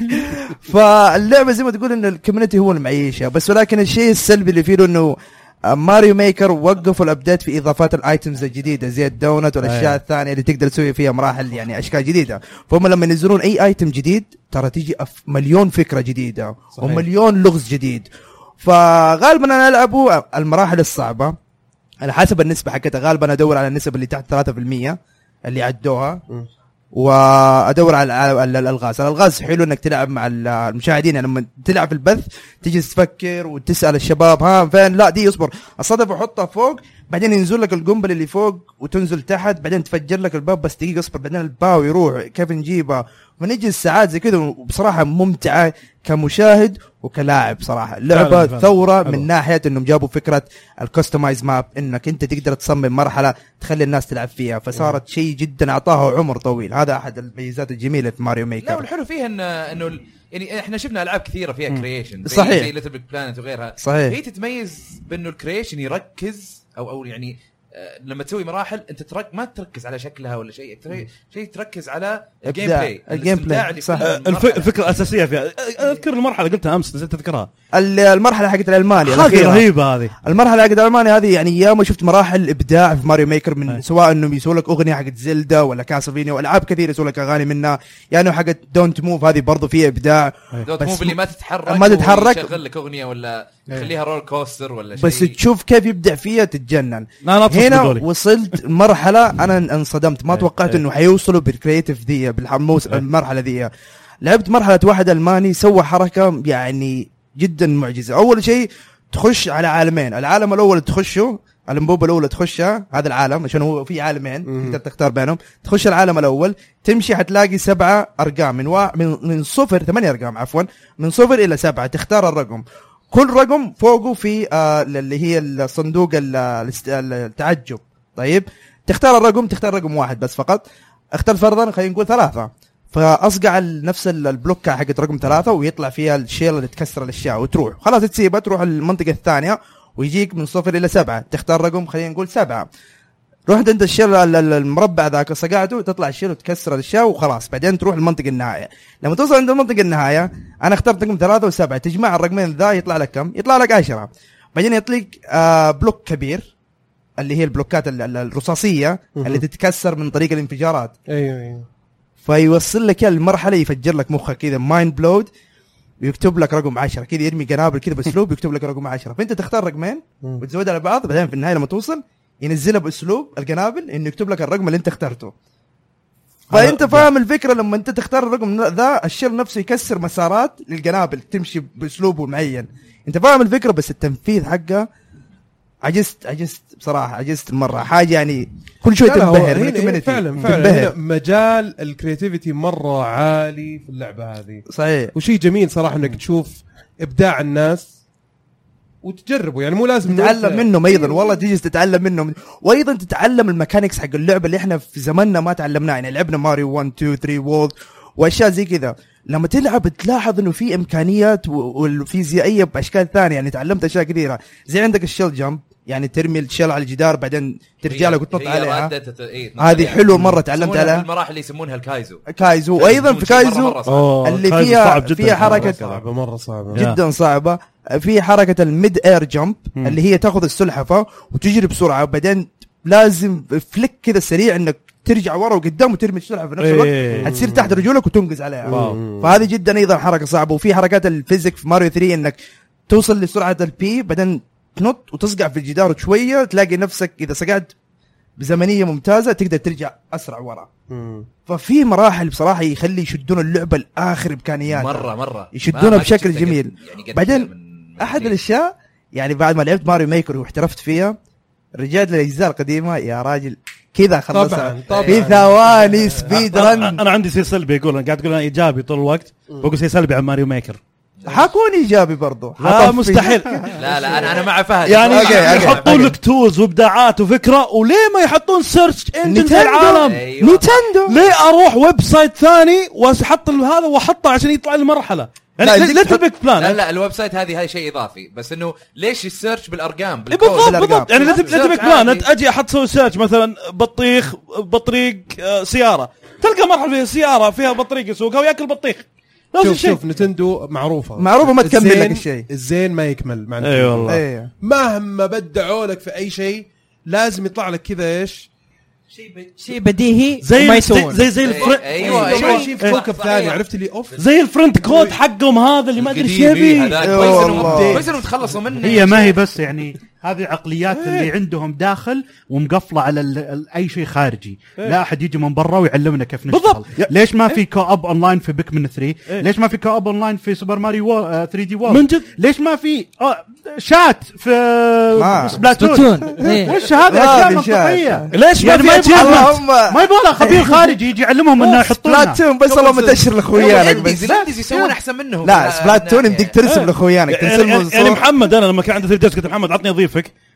F: فاللعبه زي ما تقول ان الكوميونتي هو المعيشه بس ولكن الشيء السلبي اللي فيه انه ماريو ميكر وقفوا الابديت في اضافات الايتمز الجديده زي الدونت والاشياء الثانيه اللي تقدر تسوي فيها مراحل يعني اشكال جديده. فهم لما ينزلون اي ايتم جديد ترى تيجي أف مليون فكره جديده
A: صحيح.
F: ومليون لغز جديد. فغالبا انا العبه المراحل الصعبه على حسب النسبه حقتها غالبا ادور على النسب اللي تحت ثلاثة بالمية اللي عدوها
A: م.
F: وادور على على الالغاز. الالغاز حلو انك تلعب مع المشاهدين يعني لما تلعب في البث تجي تفكر وتسال الشباب ها فين لا دي اصبر الصدف وحطها فوق بعدين ينزل لك القنبله اللي فوق وتنزل تحت بعدين تفجر لك الباب بس دقيقه اصبر بعدين الباو يروح كيف نجيبها ونجي الساعات زي كذا. وبصراحه ممتعه كمشاهد وكلاعب صراحه اللعبه
E: فعلا فعلا.
F: ثوره
E: حلو.
F: من ناحيه انهم جابوا فكره الكستمايز ماب انك انت تقدر تصمم مرحله تخلي الناس تلعب فيها فصارت شيء جدا اعطاها عمر طويل. هذا احد الميزات الجميله في ماريو
B: لا
F: ميكر.
B: والحلو فيها ان انه يعني احنا شفنا العاب كثيره فيها كرييشن
F: صحيح
B: زي ليتل بيج بلانت وغيرها
F: صحيح
B: هي تتميز بانه الكرييشن يركز او او يعني آه لما تسوي مراحل انت ترك ما تركز على شكلها ولا شيء شيء تركز على الجيم بلاي
F: الجيم بلاي صح.
E: الفكره الاساسيه فيها اذكر المرحله قلتها امس نزلت اذكرها
F: المرحله حقت الالماني
E: الاخيره رهيبه هذه
F: المرحله حقت الالماني هذه يعني يا ما شفت مراحل ابداع في ماريو ميكر من سواء انهم يسووا لك اغنيه حقت زلدا ولا كاسلفينيا والعاب كثير يسووا لك اغاني منها يعني حقت دونت موف هذه برضو فيها ابداع
B: دونت موف اللي ما تتحرك
F: ما تتحرك
B: يشغل لك اغنيه ولا يخليها رول كوستر ولا شيء
F: بس تشوف كيف يبدع فيها تتجنن.
E: لا
F: هنا وصلت مرحله انا انصدمت ما توقعت انه حيوصلوا بالكرياتيف ذي بالحموس المرحله ذي. لعبت مرحله واحد الماني سوى حركه يعني جدا معجزه. اول شيء تخش على عالمين، العالم الاول تخشه الانبوبه الاولى تخشها هذا العالم عشان هو في عالمين تقدر تختار بينهم. تخش العالم الاول تمشي حتلاقي سبعه ارقام من وا... من من صفر ثمانية ارقام عفوا من صفر الى سبعه تختار الرقم. كل رقم فوقه في آه اللي هي الصندوق التعجب. طيب تختار الرقم تختار رقم واحد بس فقط. اختار فرضا خلينا نقول ثلاثة فاصقع نفس البلوكه حقت رقم ثلاثة ويطلع فيها الشيل اللي تكسر الاشياء وتروح خلاص تسيبها تروح المنطقه الثانيه ويجيك من صفر الى سبعة تختار رقم خلينا نقول سبعة. رحت انت الشيل المربع ذاك صقعته تطلع الشيل وتكسر الاشياء وخلاص بعدين تروح المنطقه النهايه. لما توصل عند المنطقه النهايه انا اخترت رقم ثلاثة وسبعة تجمع الرقمين ذا يطلع لك كم؟ يطلع لك عشرة. بعدين يطلق آه بلوك كبير اللي هي البلوكات الرصاصيه اللي تتكسر من طريق الانفجارات.
A: ايوه ايوه
F: فيوصل لك المرحله يفجر لك مخك كذا مايند بلود ويكتب لك رقم عشرة كذا يرمي قنابل كذا باسلوب يكتب لك رقم عشرة فانت تختار رقمين وتزودها على بعض بعدين في النهايه لما توصل ينزلها باسلوب القنابل انه يكتب لك الرقم اللي انت اخترته. فانت فاهم الفكره لما انت تختار الرقم ذا الشيل نفسه يكسر مسارات للقنابل تمشي باسلوبه معين. انت فاهم الفكره بس التنفيذ حقه عجزت عجزت بصراحه عجزت مره حاجه يعني كل شوي تنبهر
A: فعلا فعلا مجال الكرياتيفيتي مره عالي في اللعبه هذه
F: صحيح.
A: وشيء جميل صراحه انك تشوف ابداع الناس وتجربه يعني مو لازم
F: تتعلم منهم ايضا والله تيجي تتعلم منهم وايضا تتعلم الميكانكس حق اللعبه اللي احنا في زماننا ما تعلمناها. يعني لعبنا ماريو واحد اثنين ثلاثة وولد واشياء زي كذا لما تلعب تلاحظ انه في امكانيات والفيزيائيه باشكال ثانيه. يعني تعلمت اشياء كثيره زي عندك الشيل جامب يعني ترمي الشيل على الجدار بعدين ترجع لك وتنط عليها هذه حلوه مره تعلمت عليها.
B: المراحل اللي يسمونها الكايزو
F: كايزو وايضا في كايزو اللي فيها فيها حركه
A: صعبه مره صعبه
F: جدا صعبه. في حركه الميد اير جامب اللي هي تاخذ السلحفه وتجري بسرعه وبعدين لازم فليك كذا سريع انك ترجع ورا وقدام وترمي السلحفه في نفس الوقت حتصير تحت رجولك وتنقز عليها. فهذه جدا ايضا حركه صعبه. وفي حركات الفيزيك في ماريو ثلاثة انك توصل لسرعه البي بعدين تنط وتصقع في الجدار شويه تلاقي نفسك اذا سقعت بزمنيه ممتازه تقدر ترجع اسرع ورا. ففي مراحل بصراحه يخلي يشدون اللعبه لاخر امكانيات
B: مره مره
F: يشدونها بشكل جميل. يعني بعدين احد الاشياء يعني بعد ما لعبت ماريو ميكر واحترفت فيها رجعت للاجزاء القديمه يا راجل كذا خلصها في ثواني سبيد رن.
E: انا عندي شيء سلبي يقول انا قاعد تقول انا ايجابي طول الوقت بقول شيء سلبي عن ماريو ميكر
F: حكون ايجابي برضو
E: لا مستحيل.
B: لا لا انا انا مع فهد
E: يعني يحطون لك تولز وابداعات وفكره وليه ما يحطون سيرش انجن في العالم
B: أيوة.
F: نينتندو
E: ليه اروح ويب سايت ثاني واحط هذا واحطه عشان يطلع لي مرحله يعني ليتل بيج بلان.
B: لا لا الويب سايت هذه هذا شيء اضافي بس انه ليش السيرش بالارقام
E: بالضبط بالضبط يعني ليتل بيج بلان اجي احط سوي سيرش مثلا بطيخ بطريق سياره تلقى مرحله فيها سياره فيها بطريق يسوقها وياكل بطيخ.
A: شوف شوف نتندو معروفه
F: معروفه ما تكمل لك الشيء
A: الزين ما يكمل مع
E: اي أيوة والله
F: أيوة.
A: مهما بدعوا لك في اي شيء لازم يطلع لك كذا ايش
C: شيء شيء بديهي
E: زي ما يسوون زي زي الفرنت
B: ايوه
A: ايوه شيء في كوكب ثاني عرفت لي اوف
E: زي الفرنت كود حقهم هذا اللي ما ادري ايش يبي
B: كويس انهم تخلصوا منه.
D: هي ما هي بس يعني هذه عقليات اللي عندهم داخل ومقفله على ال اي شيء خارجي. لا احد يجي من برا ويعلمنا كيف نشتغل. ليش ما في كوب اونلاين في بيكمن ثلاثة؟ ليش ما في كوب اونلاين في سوبر ماريو ثري دي وورلد؟
E: من جد
D: ليش ما في شات في سبلاتون؟ وش هذه اشياء منطقيه؟
E: ليش ما في
F: ما
D: يبغى خبير خارجي يجي يعلمهم انه يحطونها
F: سبلاتون بس الله متأشر لاخويانك بس
B: يسوون احسن منهم.
F: لا سبلاتون يمديك ترسم لاخويانك ترسم
E: يعني محمد انا لما كان عندي ثري دي قلت محمد عطني اضيفك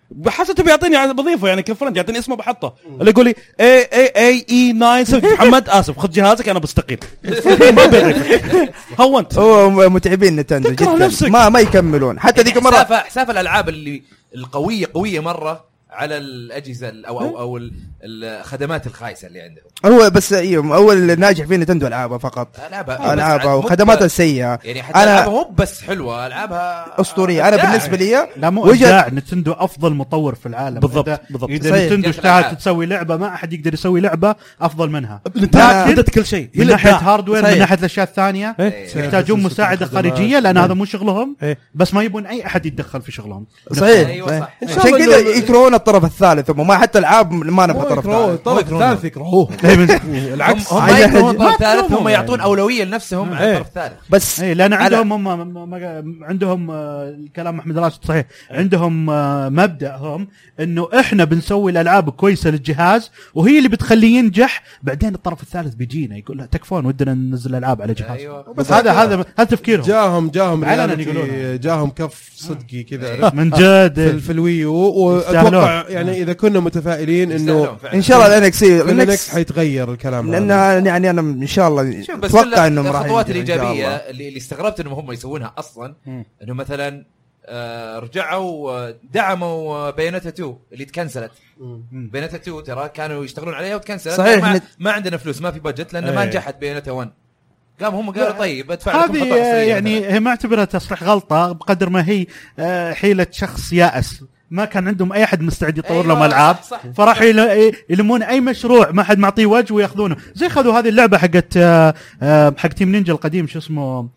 E: حسيته بيعطيني بضيفه يعني كفرنت يعطيني اسمه بحطه اللي يقول لي اي اي اي اي تسعة محمد اسف خذ جهازك انا بستقيل ما بيضيفك هونت
F: هو متعبين نتندو جدا ما ما يكملون حتى ذيك مره
B: حسافه حسافه الالعاب اللي القويه قويه مره على الاجهزه او او او الخدمات الخايسه اللي عندهم.
F: هو بس ايوه اول ناجح في نتندو العابها فقط
B: العابها
F: العابها وخدماتها السيئه
B: يعني حتى العابها مو بس حلوه العابها
F: اسطوريه. انا بالنسبه لي
D: لا مو ابداع نتندو افضل مطور في العالم
E: بالضبط بالضبط.
D: اذا نتندو اشتغلت تسوي لعبه ما احد يقدر يسوي لعبه افضل منها.
E: لكن كل شيء
D: من ناحيه هاردوير من ناحيه الاشياء الثانيه يحتاجون مساعده خارجيه لان هذا مو شغلهم بس ما يبون اي احد يتدخل في شغلهم.
F: صحيح عشان كذا يكرهون الطرف الثالث وما حتى العاب ما نبغى طرف ثالث.
A: الطرف الثالث يكرهوه
B: العكس هم ما يكرهون الطرف الثالث هم يعطون اولويه لنفسهم على الطرف الثالث
F: بس
D: اي لان عندهم هم عندهم الكلام احمد راشد صحيح عندهم مبدأهم انه احنا بنسوي الالعاب كويسه للجهاز وهي اللي بتخليه ينجح بعدين الطرف الثالث بيجينا يقول لا تكفون ودنا ننزل العاب على جهاز.
B: أيوة.
D: بس هذا هذا هذا تفكيرهم
A: جاهم جاهم
D: رياليتي
A: جاهم كف صدقي كذا
D: من جد
A: في الويو واتوقع يعني اذا كنا متفائلين انه
F: ان شاء الله الانكس
A: الانكس حيتغير الكلام
F: لان يعني انا ان شاء الله
B: اتوقع انه الخطوات الايجابيه اللي, اللي استغربت انهم هم يسوونها اصلا انه مثلا آه رجعوا دعموا بياناتا اثنين اللي تكنسلت. بياناتا اثنين ترى كانوا يشتغلون عليها وتكنسلت
F: صحيح
B: ما, ما عندنا فلوس ما في بادجت لان ما نجحت بياناتا واحد. قام هم قالوا طيب ادفع لكم
D: هذه يعني هي ما اعتبرها تصلح غلطه بقدر ما هي حيله شخص يائس ما كان عندهم اي احد مستعد يطور أيوة لهم العاب فراح يلمون اي مشروع ما حد معطيه وجه وياخذونه زي خذوا هذه اللعبه حقت حق تيم نينجا القديم شو اسمه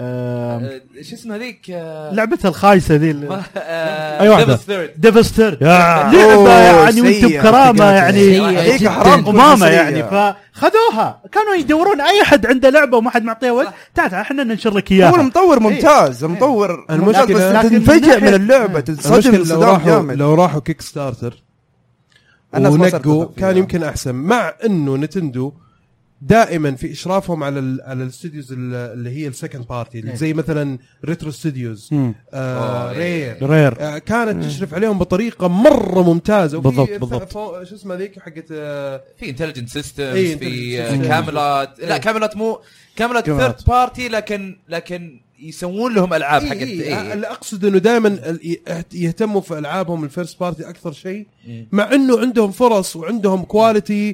B: أه شو اسمه ذيك
D: أه لعبتها الخايسه ذي
B: اي واحده
D: ديفلز ثيرد لعبه يعني وانتم بكرامه يعني
F: هيك حرام
D: قمامه يعني فخذوها كانوا يدورون اي احد عنده لعبه وما حد معطيه وجه تعال احنا ننشر لك اياها.
F: هو المطور ممتاز المطور المشكله بس تنفجع من اللعبه تصدم صدام جامد.
A: لو راحوا كيك ستارتر ونقوا كان يمكن احسن مع انه نتندو دائما في اشرافهم على ال على الاستوديوز اللي هي السكند بارتي زي مثلا ريترو ستوديوز آه رير, رير. آه كانت تشرف عليهم بطريقه مره ممتازه.
E: بالضبط بالضبط
A: شو اسمه ذيك حقت آه
B: في انتليجنت سيستمز في آه كاميرات لا كاميرات مو كاميرات ثيرد بارتي لكن لكن يسوون لهم العاب حقت
A: إيه إيه اللي اقصد انه دائما يهتموا في العابهم الفيرست بارتي اكثر شيء مع انه عندهم فرص وعندهم كواليتي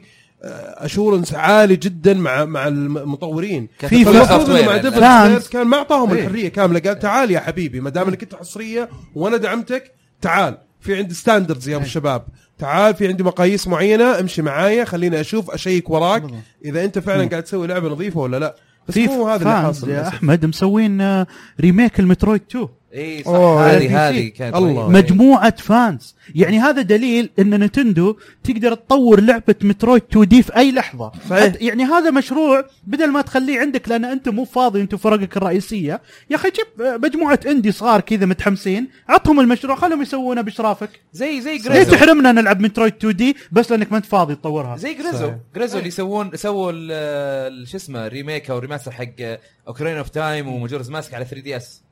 A: اشورنس عالي جدا مع مع المطورين.
B: في
A: مع ديفلز كان ما اعطاهم ايه. الحريه كامله قال تعال يا حبيبي ما دام انك انت حصريه وانا دعمتك تعال في عندي ستاندردز يا ابو الشباب تعال في عندي مقاييس معينه امشي معايا خليني اشوف اشيك وراك اذا انت فعلا قاعد تسوي لعبه نظيفه ولا لا. بس مو هذا اللي حاصل
D: يا احمد مسوين ريميك المترويد اثنين
B: اي صح هذه هذه كانت
D: مجموعه فانز يعني هذا دليل ان نينتندو تقدر تطور لعبه مترويد تو دي في اي لحظه يعني هذا مشروع بدل ما تخليه عندك لان انت مو فاضي انت فرقك الرئيسيه يا اخي جيب مجموعه اندي صغار كذا متحمسين عطهم المشروع خلهم يسوونه باشرافك
B: زي زي
D: جريزو. ليه تحرمنا نلعب مترويد تو دي بس لانك ما انت فاضي تطورها
B: زي جريزو جريزو اللي يسوون سووا شو اسمه ريميك او ريماستر حق اوكرين اوف تايم وماجورز ماسك على ثري دي اس.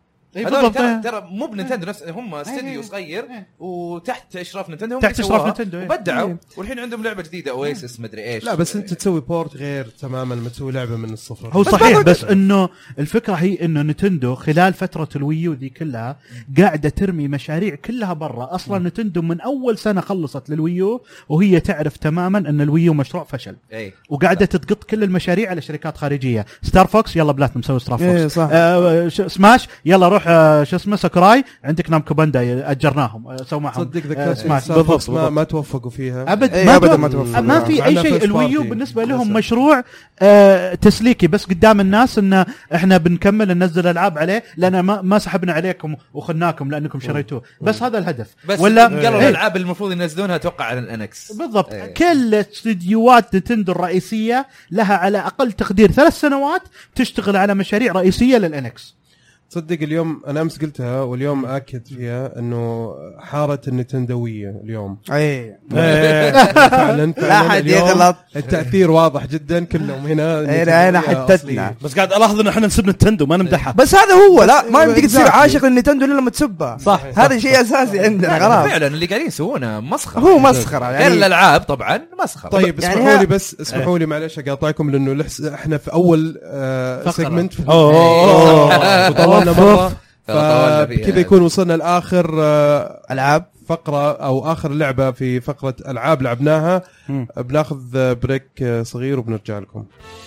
B: هذول ترى ترى مو بنينتندو نفس هم استديو صغير وتحت اشراف نينتندو هم
D: تحت اشراف نينتندو
B: وبدعوا والحين عندهم لعبه جديده اويسس مدري ايش.
A: لا بس انت تسوي بورت غير تماما ما تسوي لعبه من الصفر.
D: هو صحيح بس انه الفكره هي انه نينتندو خلال فتره الويو دي كلها قاعده ترمي مشاريع كلها برا. اصلا نينتندو من اول سنه خلصت للويو وهي تعرف تماما ان الويو مشروع فشل
B: أي.
D: وقاعده تقط كل المشاريع على شركات خارجيه. ستار فوكس يلا بلاتنم مسوي ستار فوكس
F: آه
D: سماش يلا روح آه شو اسمه ساكوراي عندك نامكو بانداي اجرناهم سووا معهم
A: صدق ذكرت بالضبط ما, ما توفقوا فيها
D: ابد
F: ايه
D: ما,
F: أبدا ما توفقوا
D: ما في اي شيء. الويو بالنسبه لهم مشروع آه تسليكي بس قدام الناس ان احنا بنكمل ننزل العاب عليه لان ما, ما سحبنا عليكم وخناكم لانكم شريتوه بس هذا الهدف.
B: بس ولا قالوا الالعاب المفروض ينزلونها اتوقع على الانكس
D: بالضبط. ايه. كل استديوهات نينتندو الرئيسيه لها على اقل تقدير ثلاث سنوات تشتغل على مشاريع رئيسيه للانكس.
A: تصدق اليوم انا امس قلتها واليوم اكد فيها انه حاره النتندويه اليوم
F: اي
A: فعلا
F: لا حد يغلط
A: التاثير واضح جدا كلهم هنا
F: هنا هنا حتتنا
E: بس قاعد الاحظ ان احنا نسب نتندو ما نمدحها
F: بس هذا هو لا ما يمديك تصير عاشق للنتندو الا لما تسبها
E: صح
F: هذا شيء اساسي عندنا خلاص
B: فعلا اللي قاعدين يسوونه مسخره
F: هو مسخره
B: غير
F: يعني
B: الالعاب طبعا مسخره.
A: طيب
F: يعني
A: اسمحوا
F: ها-
A: لي بس اسمحوا لي معلش اقاطعكم لانه لحس احنا في اول آه سيجمنت وطولنا مره
B: طولنا فيها.
A: فكذا يكون وصلنا لاخر آه
F: العاب
A: فقره او اخر لعبه في فقره العاب لعبناها.
E: مم.
A: بناخذ بريك صغير وبنرجع لكم.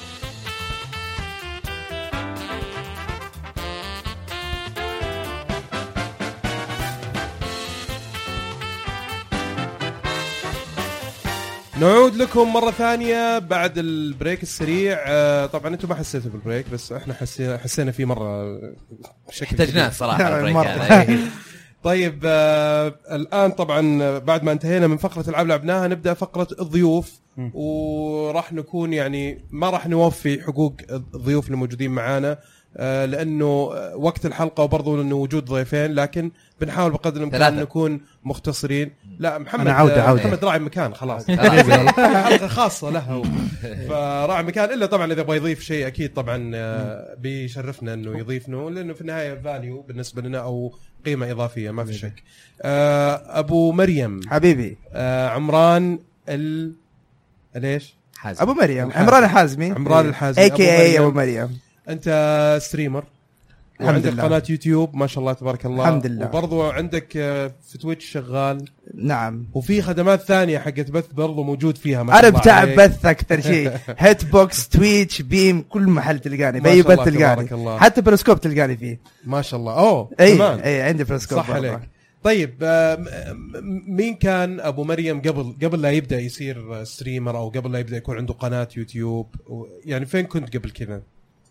A: نعود لكم مرة ثانية بعد البريك السريع. آه، طبعا انتم ما حسيتوا بالبريك بس احنا حسينا حسينا فيه مرة بشكل
B: احتاجناه
A: كبير.
B: صراحه البريك
F: مرة.
B: هذا.
A: طيب آه الآن طبعا بعد ما انتهينا من فقرة العاب لعبناها نبدأ فقرة الضيوف وراح نكون يعني ما راح نوفي حقوق الضيوف الموجودين معانا آه لأنه وقت الحلقة وبرضو لأنه وجود ضيفين لكن بنحاول بقدر الإمكان نكون مختصرين. لا محمد
D: أنا عودة عودة.
A: محمد راعي مكان خلاص حلقة خاصة له فراعي مكان إلا طبعا إذا يبغى يضيف شيء أكيد طبعا آه بيشرفنا إنه يضيفنا لأنه في النهاية فاليو بالنسبة لنا أو قيمة إضافية ما في شك. آه أبو مريم
F: حبيبي
A: آه عمران ال ليش
B: حازم.
F: ابو مريم
A: الحازمي.
F: عمران الحازمي
A: عمران الحازمي
F: اي كي اي
A: مريم.
F: ابو مريم
A: أنت ستريمر
F: الحمد
A: وعندك
F: لله.
A: قناة يوتيوب ما شاء الله تبارك الله
F: الحمد لله.
A: وبرضو عندك آه، في تويتش شغال
F: نعم
A: وفي خدمات ثانية حقت بث برضو موجود فيها ما شاء
F: انا
A: الله
F: بتاع
A: عليك.
F: بث اكثر شيء هيت بوكس تويتش بيم كل محل تلقاني
A: ما
F: باي
A: شاء
F: بث
A: الله تبارك
F: تلقاني
A: الله.
F: حتى برسكوب تلقاني فيه
A: ما شاء الله اوه
F: اي
A: كمان
F: اي عندي برسكوب
A: صح عليك. طيب آه، م- م- مين كان ابو مريم قبل قبل لا يبدا يصير ستريمر او قبل لا يبدا يكون عنده قناه يوتيوب و- يعني فين كنت قبل كذا؟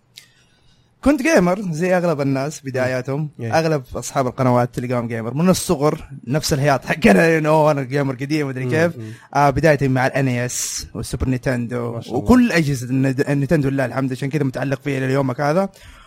F: كنت جيمر زي اغلب الناس بداياتهم
A: Yeah.
F: اغلب اصحاب القنوات تلقاهم جيمر من الصغر نفس الهياط حقنا انه انا جيمر قديم مدري كيف آه بدايتي مع الان اس والسوبر نينتندو
A: ما شاء الله.
F: وكل اجهزه النت- النينتندو لله الحمد عشان كذا متعلق فيها الى يومك هذا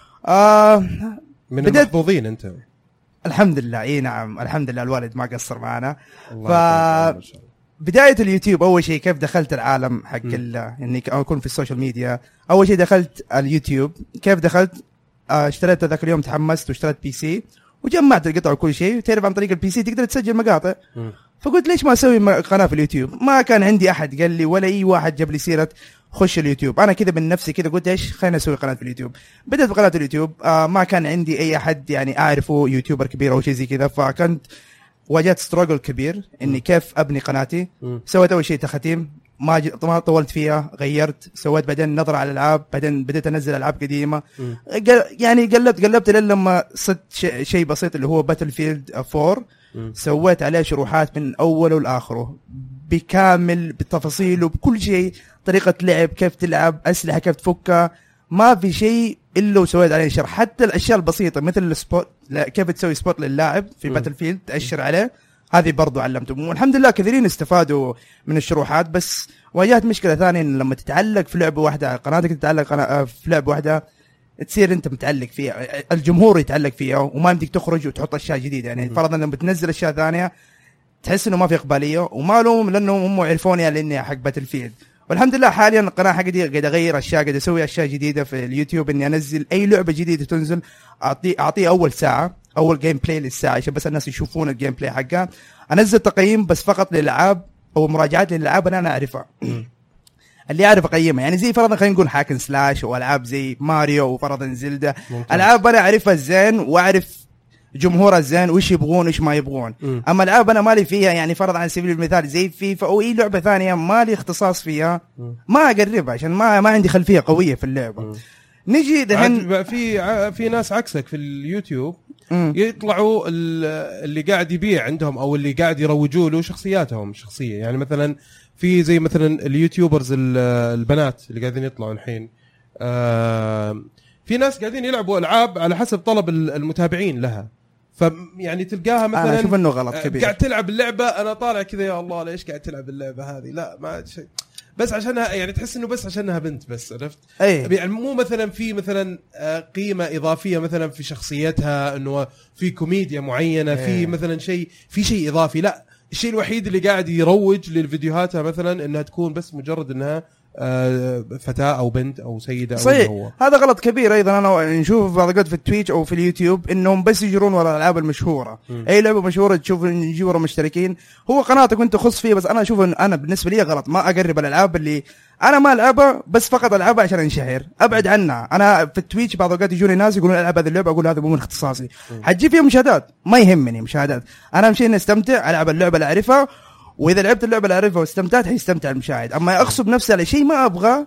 F: آه
A: من
F: بدأت-
A: المحظوظين انت.
F: الحمد لله اي نعم الحمد لله الوالد ما قصر معنا.
A: الله
F: ف-
A: يبارك فيك، ما شاء الله.
F: بداية اليوتيوب أول شيء كيف دخلت العالم حق ال- إني ك- أكون في السوشيال ميديا. أول شيء دخلت اليوتيوب كيف دخلت آه، اشتريت ذاك اليوم تحمست واشتريت بي سي وجمعت القطع وكل شيء وتعرف عن طريق البي سي تقدر تسجل مقاطع.
A: مم.
F: فقلت ليش ما أسوي م- قناة في اليوتيوب. ما كان عندي أحد قال لي ولا أي واحد جاب لي سيرة خش اليوتيوب. أنا كذا من نفسي كذا قلت إيش خلينا أسوي قناة في اليوتيوب. بدأت بقناة اليوتيوب آه، ما كان عندي أي أحد يعني أعرفه يوتيوبر كبير أو شيء زي كذا فكنت واجهت ستراجل كبير اني كيف ابني قناتي.
A: مم.
F: سويت اول شيء تختيم ما ج... ما طولت فيها غيرت سويت بعدين نظره على الالعاب بعدين بديت انزل العاب قديمه
A: مم.
F: قل... يعني قلبت قلبت لين لما صرت ش... شيء بسيط اللي هو باتل فيلد فور.
A: مم.
F: سويت عليه شروحات من اوله لاخره بكامل بتفاصيله بكل شيء طريقه لعب كيف تلعب اسلحه كيف تفكها ما في شيء الا وسويت عليه شرح حتى الاشياء البسيطه مثل السبوت لا كيف تسوي سبوت للاعب في
A: مم.
F: باتل فيلد تاشر عليه هذه برضو علمتهم والحمد لله كثيرين استفادوا من الشروحات. بس واجهت مشكله ثانيه إن لما تتعلق في لعبه واحده قناتك تتعلق قنا... في لعبه واحده تصير انت متعلق فيها الجمهور يتعلق فيها وما يمديك تخرج وتحط اشياء جديده. يعني فرضا لما تنزل اشياء ثانيه تحس انه ما في اقباليه وما لهم لانهم هم يعرفوني لاني حق باتل فيلد. والحمد لله حاليا القناه حقتي قاعد اغير اشياء قاعد اسوي اشياء جديده في اليوتيوب اني انزل اي لعبه جديده تنزل اعطي اعطيه اول ساعه اول جيم بلاي للساعه عشان بس الناس يشوفون الجيم بلاي حقها. انزل تقييم بس فقط للالعاب او مراجعات للالعاب انا اعرفها اللي اعرف اقيمها. يعني زي فرضا خلينا نقول هاكن سلاش والعاب زي ماريو وفرضا زلدا العاب انا اعرفها زين واعرف جمهورها زين وش يبغون وش ما يبغون.
A: مم.
F: اما العاب انا مالي فيها يعني فرض عن سبيل المثال زي فيفا او اي لعبه ثانيه مالي اختصاص فيها ما اقربها عشان ما ما عندي خلفيه قويه في اللعبه.
A: مم.
F: نجي دحين
A: عاد في ع- في ناس عكسك في اليوتيوب
F: مم.
A: يطلعوا ال- اللي قاعد يبيع عندهم او اللي قاعد يروجوا له شخصياتهم الشخصيه. يعني مثلا في زي مثلا اليوتيوبرز ال- البنات اللي قاعدين يطلعوا الحين آه، في ناس قاعدين يلعبوا العاب على حسب طلب ال- المتابعين لها. ف يعني تلقاها مثلا
F: انا اشوف انه غلط
A: آه،
F: كبير.
A: قاعد تلعب اللعبه انا طالع كذا يا الله ليش قاعد تلعب اللعبه هذه لا ما شيء بس عشانها يعني تحس انه بس عشانها بنت بس عرفت
F: أيه.
A: يعني مو مثلا في مثلا قيمه اضافيه مثلا في شخصيتها انه في كوميديا معينه أيه. في مثلا شيء في شيء اضافي لا الشيء الوحيد اللي قاعد يروج للفيديوهاتها مثلا انها تكون بس مجرد انها فتاة او بنت او سيدة
F: صحيح.
A: او هو
F: هذا غلط كبير ايضا. انا نشوف بعض الوقت في التويتش او في اليوتيوب انهم بس يجرون ورا الالعاب المشهوره م. اي لعبه مشهوره تشوف يجي ورا مشتركين. هو قناتك وانت خص فيه بس انا اشوف ان انا بالنسبه لي غلط ما اقرب الالعاب اللي انا ما العبها بس فقط العبها عشان انشهر ابعد عنها. انا في التويتش بعض الوقت يجوني ناس يقولون العب هذه اللعبه اقول هذا مو من اختصاصي حتجي فيها مشاهدات ما يهمني مشاهدات انا امشي اني استمتع العب اللعبه اللي اعرفها واذا لعبت اللعبه اللي اعرفها واستمتعت حيستمتع المشاهد. اما اغصب نفسي على شيء ما ابغى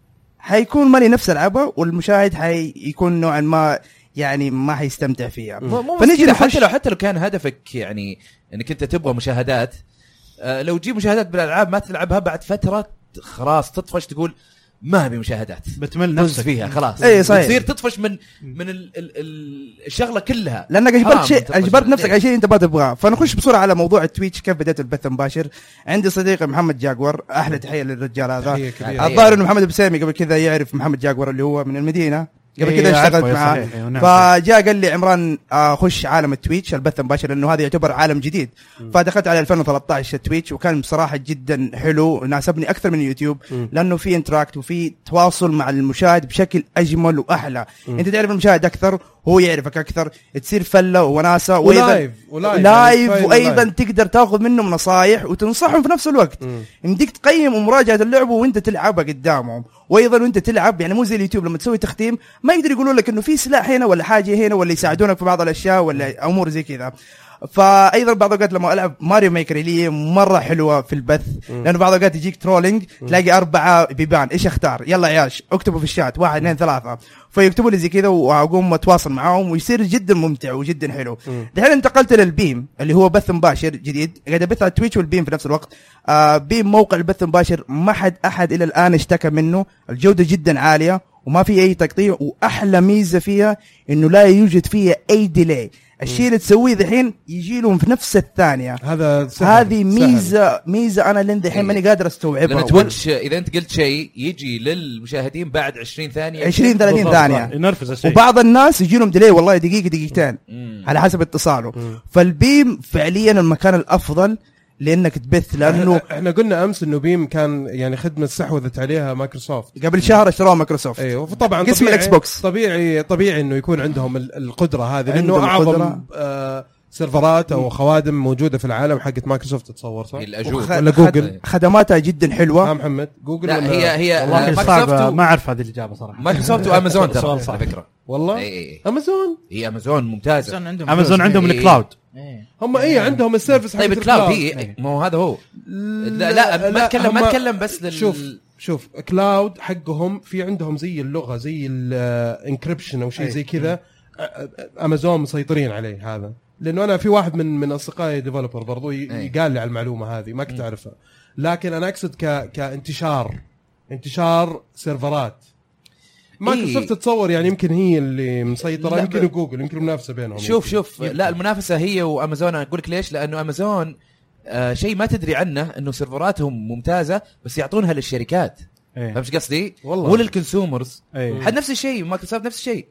F: حيكون مالي نفس العبه والمشاهد حيكون نوعا ما يعني ما حيستمتع فيها.
B: فنيجي حتى لو حتى لو كان هدفك يعني انك انت تبغى مشاهدات آه لو تجيب مشاهدات بالالعاب ما تلعبها بعد فتره خلاص تطفش تقول ما ابي مشاهدات
D: بتمل نفسك
B: فيها خلاص
F: اي صحيح
B: تصير تطفش من من ال ال ال الشغله كلها
F: لانك اجبرت شيء اجبرت نفسك على شيء انت ما تبغاه. فنخش بسرعه على موضوع التويتش كيف بدأت البث المباشر. عندي صديقي محمد جاكور احلى تحيه للرجال هذا الظاهر انه محمد بسامي قبل كذا يعرف محمد جاكور اللي هو من المدينه قبل كذا اشتغلت معاه فجاء قال لي عمران اخش عالم التويتش البث المباشر لانه هذا يعتبر عالم جديد. فدخلت على ألفين وثلاثة عشر التويتش وكان بصراحه جدا حلو ناسبني اكثر من اليوتيوب لانه في انتراكت وفي تواصل مع المشاهد بشكل اجمل واحلى. انت تعرف المشاهد اكثر هو يعرفك اكثر تصير فله وناسه
A: ولايف
F: ولايف لايف وايضا تقدر تاخذ منهم نصائح وتنصحهم في نفس الوقت. يمديك تقيم ومراجعه اللعبه وانت تلعبها قدامهم وايضا وانت تلعب يعني مو زي اليوتيوب لما تسوي تختيم ما يقدر يقولوا لك انه في سلاح هنا ولا حاجه هنا ولا يساعدونك في بعض الاشياء ولا امور زي كذا. فايضا بعض الوقت لما العب ماريو ميكر اللي مره حلوه في البث لانه بعض الوقت يجيك ترولينج تلاقي اربعه بيبان ايش اختار يلا عياش اكتبوا في الشات واحد اثنين ثلاثه فيكتبوا لي زي كذا واقوم اتواصل معاهم ويصير جدا ممتع وجدا حلو. الحين انتقلت للبيم اللي هو بث مباشر جديد قاعد ابث على تويتش والبيم في نفس الوقت. آه بيم موقع البث المباشر ما حد احد الى الان اشتكى منه الجوده جدا عاليه وما في اي تقطيع واحلى ميزه فيها انه لا يوجد فيها اي ديلي. الشيء اللي تسويه ذحين يجي لهم في نفس الثانية.
A: هذا
F: هذه ميزة سهل. ميزة أنا لين ذحين ماني قادر استوعبها.
B: لأن تويتش إذا أنت قلت شيء يجي للمشاهدين بعد عشرين ثانية
F: عشرين ثلاثين ثانية
E: ينرفز الشيء.
F: وبعض الناس يجي لهم ديلي والله دقيقة دقيقتين مم. على حسب اتصاله. مم. فالبيم فعليا المكان الأفضل لانك تبث لانه
A: احنا قلنا امس انه بيم كان يعني خدمه استحوذت عليها مايكروسوفت
F: قبل شهر اشتروها مايكروسوفت.
A: ايوه فطبعا
F: قسم الاكس بوكس
A: طبيعي طبيعي انه يكون عندهم القدره هذه لانه اعظم آه سيرفرات او خوادم موجوده في العالم حقت مايكروسوفت تتصور صح
B: وخ...
A: ولا جوجل
F: خدماتها جدا حلوه.
A: ها محمد جوجل
B: لا
A: ولا
B: هي هي
D: مايكروسوفت و... ما اعرف هذه الاجابه صراحه.
B: مايكروسوفت وامازون ترى على فكره
A: والله
B: اي اي.
A: امازون
B: هي امازون ممتازه
C: امازون,
D: أمازون عندهم
C: إيه.
D: الكلاود
C: إيه.
A: هم اي عندهم السيرفيس
B: طيب الكلاود هي مو هذا هو لا لا ما اتكلم ما اتكلم بس لل...
A: شوف شوف كلاود حقهم في عندهم زي اللغه زي الانكريبشن او شيء زي كذا امازون مسيطرين عليه هذا لانه انا في واحد من من اصدقائي ديفلوبر برضو قال لي على المعلومه هذه ما كنت اعرفها لكن انا اقصد ك كانتشار انتشار سيرفرات مايكروسوفت تتصور يعني يمكن هي اللي مسيطره يمكن ب... جوجل يمكن منافسه بينهم
B: شوف شوف يمكن. لا المنافسه هي وامازون اقول لك ليش لانه امازون آه شيء ما تدري عنه انه سيرفراتهم ممتازه بس يعطونها للشركات ايه. فهمت قصدي وللكونسيومرز ايه. حد نفس الشيء مايكروسوفت نفس الشيء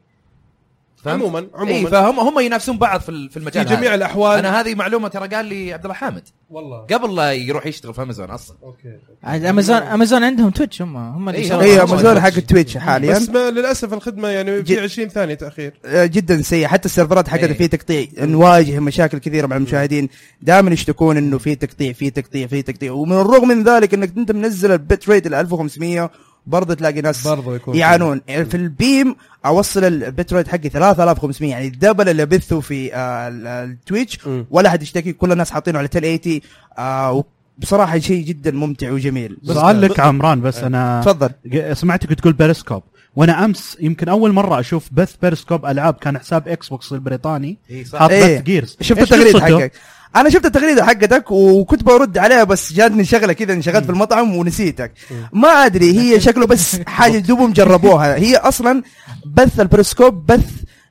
A: عموما عموما
B: إيه فهم هم ينافسون بعض في المجال
A: في جميع
B: هذا.
A: الاحوال
B: انا هذه معلومه ترى قال لي عبد الله حامد
A: والله
B: قبل لا يروح يشتغل في امازون اصلا.
C: اوكي امازون امازون عندهم تويتش هم هم اللي
F: اي إيه امازون حق التويتش حاليا
A: بس للاسف الخدمه يعني في عشرين ثانيه تاخير
F: جدا سيء. حتى السيرفرات حقتها إيه. في تقطيع نواجه مشاكل كثيره مع المشاهدين دائما يشتكون انه في تقطيع في تقطيع في تقطيع ومن الرغم من ذلك انك انت منزل البت ريت ال ألف وخمسمية برضه تلاقي ناس يعانون. في البيم اوصل البت ريت حقي ثلاثة آلاف وخمسمية يعني الدبل اللي بثوا في التويتش ولا حد يشتكي كل الناس حاطينه على مية وثمانين آه بصراحه شيء جدا ممتع وجميل.
D: سؤال لك عمران بس انا
F: تفضل
D: سمعتك تقول بيرسكوب وانا امس يمكن اول مره اشوف بث بيرسكوب العاب كان حساب اكس بوكس البريطاني حاط
F: إيه
D: بث جيرز.
F: شفت التغريده حقك انا شفت التغريده حقتك وكنت برد عليها بس جاتني شغله كذا انشغلت في المطعم ونسيتك ما ادري هي شكله بس حاجه دوبهم جربوها. هي اصلا بث البريسكوب بث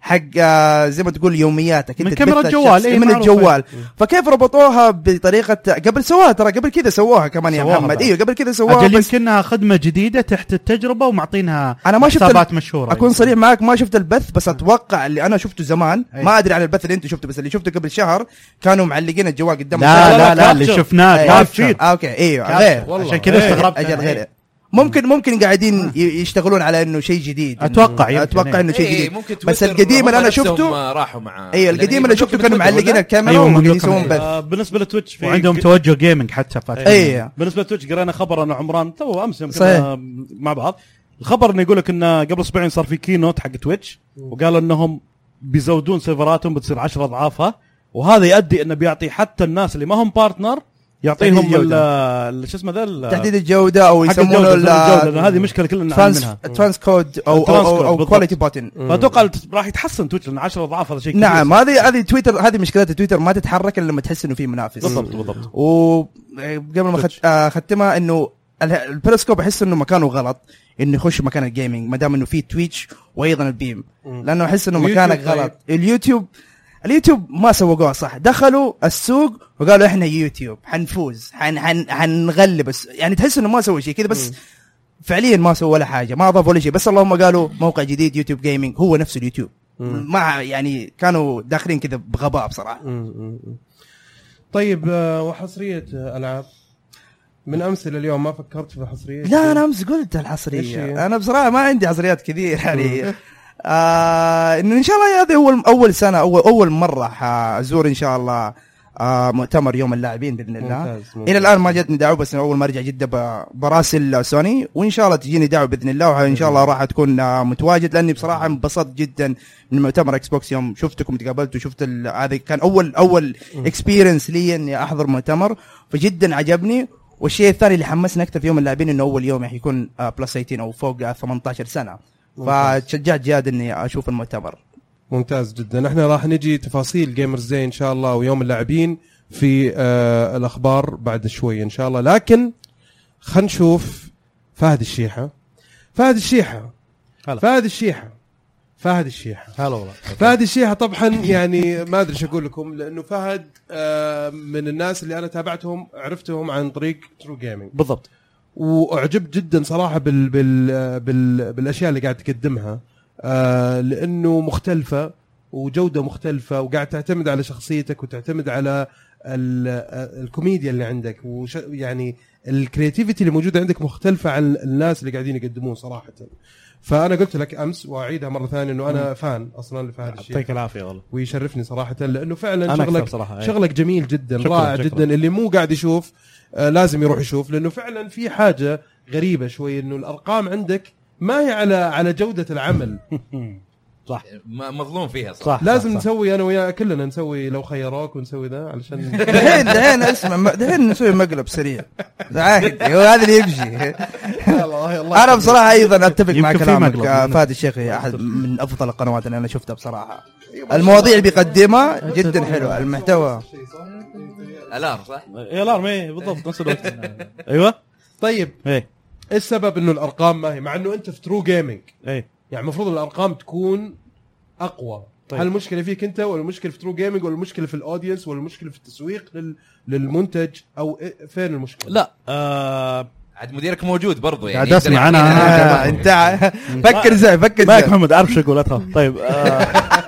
F: حق آه زي ما تقول يومياتك
D: من كاميرا الجوال
F: إيه من الجوال. فكيف ربطوها بطريقه قبل سووها ترى قبل كذا سووها كمان يا محمد. ايوه قبل كذا سووها
D: اجل يمكنها خدمه جديده تحت التجربه ومعطينها
F: انا ما شفت
D: حسابات مشهوره.
F: اكون صريح معك ما شفت البث بس اتوقع اللي انا شفته زمان أي. ما ادري عن البث اللي انت شفته بس اللي شفته قبل شهر كانوا معلقين الجوال قدام
D: لا لا, لا, لا اللي شفناه
F: كابتشر. آه اوكي ايوه غير
D: عشان كذا استغربت
F: اجل غير ممكن ممكن قاعدين يشتغلون على انه شيء جديد.
D: اتوقع
F: إنه اتوقع انه شيء جديد
B: بس
F: القديم اللي انا شفته
B: راحوا مع
F: ايوه القديم اللي شفته كانوا معلقين الكاميرا ويسوون بث.
E: بالنسبه لتويتش في
D: وعندهم توجه جيمنج حتى فاتح.
F: ايوه
E: بالنسبه لتويتش قرينا خبر انه عمران تو امس يمكن مع بعض الخبر انه يقول لك انه قبل اسبوعين صار في كينوت حق تويتش وقالوا انهم بيزودون سيرفراتهم بتصير عشرة اضعافها وهذا يؤدي انه بيعطي حتى الناس اللي ما هم بارتنر يعطيهم ال شو اسمه ذا
F: تحديد الجوده او يسمونه
E: هذه مشكله كلنا نعاني منها
F: ترانس كود او او, أو كواليتي بوتن.
E: فاتوقع راح يتحسن تويتر لان عشرة اضعاف هذا شيء كبير.
F: نعم هذه هذه تويتر هذه مشكله تويتر ما تتحرك الا لما تحس انه في منافس.
E: بالضبط بالضبط.
F: وقبل ما اختمها انه البيرسكوب احس انه مكانه غلط انه يخش مكان الجيمنج ما دام انه في تويتش وايضا البيم لانه احس انه مكانك غلط. اليوتيوب اليوتيوب ما سوقوها صح دخلوا السوق وقالوا احنا يوتيوب حنفوز حن حن حنغلب بس يعني تحس انه ما سووا شيء كذا بس م. فعليا ما سووا ولا حاجه ما اضافوا ولا شيء بس اللهم قالوا موقع جديد يوتيوب جيمنج هو نفس اليوتيوب ما يعني كانوا داخلين كذا بغباء بصراحه. م. م.
A: طيب وحصريه العاب من امس الى اليوم ما فكرت في حصريه؟
F: لا انا امس قلت الحصريه انا بصراحه ما عندي حصريات كثير يعني آه إن, إن شاء الله هذه هو أول سنة أول أول مرة أزور إن شاء الله آه مؤتمر يوم اللاعبين بإذن الله. ممتاز ممتاز. إلى الآن ما جتني دعوة بس أول ما أرجع جدة براسل سوني وإن شاء الله تجيني دعوة بإذن الله وإن شاء الله راح تكون آه متواجد لأني بصراحة انبسطت جدا من مؤتمر إكس بوكس يوم شفتكم تقابلت وشفت هذا كان أول أول إكسبيرينس لي إني أحضر مؤتمر فجدا عجبني. والشيء الثاني اللي حمسني أكثر في يوم اللاعبين إنه أول يوم يكون آه بلس ثمانية عشر أو فوق ثمانية عشر سنة فتشجعت جاد اني اشوف المؤتمر.
A: ممتاز جدا. احنا راح نجي تفاصيل جيمرز داي ان شاء الله ويوم اللاعبين في آه الاخبار بعد شوي ان شاء الله لكن خلينا نشوف فهد الشيحة. فهد الشيحة هلا. فهد الشيحة فهد الشيحة
E: هلا والله.
A: فهد الشيحة طبعا يعني ما ادري ايش اقول لكم لانه فهد آه من الناس اللي انا تابعتهم عرفتهم عن طريق ترو جيمنج
E: بالضبط
A: واعجبت جدا صراحه بال بال بال بالاشياء اللي قاعد تقدمها آه لانه مختلفه وجوده مختلفه وقاعد تعتمد على شخصيتك وتعتمد على الكوميديا اللي عندك وش يعني الكرياتيفيتي اللي موجوده عندك مختلفه عن الناس اللي قاعدين يقدمون صراحه. فانا قلت لك امس واعيدها مره ثانيه انه انا فان اصلا لفهد الشيء.
E: يعطيك العافيه والله
A: ويشرفني صراحه لانه فعلا شغلك شغلك جميل جدا شكرا رائع شكرا. جدا اللي مو قاعد يشوف آه لازم يروح يشوف لانه فعلا في حاجه غريبه شوي انه الارقام عندك ما هي على على جوده العمل.
B: صح مظلوم فيها صح,
A: صح لازم صح نسوي انا ويا كلنا نسوي لو خيروك ونسوي ذا علشان
F: دحين دحين اسمع دحين نسوي مقلب سريع عادي هذا اللي يمشي. انا بصراحه ايضا اتفق مع كلامك فهد الشيخي احد من افضل القنوات اللي انا شفتها بصراحه. المواضيع اللي بيقدمها جدا حلوه المحتوى
B: الارم صح
E: اي الارم ايه بالضبط نفس الوقت. ايوه
A: طيب ايه السبب انه الارقام ما هي مع انه انت في ترو جيمنج
E: ايه يعني
A: المفروض الارقام تكون اقوى. طيب. هل المشكله فيك انت ولا المشكله في ترو جيمنج ولا المشكله في الاودينس ولا المشكله في التسويق لل... للمنتج او إيه فين المشكله؟
E: لا آه...
B: عاد مديرك موجود برضو يعني
D: قاعد اسمع انا
F: انت فكر زي فكر
E: زي محمد عارف شو اقول اتها. طيب آه...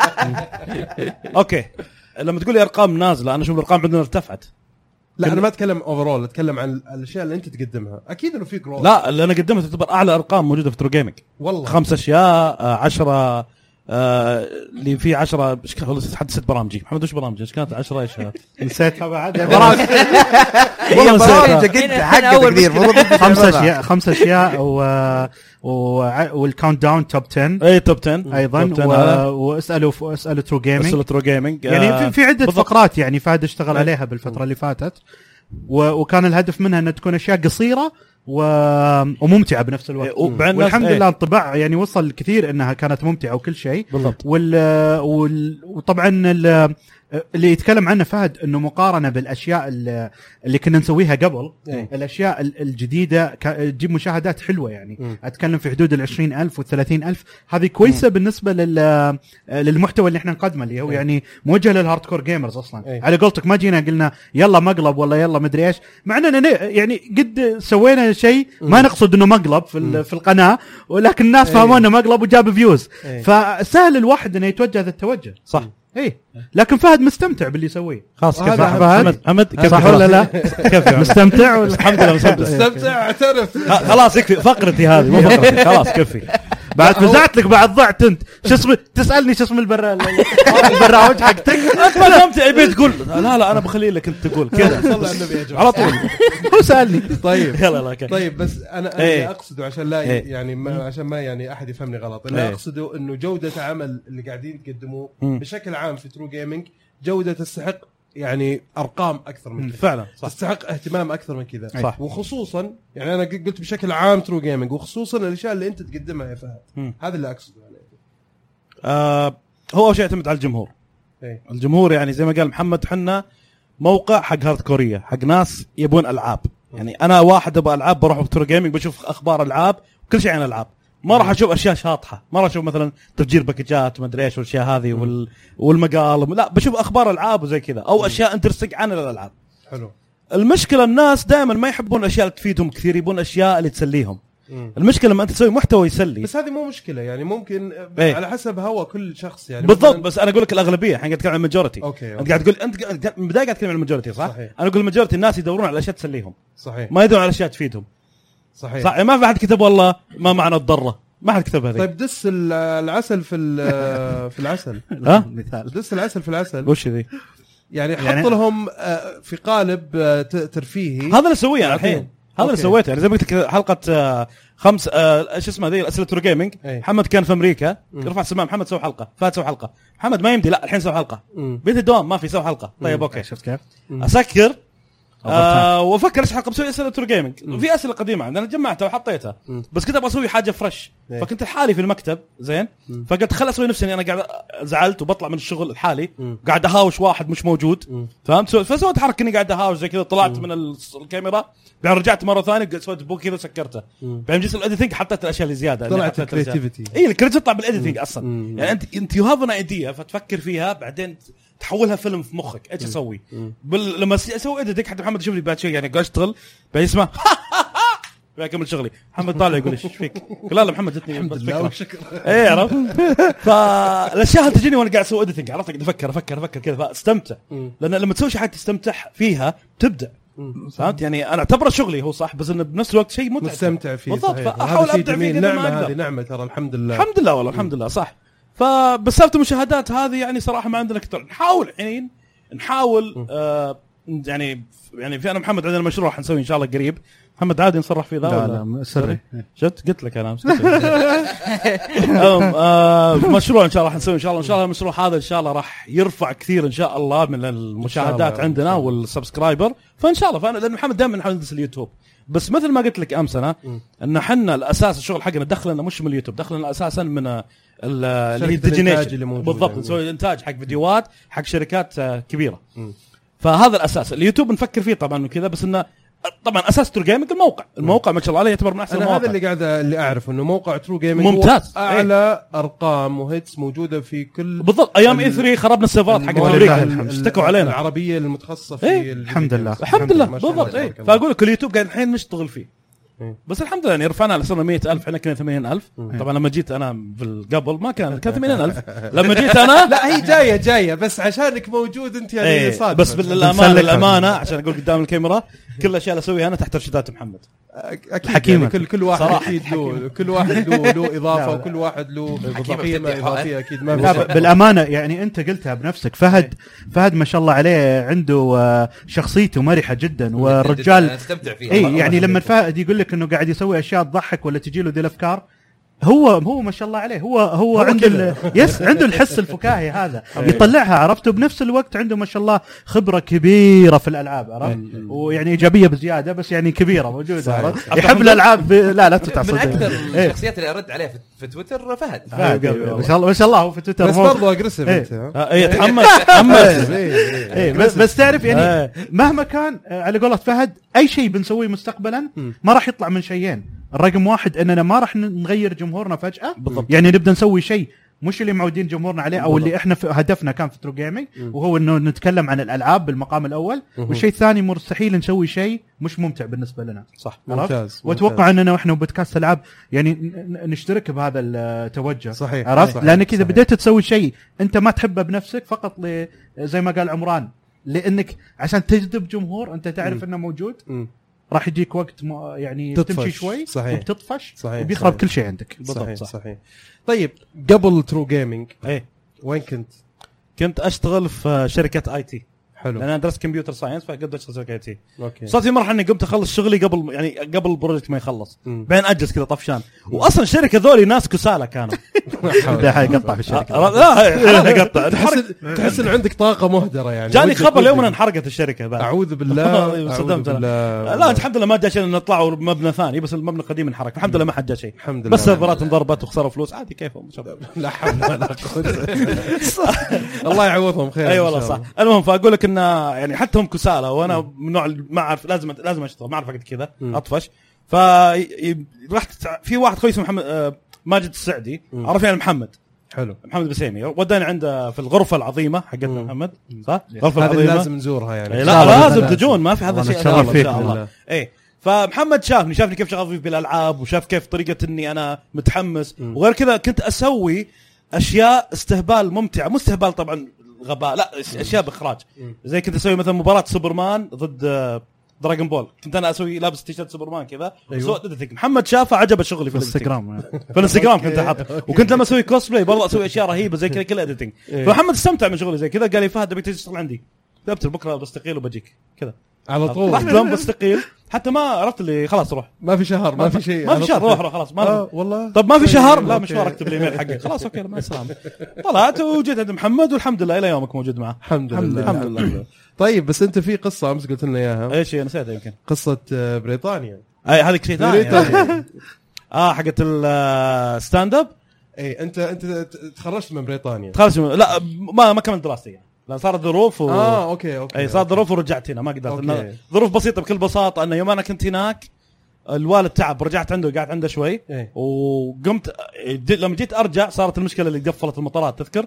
E: اوكي لما تقول لي ارقام نازله انا اشوف الارقام عندنا ارتفعت.
A: لا كم... انا ما اتكلم اوفرول اتكلم عن الاشياء اللي انت تقدمها اكيد انه في جروث.
E: لا اللي انا قدمتها تعتبر اعلى ارقام موجوده في ترو جيمنج
A: والله
E: خمس اشياء عشرة آه اللي في عشرة ايش كان والله حد ست برامجي محمد وش برامج ايش كانت عشرة ايش
D: نسيتها بعد
F: برامج والله برامجك انت حق كبير
D: خمس اشياء خمس اشياء و والكاونت داون توب عشرة
E: اي توب عشرة
D: ايضا واسالوا اسالوا ترو جيمنج
E: اسالوا ترو جيمنج
D: يعني في, في عده بالضبط. فقرات يعني فهد اشتغل عليها بالفتره اللي فاتت وكان الهدف منها ان تكون اشياء قصيره وممتعه بنفس الوقت. والحمد لله الطباع يعني وصل كثير انها كانت ممتعه وكل شيء
E: بالضبط.
D: وال... وال... وطبعا ال... اللي يتكلم عنه فهد انه مقارنه بالاشياء اللي, اللي كنا نسويها قبل
A: إيه.
D: الاشياء الجديده تجيب مشاهدات حلوه يعني
A: م.
D: اتكلم في حدود ال عشرين ألف وال ثلاثين ألف هذه كويسه م. بالنسبه لل للمحتوى اللي احنا نقدمه اللي هو إيه. يعني موجه للهاردكور جيمرز اصلا إيه. على قولتك ما جينا قلنا يلا مقلب ولا يلا مدري ايش مع اننا يعني قد سوينا شيء ما نقصد انه مقلب في في القناه ولكن الناس إيه. فهموا انه مقلب وجاب فيوز إيه. فسهل الواحد انه يتوجه هذا التوجه
E: صح
D: ايه لكن فهد مستمتع باللي يسويه
E: خلاص
D: كيف
E: فهد
D: محمد صح ولا لا كيف مستمتع ولا
E: الحمد لله مستمتع
A: مستمتع اعترف
E: خلاص يكفي فقرتي هذه مو فقرتي خلاص كفي
D: بعد فزعت لك بعد ضعت انت شو اسمه تسالني شو اسم البرا البراوج حقتك
E: ما فهمت ابي تقول لا لا انا بخلي لك انت تقول كذا
A: صلى على النبي يا جماعه
E: على طول
D: هو سالني
A: طيب
E: يلا لا
A: طيب بس انا انا اقصد عشان لا يعني ما عشان ما يعني احد يفهمني غلط انا اقصد انه جوده عمل اللي قاعدين تقدموه بشكل عام في ترو جيمنج جودة تستحق يعني ارقام اكثر من كذا
E: فعلا صح.
A: تستحق اهتمام اكثر من كذا
E: صح.
A: وخصوصا يعني انا قلت بشكل عام ترو جيمنج وخصوصا الاشياء اللي انت تقدمها يا فهد م. هذا اللي اقصده يعني.
E: آه هو اول شيء يعتمد على الجمهور
A: ايه.
E: الجمهور يعني زي ما قال محمد حنا موقع حق هارد كورية حق ناس يبون العاب يعني انا واحد ابغى العاب بروح ترو جيمنج بشوف اخبار العاب كل شيء عن العاب ما راح اشوف اشياء شاطحه ما راح اشوف مثلا تفجير باكجات ما ادري ايش والاشياء هذه وال... والمقال لا بشوف اخبار العاب وزي كذا او اشياء انترستنج عن الالعاب
A: حلو
E: المشكله الناس دائما ما يحبون الاشياء اللي تفيدهم كثير يبون اشياء اللي تسليهم
A: مم.
E: المشكله لما انت تسوي محتوى يسلي
A: بس هذه مو مشكله يعني ممكن
E: ايه؟
A: على حسب هوا كل شخص يعني
E: بالضبط بس انا اقول لك الاغلبيه احنا قاعد نتكلم عن الماجورتي
A: أوكي.
E: انت قاعد تقول انت من البدايه قاعد تتكلم عن الماجورتي صح
A: صحيح.
E: انا اقول الماجورتي الناس يدورون على اشياء تسليهم
A: صحيح
E: ما يدورون على اشياء تفيدهم
A: صحيح
E: صح ما في احد كتب والله ما معنى الضره ما حد كتب هذه
A: طيب دس العسل في في العسل
E: ها
D: مثال
A: دس العسل في العسل
E: وش ذي
A: يعني حط يعني لهم في قالب ترفيهي
E: هذا اللي اسويه انا الحين هذا اللي سويته يعني زي ما قلت لك حلقه خمس ايش اسمها ذي الاسئله ترو جيمنج محمد كان في امريكا رفع السماعه محمد سوى حلقه فات سوى حلقه محمد ما يمدي لا الحين سوى حلقه بيت الدوام ما في سوى حلقه طيب اوكي
D: شفت كيف
E: اسكر آه وافكر ايش حلقه بسوي اسئله ترو جيمنج في اسئله قديمه عندنا جمعتها وحطيتها بس كنت ابغى اسوي حاجه فريش فكنت لحالي في المكتب زين فقلت خل اسوي نفسي انا قاعد زعلت وبطلع من الشغل لحالي قاعد اهاوش واحد مش موجود فهمت فسويت حركه اني قاعد اهاوش زي كذا طلعت من الكاميرا بعدين رجعت مره ثانيه سويت بوك كذا وسكرته بعدين جيت الايديتنج حطيت الاشياء اللي زياده
A: طلعت الكرياتيفيتي
E: اي الكرياتيفيتي تطلع بالايديتنج اصلا يعني انت انت يو هاف ان ايديا فتفكر فيها بعدين تحولها فيلم في مخك ايش اسوي بل... لما اسوي اديتك حتى محمد يشوف لي بعد شوي يعني قاعد اشتغل بعد يسمع بكمل شغلي محمد طالع يقول ايش فيك لا لا محمد جتني
A: الحمد لله وشكر
E: اي عرفت فالاشياء تجيني وانا قاعد اسوي اديتنج عرفت قاعد افكر افكر افكر كذا فاستمتع لان لما تسوي شيء حاجه تستمتع فيها تبدع فهمت يعني انا اعتبره شغلي هو صح بس انه بنفس الوقت شيء متعب
A: مستمتع فيه
E: بالضبط فاحاول ابدع فيه
A: نعمه هذه نعمه ترى الحمد لله
E: الحمد لله والله الحمد لله صح فبسالت المشاهدات هذه يعني صراحه ما عندنا كثر نحاول الحين نحاول آه يعني يعني في انا محمد عندنا مشروع حنسوي ان شاء الله قريب محمد عادي نصرح فيه ذا
D: لا
E: ولا
D: لا سري
E: شفت قلت لك انا آه مشروع ان شاء الله حنسوي ان شاء الله ان شاء الله المشروع هذا ان شاء الله راح يرفع كثير ان شاء الله من المشاهدات عندنا والسبسكرايبر فان شاء الله فانا لان محمد دائما نحاول ندرس اليوتيوب بس مثل ما قلت لك امس انا ان احنا الاساس الشغل حقنا دخلنا مش من اليوتيوب دخلنا اساسا من الانتاج بالضبط نسوي انتاج حق فيديوهات حق شركات كبيره م. فهذا الاساس اليوتيوب نفكر فيه طبعا وكذا بس انه طبعا اساس ترو جيمنج الموقع الموقع ما شاء الله عليه يعتبر من احسن المواقع
A: هذا اللي قاعد اللي اعرف انه موقع ترو جيمنج
E: ممتاز
A: اعلى ايه؟ ارقام وهيتس موجوده في كل
E: بالضبط ايام اي ثري خربنا السيرفرات حق امريكا اشتكوا علينا
A: العربيه المتخصصه في
E: ايه؟
D: الحمد لله
E: الحمد لله بالضبط ايه فاقول لك اليوتيوب قاعد الحين نشتغل فيه بس الحمد لله يعني رفعنا على صرنا مية ألف احنا كنا ثمانين ألف طبعا لما جيت انا في قبل ما كان كان ثمانين ألف لما جيت انا
A: لا هي جايه جايه بس عشانك موجود انت يعني
E: ايه
A: صادق
E: بس بالامانه الامانه عشان اقول قدام الكاميرا كل الاشياء اللي اسويها انا تحت ارشادات محمد
A: اكيد يعني كل كل واحد اكيد له كل واحد له له اضافه وكل واحد له قيمه اضافيه اكيد ما
D: بالامانه يعني انت قلتها بنفسك فهد فهد ما شاء الله عليه عنده شخصيته مرحه جدا والرجال
B: استمتع فيها
D: اي يعني لما فهد يقول لك انه قاعد يسوي اشياء تضحك ولا تجي له ذي الافكار هو هو ما شاء الله عليه هو هو,
A: هو
D: عنده ال- يس عنده الحس الفكاهي هذا يطلعها عرفته بنفس الوقت عنده ما شاء الله خبره كبيره في الالعاب عرفت ويعني ايجابيه بزياده بس يعني كبيره موجوده عرفت يحب الالعاب ب... لا لا تتعصب
B: من اكثر الشخصيات اللي ارد عليها في, في تويتر فهد
D: فهد ما شاء الله ما شاء الله هو في تويتر
A: بس برضه اجريسيف انت
E: اي تحمس تحمس
D: ايه بس, بس تعرف يعني مهما كان آه، على قولة فهد اي شيء بنسويه مستقبلا ما راح يطلع من شيئين الرقم واحد اننا ما راح نغير جمهورنا فجأة
E: بالضبط.
D: يعني نبدا نسوي شيء مش اللي معودين جمهورنا عليه او اللي احنا هدفنا كان في ترو جيمنج وهو انه نتكلم عن الالعاب بالمقام الاول والشيء الثاني مستحيل نسوي شيء مش ممتع بالنسبه لنا
E: صح
A: ممتاز
D: واتوقع اننا واحنا بودكاست العاب يعني ن- نشترك بهذا التوجه
A: صحيح
D: عرفت
A: صحيح.
D: لانك اذا
A: صحيح.
D: بديت تسوي شيء انت ما تحبه بنفسك فقط ل... زي ما قال عمران لانك عشان تجذب جمهور انت تعرف انه موجود
A: مم.
D: راح يجيك وقت ما يعني
A: تطفش.
D: تمشي شوي
A: صحيح.
D: وبتطفش
A: صحيح.
D: وبيخرب
A: صحيح.
D: كل شيء عندك
A: صحيح
E: صح.
A: صحيح. طيب قبل ترو جيمنج
E: ايه
A: وين كنت؟
E: كنت اشتغل في شركه اي تي
A: حلو
E: لان انا درست كمبيوتر ساينس فقدت اشتغل شركه اي تي
A: اوكي
E: صارت في مرحله اني قمت اخلص شغلي قبل يعني قبل البروجكت ما يخلص
A: مم.
E: بعدين اجلس كذا طفشان واصلا الشركه ذولي ناس كسالى كانوا
D: ده حيقطع في الشركه
E: آه، لا حرام يقطع
A: تحس تحس ان عندك طاقه مهدره يعني
E: جاني
A: وجهك
E: خبر اليوم
A: وجهك.
E: ان انحرقت الشركه بعد
A: اعوذ بالله
E: والله
A: أعوذ
E: صدمت أنا.
A: بالله.
E: لا الحمد لله ما جاء شيء نطلعوا مبنى ثاني بس المبنى القديم انحرق الحمد لله ما حد جاء شيء
A: الحمد لله
E: بس سيرفرات انضربت وخسروا فلوس عادي كيفهم إن شاء الله.
A: لا حول ولا قوه الله يعوضهم خير
E: اي
A: إن
E: والله
A: شاء
E: صح
A: الله.
E: المهم فاقول لك ان يعني حتى هم كسالى وانا من نوع اللي ما اعرف لازم لازم اشتغل ما اعرف اقعد كذا
A: مم.
E: اطفش ف رحت في واحد خوي اسمه محمد آه، ماجد السعدي
A: مم.
E: عرفني على محمد
A: حلو
E: محمد بسيمي وداني عنده في الغرفه العظيمه حقتنا
A: مم.
E: محمد صح الغرفه
A: هذه
E: العظيمه
A: لازم نزورها يعني
E: إيه،
A: إن
E: لا
A: شاء الله.
E: لازم تجون ما في هذا
D: والله
E: شيء
D: نتشرف
E: أنا إن
D: فيك
E: شاء الله
A: بالله.
E: ايه فمحمد شافني شافني كيف شغال في بالالعاب وشاف كيف طريقه اني انا متحمس
A: مم.
E: وغير كذا كنت اسوي اشياء استهبال ممتعه مو استهبال طبعا غباء لا اشياء باخراج
A: مم.
E: زي كنت اسوي مثلا مباراه سوبرمان ضد آه، دراغون بول كنت انا اسوي لابس تيشيرت سوبرمان كذا
A: أيوة.
E: وسويت إديتنج. محمد شافه عجبه شغلي في
D: في
E: الإديتنج.
D: انستغرام
E: في الانستغرام كنت احط وكنت لما اسوي كوسبلاي برضه اسوي اشياء رهيبه زي كذا كلها اديتنج
A: إيه.
E: فمحمد استمتع من شغلي زي كذا قال لي فهد ابيك تشتغل عندي كتبت بكره بستقيل وبجيك كذا
A: على
E: رحت
A: طول
E: لهم بستقيل حتى ما عرفت اللي خلاص روح
A: ما في شهر ما في شيء
E: ما في
A: على
E: شهر
A: طول.
E: روح روح خلاص ما
A: آه والله
E: طب ما في
A: طيب،
E: شهر لا
A: أوكي.
E: مشوار اكتب الايميل حقي خلاص اوكي مع السلامه طلعت وجيت عند محمد والحمد لله الى يومك موجود معه
A: الحمد لله
E: الحمد لله
A: طيب بس انت في قصه امس قلت لنا اياها
E: ايش هي نسيتها يمكن
A: قصه آه، بريطانيا
E: اي هذيك شيء ثاني
A: بريطانيا.
E: اه حقت الستاند اب
A: اي انت انت تخرجت من بريطانيا
E: تخلص لا ما ما كملت دراستي يعني لا صارت ظروف و...
A: اه اوكي اوكي
E: اي صارت ظروف ورجعت هنا ما قدرت
A: أوكي.
E: إنه ظروف بسيطه بكل بساطه انه يوم انا كنت هناك الوالد تعب رجعت عنده قعدت عنده شوي
A: إيه.
E: وقمت لما جيت ارجع صارت المشكله اللي قفلت المطارات تذكر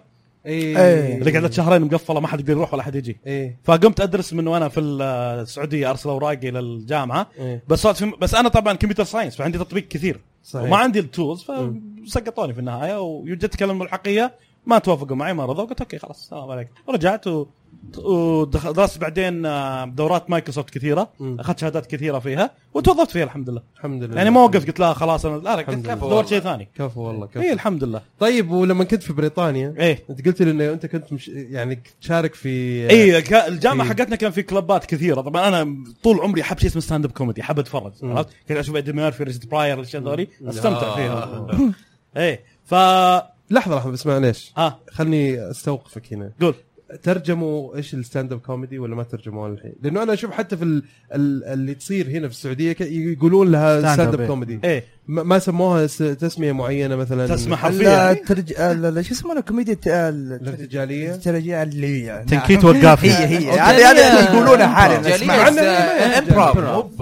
A: اي
E: اللي قعدت شهرين مقفله ما حد يقدر يروح ولا حد يجي
A: اي
E: فقمت ادرس من وانا في السعوديه ارسل اوراقي للجامعه
A: إيه.
E: بس صارت في بس انا طبعا كمبيوتر ساينس فعندي تطبيق كثير
A: صحيح.
E: وما عندي التولز فسقطوني في النهايه وجيت اتكلم الحقيه ما توافقوا معي ما رضوا قلت اوكي خلاص السلام عليكم ورجعت و... ودرست بعدين آه، دورات مايكروسوفت كثيره
A: مم.
E: اخذت شهادات كثيره فيها وتوظفت فيها الحمد لله
A: الحمد لله
E: يعني ما وقفت قلت لا خلاص انا لا لا
A: الحمد
E: قلت
A: لله.
E: دورت شيء ثاني
A: كفو والله كفو
E: اي الحمد لله
A: طيب ولما كنت في بريطانيا
E: ايه
A: انت قلت لي انه انت كنت مش يعني تشارك في
E: اي ك- الجامعه
A: إيه.
E: حقتنا كان في كلبات كثيره طبعا انا طول عمري احب شيء اسمه ستاند اب كوميدي احب اتفرج
A: مم.
E: عرفت كنت اشوف ايدي ميرفي ريشارد براير الاشياء ذولي استمتع
A: آه.
E: فيها ايه ف
A: لحظه لحظه بس معليش
E: ها
A: خلني استوقفك هنا
E: قول
A: ترجموا ايش الستاند اب كوميدي ولا ما ترجموها الحين؟ لانه انا اشوف حتى في ال... ال... اللي تصير هنا في السعوديه ك... يقولون لها
D: ستاند
A: ستاند
D: اب
A: اب كوميدي
E: ايه
A: ما ما سموها س... تسميه معينه مثلا
E: تسمى
F: لا
E: حرفيا
F: ترج... لا لا شو اسمه كوميديا
A: الارتجاليه
F: الترجيعيه
D: تنكيت وقاف
F: هي هي هذه هذه اللي يقولونها حاليا اسمع.
B: امبروف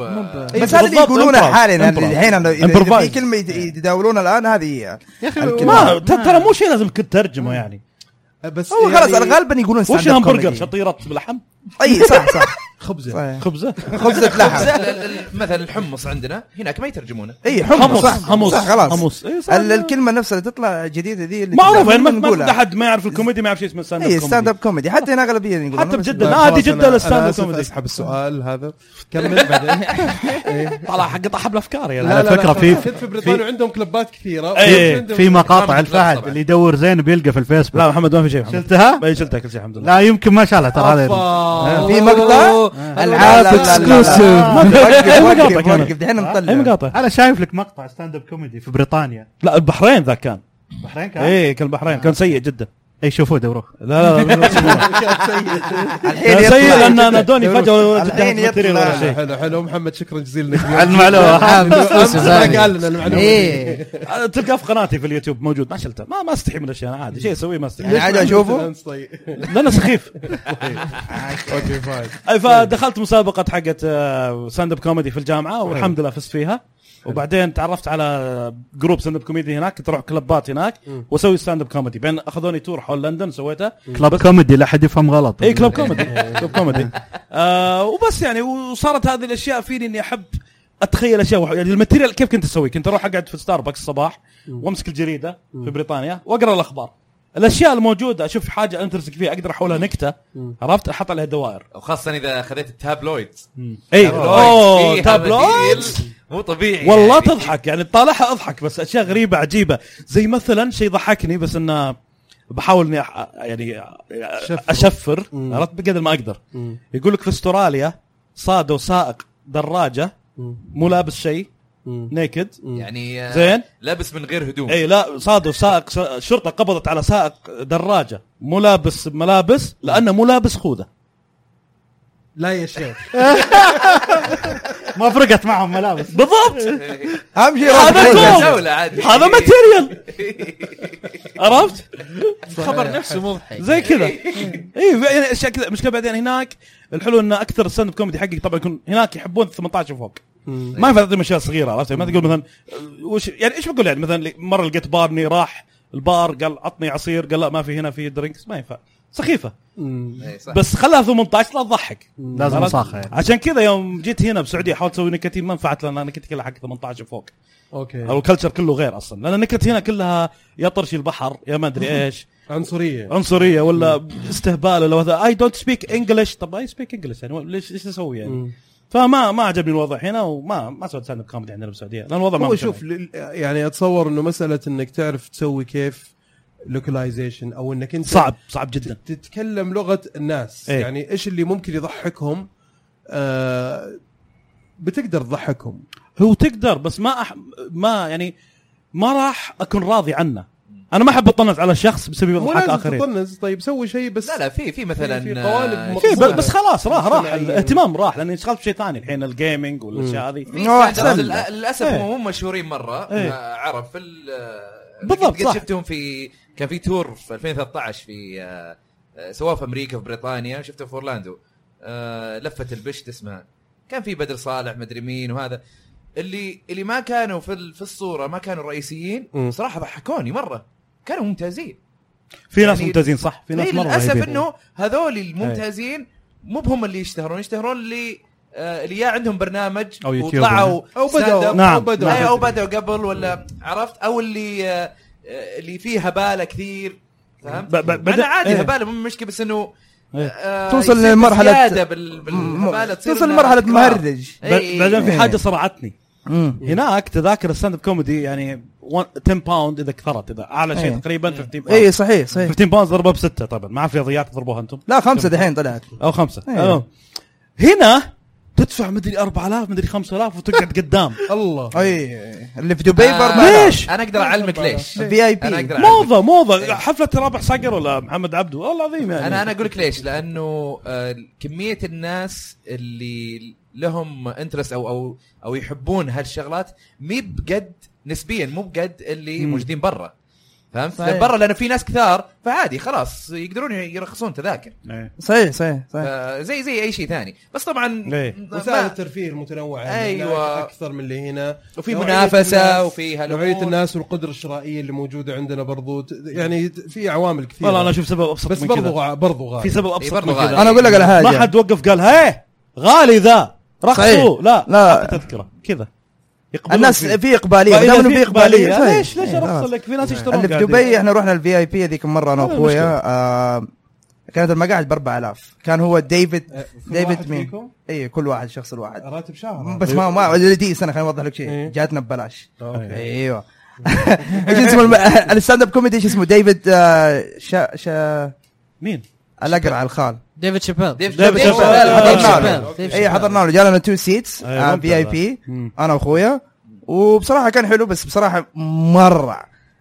F: بس هذا اللي يقولونها حاليا
E: Improv.
F: الحين إذا- اذا
E: Improvise.
F: في كلمه يتداولونها الان هذه هي
D: يا اخي
E: ما ت- ترى مو شيء لازم كنت ترجمه يعني
A: بس
F: هو خلاص غالبا يقولون
E: وش
F: stand up
E: همبرجر
F: comedy.
E: شطيره بلحم
F: اي صح صح
A: خبزه
F: صحيح.
E: خبزه
F: خبزة لحم
B: مثلا الحمص عندنا هناك ما يترجمونه
F: اي حمص صح
E: حمص
F: صح خلاص
E: حمص إيه صح.
F: ال- الكلمه نفسها اللي تطلع جديده ذي اللي
E: معروف يعني ما
F: نقولها.
E: ما احد ما يعرف الكوميدي ما يعرف شيء اسمه ستاند
F: اي
E: اب
F: ستاند اب كوميدي حتى هنا اغلبيه يقولون
E: حتى
F: بس-
E: بجدة
A: لا،
E: نادي
A: خلاص
E: جدة
A: أنا-
E: للستاند
A: أنا
E: اب
A: آسف
E: كوميدي
A: اسحب السؤال هذا كمل بعدين
E: طلع حق طحب الافكار يعني
D: على فكرة في-
A: كنت في بريطانيا عندهم كلبات كثيره
E: إيه،
A: وعندهم-
D: في مقاطع
B: طبعاً.
D: الفهد اللي يدور زين بيلقى في الفيسبوك
E: لا محمد ما في شيء محمد
D: شلتها؟
E: اي شلتها كل شيء الحمد لله
D: لا يمكن ما شالها ترى هذه
A: أفا.
F: في مقطع
C: العاب اكسكلوسيف.
F: وقف وقف دحين
E: اي
F: نطلع.
E: مقاطع.
D: انا شايف لك مقطع ستاند اب كوميدي في بريطانيا.
E: لا البحرين ذا كان
D: البحرين كان
E: ايه كان البحرين كان سيء جدا.
D: اي شوفوا دوره.
E: لا لا لا
F: الحين
E: سيء
F: يطلع
E: لان نادوني فجاه
F: الحين يطلع.
E: شيء.
A: حلو حلو محمد شكرا جزيلا لك
E: على المعلومه.
A: قال لنا المعلومه.
C: ايه
E: تلقى في قناتي في اليوتيوب موجود ما شلته ما ما استحي من الاشياء انا عادي شيء اسويه ما استحي
F: يعني عادي اشوفه.
E: لانه سخيف.
A: اوكي فاين.
E: اي فدخلت مسابقه حقت ستاند اب كوميدي في الجامعه والحمد لله فزت فيها. وبعدين تعرفت على جروب ستاند اب كوميدي هناك كنت اروح كلبات هناك واسوي ستاند اب كوميدي. بين اخذوني تور حول لندن سويته
D: كلاب كوميدي لا حد يفهم غلط.
E: اي كلاب كوميدي كلاب كوميدي آه وبس يعني. وصارت هذه الاشياء فيني اني احب اتخيل اشياء يعني الماتيريال كيف كنت اسوي. كنت اروح اقعد في ستاربكس الصباح وامسك الجريده في بريطانيا واقرا الاخبار. الاشياء الموجوده اشوف حاجه انترسك فيها اقدر احولها نكته عرفت احط عليها دوائر.
B: وخاصه اذا خذيت التابلويد.
E: اي اوه تابلويد
B: مو طبيعي
E: والله
B: يعني.
E: تضحك يعني تطالعها اضحك بس اشياء غريبه عجيبه زي مثلا شيء ضحكني بس انه بحاول اني أح... يعني اشفر عرفت بقدر ما اقدر. يقول لك في استراليا صادوا سائق دراجه مو لابس شيء نيكد
B: يعني
E: زين
B: لابس من غير هدوم.
E: اي لا صادوا سائق شرطه قبضت على سائق دراجه مو لابس ملابس لانه مو لابس خوذه.
A: لا يا شيخ
D: ما فرقت معهم ملابس
E: بالضبط.
F: اهم شيء
E: هذا
B: دولة عادي
E: هذا ماتيريال عرفت
C: الخبر نفسه مضحك
E: زي كذا. اي يعني اشياء كذا مشكله. بعدين هناك الحلو ان اكثر ستاند اب كوميدي حقك طبعا يكون هناك يحبون ثمانية عشر وفوق. ما ينفع تعطيهم اشياء صغيره عرفت. ما تقول مثلا وش يعني ايش بقول يعني مثلا مره لقيت بارني راح البار قال عطني عصير قال لا ما في هنا في درينكس ما ينفع سخيفه. بس خلها ثمانية عشر لا تضحك
D: لازم صاخه يعني.
E: عشان كذا يوم جيت هنا بسعوديه حاولت اسوي نكتين ما نفعت لان انا كنت كلها حق ثمانية عشر فوق.
A: اوكي
E: او الكلتشر كله غير اصلا لان النكت هنا كلها يا طرش البحر يا ما ادري ايش
A: عنصريه
E: عنصريه ولا استهبال ولا هذا اي دونت سبيك انجلش. طب اي سبيك انجلش يعني ليش ايش اسوي يعني. فما ما عجبني الوضع هنا وما ما سويت ستاند اب كوميدي عندنا بالسعوديه لان الوضع ما
A: هو شوف يعني اتصور انه مساله انك تعرف تسوي كيف لوكلايزيشن او انك انت
E: صعب صعب جدا
A: تتكلم لغه الناس.
E: ايه؟
A: يعني ايش اللي ممكن يضحكهم آه بتقدر تضحكهم.
E: هو تقدر بس ما أح... ما يعني ما راح اكون راضي عنه. انا ما احب اطنز على شخص بسبب يضحك اخرين.
A: تطنز طيب سوي شيء بس
B: لا لا في في مثلا
A: في قوالب
E: في بس, بس خلاص راح راح الاهتمام راح لاني اشتغلت في شيء ثاني الحين الجيمنج والاشياء هذه.
B: للاسف هم مو مشهورين مره عرف في
E: بالضبط صح.
B: شفتهم في كان في تور في ألفين وثلاثة عشر في سواء في امريكا في بريطانيا شفته في اورلاندو لفه البشت اسمها كان في بدر صالح مدري مين وهذا اللي اللي ما كانوا في في الصوره ما كانوا الرئيسيين صراحه ضحكوني مره كانوا ممتازين.
E: في ناس يعني ممتازين صح في ناس مره
B: للاسف انه هذول الممتازين مو بهم اللي يشتهرون يشتهرون اللي آه اللي يا عندهم برنامج وطلعوا
A: او بدأوا
E: نعم.
A: او بدأوا
B: او بدأوا قبل ولا عرفت او اللي آه اللي فيه هباله كثير فهمت. انا عادي ايه. هباله مو مشكله بس انه
F: آه توصل لمرحله
B: بالهباله
F: توصل لمرحله مهرج.
E: بعدين في حاجه صرعتني هناك تذاكر الستاند اب كوميدي يعني عشرة باوند اذا كثرت اذا اعلى شيء تقريبا خمسة عشر باوند.
F: اي صحيح صحيح
E: خمسة عشر باوند ضربها بستة طبعا مع في رياضيات تضربوها انتم
F: لا خمسة دحين طلعت
E: او خمسة أوه. هنا تدفع مدري أربعة آلاف مدري خمسة آلاف وتقعد قدام.
A: الله
F: اي اللي في دبي
B: آه
F: بأربعة
E: ليش
B: انا اقدر اعلمك ليش
F: في اي بي
E: موضه موضه حفله رابح صقر ولا محمد عبده والله العظيم يعني.
B: انا انا اقول لك ليش لانه آه كميه الناس اللي لهم انترست او او او يحبون هالشغلات مي بقد نسبيا مو بقد اللي موجودين برا فهمت برا لانه في ناس كثار فعادي خلاص يقدرون يرخصون تذاكر.
F: صحيح صحيح صحيح
B: زي زي اي شيء ثاني بس طبعا
A: وسائل الترفيه المتنوعه
B: أيوة.
A: اكثر من اللي هنا
B: وفي منافسه وفي
A: نوعيه الناس والقدره الشرائيه اللي موجوده عندنا برضو يعني في عوامل كثيره.
E: والله انا اشوف سبب ابسط
A: بس برضو برضو غالي
E: في سبب ابسط من كذا.
F: انا اقول لك على حاجه
E: ما حد وقف قال هي غالي ذا رخصوا لا لا تذكره كذا
F: الناس في اقباليه دام في اقباليه
E: ليش ليش ارخص لك في ناس يشترون.
F: اللي في دبي احنا رحنا الفي اي بي هذيك مره انا واخويا آه كانت المقاعد ب أربعة آلاف كان هو ديفيد ديفيد مين اي كل واحد شخص الواحد
A: راتب شهر
F: بس ما ما دي سنه خليني اوضح لك شيء جاتنا ببلاش. ايوه ايش اسمه الستاند اب كوميدي ايش اسمه ديفيد شا شا
E: مين
F: الاقرع الخال
C: ديفيد شابيل
B: ديف
E: ديفيد
B: ديف-
E: شابيل.
F: حضرنا له
C: ديف
F: اي
C: شابيل.
F: حضرنا له جالنا تو سيتس
E: أيوة،
F: في اي بي
E: مم.
F: انا واخويا وبصراحه كان حلو بس بصراحه مره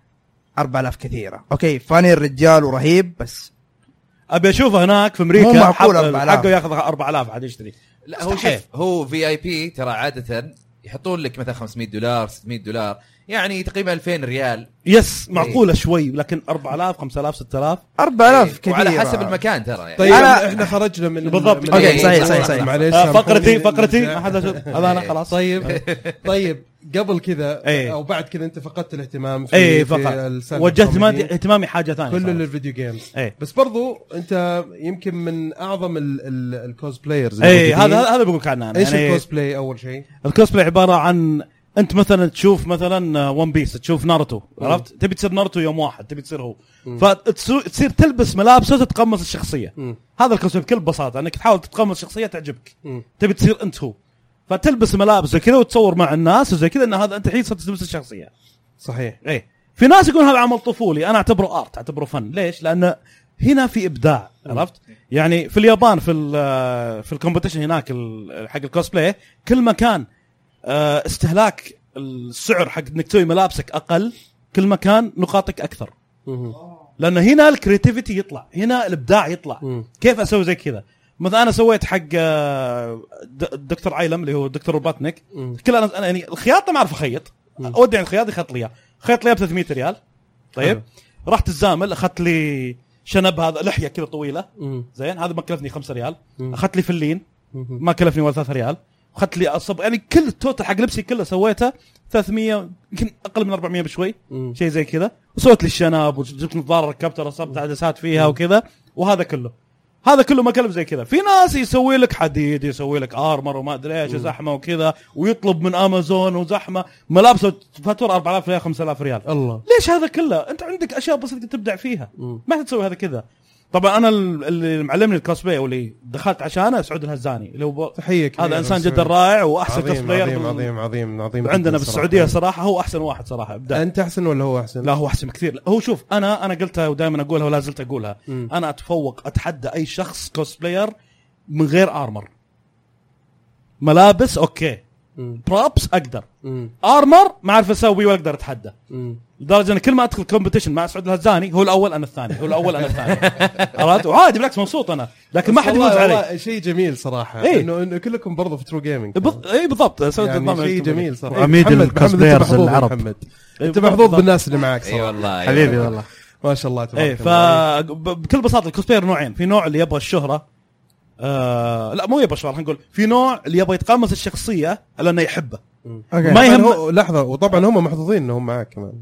F: أربعة آلاف كثيره اوكي فاني الرجال ورهيب بس
E: ابي اشوفه هناك في امريكا
F: مو معقول
E: حق-
F: أربعة آلاف.
E: حقه ياخذ أربعة آلاف عاد يشتري.
B: لا هو
E: مستحيل.
B: شوف هو في اي بي ترى عاده يحطون لك مثلا خمسمية دولار ستمية دولار يعني تقريبا ألفين ريال
E: يس معقوله شوي لكن أربعة آلاف خمسة آلاف ستة آلاف
F: أربعة آلاف كثيره
B: وعلى حسب المكان ترى يعني.
A: طيب
F: أنا-
A: احنا خرجنا من
E: بالضبط.
A: من-
F: أوكي،
A: من-
F: صحيح، صحيح، صحيح.
A: معليش
E: آه، فقرتي
A: سامحوني.
E: فقرتي ما حد هذا انا خلاص.
A: طيب طيب قبل كذا
E: إيه.
A: او بعد كذا انت فقدت الاهتمام في
E: اي
A: في
E: فقط
A: السنة
E: وجهت
A: الكوميدي.
E: اهتمامي- اهتمامي حاجه ثانيه
A: كل
E: صراحة.
A: الفيديو جيمز
E: إيه.
A: بس برضو انت يمكن من اعظم الكوسبلايرز
E: اي هذا هذا بقول عنه انا
A: ايش
E: يعني
A: الكوسبلاي اول شيء؟
E: الكوسبلاي عباره عن انت مثلا تشوف مثلا ون بيس تشوف ناروتو عرفت تبي تصير ناروتو يوم واحد تبي تصير هو فتصير تلبس ملابسه وتتقمص الشخصيه
A: مم.
E: هذا الكوسبلاي بكل بساطه انك تحاول تتقمص شخصيه تعجبك
A: مم.
E: تبي تصير انت هو فتلبس ملابس زي كذا وتصور مع الناس وزي كذا ان هذا انت الحين صرت تلبس الشخصيه.
A: صحيح.
E: ايه في ناس يقولون هذا عمل طفولي انا اعتبره ارت اعتبره فن ليش لان هنا في ابداع عرفت يعني في اليابان في ال في الكومبيتيشن هناك ال- حق الكوسبلاي كل ما كان آه، استهلاك السعر حق انك تسوي ملابسك اقل كل ما كان نقاطك اكثر
A: مم.
E: لان هنا الكرياتيفيتي يطلع هنا الابداع يطلع
A: مم.
E: كيف اسوي زي كذا مثلا انا سويت حق آه، د- الدكتور عايلم اللي هو الدكتور روباتنيك
A: مم.
E: كل انا أنا يعني الخياطه ما اعرف اخيط اودي عند الخياط يخيط لي إياه. خيط لي ب ثلاثمية ريال طيب
A: حلو.
E: رحت الزامل اخذت لي شنب هذا لحيه كذا طويله
A: مم.
E: زين هذا ما كلفني خمسة ريال
A: مم.
E: اخذت لي فلين
A: مم.
E: ما كلفني ولا ثلاثة ريال اخذت لي أصب يعني كل التوتال حق لبسي كله سويته ثلاثمية يمكن اقل من أربعمية بشوي
A: مم.
E: شيء زي كذا وسويت لي الشنب وجبت نظاره ركبتها رسمت عدسات فيها وكذا وهذا كله هذا كله ما كلف زي كذا في ناس يسوي لك حديد يسوي لك ارمر وما ادري ايش زحمه وكذا ويطلب من امازون وزحمه ملابسه فاتوره أربعة آلاف ريال خمسة آلاف ريال
A: الله.
E: ليش هذا كله انت عندك اشياء بسيطه تبدع فيها
A: مم.
E: ما تسوي هذا كذا طبعا انا ال- اللي معلمني الكوسبلاي واللي دخلت عشانه سعود الهزاني اللي هو
A: تحيه كبيرة
E: هذا انسان
A: لسعود.
E: جدا رائع واحسن
A: عظيم
E: كوسبلاير
A: عظيم
E: بال-
A: عظيم عظيم عظيم
E: عندنا
A: جداً
E: بالسعوديه
A: صراحة.
E: صراحه هو احسن واحد صراحه ابداع
A: انت احسن ولا هو احسن؟
E: لا هو احسن بكثير لا، هو شوف انا انا قلتها ودائما اقولها ولا زلت اقولها
A: مم.
E: انا اتفوق اتحدى اي شخص كوسبلاير من غير ارمر ملابس اوكي
A: مم.
E: بروبس اقدر
A: مم.
E: ارمر ما اعرف اسوي ولا اقدر اتحدى
A: مم.
E: لدرجه ان كل ما ادخل كومبيتيشن مع سعود الهزاني هو الاول انا الثاني هو الاول انا الثاني عرفت وعادي بالعكس مبسوط انا لكن ما حد يفوز
A: والله-
E: علي
A: والله شيء جميل صراحه
E: إيه.
A: انه انه كلكم برضو في ترو جيمنج
E: بض... اي بالضبط سويت
A: يعني
E: نظام
A: شيء
E: الكتب.
A: جميل صراحه
D: وعميد
A: محمد- محمد،
D: الكوسبلايرز
A: أنت محظوظ يا
D: العرب.
A: محمد
E: إيه
A: انت
E: بالضبط،
A: محظوظ
E: بالضبط.
A: بالناس اللي معك
B: اي
A: صراحه
B: والله
D: حبيبي والله
A: ما شاء الله تبارك
E: اي
A: الله.
E: فبكل بساطه الكوسبلاير نوعين في نوع اللي يبغى الشهره آه لا مو يبغى الشهره خلينا نقول في نوع اللي يبغى يتقمص الشخصيه لانه يحبه
F: اوكي
E: ما
A: طبعاً
E: يهم
A: هو- لحظه وطبعا هم محظوظين انهم معك كمان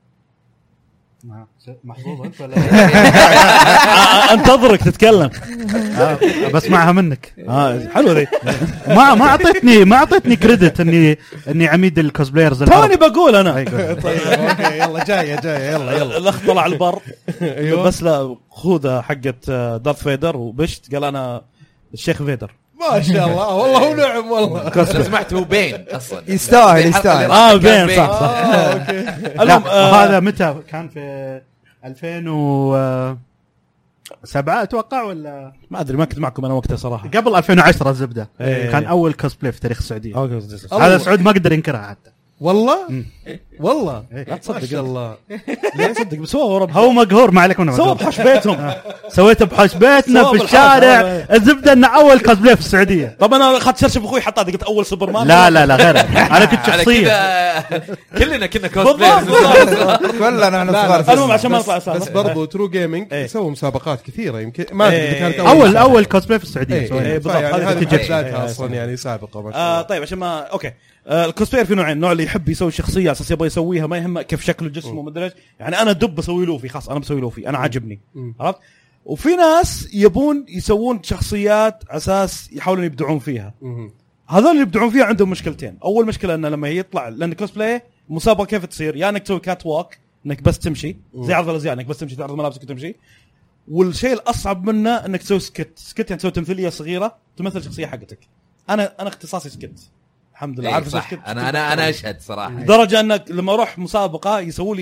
D: محظوظ انت ولا
E: آه، انتظرك تتكلم
D: بسمعها منك
E: اه حلوه ذي
D: ما ما اعطيتني ما اعطيتني كريدت اني اني عميد الكوسبلايرز
E: توني
D: العرب
E: بقول انا
A: طيب اوكي يلا جايه جايه يلا يلا
E: الاخ طلع البر
A: ايوه
E: بس لا خوذه حقت دارث فيدر وبشت قال انا الشيخ فيدر
A: ما شاء الله والله ونعم والله
B: لو سمحت هو بين اصلا
F: يستاهل،
B: زي الحلقة
F: يستاهل.
B: اللي
E: اه
B: راحت كان
E: بين صح صح
A: اه اوكي
D: لا
E: المهم آه،
D: هذا متى كان في ألفين وسبعة اتوقع ولا
E: ما ادري ما كنت معكم انا وقتها صراحه
D: قبل ألفين وعشرة الزبده
E: إيه.
D: كان اول كوسبلاي في تاريخ السعوديه
E: اوكي
D: هذا سعود ما قدر ينكرها حتى
A: والله والله
E: لا تصدق
A: ما شاء الله
E: لا تصدق بس هو ورا
D: هو مقهور ما عليك منه
E: سوى
D: مقهور.
E: بحوش بيتهم
D: سويته بحوش بيتنا
E: سوى
D: في
E: بالحوش،
D: الشارع
E: هذا.
D: الزبده انه اول كوسبلاي في السعوديه
E: طب انا اخذت شرشف اخوي حط هذا قلت اول سوبرمان
D: لا لا لا غير انا كنت
B: على
D: شخصيه
B: كذا كلنا كنا
E: بالضبط
B: كوسبلايرز
F: كلنا نحن
A: لا،
F: صغار
A: لا،
F: في
E: المهم
F: السن.
E: عشان ما
A: بس,
E: نطلع سالفة.
A: بس برضو ترو جيمنج
E: إيه.
A: سووا مسابقات كثيره يمكن ما ادري اذا كانت
E: إيه.
D: اول اول كوسبلاي في السعوديه
A: إيه،
D: سوينا.
A: إيه،
E: بالضبط،
A: يعني
E: هذه
A: هذه
E: تجي.
A: بحد ذاتها
E: إيه،
A: اصلا
E: إيه.
A: يعني سابقه ما شاء
E: آه
A: الله.
E: طيب عشان ما اوكي آه الكوسبلاير في نوعين نوع اللي يحب يسوي شخصيه على اساس يبغى يسويها ما يهمه كيف شكله جسمه ومدري ايش يعني انا دب بسوي لوفي خلاص انا بسوي لوفي انا عاجبني
A: مم.
E: عرفت وفي ناس يبون يسوون شخصيات على اساس يحاولون يبدعون فيها
A: مهم.
E: هذول اللي يبدعون فيها عندهم مشكلتين اول مشكله انه لما يطلع لان كوسبلاي مسابقه كيف تصير يا يعني انك تسوي كات ووك انك بس تمشي زي عرض الازياء انك بس تمشي تعرض ملابسك وتمشي والشيء الاصعب منه انك تسوي سكت سكت يعني تسوي تمثيليه صغيره تمثل الشخصيه حقتك انا انا اختصاصي سكت الحمد لله
B: إيه
E: عارف
B: صح
E: سكت
B: انا انا انا اشهد صراحه
E: لدرجه انك لما اروح مسابقه يسووا لي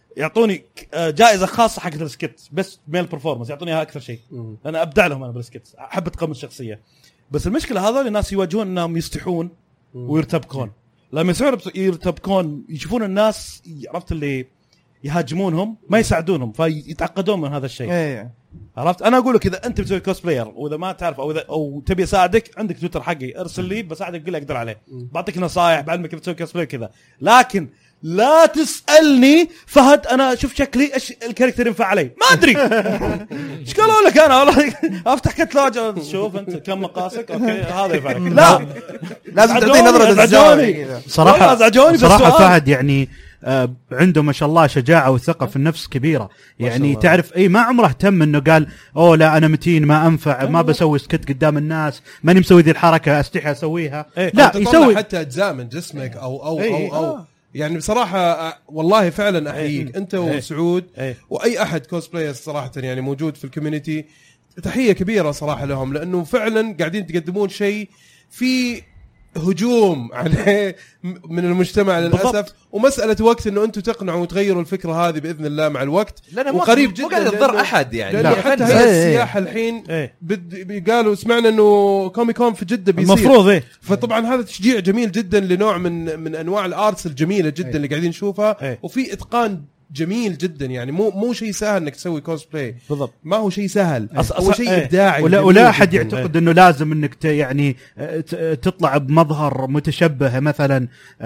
E: يعطوني جائزه خاصه حق السكت بس ميل برفورمانس يعطوني اياها اكثر شيء. انا ابدع لهم انا بالسكت احب اتقمص الشخصيه. بس المشكله هذول الناس يواجهون انهم يستحون ويرتبكون. لما يصيروا يرتبكون يشوفون الناس عرفت اللي يهاجمونهم ما يساعدونهم فيتعقدون من هذا الشيء.
F: ايه
E: عرفت. انا اقول لك اذا انت بتسوي كوسبلاير واذا ما تعرف او اذا او تبي اساعدك عندك تويتر حقي ارسل لي بساعدك قل اقدر عليه بعطيك نصائح بعلمك كيف تسوي كوسبلاير كذا. لكن لا تسالني فهد انا شوف شكلي ايش الكاركتر ينفع علي ما ادري ايش قالوا لك انا والله افتح كتلاج شوف انت كم مقاسك اوكي هذا ينفع لك. لا
F: لازم تعطيني نظره الزاويه
D: صراحه صراحه فهد يعني آه عنده ما شاء الله شجاعه وثقه في النفس كبيره يعني تعرف اي ما عمره اهتم انه قال اوه لا انا متين ما انفع ما بسوي سكت قدام الناس ماني مسوي ذي الحركه استحي اسويها.
A: لا يسوي حتى اجزاء من جسمك او او او, أو, أو يعني بصراحه والله فعلا احييك انت وسعود واي احد كوسبلاير صراحه يعني موجود في الكوميونتي تحيه كبيره صراحه لهم لانه فعلا قاعدين تقدمون شيء في هجوم عليه من المجتمع للاسف ومساله وقت انه انتم تقنعوا وتغيروا الفكره هذه باذن الله مع الوقت وقريب جدا.
B: مو قاعد تضر احد يعني
A: لا حتى هي السياحه الحين قالوا سمعنا انه كومي كون في جده بيصير
E: المفروض ايه.
A: فطبعا هذا تشجيع جميل جدا لنوع من من انواع الارتس الجميله جدا اللي قاعدين نشوفها وفي اتقان جميل جدا يعني مو مو شيء سهل انك تسوي كوسبلاي
E: بالضبط
A: ما هو شيء سهل هو شيء ايه. ابداعي
D: ولا, ولا احد يعتقد انه لازم انك يعني تطلع بمظهر متشبه مثلا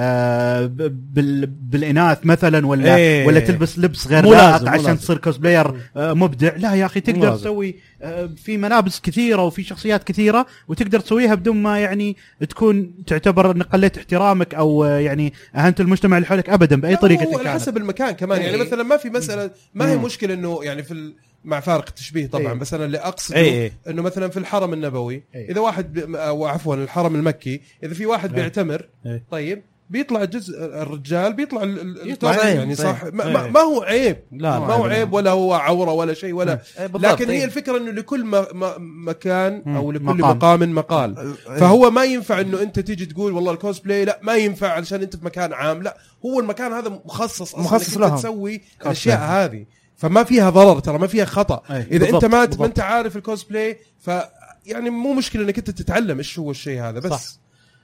D: بالاناث مثلا ولا ايه. ولا تلبس لبس غير لائق عشان تصير كوسبلاير مبدع. لا يا اخي تقدر تسوي في ملابس كثيره وفي شخصيات كثيره وتقدر تسويها بدون ما يعني تكون تعتبر ان قلت احترامك او يعني اهنت المجتمع اللي حولك ابدا باي طريقه كانت.
A: حسب المكان كمان يعني مثلا ما في مساله ما هي مشكله انه يعني في مع فارق التشبيه طبعا ايه. بس انا اللي اقصده ايه. انه مثلا في الحرم النبوي ايه. اذا واحد ب... او عفوا الحرم المكي اذا في واحد ايه. بيعتمر ايه. طيب بيطلع جزء الرجال بيطلع الطبع يعني صح ايه. ما, ما هو عيب لا ما هو عيب ولا هو عوره ولا شيء ولا ايه. لكن هي الفكره انه لكل ما ما مكان او لكل مقام, مقام مقال ايه. فهو ما ينفع انه انت تيجي تقول والله الكوسبلاي لا ما ينفع علشان انت في مكان عام. لا هو المكان هذا مخصص
F: مخصص لهم
A: تسوي الاشياء هذه فما فيها ضرر ترى ما فيها خطأ ايه. اذا بالضبط. انت ما بالضبط. انت عارف الكوسبلاي ف يعني مو مشكله انك انت تتعلم ايش هو الشيء هذا بس صح.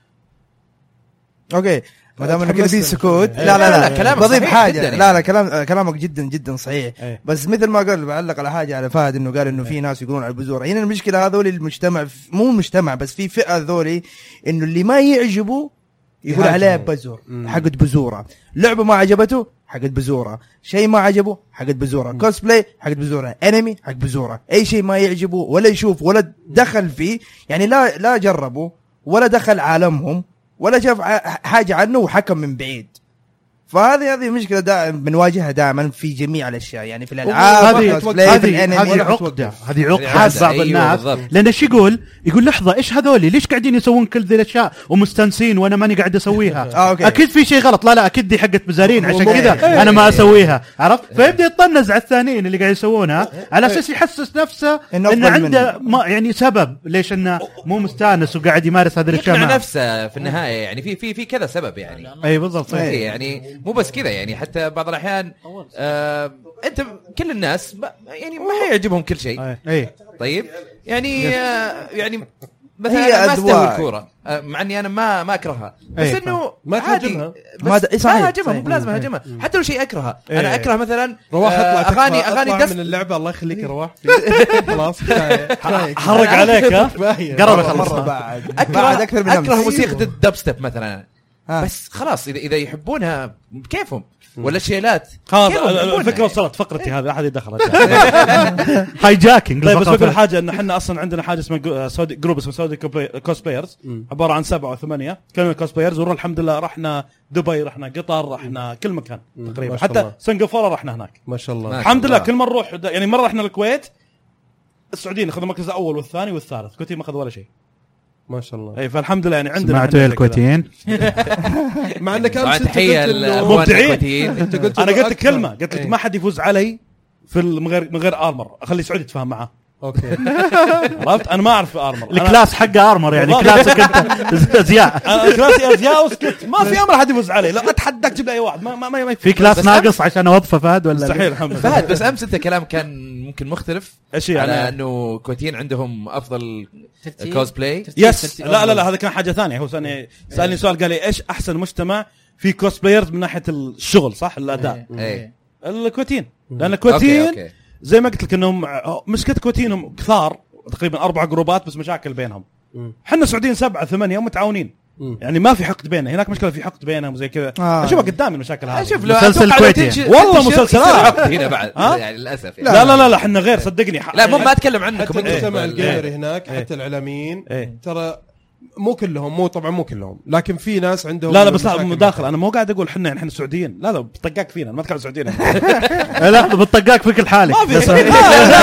F: اوكي ما دام انك في سكوت لا لا لا, لا كلامك بضيف حاجه يعني. لا لا كلام كلامك جدا جدا صحيح ايه. بس مثل ما قال بعلق على حاجه على فهد انه قال انه في ناس يقولون على البذور. هنا المشكله هذول المجتمع مو المجتمع بس في فئه ذولي انه اللي ما يعجبه يقول عليه بزور حقت بزوره لعبه ما عجبته حقت بزوره شيء ما عجبه حقت بزوره كوسبلاي حقت بزوره انمي حق بزوره اي شيء ما يعجبه ولا يشوف ولا دخل فيه يعني لا لا جربه ولا دخل عالمهم ولا شاف حاجه عنه وحكم من بعيد. فهذه هذه مشكله دائما بنواجهها دائما في جميع الاشياء يعني في الالعاب
D: هذه هذه عقده هذه عقده بعض الناس لان ايش يقول يقول لحظه ايش هذولي ليش قاعدين يسوون كل ذي الاشياء ومستانسين وانا ماني قاعد اسويها آه اكيد في شيء غلط لا لا اكيد دي حقت بزارين عشان كذا انا ما اسويها عرفت فيبدا يطنز على الثانيين اللي قاعد يسوونها على اساس يحسس نفسه انه عنده ما يعني سبب ليش انه مو مستانس وقاعد يمارس هذه الاشياء
B: مع نفسه في النهايه يعني في في في كذا سبب يعني
D: اي بالضبط
B: يعني مو بس كذا يعني حتى بعض الأحيان آه أنت كل الناس يعني ما حيعجبهم كل شيء
D: أي
B: طيب يعني آه يعني مثلا ما استوي الكورة آه مع إني أنا ما ما أكرهها بس إنه
A: ما تهاجمها
B: ما هاجمها مو لازم أهاجمها حتى لو شيء أكرهها أنا أكره مثلا
A: رواح
B: آه أغاني أغاني
A: دف من اللعبة الله يخليك رواح خلاص
E: حرق عليك
D: قرب خلص
B: بعد أكره أكره موسيقى الدب ستيب مثلا بس خلاص إذا إذا يحبونها كيفهم ولا شيلات
E: خلاص الفكره وصلت فقرتي هذه احد يدخل
D: هاي جاكينج.
E: طيب بس بقول حاجه ان احنا اصلا عندنا حاجه اسمها سعودي جروب اسمه سعودي كوسبلايرز عباره عن سبعة وثمانية كلنا كوسبلايرز ورا الحمد لله رحنا دبي رحنا قطر رحنا كل مكان تقريبا حتى سنغافوره رحنا هناك
A: ما شاء الله
E: الحمد لله كل مره نروح يعني مره رحنا الكويت السعوديين اخذوا المركز الاول والثاني والثالث كنت ما اخذ ولا شيء
A: ما شاء الله.
E: اي فالحمد لله يعني عندنا
D: سمعتوا الكويتيين
A: مع انك امس
B: تحيه
E: المبدعين انت قلت انا قلت كلمه قلت لك ما حد يفوز علي في من غير من غير ارمر اخلي سعودي يتفاهم معه
A: اوكي
E: عرفت انا ما اعرف ارمر
D: الكلاس حقه ارمر يعني كلاسك انت ازياء
E: انا كلاسي ازياء وسكت ما في امر حد يفوز علي لا اتحداك تجيب لي اي واحد ما ما, ما, ما
D: في كلاس ناقص عشان اوظفه فهد ولا
E: مستحيل محمد
B: فهد بس امس انت كلام كان ممكن مختلف
E: ايش
B: على
E: يعني
B: انه كويتيين عندهم افضل
C: ترتيب.
B: كوسبلاي.
E: يس لا لا لا هذا كان حاجه ثانيه. هو سالني سالني سؤال قال لي ايش احسن مجتمع في كوسبلايرز من ناحيه الشغل صح الاداء
B: ايه
E: الكويتيين لان
B: اوكي
E: الكويتيين
B: اوكي
E: زي ما قلت لك انهم مشكله كويتيين هم كثار تقريبا اربع جروبات بس مشاكل بينهم. احنا سعوديين سبعه ثمانيه ومتعاونين يعني ما في حقد بيننا. هناك مشكله في حقد بينهم وزي كذا.
F: آه.
E: اشوفها قدامي المشاكل هذه.
B: شوف لو
D: مسلسل كويتي
E: والله مسلسلات
B: هنا بعد يعني للاسف يعني.
E: لا لا لا لا احنا غير صدقني.
B: لا مو ما اتكلم عنكم
A: حتى المجتمع
B: انتم
A: الجيمر
E: إيه.
A: هناك
E: إيه.
A: حتى الاعلاميين
E: إيه.
A: ترى مو كلهم مو طبعا مو كلهم لكن في ناس عندهم
E: لا لا بس
A: مشاكل
E: مداخل انا مو قاعد اقول احنا احنا سعوديين. لا لا بطقاك فينا أنا ما اتكلم سعوديين.
D: لا بتطقاك فيك الحالي
E: ما في لا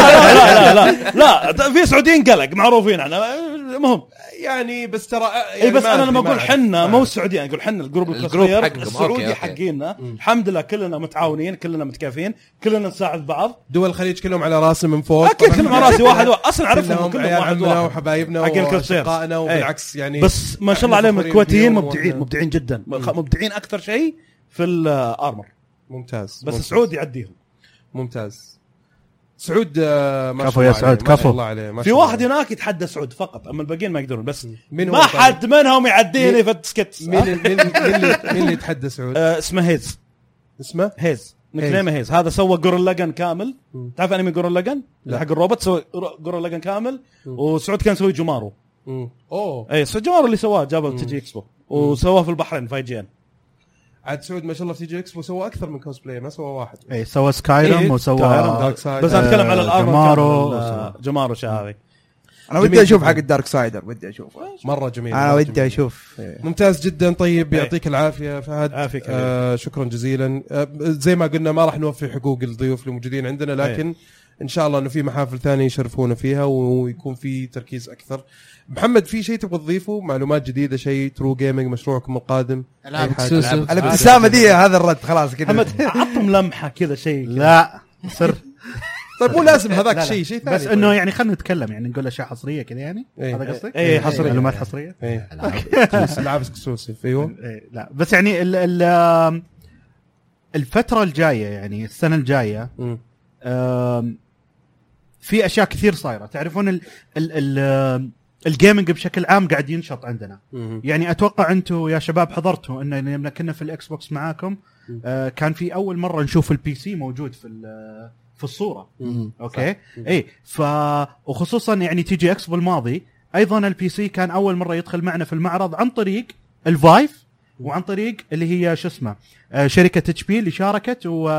E: لا لا لا لا في سعوديين قلق معروفين احنا المهم
A: يعني بس ترى
E: اي
A: يعني
E: بس
A: ما
E: انا
A: أدري،
E: لما
A: ما
E: اقول
A: أعرف.
E: حنا
A: ما
E: مو
A: أعرف.
E: السعوديين اقول حنا الجروب
B: الجروب
E: الكوسبلاير
B: حقكم.
E: السعودي
B: أوكي، أوكي.
E: حقينا الحمد لله كلنا متعاونين كلنا متكافئين كلنا نساعد بعض.
A: دول الخليج كلهم على راسي من فوق
E: اكيد كلهم على راسي واحد واحد. اصلا اعرفهم
A: كلهم
E: كلهم
A: عيال
E: واحد
A: عمنا
E: واحد
A: وحبايبنا
E: حق الكوسبلاير.
A: واصدقائنا وبالعكس يعني
E: بس ما شاء الله
A: إحنا
E: عليهم
A: فخورين
E: الكويتيين
A: فيهم
E: مبدعين
A: وإحنا-
E: مبدعين جدا مبدعين اكثر شيء في الارمر.
A: ممتاز
E: بس
A: ممتاز.
E: السعودي يعديهم.
A: ممتاز. سعود آه، ما شاء
D: كفو
A: الله
D: يا سعود،
A: عليه، ما شاء
D: كفو.
A: الله عليه، ما
E: في
A: شاء
E: واحد
A: الله.
E: هناك يتحدى سعود فقط اما الباقيين ما يقدرون. بس
A: مين هو
E: ما
A: طيب؟
E: حد منهم يعديني في السكتس.
A: مين مين مين اللي مين اللي يتحدى سعود؟
E: آه، اسمه هيز
A: اسمه
E: هيز نكليمه هيز. هذا سوى جورل لاجن كامل. تعرف انمي جورل لاجن
A: لا.
E: حق الروبوت سوى جورل لاجن كامل. وسعود كان يسوي جمارو.
A: مم. اوه
E: اي سو جمارو اللي سواه جابه تي جي اكسبو وسواه في البحرين في جي ان.
A: عاد سعود ما شاء الله في تي جي اكسبو سوى اكثر من كوسبلاي ما سوى واحد.
D: اي سوى سكايرم
E: إيه،
D: وسوى
E: سكايرم.
A: Dark Side.
E: بس انا اتكلم على الارمر
D: جمارو
E: كامل. جمارو شهاوي
F: انا ودي
A: جميل
F: اشوف
A: جداً.
F: حق الدارك سايدر ودي اشوفه.
A: مره جميل
F: انا
A: مرة
F: ودي
A: جميل.
F: اشوف.
A: ممتاز جدا. طيب يعطيك العافيه فهد.
E: عافيك
A: آه شكرا جزيلا. آه زي ما قلنا ما راح نوفي حقوق الضيوف الموجودين عندنا لكن ان شاء الله انه في محافل ثانيه يشرفونا فيها ويكون في تركيز اكثر. محمد في شيء تبغى تضيفه معلومات جديده شيء ترو جيمنج مشروعكم القادم
C: العاب
A: أي حاجة؟
C: اكسكلوسيف.
F: الابتسامه دي هذا الرد خلاص كذا.
E: محمد عطهم لمحه كذا شيء.
D: لا سر
A: طيب مو لازم هذاك
D: لا، لا.
A: شيء شيء ثاني.
D: بس انه يعني خلينا نتكلم يعني نقول اشياء حصريه كذا يعني
A: إيه.
D: هذا قصدك؟
E: إيه، حصرية.
D: معلومات حصريه؟
A: ايه العاب اكسكلوسيف ايوه.
D: إيه، لا بس يعني ال ال الفتره الجايه يعني السنه الجايه
A: مم.
D: آم، في اشياء كثير صايره. تعرفون ال ال ال الجيمنج بشكل عام قاعد ينشط عندنا.
A: مم.
D: يعني اتوقع انتم يا شباب حضرتوا ان لما كنا في الاكس بوكس معاكم آه كان في اول مره نشوف البي سي موجود في ال- في الصوره.
A: مم.
D: اوكي اي ف وخصوصا يعني تي جي اكسبو الماضي ايضا البي سي كان اول مره يدخل معنا في المعرض عن طريق الفايف وعن طريق اللي هي شو اسمه آه شركه اتش بي اللي شاركت و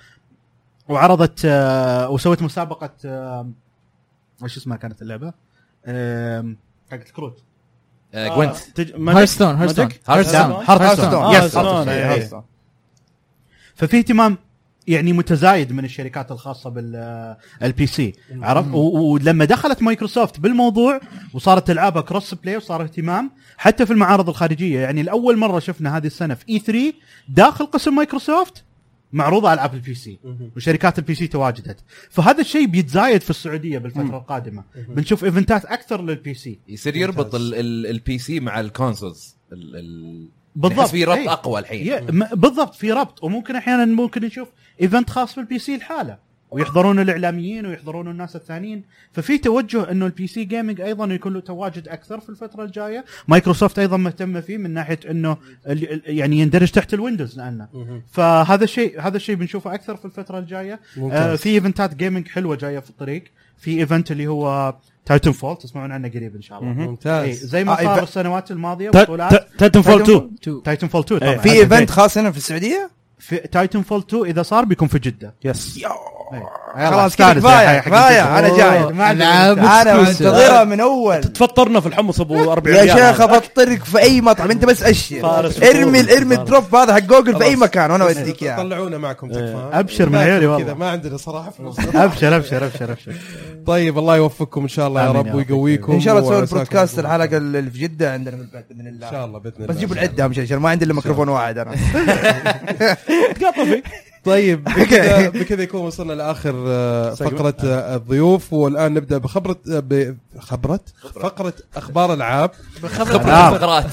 D: وعرضت آه وسوت مسابقه آه وش اسمها كانت اللعبه آه حقت الكروت
B: جوينت
C: هارستون هارستون
B: هارستون.
D: هارتستون
E: يس
D: يس هارتستون. إيه، إيه.
F: هارتستون.
D: ففي اهتمام يعني متزايد من الشركات الخاصه بالبي سي عرفت و- ولما دخلت مايكروسوفت بالموضوع وصارت العابها كروس بلاي وصار اهتمام حتى في المعارض الخارجيه. يعني الاول مره شفنا هذه السنه في اي ثري داخل قسم مايكروسوفت معروضه العاب البي سي وشركات البي سي تواجدت. فهذا الشيء بيتزايد في السعوديه بالفتره القادمه. بنشوف ايفنتات اكثر للبي سي.
B: يصير يربط البي سي مع الكونسولز ال- ال-
D: بالضبط.
B: نحس في ربط
D: إيه.
B: اقوى الحين.
D: ي- م- بالضبط في ربط. وممكن احيانا ممكن نشوف ايفنت خاص بالبي سي لحاله ويحضرون الاعلاميين ويحضرون الناس الثانيين. ففي توجه انه البي سي جيمنج ايضا يكون له تواجد اكثر في الفتره الجايه. مايكروسوفت ايضا مهتمه فيه من ناحيه انه ال- ال- يعني يندرج تحت الويندوز لانه فهذا الشيء هذا الشيء بنشوفه اكثر في الفتره الجايه. آه في ايفنتات جيمنج حلوه جايه في الطريق. في ايفنت اللي هو تايتن فول تسمعون عنه قريب ان شاء الله. إيه
A: ممتاز.
D: زي ما
F: آه،
D: صار
F: إيف-
D: السنوات الماضيه بطولات
E: تايتن فول تو.
D: تايتن فول تو طبعا
F: في ايفنت خاص هنا في السعوديه.
D: في تايتن فول تو اذا صار بيكون في جده.
E: يس
F: خلاص كذا كفايه كفايه انا جاي.
C: ألعاب
F: انا
C: exclusive.
F: منتظرها من اول.
E: تفطرنا في الحمص ابو أربعين
F: يا
E: ريال.
F: شيخ افطرك في اي مطعم انت بس اشر
E: فارس
F: ارمي
E: فطور.
F: ارمي الدروب هذا حق جوجل في اي مكان وانا اوديك اياه.
A: طلعونا معكم تكفى.
D: أبشر من عيالي والله.
A: كذا ما عندنا صراحه فلوس.
D: ابشر ابشر ابشر ابشر.
A: طيب الله يوفقكم ان شاء الله يا
D: آمين
A: رب
D: يا رب.
A: ويقويكم.
F: ان شاء الله تسوي
A: وعساكم
F: البودكاست
A: تكونوا
F: الحلقه اللي في جده عندنا في البيت باذن الله.
A: ان شاء الله باذن الله.
F: بس جيبوا العده اهم شيء عشان ما عندي الا ميكروفون واحد انا.
E: تقاطع فيه.
A: طيب بكذا بكذا يكون وصلنا لاخر آه، فقره آه، الضيوف، والان نبدا بخبره آه، بخبره فقره اخبار العاب.
B: خبرة الفقرات.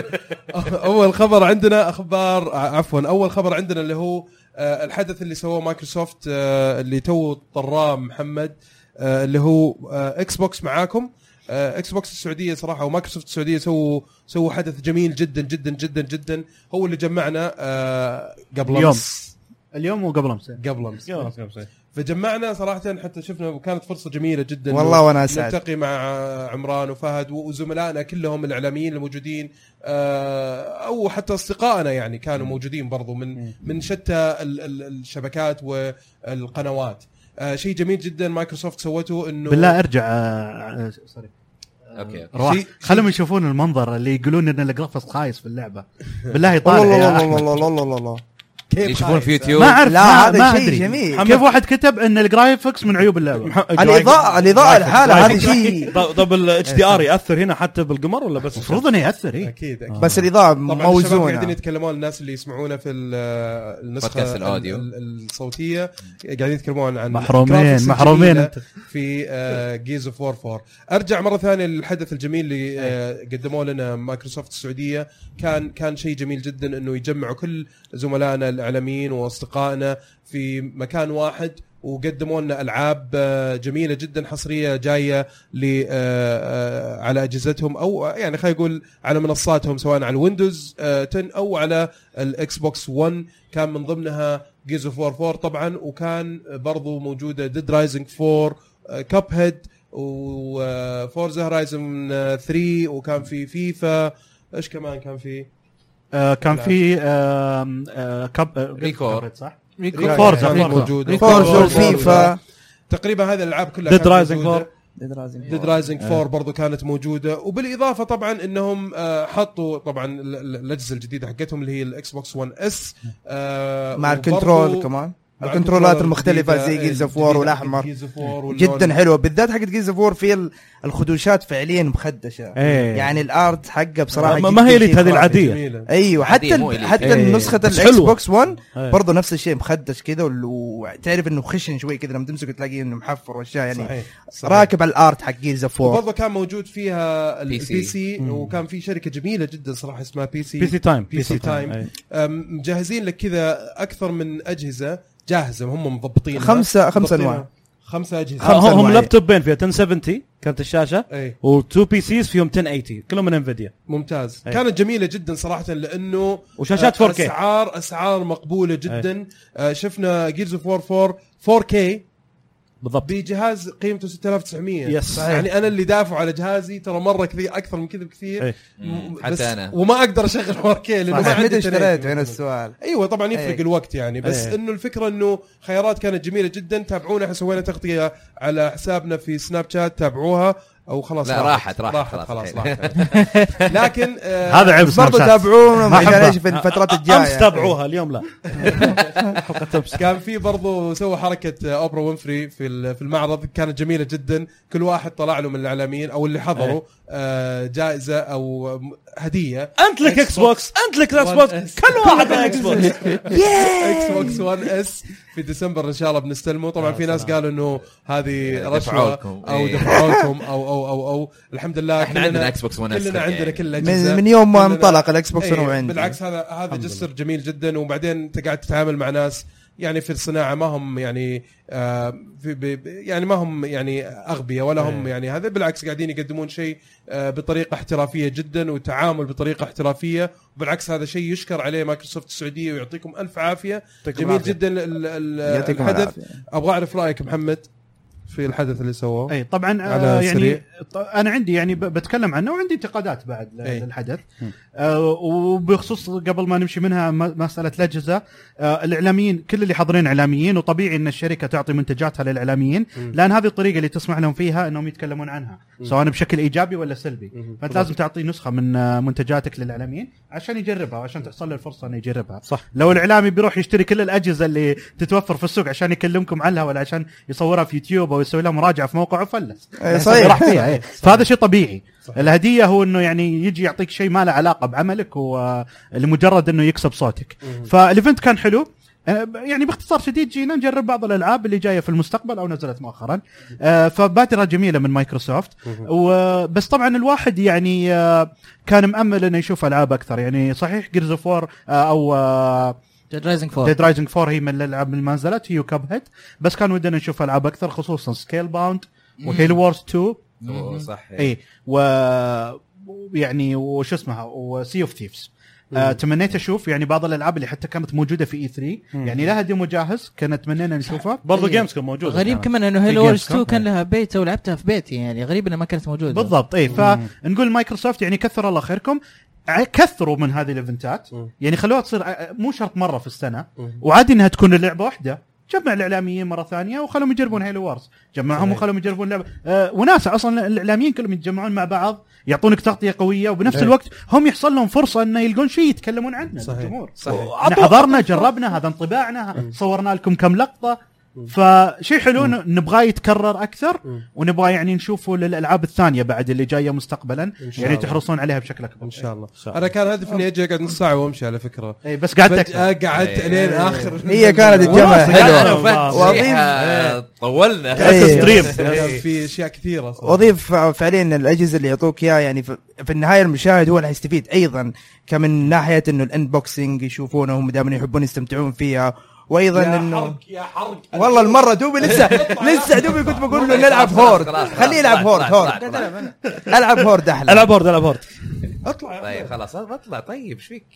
A: اول خبر عندنا اخبار عفوا اول خبر عندنا اللي هو آه، الحدث اللي سووه مايكروسوفت آه، اللي تو طراه محمد آه، اللي هو آه، اكس بوكس معاكم. آه، اكس بوكس السعوديه صراحه ومايكروسوفت السعوديه سووا سووا حدث جميل جدا جدا جدا جدا، هو اللي جمعنا آه، قبل
D: اليوم.
A: امس
D: اليوم وقبل امس
A: قبل امس
E: يلا سكب
A: فجمعنا صراحه، حتى شفنا وكانت فرصه جميله جدا
F: والله وانا اسعد
A: نلتقي مع عمران وفهد وزملائنا كلهم الاعلاميين الموجودين آه، او حتى اصدقائنا يعني كانوا موجودين برضو من من شتى ال- ال- الشبكات والقنوات. آه، شيء جميل جدا مايكروسوفت سوته انه
D: بالله ارجع آه، آه، سوري
B: اوكي
D: روح
A: شيء-
D: خلهم يشوفون المنظر اللي يقولون ان الجرافيكس خايس في اللعبه. بالله
F: الله
D: يطالع يا
F: الله
D: أحمد.
F: الله الله الله الله
A: كيف
B: يشوفون في يوتيوب.
D: ما اعرف
F: لا
D: ما,
F: هذا
D: ما
F: شيء
D: ادري
F: جميل.
D: كيف واحد كتب ان الجرافيكس من عيوب اللعبه.
F: الاضاءه الاضاءه الحالة هذا شيء
E: طب الاتش دي ار ياثر هنا حتى بالقمر ولا بس
D: المفروض انه ياثر ايه
A: اكيد اكيد
F: بس الاضاءه
A: طبعا الشباب قاعدين
F: موزونه.
A: يتكلمون الناس اللي يسمعونا في ال- النسخه
B: بودكاست الأوديو.
A: ال- ال- الصوتيه قاعدين يتكلمون عن
D: محرومين
A: الجرافيكس
D: محرومين
A: الجميلة
D: انت.
A: في جيز اوف وور فور. ارجع مره ثانيه للحدث الجميل اللي آه، قدموه لنا مايكروسوفت السعوديه. كان كان شيء جميل جدا انه يجمعوا كل زملائنا الاعلاميين واصدقائنا في مكان واحد، وقدموا لنا العاب آه، جميله جدا حصريه جايه ل آه، آه، على اجهزتهم او يعني خلينا نقول على منصاتهم سواء على ويندوز آه، عشرة او على الاكس بوكس ون. كان من ضمنها جيز اوف وور فور طبعا، وكان برضو موجوده ديد رايزنج فور، كاب هيد، وفورزا هورايزن ثري، وكان في فيفا. ايش كمان كان في؟
D: آه كان في آه آه كاب آه
B: ريكورد.
D: صح
A: ريكورد
D: فورزا
A: كان
D: فورزا.
A: موجود،
F: فورزا وفيفا
A: تقريبا هذه الالعاب كلها
E: Dead Rising four.
A: ديد رايزنج فور برضو كانت موجوده. وبالاضافه طبعا انهم آه، حطوا طبعا ال- ال- الاجهزه الجديده حقتهم اللي هي الاكس بوكس ون اس آه،
F: مع
A: وبرضو
F: الكنترول كمان
A: مع
F: الكنترولات
A: الكنترولات
F: المختلفة
A: الجديدة،
F: زي جيز اوف
A: الجديدة
F: وور
A: حق
F: والاحمر
A: جيز اوف وور واللون-
F: جدا حلوه، بالذات حقت جيز اوف وور في ال- الخدوشات فعليا مخدشه.
E: إيه.
F: يعني الارت حقه بصراحه
E: ما-
F: جداً
E: ما هي
F: شيء
E: اللي هذه
F: خرافي.
E: العادية.
A: جميلة.
F: ايوه
B: عادية،
F: حتى
B: مو
F: ال-
B: إليت.
F: حتى
E: إيه.
F: نسخه
E: بس
F: الاكس
E: حلوة.
F: بوكس ون
E: إيه.
F: برضه نفس الشيء مخدش كذا، وال- وتعرف انه خشن شوي كذا لما تمسكه تلاقيه انه محفر واشياء يعني
A: صحيح. صحيح.
F: راكب على الارت حق جيز اوف وور.
A: وبرضه كان موجود فيها
B: بي
A: البي
B: سي.
A: سي، وكان في شركه جميله جدا صراحه اسمها بي سي
E: بي سي تايم
A: بي سي تايم.
E: أي.
A: أم، مجهزين لك كذا اكثر من اجهزه جاهزه هم مضبطين
F: خمسة- خمسة أنواع.
A: خمسه اجهزه
F: خمسة
E: هم
F: أنواع.
E: لابتوبين فيها عشرة سبعين كانت الشاشه
A: اي
E: وتو بي سيز فيهم عشرة ثمانين كلهم من انفيديا
A: ممتاز.
E: أي.
A: كانت جميله جدا صراحه لانه
E: وشاشات
A: آه،
E: فور كيه.
A: اسعار اسعار مقبوله جدا. آه، شفنا جيرز اوف وور فور فور كيه
E: بالضبط.
A: بجهاز قيمته ستة آلاف وتسعمية.
E: يس.
F: صحيح.
A: يعني انا اللي دافع على جهازي ترى مره كثير اكثر من كذا بكثير.
E: أي.
B: مم،
A: بس-
B: حتى أنا.
A: وما اقدر اشغل فور كيه لانه ما
F: صحيح.
A: عندي
F: متى
A: إنترنت.
F: اشتريت هنا السؤال؟
A: ايوه طبعا يفرق
F: أي.
A: الوقت يعني، بس
E: أي.
A: انه الفكره انه خيارات كانت جميله جدا. تابعونا، احنا سوينا تغطيه على حسابنا في سناب شات، تابعوها او خلاص
B: لا، راحت- راحت
A: راحت
B: خلاص
A: خلاص
B: الحين.
A: راحت. لكن آه،
E: هذا عيب سناب
F: برضه
E: شات.
F: تابعونا
D: ما
F: عشان
D: أحبها.
F: ايش في الفترات الجايه.
E: امس تابعوها اليوم لا. حلقه امس
A: كان في برضو سوى حركه اوبرا وينفري في ال- في المعرض، كانت جميله جدا. كل واحد طلع له من الاعلاميين او اللي حضروا آه، جائزه او هديه.
E: انت لك اكس بوكس انت لك اكس بوكس كل واحد له اكس بوكس.
A: اكس بوكس ون اس في ديسمبر ان شاء الله بنستلمه. طبعا في ناس قالوا انه هذه
B: دفعوا
A: رشوه
B: لكم.
A: او
B: إيه.
A: دفعوا لكم او او او او الحمد لله
B: احنا
A: كلنا-
B: عندنا اكس بوكس ون اس
A: كلنا عندنا
B: يعني.
A: كل الاجهزه
F: من, من يوم ما
A: كلنا-
F: انطلق الاكس بوكس
A: أيه
F: انا وعندي.
A: بالعكس هذا هذا جسر جميل جدا. وبعدين انت قاعد تتعامل مع ناس يعني في الصناعه ما هم يعني آه في ب- ب- يعني ما هم يعني اغبياء ولا هم يعني هذا، بالعكس قاعدين يقدمون شيء آه بطريقه احترافيه جدا وتعامل بطريقه احترافيه. وبالعكس هذا شيء يشكر عليه مايكروسوفت السعوديه ويعطيكم الف عافيه.
E: يعطيكم
A: جميل
E: العافية.
A: جدا ال- ال-
F: يعطيكم
A: الحدث.
F: العافية.
A: ابغى اعرف رايك محمد في الحدث اللي سووه.
D: اي طبعا
A: على
D: آه
A: السريع.
D: يعني ط- انا عندي يعني ب- بتكلم عنه وعندي انتقادات بعد ل-
A: أي.
D: للحدث. آه وبخصوص قبل ما نمشي منها م- مساله الاجهزه، آه الاعلاميين كل اللي حاضرين اعلاميين، وطبيعي ان الشركه تعطي منتجاتها للاعلاميين لان هذه الطريقه اللي تسمح لهم فيها انهم يتكلمون عنها سواء بشكل ايجابي ولا سلبي. فانت لازم تعطي نسخه من آه، منتجاتك للاعلاميين عشان يجربها وعشان تحصل له الفرصه انه يجربها.
E: صح.
D: لو الاعلامي بيروح يشتري كل الاجهزه اللي تتوفر في السوق عشان يكلمكم عنها ولا عشان يصورها في يوتيوب او ويسوي له مراجعه في موقعه فلس
F: إيه صحيح
D: راح فيها إيه. فهذا شيء طبيعي. الهديه هو انه يعني يجي يعطيك شيء ما له علاقه بعملك ولمجرد انه يكسب صوتك. فالايفنت كان حلو يعني باختصار شديد. جينا نجرب بعض الالعاب اللي جايه في المستقبل او نزلت مؤخرا. فبادره جميله من مايكروسوفت. وبس طبعا الواحد يعني كان مأمل انه يشوف العاب اكثر. يعني صحيح جيرز اوف وور او
C: ديد رايزنج فور
D: ديد رايزنج فور هي من الالعاب اللي ما نزلت، هي وكاب هيد، بس كان ودنا نشوف العاب اكثر خصوصا سكيل باوند وهيلو وورز تو.
B: صح
D: اي و يعني وش اسمها وسي اوف ثيفز. آه، تمنيت اشوف يعني بعض الالعاب اللي حتى كانت موجوده في اي ثري يعني لها ديمو جاهز كانت تمنينا نشوفها.
E: برضو جيمز كان موجوده.
C: غريب
E: كانت.
C: كمان انه هيلو وورز تو كان لها بيتا ولعبتها في بيتي يعني غريب انها ما كانت موجوده
D: بالضبط. اي فنقول مايكروسوفت يعني كثر الله خيركم كثروا من هذه الايفنتات يعني خلوها تصير مو شرط مره في السنه وعادي انها تكون اللعبه واحده. جمع الاعلاميين مره ثانيه وخلهم يجربون هيلو وورز، جمعهم وخلهم يجربون لعبه آه وناس اصلا الاعلاميين كلهم يتجمعون مع بعض يعطونك تغطيه قويه وبنفس
A: أيه.
D: الوقت هم يحصل لهم فرصه انه يلقون شيء يتكلمون عنه الجمهور.
B: صحيح.
D: حضرنا جربنا هذا انطباعنا صورنا لكم كم لقطه فشيء حلو نبغاه يتكرر اكثر ونبغى يعني نشوفه للالعاب الثانيه بعد اللي جايه مستقبلا يعني تحرصون عليها بشكل اكبر
A: ان شاء الله. انا كان هدفي اني اجي اقعد نص ساعه وامشي على فكره
D: اي بس قعدت
A: قعدت لين اخر.
F: هي كانت الجمعه حلوه
B: واضيف طولنا
F: ستريم
A: في اشياء كثيره
F: واضيف فعليا الاجهزه اللي يعطوك اياها يعني في النهايه المشاهد هو اللي حيستفيد ايضا كمن ناحيه انه الانبوكسنج يشوفونه هم دائما يحبون يستمتعون فيها وايضا انه
A: يا حرق
F: والله المره دوبي لسه لسه دوبي كنت بقول له نلعب هورد خليه يلعب هورد هورد العب هورد احلى
E: العب هورد العب هورد
A: اطلع
B: طيب خلاص اطلع طيب ايش فيك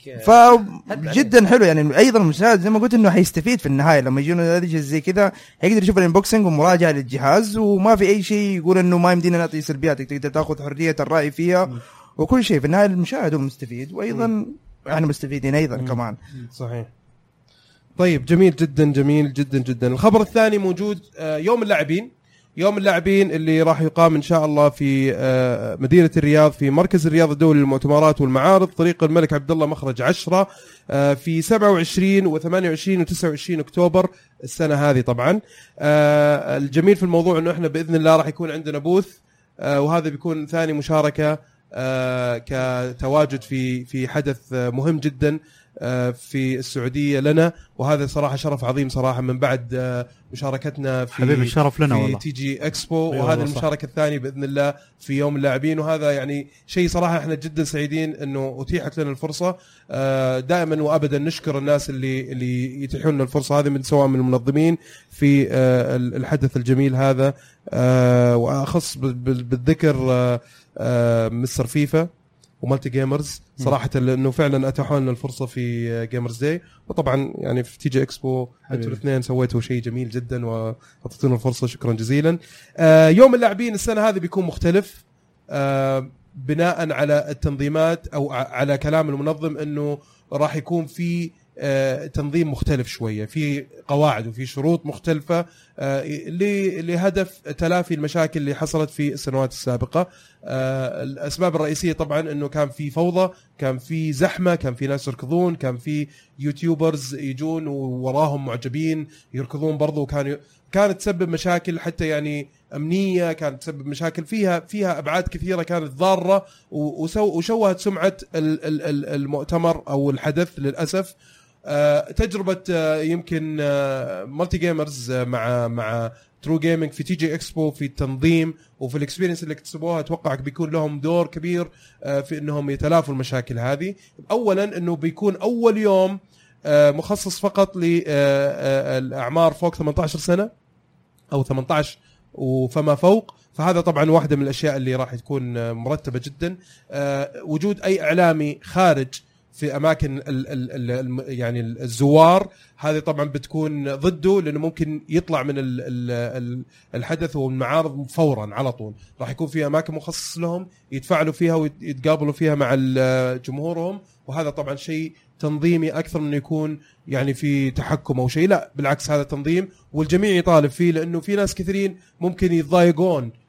F: فجدا حلو يعني ايضا المشاهد زي ما قلت انه حيستفيد في النهايه لما يجون نتيجه زي كذا يقدر يشوف الانبوكسنج ومراجعه للجهاز وما في اي شيء يقول انه ما يمدينا نعطي سلبياتك تقدر تاخذ حريه الراي فيها وكل شيء في النهايه المشاهد هو المستفيد وايضا احنا مستفيدين ايضا كمان.
A: صحيح. طيب جميل جدا جميل جدا جدا. الخبر الثاني موجود يوم اللاعبين. يوم اللاعبين اللي راح يقام ان شاء الله في مدينة الرياض في مركز الرياض الدولي للمؤتمرات والمعارض طريق الملك عبد الله مخرج عشرة في سبعة وعشرين وثمانية وعشرين وتسعة وعشرين اكتوبر السنة هذه. طبعا الجميل في الموضوع انه احنا باذن الله راح يكون عندنا بوث وهذا بيكون ثاني مشاركة كتواجد في في حدث مهم جدا في السعودية لنا وهذا صراحة شرف عظيم صراحة من بعد مشاركتنا في
D: حبيب الشرف لنا
A: في
D: والله.
A: تي جي اكسبو وهذه المشاركة الثانية بإذن الله في يوم اللاعبين وهذا يعني شيء صراحة احنا جدا سعيدين انه اتيحت لنا الفرصة. دائما وابدا نشكر الناس اللي اللي يتيحون لنا الفرصة هذه من سواء من المنظمين في الحدث الجميل هذا واخص بالذكر مستر فيفا ومالتي جيمرز صراحة لأنه فعلا أتاحوا لنا الفرصة في جيمرز داي وطبعا يعني في تي جي اكسبو انتوا الاثنين سويتوا شيء جميل جدا وأعطيتونا الفرصة شكرا جزيلا. آه يوم اللاعبين السنة هذه بيكون مختلف آه بناء على التنظيمات أو على كلام المنظم أنه راح يكون في آه تنظيم مختلف شوية في قواعد وفي شروط مختلفة آه لهدف تلافي المشاكل اللي حصلت في السنوات السابقة. آه الأسباب الرئيسية طبعا أنه كان في فوضى كان في زحمة كان في ناس يركضون كان في يوتيوبرز يجون ووراهم معجبين يركضون برضو كانوا كانت تسبب مشاكل حتى يعني أمنية كانت تسبب مشاكل فيها فيها أبعاد كثيرة كانت ضارة وشوهت سمعة المؤتمر أو الحدث للأسف. آه تجربة آه يمكن آه مالتي جيمرز آه مع مع ترو جيمنج في تي جي اكسبو في التنظيم وفي الاكسبيرينس اللي اكتسبوها اتوقع بيكون لهم دور كبير آه في انهم يتلافوا المشاكل هذه. اولا انه بيكون اول يوم آه مخصص فقط للاعمار فوق ثمانية عشر سنة او ثمانية عشر وفما فوق فهذا طبعا واحدة من الاشياء اللي راح تكون مرتبة جدا. آه وجود اي اعلامي خارج في اماكن ال ال ال يعني الزوار هذه طبعا بتكون ضده لانه ممكن يطلع من ال ال الحدث والمعارض فورا على طول. راح يكون في اماكن مخصص لهم يتفاعلوا فيها ويتقابلوا فيها مع جمهورهم وهذا طبعا شيء تنظيمي اكثر من يكون يعني في تحكم او شيء لا بالعكس هذا تنظيم والجميع يطالب فيه لانه في ناس كثيرين ممكن يتضايقون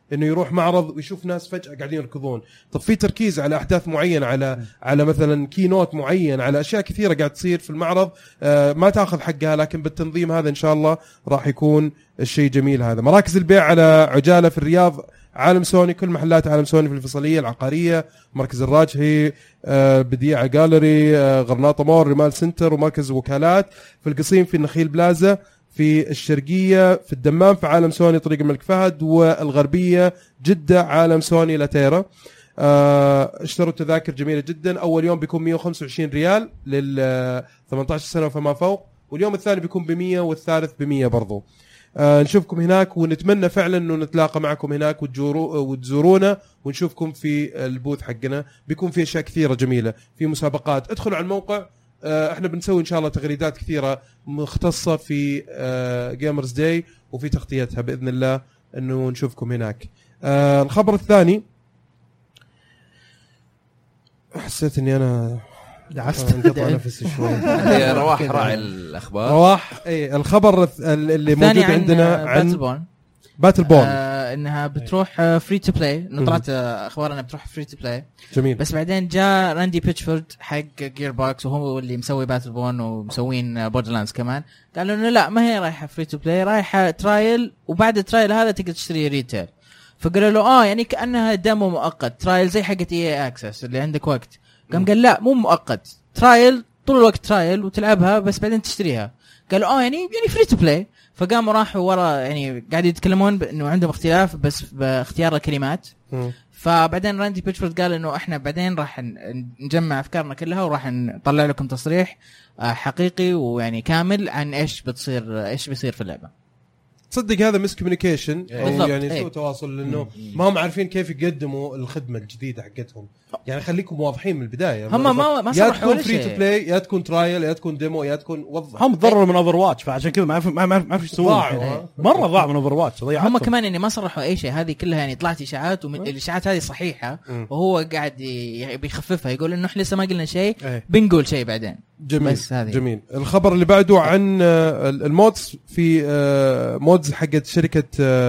A: انه يروح معرض ويشوف ناس فجأة قاعدين يركضون. طب في تركيز على احداث معينة، على على مثلا كينوت معين، على اشياء كثيرة قاعد تصير في المعرض آه ما تاخذ حقها، لكن بالتنظيم هذا ان شاء الله راح يكون الشيء جميل. هذا مراكز البيع على عجالة في الرياض، عالم سوني، كل محلات عالم سوني في الفيصلية، العقارية، مركز الراجحي، آه بديعة جاليري، آه غرناطة مول، رمال سنتر، ومركز وكالات في القصيم، في النخيل بلازا، في الشرقية، في الدمام في عالم سوني طريق الملك فهد، والغربية جدة عالم سوني لاتيرا. آه اشتروا تذاكر جميلة جدا. أول يوم بيكون مية وخمسة وعشرين ريال لل ثمانية عشر سنة فما فوق، واليوم الثاني بيكون بمية، والثالث بمية برضو. آه نشوفكم هناك، ونتمنى فعلا انه نتلاقى معكم هناك وتزورونا ونشوفكم في البوث حقنا. بيكون في اشياء كثيرة جميلة، في مسابقات. ادخلوا على الموقع، آه احنا بنسوي ان شاء الله تغريدات كثيرة مختصة في آه جيمرز داي وفي تغطيتها باذن الله، انه نشوفكم هناك. آه الخبر الثاني، حسيت اني انا
D: دعست
A: انقطع نفسي شوي.
B: رواح راعي الاخبار.
A: رواح اي الخبر اللي موجود
C: عن
A: عندنا عن
C: باتل بون.
A: باتل بون
C: آه انها بتروح فري تو بلاي. طلعت اخبار انها بتروح فري تو بلاي،
A: جميل.
C: بس بعدين جاء راندي بيتشفورد حق جير بوكس، وهو اللي مسوي باتل بون ومسوين بوردرلاندز كمان، قالوا انه لا، ما هي رايحه فري تو بلاي، رايحه ترايل، وبعد الترايل هذا تقدر تشتري ريتيل. فقالوا له اه يعني كانها ديمو مؤقت، ترايل زي حقت اي اكسس اللي عندك وقت. قام قال لا مو مؤقت، ترايل طول الوقت ترايل وتلعبها، بس بعدين تشتريها. قالوا اه يعني يعني فري تو بلاي. فقاموا راحوا ورا، يعني قاعد يتكلمون انه عندهم اختلاف بس باختيار الكلمات. م. فبعدين راندي بيتشفورد قال انه احنا بعدين راح نجمع افكارنا كلها وراح نطلع لكم تصريح حقيقي ويعني كامل عن ايش بتصير، ايش بيصير في اللعبه.
A: تصدق هذا مس كوميونيكيشن، او يعني سوء
C: ايه.
A: تواصل، لانه ما هم عارفين كيف يقدموا الخدمه الجديده حقتهم. يعني خليكم واضحين من البدايه،
C: هم ما ما
A: يا تكون فري تو بلاي، يا تكون ترايل، يا تكون ديمو، يا تكون وضح.
E: هم تضرروا من اوفر واتش، فعشان كذا ما عرفوا ما ما ما في يسوون. مره ضاع من اوفر واتش،
C: هم كمان يعني ما صرحوا اي شيء. هذه كلها يعني طلعت اشاعات، والاشاعات هذه صحيحه، وهو قاعد بيخففها، يقول انه احنا لسه ما قلنا شيء، بنقول شيء بعدين.
A: جميل بس هذه. جميل. الخبر اللي بعده عن المودز، في مودز حقت شركه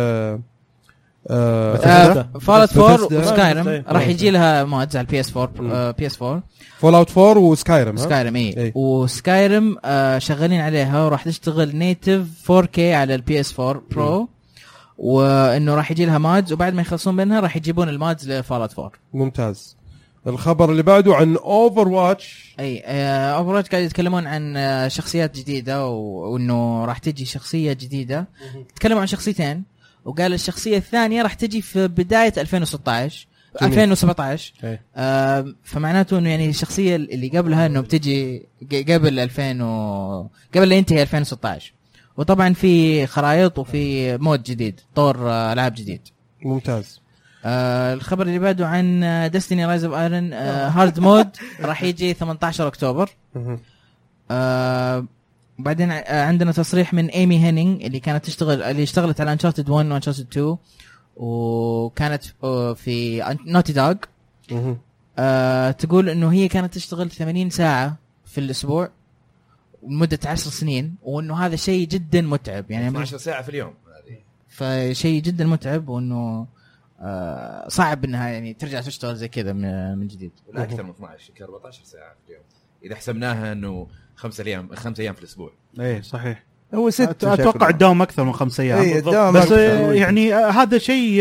C: فالت فور وسكايرم، راح يجي لها مودز على البي اس فور، بي اس فور،
A: فول اوت فور وسكايرم.
C: سكايرم اي، وسكايرم شغالين عليها، وراح تشتغل نيتيف فور كي على البي اس فور برو، وانه راح يجي لها مودز، وبعد ما يخلصون منها راح يجيبون المودز لفالت فور.
A: ممتاز. الخبر اللي بعده عن اوفر واتش.
C: اي اوفر واتش قاعد يتكلمون عن شخصيات جديده، وانه راح تجي شخصيه جديده. تكلموا عن شخصيتين، وقال الشخصيه الثانيه راح تجي في بدايه ألفين وستة عشر ألفين وسبعة عشر. آه فمعناته انه يعني الشخصيه اللي قبلها انه بتجي قبل ألفين و... قبل لا ينتهي ألفين وستة عشر. وطبعا في خرائط وفي مود جديد، طور العاب جديد.
A: ممتاز.
C: آه الخبر اللي بعده عن ديستني رايز اوف ايرون هارد مود، راح يجي ثمانية عشر أكتوبر. آه بعدين عندنا تصريح من ايمي هينينج اللي كانت تشتغل اللي اشتغلت على انشارتد واحد وانشارتد اثنين، وكانت في نوتي دوغ. آه تقول انه هي كانت تشتغل ثمانين ساعة في الاسبوع لمدة عشر سنين، وانه هذا شيء جدا متعب، يعني
B: اثنتي عشرة ساعة في اليوم هذه،
C: فشيء جدا متعب، وانه آه صعب انها يعني ترجع تشتغل زي كذا من جديد.
B: ولا اكثر من اثنتي عشر، أربعة عشر ساعة في اليوم اذا حسبناها انه خمسة ايام خمسة ايام في الاسبوع.
D: ايه صحيح.
F: هو ست
D: اتوقع الدوام اكثر من خمسة ايام.
F: ايه
D: بس يعني هذا شيء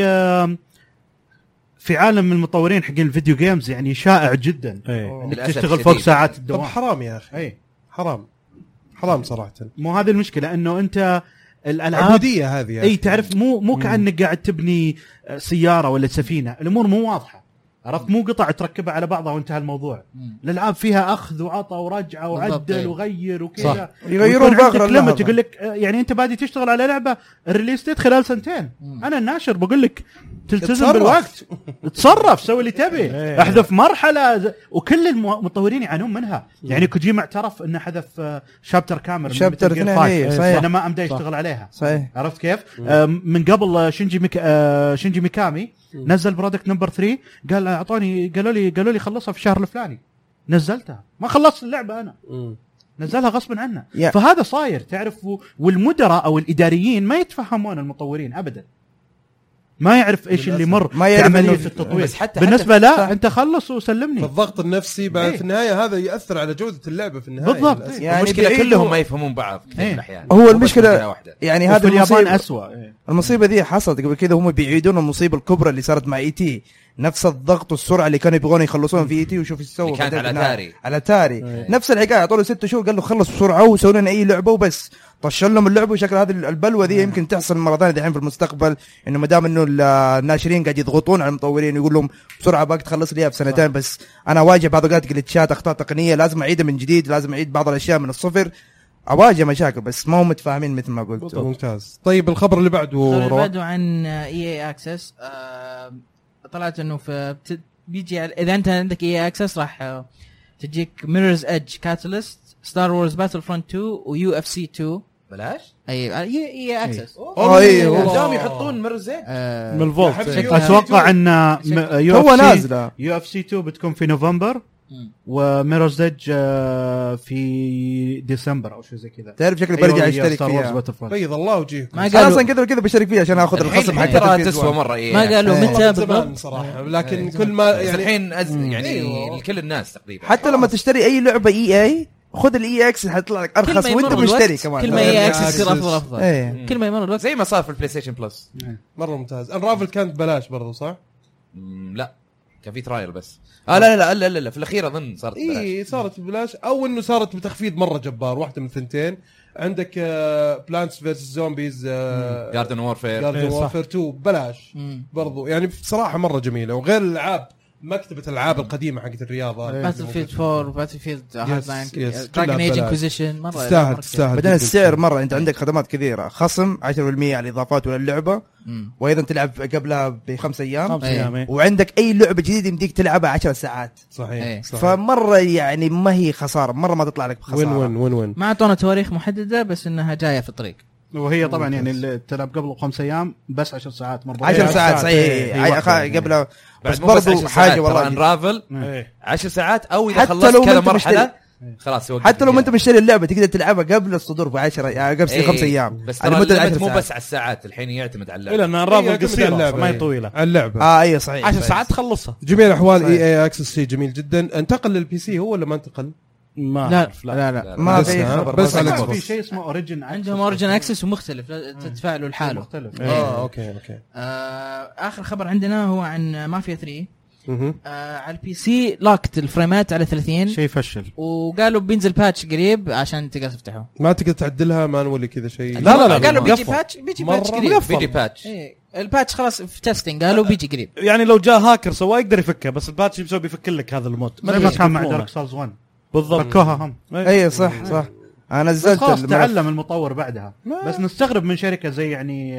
D: في عالم المطورين حقين الفيديو جيمز يعني شائع جدا.
A: ايه.
D: انك تشتغل فوق ساعات الدوام.
A: طب حرام يا اخي.
D: ايه
A: حرام حرام صراحه.
D: مو هذه المشكله، انه انت الالعاب
A: عبوديه هذه.
D: اي تعرف، مو مو كانك قاعد تبني سياره ولا سفينه، الامور مو واضحه، عرفت؟ مو قطع تركبها على بعضها وانتهى الموضوع. مم. الالعاب فيها اخذ وعطى ورجعه وعدل وغير وكذا،
F: يغيرون باخر اللحظه.
D: يقول لك يعني انت بادي تشتغل على لعبه الريليس ديت خلال سنتين. مم. انا الناشر بقول لك تلتزم بالوقت، تصرف، سوي اللي تبي، احذف مرحله، وكل المطورين يعانون منها. يعني كوجيما اعترف انه حذف شابتر كامل،
F: شابتر اثنين، صحيح،
D: انا ما امدى يشتغل عليها.
F: صحيح.
D: عرفت كيف؟ من قبل شينجي ميك... شينجي ميكامي نزل برودكت نمبر ثلاثة، قال اعطوني، قالوا لي قالوا لي خلصها في الشهر الفلاني، نزلتها، ما خلصت اللعبه انا. م. نزلها غصبا عنه. yeah. فهذا صاير تعرف، والمدراء او الاداريين ما يتفهمون المطورين ابدا. ما يعرف ايش اللي مر
F: ما
D: في
F: يعرف
D: عمليه
F: إنه-
D: التطوير.
B: بس حتى
D: بالنسبه
B: حتى
D: لا انت خلص وسلمني.
A: فالضغط النفسي بعد
B: إيه.
A: في النهايه هذا يأثر على جوده اللعبه في النهايه
D: بالضبط.
A: للأسف.
F: يعني
B: المشكله
F: بعيدوا-
B: كلهم ما يفهمون بعض كثير
D: إيه.
B: من الاحيان
F: هو
B: مو بس
F: المشكلة
B: مشكلة واحده.
F: يعني
D: وفي
F: هذا
D: اليابان
F: المصيبة
D: اسوء.
F: المصيبه دي حصلت قبل كذا، هم بيعيدون المصيبه الكبرى اللي صارت مع اي تي، نفس الضغط والسرعه اللي كانوا يبغون يخلصون في اي تي، وشوف ايش سووا
B: اللي كانت
F: في
B: على
F: النهاية.
B: تاري.
F: على تاري نفس الحكايه، اعطوا له ست شهور قال له خلص بسرعه وسووا لنا اي لعبه وبس، طشل لهم اللعبه. وشكل هذه البلوه دي يمكن تحصل مره ثانيه دحين في المستقبل، انه ما دام انه الناشرين قاعد يضغطون على المطورين ويقول لهم بسرعه باك تخلص لي في سنتين، بس انا اواجه بعض الاوقات جلتشات اخطاء تقنيه لازم اعيدها من جديد، لازم اعيد بعض الاشياء من الصفر، اواجه مشاكل بس ما هم متفاهمين مثل ما قلت.
A: ممتاز. طيب الخبر اللي بعده
C: الخبر اللي
A: رواق.
C: بعده عن اي اي اكسس. طلعت انه في بت- بيجي على- اذا انت عندك اي اي اكسس راح آه، تجيك ميررز ايدج كاتاليست ستار وورز باتل فرونت تو ويو اف سي تو.
B: بلاش
C: اي اي اي اكسس.
F: اه اي
A: والله.
B: قدام يحطون مرزق
C: آه،
E: من الفولت
A: شكلها-
D: اتوقع ان يو
F: هو
D: اف سي
F: نازله
D: يو اف سي تو بتكون في نوفمبر،
C: مم.
D: وميرورز ايدج في ديسمبر او شيء زي كذا.
F: تعرف شكلي برجع اشترك فيها.
A: بيض الله وجهكم.
C: ما
F: انا
C: قالوا
F: اصلا كذا وكذا بشترك فيها عشان اخذ الخصم حق
B: الحين ترى
F: البي إس
B: تسوى
F: واحد.
B: مره إيه
C: ما قالوا
F: إيه.
C: متى
A: زمان
C: بالضبط.
A: صراحه، لكن
C: إيه.
A: كل ما
B: بس
A: يعني
B: الحين أز... يعني
A: أيوة.
B: لكل الناس تقريبا.
F: حتى لما تشتري اي لعبه اي اي خذ الاي اكس حيطلع لك
C: كل
F: ارخص
C: ما
F: وانت
C: يمر
F: مشتري
C: الوقت،
F: كمان.
C: كل ما اي
A: إيه.
C: اكسس يصير افضل افضل.
F: ايه
C: كل ما يمر الوقت
B: زي ما صار في البلاي ستيشن بلس.
A: مره ممتاز. انرافل كانت ببلاش برضو صح؟
B: مم، لا كان في ترايل بس. اه لا لا لا لا, لا. في الاخير اظن صارت ببلاش.
A: اي صارت ببلاش، او انه صارت بتخفيض مره جبار، واحده من ثنتين. عندك بلانتس فيرسس زومبيز
B: جاردن وورفير.
A: جاردن
E: إيه، صح.
A: وورفير تو ببلاش
C: مم.
A: برضو، يعني بصراحه مره جميله. وغير الالعاب مكتبه الالعاب القديمه حقت الرياض هذه.
C: باتل فيلد فور باتل فيلد هارد لاين
A: يس،
C: دراجون
A: كلها
C: ايج
A: ببلاش.
C: انكوزيشن مره
A: تستاهل
C: مرة
A: تستاهل
F: بعدين
A: جداً.
F: السعر مره، انت عندك خدمات كثيره، خصم عشرة بالمية على الاضافات ولا اللعبه،
C: مم.
F: وايضا تلعب قبلها بخمس ايام،
E: خمس ايام إيه.
F: وعندك اي لعبه جديده يمديك تلعبها عشر ساعات.
A: صحيح,
C: إيه.
A: صحيح.
F: فمره يعني ما هي خساره، مره ما تطلع لك
A: وين
F: بخساره.
A: وين وين وين
C: ما اعطونا تواريخ محدده بس انها جايه في الطريق.
D: وهي طبعا يعني اللي تلعب قبل خمس ايام بس عشر ساعات مرة.
F: عشر
E: إيه،
F: ساعات
E: ساعات،
F: صحيح.
E: إيه،
F: عي-
D: وقت
F: أخا-
D: يعني.
F: قبلها بس
B: بعد مو بس
F: برضو
B: عشر
F: حاجه
B: ساعات،
F: والله
B: ترى انرافل
E: إيه.
B: عشر ساعات او اذا
F: حتى
B: خلصت
F: لو
B: كذا
F: ما أنت
B: مرحله خلاص وقف
F: حتى لو ما انت
B: فيها.
F: مشتري اللعبه تقدر تلعبها قبل الصدور بعشرة يعني قبل
B: إيه،
F: خمس ايام،
B: بس
F: على
B: ترى
F: مدة
B: اللعبة
F: عشر
B: مو
F: ساعات.
B: بس على الساعات، الحين يعتمد على
E: الا
B: اللعبه.
E: ان
A: إيه،
E: الرافل
A: يعتمد على
E: قصيره
A: اللعبة،
E: ما هي
A: إيه.
E: طويله.
A: على اللعبه.
F: اه ايوه صحيح.
E: عشر
F: صحيح.
E: ساعات تخلصها.
A: جميع الاحوال
F: صحيح.
A: اي اي اكسس شيء جميل جدا. انتقل للبي سي هو ولا ما انتقل؟
E: ما
C: لا
E: أعرف،
C: لا لا, لا.
F: ما
A: بس
F: في
A: ها؟
F: خبر
A: بس
F: بس
A: على
F: على
A: Xbox.
D: في شيء اسمه اوريجن
C: عندهم اوريجن اكسس ومختلف لا تدفع له لحاله.
D: مختلف.
A: اه اوكي اوكي.
C: آه اخر خبر عندنا هو عن مافيا ثري.
A: مهم.
C: آه على البي سي لاكت الفريمات على ثلاثين
D: شيء فشل.
C: وقالوا بينزل باتش قريب عشان تقدر تفتحه.
A: ما تقدر تعدلها مانولي كذا شيء؟
E: لا، لا، لا.
C: قالوا بيجي
E: مقفل.
C: باتش بيجي
A: مرة
C: باتش قريب.
E: مقفل.
B: فيديو باتش.
C: إيه الباتش خلاص في تيستنج قالوا بيجي قريب.
E: يعني لو جاء هاكر سواه يقدر يفكه، بس الباتش بيسوي بيفك لك هذا المود.
D: زي ما
E: أدري
D: كان مع
E: يفكونه.
D: دارك سولز واحد
E: بالضبط.
D: فكوها هم.
F: اي صح صح. انا
D: بس
F: نزلت
D: خلاص
F: الملف.
D: تعلم المطور بعدها. بس نستغرب من شركه زي يعني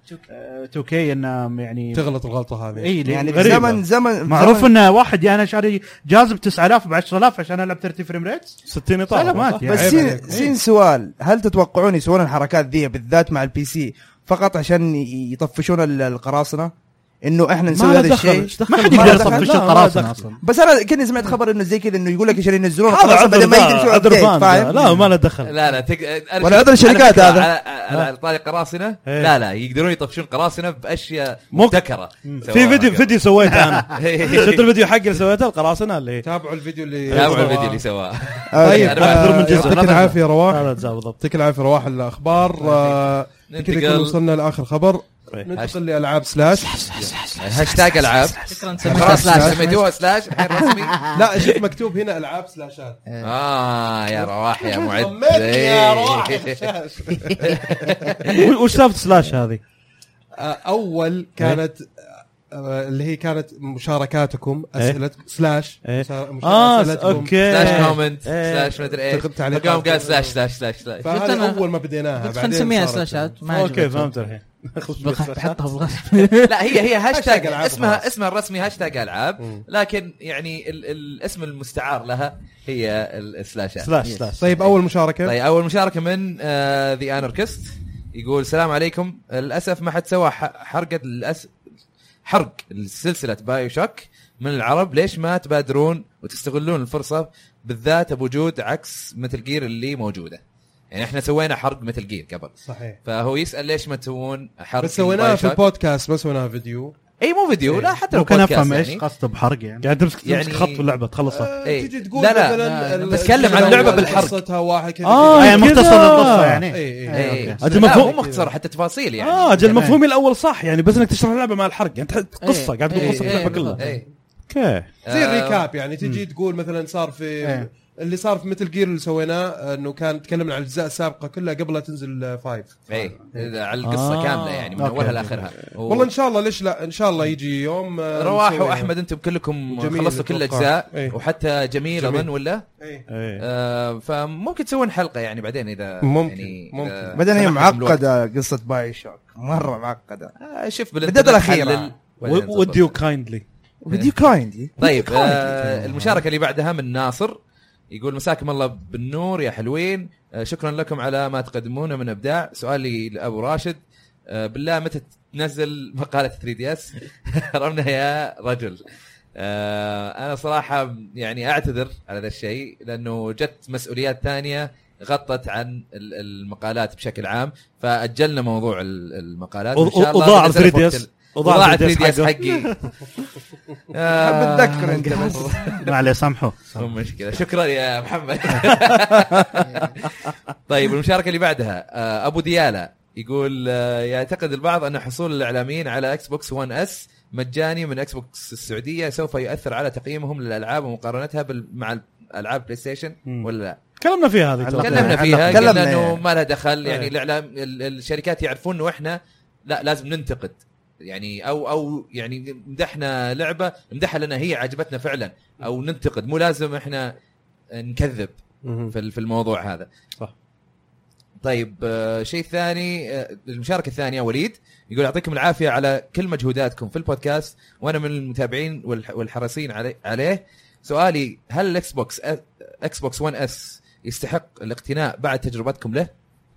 D: تو كي انها يعني
A: تغلط الغلطه هذه.
D: اي
F: يعني في
E: غريبة.
F: زمن زمن
D: معروف
F: زمن-
D: ان واحد يعني انا شاري جاذب تسعة آلاف ب عشرة آلاف عشان العب ثلاثين فريم ريت.
E: ستين اطار
D: سلامات
E: صح؟
D: يعني.
F: بس
A: عيب
F: سين,
A: عليك.
F: سين سؤال، هل تتوقعون يسوون الحركات ذي بالذات مع البي سي فقط عشان ي- يطفشون ال- القراصنه؟ انه احنا نسوي
E: ما له
F: هذا
E: دخل.
F: الشيء.
E: إيش دخل؟
D: ما حد
F: ما
D: يقدر
F: دخل.
D: يطفش
E: لا، ما
D: القراصنه
E: دخل.
D: اصلا.
F: بس انا كني سمعت خبر انه زي كذا انه يقول لك عشان ينزلون
E: هذا
F: القراصنة
E: عذر
F: بدل ما يقدروا
E: ذا
F: يسووا
E: عذر
F: update،
E: فان
F: فاهم؟
E: ذا. لا ما له دخل.
B: لا لا تق... أنا
F: ولا
B: شفت-
F: عذر الشركات
B: على فكرة
F: هذا.
B: على, على طاري قراصنه.
E: إيه.
B: لا لا يقدرون يطفشون قراصنه باشياء
E: مو-
B: مبتكره.
E: في فيديو فيديو سويته انا.
B: فيديو
E: شفت الفيديو حقي اللي سويته القراصنه اللي
A: تابعوا الفيديو اللي
B: تابعوا الفيديو اللي سواه.
A: طيب
B: أنا أكثر من جزء.
A: يعطيك العافيه رواح.
E: هذا جاء بالضبط.
A: يعطيك العافيه رواح. الاخبار آه، كذا
B: ننتقل.
A: كنا وصلنا لاخر خبر.
E: إيه.
A: ننتقل لالعاب سلاش.
B: هاشتاج العاب.
C: شكرا سميتها
B: خلاص
C: سلاش.
B: سميتوها سلاش الحين رسمي.
A: لا شوف مكتوب هنا العاب سلاشات.
B: اه يا رواح يا معد.
A: طمني يا رواح.
E: وش سالفه سلاش هذه؟
A: آه، اول كانت آه، اللي هي كانت مشاركاتكم اسئله سلاش
E: إيه.
A: مشا- مشا-
E: اه
A: أسئلتكم.
E: اوكي.
B: سلاش كومنت
E: إيه.
B: سلاش مدري ايش.
A: تكتب تعليقات.
B: فقام قال سلاش سلاش سلاش سلاش.
A: فهذه
C: قلت أنا-
A: اول ما بديناها
C: قلت خلينا
A: بعدين
C: نسميها
A: صارت-
C: سلاشات ما
E: اوكي
C: عجبتهم.
E: فهمت الحين.
C: بخ- بحطها بالغصب.
B: لا هي هي
A: هاشتاج
B: هاشتاج
A: ألعاب
B: اسمها
A: خلاص.
B: اسمها الرسمي هاشتاج
A: مم.
B: العاب، لكن يعني ال- الاسم المستعار لها هي السلاشات.
E: سلاش سلاش.
A: طيب اول مشاركه.
B: طيب اول مشاركه من ذا اناركست يقول السلام عليكم، للاسف ما حد سوى ح- حرقه الأس... حرق السلسله بايو شوك من العرب، ليش ما تبادرون وتستغلون الفرصه بالذات بوجود عكس مثل جير اللي موجوده؟ يعني احنا سوينا حرق مثل جير قبل
A: صحيح.
B: فهو يسال ليش ما تسوون حرق
A: بس سويناها في البودكاست ما سويناها فيديو.
B: اي مو فيديو لا حتى لو
D: ممكن
B: بودكاست
D: افهم ايش
B: يعني.
D: قصده بحرق يعني
E: يعني تمسك
B: يعني-
E: تمسك خط في اللعبه تخلصها.
A: آه
B: إيه.
A: تجي تقول
B: لا لا
A: مثلا
B: لا،
A: ال-
B: بتكلم
A: الجزء
B: عن لعبة
A: الأول
B: بالحرق.
A: قصتها واحد كذا
E: آه،
A: كذا.
D: يعني مختصر
E: كذا.
D: القصه يعني
A: اي اي
B: اي
D: أوكي.
E: أجل
B: لا
E: مفهوم-
B: مو مختصر حتى تفاصيل يعني
E: اه جل
D: تمام.
E: مفهومي الاول صح يعني بس انك تشرح اللعبه مع الحرق يعني تحط قصه قاعد تقول
C: إيه،
E: قصه
C: إيه،
E: اللعبه كلها.
B: اي
E: اوكي
A: زي
B: آه،
A: الريكاب يعني تجي تقول مثلا صار في
D: إيه.
A: اللي صار في مثل جير اللي سويناه انه كان تكلمنا عن الاجزاء السابقه كلها قبل لا تنزل فايف.
B: اي إذا على القصه
E: آه.
B: كامله يعني من
D: أوكي.
B: اولها لاخرها و-
A: والله ان شاء الله ليش لا ان شاء الله يجي يوم آه،
B: رواح
A: نسويها.
B: واحمد انتم كلكم
A: جميل
B: خلصتوا كل
A: أتوقع.
B: الاجزاء
A: إيه.
B: وحتى جميل
A: جميل.
B: اظن ولا
A: إيه.
E: ايه
B: آه فممكن تسوون حلقه يعني بعدين اذا
A: ممكن،
B: يعني
A: ممكن.
B: إذا
F: بعدين هي
B: سمحتم الوقت.
F: معقده قصه باي شوك مره معقده.
B: آه شوف
F: بالذات الأخيرة.
B: نحلل وبعدين نظبط.
E: وديو كايندلي
F: فيديو كايند
B: طيب آه المشاركه اللي بعدها من ناصر يقول مساكم الله بالنور يا حلوين. آه شكرا لكم على ما تقدمونه من ابداع. سؤالي لابو راشد آه بالله متى تنزل مقاله ثري دي اس رمنا يا رجل. آه انا صراحه يعني اعتذر على ذا الشيء لانه جت مسؤوليات ثانيه غطت عن ال- المقالات بشكل عام فاجلنا موضوع ال- المقالات وإن شاء الله
E: وضاع
B: بنزلها في
E: ثري دي
B: وقت
E: اس
B: ال-
E: وضاع
B: وضاع
E: ثري
B: ثري
E: دي
B: دي
E: اس
B: اس حقي. آه،
F: بتذكر انت بس.
D: ما عليه سامحه
B: مو مشكلة شكرا يا محمد. طيب المشاركة اللي بعدها آه، أبو ديالة يقول آه، يعتقد البعض أن حصول الإعلاميين على أكس بوكس ون اس مجاني من أكس بوكس السعودية سوف يؤثر على تقييمهم للألعاب ومقارنتها بال- مع ألعاب بلاي ستيشن
E: مم.
B: ولا لا؟
E: تكلمنا فيها هذه ترى.
B: تكلمنا فيها
F: تكلمنا
B: قلنا انه
F: يعني.
B: ما لها دخل يعني
E: إيه.
B: الاعلام ال- الشركات يعرفون انه احنا لا لازم ننتقد يعني او او يعني مدحنا لعبه مدحها لنا هي عجبتنا فعلا او ننتقد مو لازم احنا نكذب في ال- في الموضوع هذا.
E: صح.
B: طيب آه، شيء ثاني آه، المشاركه الثانيه وليد يقول يعطيكم العافيه على كل مجهوداتكم في البودكاست وانا من المتابعين والح- والحريصين علي- عليه. سؤالي هل الاكس بوكس أ- اكس بوكس ون اس يستحق الاقتناء بعد تجربتكم له؟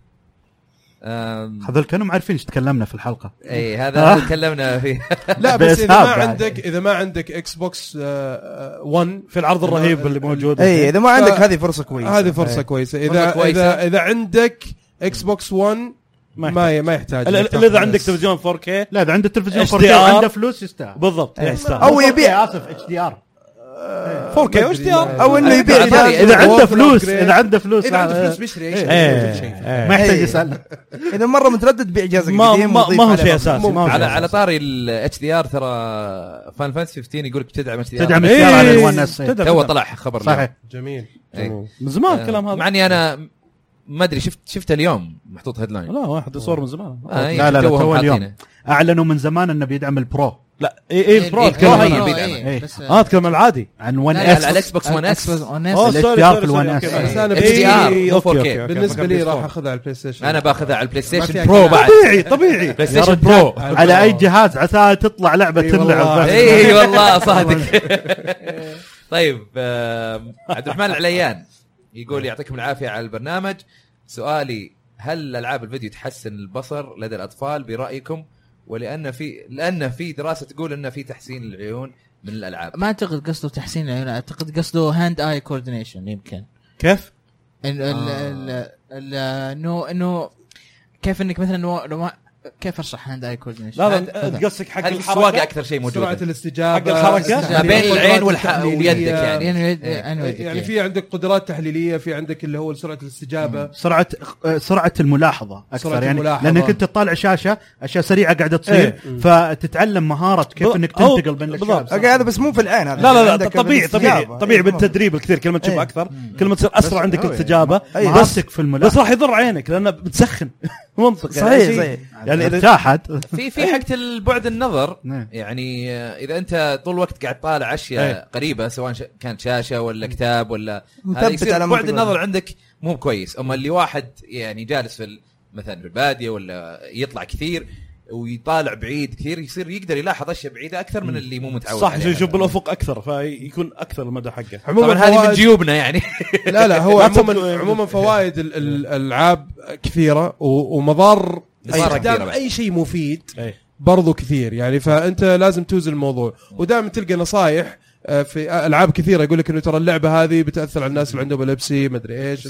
B: أم،
D: هذول كانوا عارفين ايش تكلمنا في الحلقه.
B: اي هذا تكلمنا فيه.
A: لا بس اذا
D: بإسهاب
A: ما
D: بعد.
A: عندك اذا ما عندك اكس بوكس ون
E: في العرض الرهيب اللي موجود.
F: اي اذا ما عندك
A: ف-
F: هذه فرصه كويسه.
A: هذه فرصه كويسه
B: فرصة
A: اذا
B: كويسة.
A: اذا اذا عندك اكس بوكس ون
E: ما
A: ما ما يحتاج
E: الا
A: إنك
E: إلا اذا
A: تاخذ
E: عندك
A: بس.
E: تلفزيون فور كي
D: لا اذا عنده تلفزيون
E: إتش
D: فور
E: دي
D: كي
E: آر.
D: عنده فلوس يستاهل.
E: بالضبط
F: إيه.
E: يستاهل.
F: او يبيع
D: اسف اتش دي ار
E: فور كي وش دي ار
F: او انه يبيع
B: عطاري،
F: جهاز.
D: اذا عنده
A: وفر
D: فلوس
A: upgrade.
D: اذا عنده فلوس
A: اذا عنده
D: آه،
A: فلوس بيشتري اي شيء
E: إيه.
A: كل شيء.
E: إيه.
D: ما يحتاج
F: إيه.
D: يسال.
F: اذا مره متردد بيع جهازك
E: ما
F: القديم
E: ما,
F: وضيف
E: ما هو
F: عليه
E: شيء
F: برضه.
E: اساسي ما هو
B: على
E: شيء
B: على
E: أساسي.
B: طاري الاتش دي ار ترى فان فانتسي خمسة عشر يقول لك تدعم اتش دي ار.
D: تدعم
E: إيه.
D: السيارة على الون اس.
E: تدعم.
B: تو طلع خبر اليوم.
D: صحيح.
A: جميل
B: إيه.
A: جميل.
E: من زمان
B: آه،
E: الكلام هذا.
B: مع اني انا ما ادري شفت شفته اليوم محطوط هيدلاين.
E: لا واحد صور من زمان.
B: آه
D: لا، لا، لا،
B: توهم
D: تو اليوم.
B: حاطينه.
D: اعلنوا من زمان انه بيدعم البرو
E: لا اي اي البرو
B: إيه،
E: اتكلم
B: البرو
E: عنه.
B: هي
C: إيه،
B: بيدعم.
D: إيه.
C: بس
E: اه اتكلم عن العادي
D: عن ون
B: لا، لا،
D: اس
B: على الاكس بوكس ون اس.
C: ون
E: أوه،
C: اس
D: ال
E: سوري،
D: اتش دي ار
E: سوري،
D: في
E: سوري،
D: الون
E: أوكي،
D: اس.
E: معلش.
A: بس انا
B: اتش دي ار
A: بالنسبه
B: مو فور
E: أوكي،
B: كي.
E: أوكي.
A: بالنسبه لي
E: فكرت
A: راح
E: بالفور.
A: اخذها على البلاي ستيشن.
B: انا باخذها على البلاي ستيشن
A: فيها
B: برو
A: كلام.
B: بعد
E: طبيعي طبيعي
B: بلاي
D: يا
B: ستيشن
D: رجال
B: برو.
D: على اي جهاز عساها تطلع لعبه
A: إي والله.
D: تلعب.
B: اي والله صادق. طيب آم، عبد الرحمن العليان يقول يعطيكم العافيه على البرنامج. سؤالي هل العاب الفيديو تحسن البصر لدى الاطفال برايكم؟ ولان في لان في دراسه تقول ان في تحسين العيون من الالعاب.
C: ما اعتقد قصده تحسين العيون، اعتقد قصده هاند اي كوردينيشن. يمكن
E: كيف؟
C: ال ال ال ال انه انه كيف انك مثلا لو- لو ما كيف اشرح هاند اي كوردينيشن؟
E: لا لا انت قصدك حق
B: هل السواقه
E: الحركه
B: اكثر شيء
A: سرعه
B: موجود
A: الاستجابه
E: حق الحركة؟
B: ما بين العين والح...
A: التحليلية.
B: ويدك يعني.
C: يعني
B: إيه.
C: يعني,
A: يعني في عندك قدرات تحليليه، في عندك اللي هو سرعه الاستجابه.
D: سرعه سرعه الملاحظه اكثر
A: سرعة
D: يعني
A: الملاحظة.
D: لانك انت تطالع شاشه اشياء سريعه قاعده تصير
E: إيه.
D: فتتعلم مهاره كيف
E: بل-
D: انك
E: أو-
D: تنتقل بين
E: بالضبط.
D: الاشياء.
F: اوكي هذا بس مو في العين هذا
E: لا لا لا
F: عندك
E: طبيعي طبيعي
F: بالاستجابة.
E: طبيعي
F: إيه.
E: بالتدريب الكثير كل ما تشوف
F: إيه.
E: اكثر كل ما تصير اسرع عندك
F: هو
E: الاستجابه
F: أي.
E: بس
D: ماسك في الملاحظه
E: بس راح يضر عينك لانه بتسخن منطق
F: صحيح
E: يعني شيء-
F: صحيح
E: يعني إذا-
D: ارتاحت.
B: في في حق البعد النظر
D: نعم.
B: يعني آه، اذا انت طول الوقت قاعد طالع اشياء
E: إيه.
B: قريبه سواء ش... كانت شاشه ولا كتاب ولا
F: مثبت
B: هذا يصير
F: على
B: بعد
F: منطقة.
B: النظر عندك مو كويس. اما اللي واحد يعني جالس في ال... مثلا في الباديه ولا يطلع كثير ويطالع بعيد كثير يصير يقدر يلاحظ اشياء بعيده اكثر من اللي مو متعود
E: صح
B: عليها.
E: يشوف بالافق اكثر فيكون اكثر المدى حقه.
B: طبعا هذه من
A: فوائد-
B: جيوبنا يعني.
A: لا لا هو
E: لا
A: عموما
E: تصدق-
A: عموما فوائد ال- ال- الالعاب كثيره و- ومضار
B: مضارة كثيرة
A: استخدام
B: بعد.
A: اي شيء مفيد
E: اي
A: برضو كثير يعني. فانت لازم توزن الموضوع ودائما تلقى نصايح في العاب كثيره يقول لك انه ترى اللعبه هذه بتاثر على الناس اللي عندهم ابيليبسي مدري ايش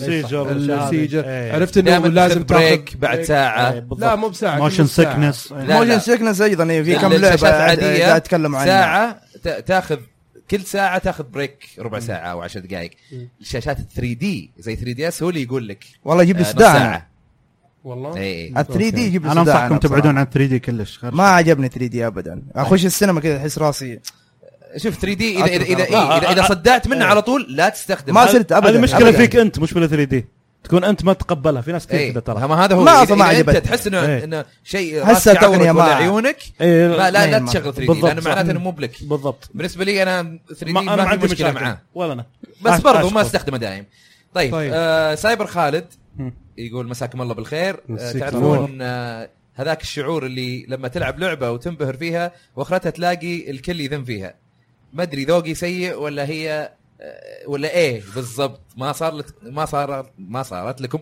E: السيجر
A: عرفت انه لازم
B: بريك بعد ساعه.
A: لا مو بساعه
D: موشن سيكنس
F: موشن سيكنس ايضا في كم لعبه عاديه اتكلم عنها
B: ساعه تاخذ كل ساعه تاخذ بريك ربع ساعه او عشر دقائق. الشاشات ثري دي زي ثري دي اس هو اللي يقول لك
F: والله يجيب لي صداع
A: والله.
B: اي
F: ال ثري دي يجيب لي
D: انا
F: صداع.
D: انصحكم تبعدون عن ثري دي كلش.
F: ما عجبني ثري دي ابدا. اخش السينما كذا احس راسي.
B: شوف ثري دي اذا اذا اذا, إذا, إذا صدعت منه على طول لا تستخدم.
F: ما صرت ابدا.
E: هذه مشكله فيك انت مش بال ثري دي تكون انت ما تقبلها. في ناس كثير كذا ترى.
B: ما هذا هو
F: ما
B: إذا,
F: ما
B: إذا انت
F: عجبت.
B: تحس انه
E: ايه.
B: انه شيء
F: هسه توني
B: ولا عيونك
E: ايه
B: لا لا, لا
F: ما
B: تشغل ثري دي لانه معناته انه مو بلك.
E: بالضبط.
B: بالنسبه لي انا ثري دي
E: ما,
B: ما,
E: ما
B: ما
E: عندي
B: في مشكله
E: مشاكل.
B: معاه
E: ولا انا
B: بس برضو ما
E: أشكر.
B: استخدمه دائم. طيب,
A: طيب.
B: آه سايبر خالد يقول مساكم الله بالخير. آه تعرفون آه هذاك الشعور اللي لما تلعب لعبه وتنبهر فيها واخرتها تلاقي الكل يذم فيها. ما ادري ذوقي سيء ولا هي ولا ايه بالضبط. ما صار لك ما صار ما صارت لكم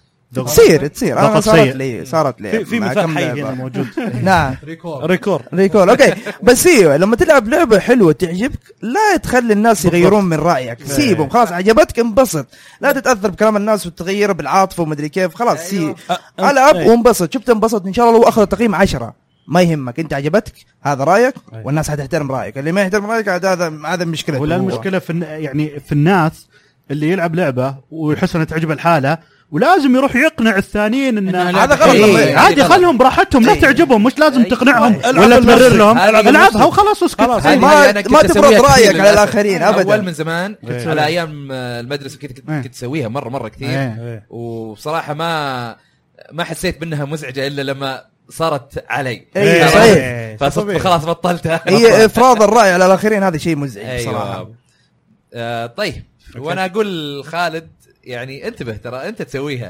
F: تصير تصير انا صارت لي صارت لي
E: في, في مثال حي هنا موجود.
F: نعم
A: ريكور
E: ريكور
F: ريكول اوكي. بس ايوه لما تلعب لعبه حلوه تعجبك لا تخلي الناس يغيرون من رايك. سيبهم خلاص عجبتك انبسط. لا تتاثر بكلام الناس وتغير بالعاطفه ومدري كيف. خلاص سي العب وانبسط. شفت انبسط ان شاء الله لو اخذ تقييم عشرة ما يهمك. انت عجبتك هذا رايك والناس حتحترم رايك. اللي ما يحترم رايك هذا هذا مشكله.
D: ولا المشكله في يعني في الناس اللي يلعب لعبه ويحس انها تعجب الحاله ولازم يروح يقنع الثانيين ان
F: هذا غلط.
D: إيه عادي خلهم براحتهم. لا تعجبهم مش لازم تقنعهم ولا تبرر لهم. العبها وخلاص واسكت.
F: ما ما تفرض رايك على الاخرين ابدا.
B: اول من زمان على ايام المدرسه كنت كنت تسويها مره مره كثير. وبصراحه ما ما حسيت بانها مزعجه الا لما صارت علي.
F: اي صحيح.
B: فخلاص بطلتها.
F: هي افراض الراي على الاخرين هذا شيء مزعج بصراحه.
B: أيوة. آه طيب وانا اقول خالد يعني انتبه ترى انت تسويها.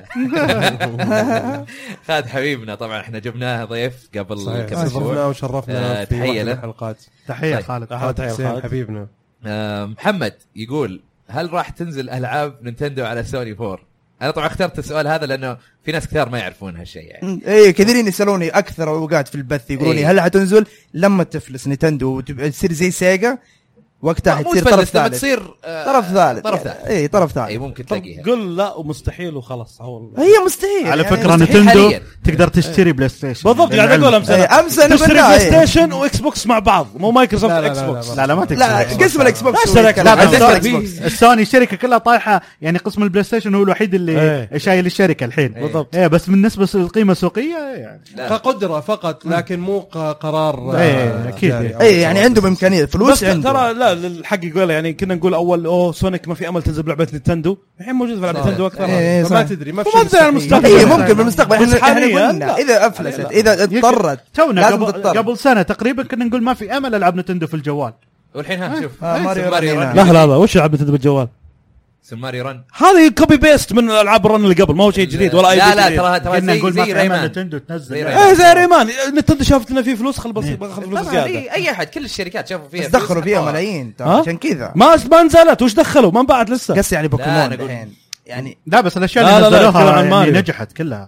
B: خالد حبيبنا طبعا احنا جبناه ضيف قبل كم اسبوع
A: وشرفنا
B: آه
A: في واحد من
B: له.
A: الحلقات.
D: تحيه
B: طيب.
D: خالد.
E: تحيه خالد
A: حبيبنا.
B: آه محمد يقول هل راح تنزل العاب نينتندو على سوني فور؟ انا طبعا اخترت السؤال هذا لانه في ناس كثير ما يعرفون هالشيء يعني.
F: ايه كثيرين يسالوني اكثر اوقات في البث يقولون
B: إيه.
F: هل حتنزل لما تفلس نينتندو وتصير زي سيجا وقتها
B: مو
F: تصير
B: تفلس،
F: طرف
B: لما
F: ثالث.
B: تصير آه
F: طرف ثالث
B: طرف ثالث
F: اي طرف ثالث.
B: اي ممكن
E: طب
B: تلاقيها.
E: قل لا ومستحيل وخلاص.
F: هي مستحيل
D: على
F: يعني
D: فكره
B: مستحيل
D: نينتندو
B: حاليا.
D: تقدر تشتري بلاي ستيشن.
E: بالضبط قاعد اقول امس
F: إيه، امس أنا
E: تشتري
F: قلنا،
E: بلاي
F: إيه.
E: ستيشن واكس بوكس مع بعض مو مايكروسوفت
A: لا، لا،
E: اكس
A: لا،
E: بوكس.
A: لا،
D: لا لا ما تقدر.
F: لا قسم الاكس بوكس
E: لا، اشترك.
F: لا
B: لا،
F: قسم
B: لا،
F: الإكس
B: لا،
F: بوكس.
D: السوني الشركه كلها طايحه يعني. قسم البلاي ستيشن هو الوحيد اللي
E: ايه.
D: شايل الشركه الحين.
E: بالضبط.
D: ايه بس بالنسبه للقيمه السوقيه يعني
B: لا.
A: كقدره فقط لكن مو قرار.
D: إيه، أكيد.
A: جاري أو
F: اي يعني عندهم امكانيه فلوس
E: بس
F: عنده.
E: ترى لا الحق يقول يعني كنا نقول اول اوه سونيك ما في امل تنزل بلعبه نينتندو. الحين موجود في لعبه نينتندو اكثر.
F: إيه،
A: فما
F: صح.
A: تدري ما في
E: وما
A: شيء
E: تدري
A: مستحيل.
E: المستقبل.
F: اي ممكن بالمستقبل
E: بس
F: احنا احنا
E: حالياً
F: قلنا
E: لا.
F: اذا افلست اذا اضطرت
D: تونا
F: لازم
D: قبل,
F: تضطر.
D: قبل سنه تقريبا كنا نقول ما في امل العب نتندو في الجوال.
B: والحين ها شوف
F: آه، ماريو
B: ماريو
F: رن
B: رن.
F: هنا.
E: لا لا هذا وش لعبه نينتندو بالجوال؟
B: ماريو رن
E: هذه كوبي بيست من العاب الرن اللي قبل ما هو شيء جديد ولا اي
B: لا
E: شيء
B: لا
E: جديد.
B: ترى ترى
D: كنا
B: زي
D: نقول ما
B: زي
D: في امل
B: ريمان.
D: نتندو تنزل.
B: زي
E: ايه زي ريمان نينتندو شافت انه في فلوس خل بسيط باخذ فلوس
B: طبعاً
E: زياده.
B: اي اي احد كل الشركات شافوا فيها
F: بس دخلوا
B: فلوس
F: فيها
B: حطوها.
F: ملايين ترى
E: ها؟
F: عشان كذا.
E: ما ما نزلت وش دخلوا ما انباعت لسه.
F: قص يعني
B: لا،
F: بوكيمون
B: أنا أقول-
F: الحين يعني
D: لا بس الاشياء
E: لا،
D: اللي
E: لا، لا، أتكلم
D: نزلوها
E: عن
D: يعني
E: ماريو.
D: نجحت كلها.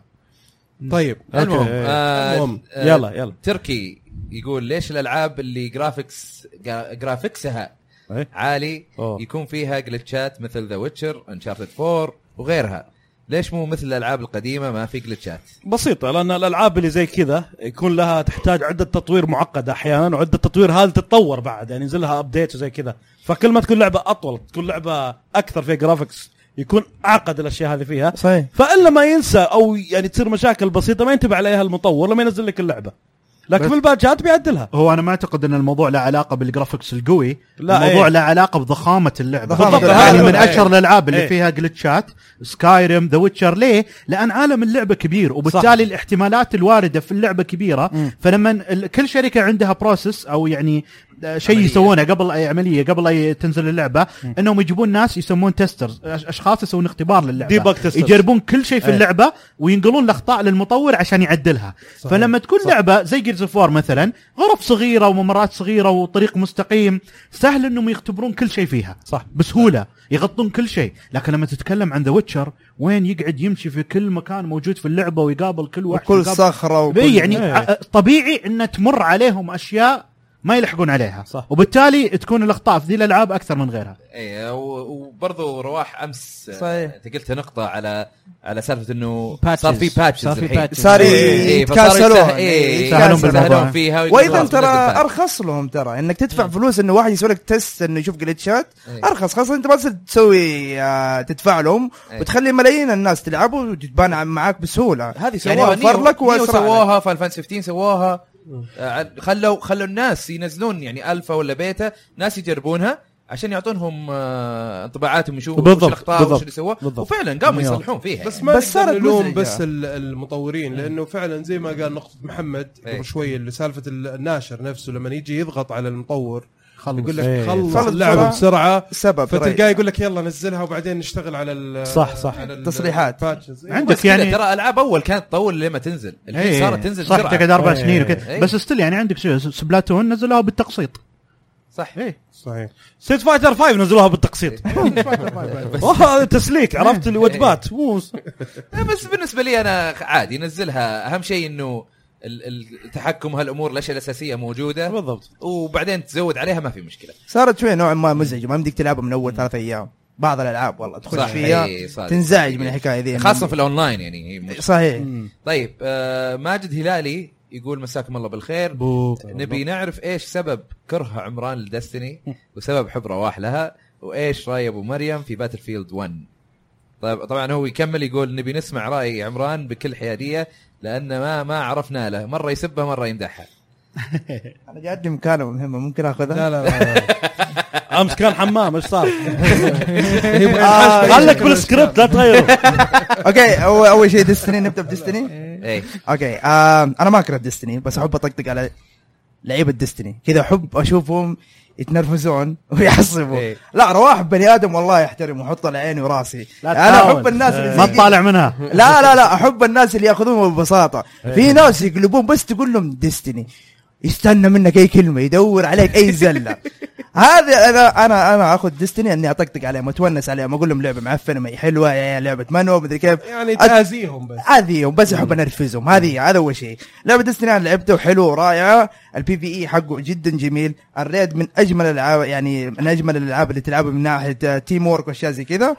A: طيب
B: المهم
E: أوكي.
B: آه
A: المهم.
B: آه
E: يلا يلا
B: تركي يقول ليش الالعاب اللي جرافيكس جا- جرافيكسها
E: إيه؟
B: عالي
E: أوه.
B: يكون فيها جلتشات مثل ذا ويتشر انشارتد فور وغيرها، ليش مو مثل الالعاب القديمه ما في جلتشات؟
E: بسيطة لأن الألعاب اللي زي كذا يكون لها تحتاج عدة تطوير معقدة أحيانا وعدة تطوير هذه تتطور بعد يعني ينزل لها أبديت وزي كذا. فكل ما تكون لعبة أطول تكون لعبة أكثر فيها جرافيكس يكون أعقد الأشياء هذه فيها.
F: صحيح.
E: فإلا ما ينسى أو يعني تصير مشاكل بسيطة ما ينتبه عليها المطور لما ينزل لك اللعبة. لكن في الباتشات بيعدلها.
D: هو انا ما اعتقد ان الموضوع له علاقه بالجرافيكس القوي،
E: لا،
D: الموضوع
E: إيه.
D: له علاقه بضخامه اللعبه.
F: ضخامة
E: بالضبط.
F: اللعبة.
D: يعني
E: هذا
D: من
E: هو.
D: اشهر الالعاب اللي
E: إيه.
D: فيها جلتشات سكايريم ذا ويتشر. ليه؟ لان عالم اللعبه كبير وبالتالي صح. الاحتمالات الوارده في اللعبه كبيره.
E: م.
D: فلما ال- كل شركه عندها بروسس او يعني شيء
B: عملية.
D: يسوونه قبل اي عمليه قبل اي تنزل اللعبه، م. انهم يجيبون ناس يسمون تيسترز، اشخاص يسوون اختبار للعبه،
E: Debug testers.
D: يجربون كل شيء في
E: أيه.
D: اللعبه وينقلون الاخطاء للمطور عشان يعدلها. صحيح. فلما تكون صح. لعبه زي جيرز اوف وار مثلا غرف صغيره وممرات صغيره وطريق مستقيم، سهل انهم يختبرون كل شيء فيها
E: صح
D: بسهوله، يغطون كل شيء. لكن لما تتكلم عن ذا ويتشر وين يقعد يمشي في كل مكان موجود في اللعبه ويقابل كل واحد
F: وكل
D: ويقابل...
F: صخره وكل
D: يعني
E: ايه.
D: طبيعي ان تمر عليهم اشياء ما يلحقون عليها
E: صح.
D: وبالتالي تكون الاخطاء في ذي الالعاب اكثر من غيرها.
B: اي وبرضه رواح امس
F: صحيح.
B: انت قلت نقطه على على سالفه انه
C: Patches.
B: صار في باتشز
C: صار في
B: الحين.
C: patches.
F: صار
B: إيه،
F: يتكاسلون
B: اي
D: يسهلون بالموضوع.
B: فيها
F: وايضا ترى ارخص لهم ترى انك تدفع فلوس انه واحد يسوي لك تست انه يشوف جلتشات
B: إيه.
F: ارخص، خاصه انت ما تصير تسوي آه، تدفع لهم
B: إيه.
F: وتخلي ملايين الناس تلعبوا وتتبان معاك بسهوله.
B: هذه
F: يعني
B: سووها
F: اوفر لك
B: نيو
F: واسرع لك.
B: سووها في ألفين وخمسة عشر سووها آه، خلوا خلوا الناس ينزلون يعني الفا ولا بيتا ناس يجربونها عشان يعطونهم آه، انطباعاتهم يشوفوا وش
E: بالضبط،
B: الاخطاء
E: بالضبط،
B: وش اللي سووه
E: بالضبط.
B: وفعلا قاموا
E: مياه.
B: يصلحون فيها
A: بس
B: يعني.
A: ما
F: بس صارت
A: نلوم
F: مزعجة.
A: بس ال- المطورين لانه فعلا زي ما قال نقطه محمد
B: إيه.
A: قبل شوي اللي سالفه الناشر نفسه لما يجي يضغط على المطور
D: خلص.
A: يقول لك
E: إيه.
A: خلص
F: خلص
A: اللعبه
F: بسرعة.
A: بسرعه
F: سبب
A: فتلقاه يقول لك يلا نزلها وبعدين نشتغل على ال
E: صح، صح.
A: على ال-
F: تصريحات.
A: الباتشز. إيه.
D: عندك
B: بس يعني
D: يعني
B: ترى العاب اول كانت تطول لما تنزل الحين
D: إيه.
B: صارت تنزل
D: صح
B: بسرعه
D: تقعد اربع
E: إيه.
D: سنين وكذا
B: إيه.
D: بس ستيل يعني عندك شيء سبلاتون نزلوها بالتقسيط.
B: صح
D: ايه
A: صحيح.
E: ستريت فايتر خمسة نزلوها بالتقسيط. هذا تسليك عرفت اللي وجبات مو
B: بس بالنسبه لي انا عادي نزلها اهم شيء انه ال- التحكم هالامور الاشياء الاساسيه موجوده
E: بالضبط.
B: وبعدين تزود عليها ما في مشكله.
F: صارت شوي نوع ما مزعجه، ما يمديك تلعبها من اول ثلاث ايام. بعض الالعاب والله تخش
B: صح،
F: فيها
B: إيه، صادق.
F: تنزعج من الحكايه ذي
B: خاصه في الاونلاين يعني هي مش-
F: صحيح.
B: طيب آه ماجد هلالي يقول مساكم الله بالخير
E: بو
B: نبي نعرف ايش سبب كره عمران لدستني وسبب حب رواح لها وايش راي ابو مريم في باتل فيلد واحد. طيب طبعا هو يكمل يقول نبي نسمع راي عمران بكل حياديه لان ما ما عرفنا له مره يسبها مره يمدحها.
F: انا جاتني مكالمه مهمه ممكن اخذها؟
A: لا لا لا
E: امس كان حمام ايش صار؟
F: آه،
E: خليك بالسكريبت لا تغيره.
F: اوكي هو اول شيء ديستني، نبدا بديستني.
B: اي
F: اوكي آه انا ما اكره ديستني بس احب اطقطق على لعيبه ديستني كذا، احب اشوفهم يتنرفزون ويعصبوا.
B: إيه.
F: لا رواح بني ادم والله يحترم وحط على عيني وراسي.
E: لا
F: انا
E: تحاول.
F: احب الناس اللي
D: ما
F: زي
D: تطالع منها.
F: لا لا لا احب الناس اللي ياخذوهم ببساطه. في ناس يقلبون بس تقول لهم ديستني يستنى منك اي كلمه يدور عليك اي زله. هذا انا انا انا اخذ ديستني اني اطقطق عليهم اتونس عليهم اقول لهم لعبه معفنه ما هي حلوه يا لعبه منو مدري كيف
A: يعني تازيهم بس.
F: هذه بس احب انرفزهم. هذه هذا اول شيء. لعبه ديستني انا لعبته حلو ورائعه. البي في اي حقه جدا جميل. الريد من اجمل الالعاب يعني من اجمل الالعاب اللي تلعبها من ناحيه تيم وورك واشياء زي كذا.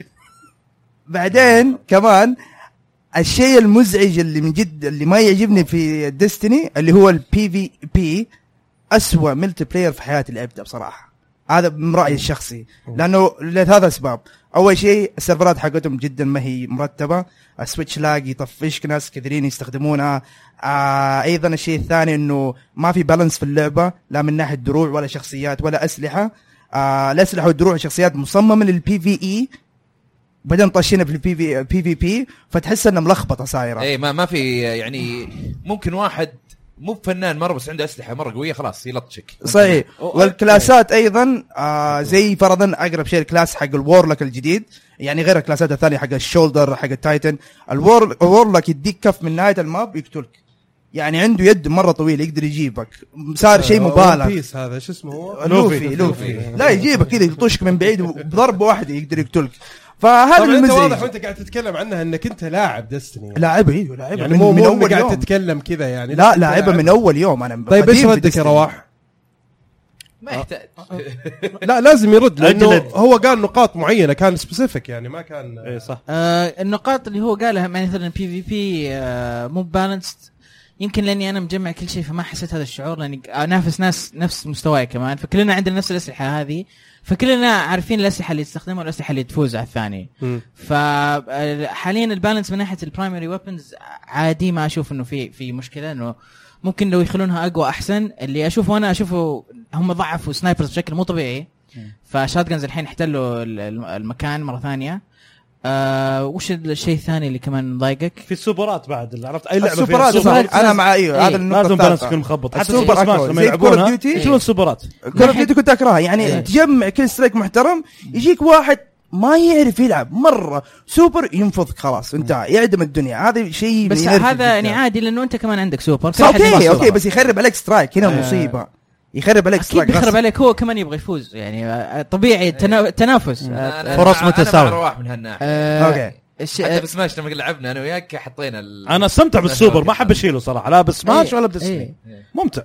F: بعدين كمان الشيء المزعج اللي من جد اللي ما يعجبني في ديستني اللي هو البي في بي أسوأ ملتي بلاير في حياتي لعبته بصراحه. هذا من رايي الشخصي لانه لهذا اسباب. اول شيء السيرفرات حقتهم جدا ما هي مرتبه. السويتش لاج يطفشك ناس كثيرين يستخدمونها. آه ايضا الشيء الثاني انه ما في بالانس في اللعبه لا من ناحيه دروع ولا شخصيات ولا اسلحه. آه الاسلحه والدروع والشخصيات مصممه للبي في اي بعدين طشينا في البي في بي في بي فتحس انها ملخبطه صايره.
B: اي ما ما في يعني ممكن واحد مو فنان مره بس عنده اسلحه مره قويه خلاص يلطشك.
F: صحيح. والكلاسات ايضا آه زي فرضا اقرب شيء الكلاس حق الوورلك الجديد يعني غير الكلاسات الثانيه حق الشولدر حق التايتن. الوورلك يديك كف من نهايه الماب يقتلك يعني عنده يد مره طويله يقدر يجيبك. صار شيء مبالغ.
A: بيس هذا شو اسمه هو
F: لوفي لوفي لا يجيبك كذا يطشك من بعيد وبضربه واحده يقدر يقتلك. فهذا
A: طبعا انت واضح
F: المزعج.
A: وانت قاعد تتكلم عنها انك انت لاعب دستني
F: لاعبه ايوه لاعبه
A: يعني
F: من,
A: مو
F: من
A: مو
F: اول
A: قاعد
F: يوم.
A: تتكلم كذا يعني
F: لا
A: أنت
F: لاعبه
A: لاعب.
F: من اول يوم انا.
A: طيب ايش
F: قديم في
A: ردك يا
F: Destiny.
A: رواح؟
B: ما يحتاج.
A: لا لازم يرد لانه
E: أجلد.
A: هو قال نقاط معينه كان سبيسيفيك يعني ما كان
E: اي صح.
C: آه النقاط اللي هو قالها مثلا بي في بي آه مو بالانسد يمكن لاني انا مجمع كل شيء فما حسيت هذا الشعور لاني انافس ناس نفس مستواي كمان فكلنا عندنا نفس الاسلحه هذه فكلنا عارفين الاسلحه اللي تستخدمها والاسلحه اللي تفوز على الثاني. فحاليا البالانس من ناحيه البرايمري ويبنز عادي ما اشوف انه في في مشكله انه ممكن لو يخلونها اقوى احسن. اللي اشوفه انا اشوفه هم ضعفوا سنايبرز بشكل مو طبيعي فشاتجنز الحين احتلوا المكان مره ثانيه. آه وش الشيء الثاني اللي كمان مضايقك؟
E: في السوبرات بعد اللي عرفت اي لعبه
F: السوبرات
E: فيها
F: صح. انا مع ايوه هذا النقطه
E: لازم بالانس
F: الثالثه.
E: يكون مخبط حتى
F: السوبر
E: السوبر سماش
F: أكبر.
E: لما
F: زي
E: يلعبونها
F: Call of Duty.
E: شنو السوبرات
F: كل اوف ديوتي كنت اكرهها يعني تجمع كل سترايك محترم يجيك واحد ما يعرف يلعب مره سوبر ينفضك خلاص انتهى يعدم الدنيا. هذا شيء
C: بس هذا يعني عادي لانه انت كمان عندك سوبر
F: اوكي اوكي بس يخرب عليك سترايك هنا مصيبه. يخرب عليك
C: اكيد
F: سترايك
C: بيخرب عليك هو كمان يبغى يفوز يعني طبيعي التنا- التنافس.
B: أنا-
D: فرص
B: أنا مع-
D: متساوية.
B: أنا مع رواح من هالناحيه.
C: آه
F: اوكي
C: الش...
B: حتى بسماش لما لعبنا انا وياك حطينا ال...
E: انا استمتع بالسوبر ما احب اشيله صراحه لا بسماش
C: أي.
E: ولا بدسمي
C: أي.
E: ممتع.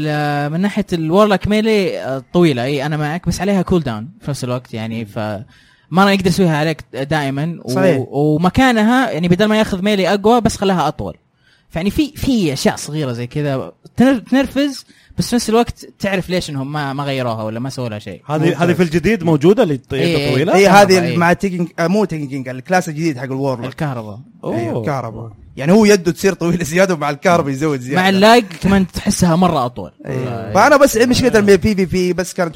C: من ناحيه الورلك ميلي طويله اي انا معك بس عليها كول داون في نفس الوقت يعني ف ما نقدر نسويها عليك دائما و... ومكانها يعني بدل ما ياخذ ميلي اقوى بس خلاها اطول يعني في في اشياء صغيره زي كذا تنرفز بس في نفس الوقت تعرف ليش انهم ما ما غيروها ولا ما سووا لها شيء.
E: هذه هذه في الجديد موجوده اللي
C: إيه
E: طويله
F: اي هذه مع تيكينج مو تيكينج الكلاس الجديد حق الوورلد
C: الكهرباء
F: ايوه الكهرباء يعني هو يده تصير طويله زياده ومع الكهرباء يزود زياده
C: مع اللاج كمان تحسها مره اطول.
F: أيوه. فانا بس مشكله البي في في بس كانت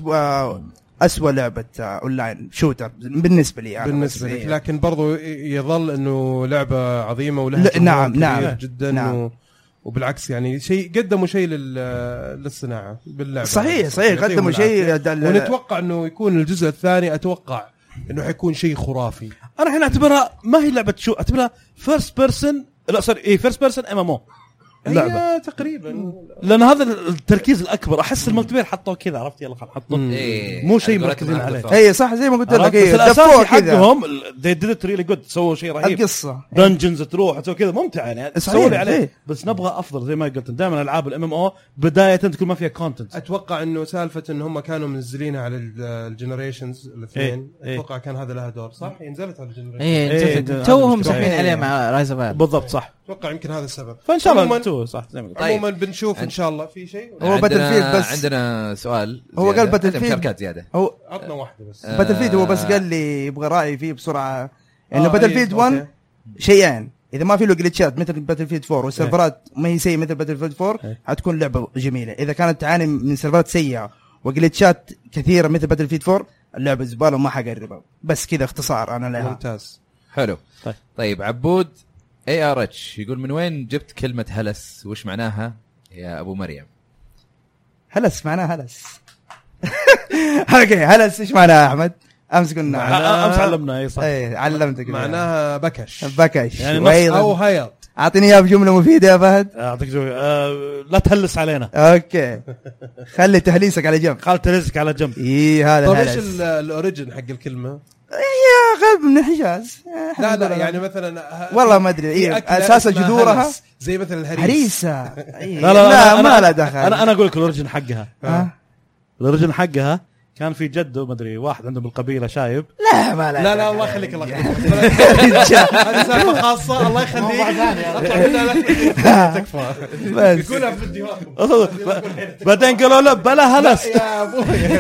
F: أسوأ لعبة أونلاين شوتر بالنسبة لي أنا
A: بالنسبة لك لكن برضو يظل أنه لعبة عظيمة ولها
F: نعم نعم
A: جدا
F: نعم.
A: و... وبالعكس يعني شيء قدموا شيء لل... للصناعة باللعبة
F: صحيح صحيح قدموا شيء
A: ونتوقع أنه يكون الجزء الثاني أتوقع أنه حيكون شيء خرافي.
E: أنا الحين أعتبرها ما هي لعبة شو أعتبرها فيرست بيرسون لا صار إيه فيرست بيرسون إم إم أو
A: اللعبة تقريبا
E: لأن هذا التركيز الأكبر أحس الملتيبير حطوه كذا عرفت يلا خل حطوه
B: إيه.
E: مو شيء مركزين عليه.
F: أي صح زي ما قلت لك
E: إيه الأساس حقهم they did it really good سووا شيء رهيب
F: القصة
E: دنجنز تروح تسوي كذا ممتع يعني سووا لي عليه إيه. بس نبغى أفضل زي ما قلت دائما ألعاب الام ام او بداية تكون ما فيها كونتنت.
A: أتوقع إنه سالفة إن هم كانوا منزلينها على الجنريشنز الاثنين إيه. أتوقع إيه. كان هذا لها دور صح ينزلت على الجنريشنز
C: إيه توهم مسحين عليه مع رايز اوف
E: بالضبط صح
A: أتوقع يمكن هذا السبب
E: فإن شاء الله تو صح زي ما قلت.
A: عموما بنشوف إن شاء الله في شيء.
F: هو باتل فيلد بس
B: عندنا سؤال
F: هو قال باتل فيلد
B: شركات زيادة
F: هو
A: عطنا واحدة بس
F: آه باتل فيلد هو بس قال لي يبغى رأيي فيه بسرعة إنه آه باتل فيلد واحد شيئين إذا ما في له جليتشات مثل باتل فيلد فور والسيرفرات ما هي سيئة مثل باتل فيلد فور هتكون لعبة جميلة. إذا كانت تعاني من سيرفرات سيئة وجليتشات كثيرة مثل باتل فيلد فور اللعبة زبالة وما حقربها بس كذا اختصار أنا لها.
A: ممتاز
B: حلو. طيب, طيب عبود اي ار اتش يقول من وين جبت كلمة هلس وش معناها يا ابو مريم؟
F: هلس معناها هلس. اوكي هلس ايش معناها يا احمد؟ امس قلنا
E: امس علمنا اي صح
F: اي علمتك
A: معناها بكش
F: بكش
A: يعني او هيط.
F: اعطيني اياها بجمله مفيده يا فهد.
E: اعطيك أه لا تهلس علينا.
F: اوكي خلي تهليسك على جنب.
E: خلي تهليسك على جنب.
F: اي هذا
A: طيب ايش الاوريجن حق الكلمه؟
F: يا غالب من الحجاز.
A: لا لا يعني مثلا
F: والله ما ادري إيه اساس جذورها
A: زي مثلا الهريسه
F: هريسه.
E: لا لا, لا,
F: لا
E: أنا
F: ما لا دخل.
E: انا انا اقول لك الاوريجن حقها
F: أه؟
E: الاوريجن حقها كان في جده ما ادري واحد عنده بالقبيله شايب.
F: لا ما لا
A: لا لا الله يخليك الله يخليك هذه سالفه خاصه الله يخليك تكفى بس يقولها في فيديوهات
E: بعدين قالوا له بلا هلس
A: يا ابوي.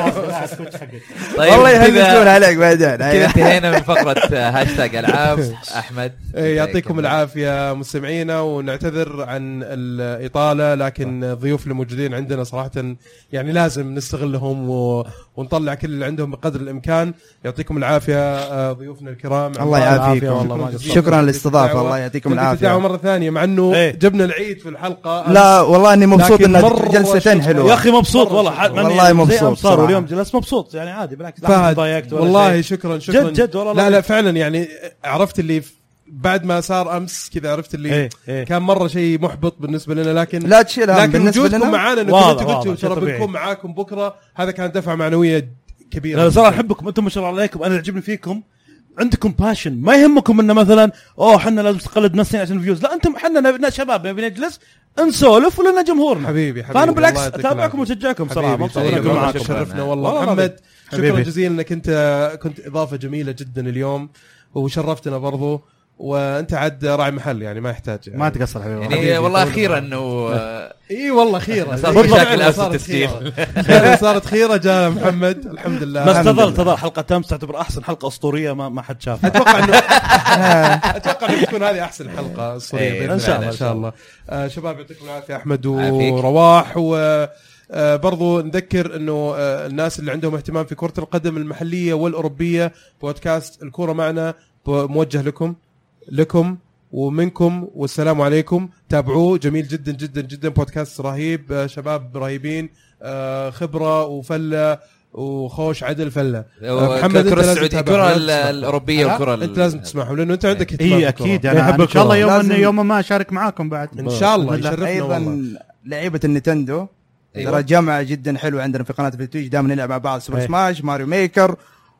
F: والله يهلسون عليك بعدين.
B: كذا انتهينا من فقره هاشتاج العاب. احمد
A: يعطيكم العافيه مستمعينا ونعتذر عن الاطاله لكن الضيوف اللي موجودين عندنا صراحه يعني لازم نستغلهم و ونطلع كل اللي عندهم بقدر الامكان. يعطيكم العافيه ضيوفنا الكرام.
F: الله يعافيكم. شكرا للاستضافه. الله يعطيكم العافيه.
A: مره ثانيه مع انه ايه؟ جبنا العيد في الحلقه.
F: لا والله اني مبسوط ان جلستين حلوه
E: يا اخي مبسوط والله
F: والله مبسوط
E: صار اليوم جلست مبسوط يعني عادي بالعكس
A: ضايقت والله شكرا شكرا
E: جد جد والله.
A: لا لا فعلا يعني عرفت اللي بعد ما صار امس كذا عرفت اللي
E: ايه ايه.
A: كان مره شيء محبط بالنسبه لنا لكن
F: لا تشيلها
A: لكن وجودكم معانا انكم انتم قلتوا ترى
E: بنكون
A: بنكون معاكم بكره هذا كان دفعه معنويه كبيره.
E: لا صراحه احبكم انتم ما شاء الله عليكم. انا يعجبني فيكم عندكم باشن ما يهمكم انه مثلا اوه احنا لازم نقلد نفسنا عشان فيوز. لا انتم احنا شباب نبي نجلس نسولف ولنا جمهورنا
A: حبيبي حبيبي.
E: فانا بالعكس اتابعكم واشجعكم صراحه مبسوط انكم معاكم.
A: شرفنا والله محمد شكرا جزيلا انك انت كنت اضافه جميله جدا اليوم وشرفتنا برضو وانت عاد راعي محل يعني ما يحتاج يعني.
D: ما تقصر حبيبي
B: يعني حبيبي والله اخيرا انه
A: اي والله خيره
B: صار مشاكل امس التسجيل
A: صارت خيره جاء محمد الحمد لله.
E: بس تظل تظل حلقه امس تعتبر احسن حلقه اسطوريه ما ما حد شافها.
A: اتوقع انه اتوقع انه تكون هذه احسن حلقه اسطوريه ان شاء الله ان شاء الله. آه شباب يعطيكم العافيه احمد ورواح و آه برضو نذكر انه آه الناس اللي عندهم اهتمام في كرة القدم المحلية والأوروبية بودكاست الكورة معنا موجه لكم لكم ومنكم والسلام عليكم. تابعوه جميل جدا جدا جدا بودكاست رهيب. آه شباب رهيبين آه خبرة وفلة وخوش عدل فلة.
B: آه محمد الكرة السعودية الكرة الأوروبية والكرة
A: انت لازم تسمعهم لأنه انت عندك اهتمام.
D: اي اكيد يعني ان شاء الله يوم يوم ما اشارك معاكم بعد
A: ان شاء الله يشرفنا.
F: ايضا لعيبة النينتندو ترى جامعة جدا حلوة عندنا في قناة التويتش دائما نلعب مع بعض سوبر سماش ماريو ميكر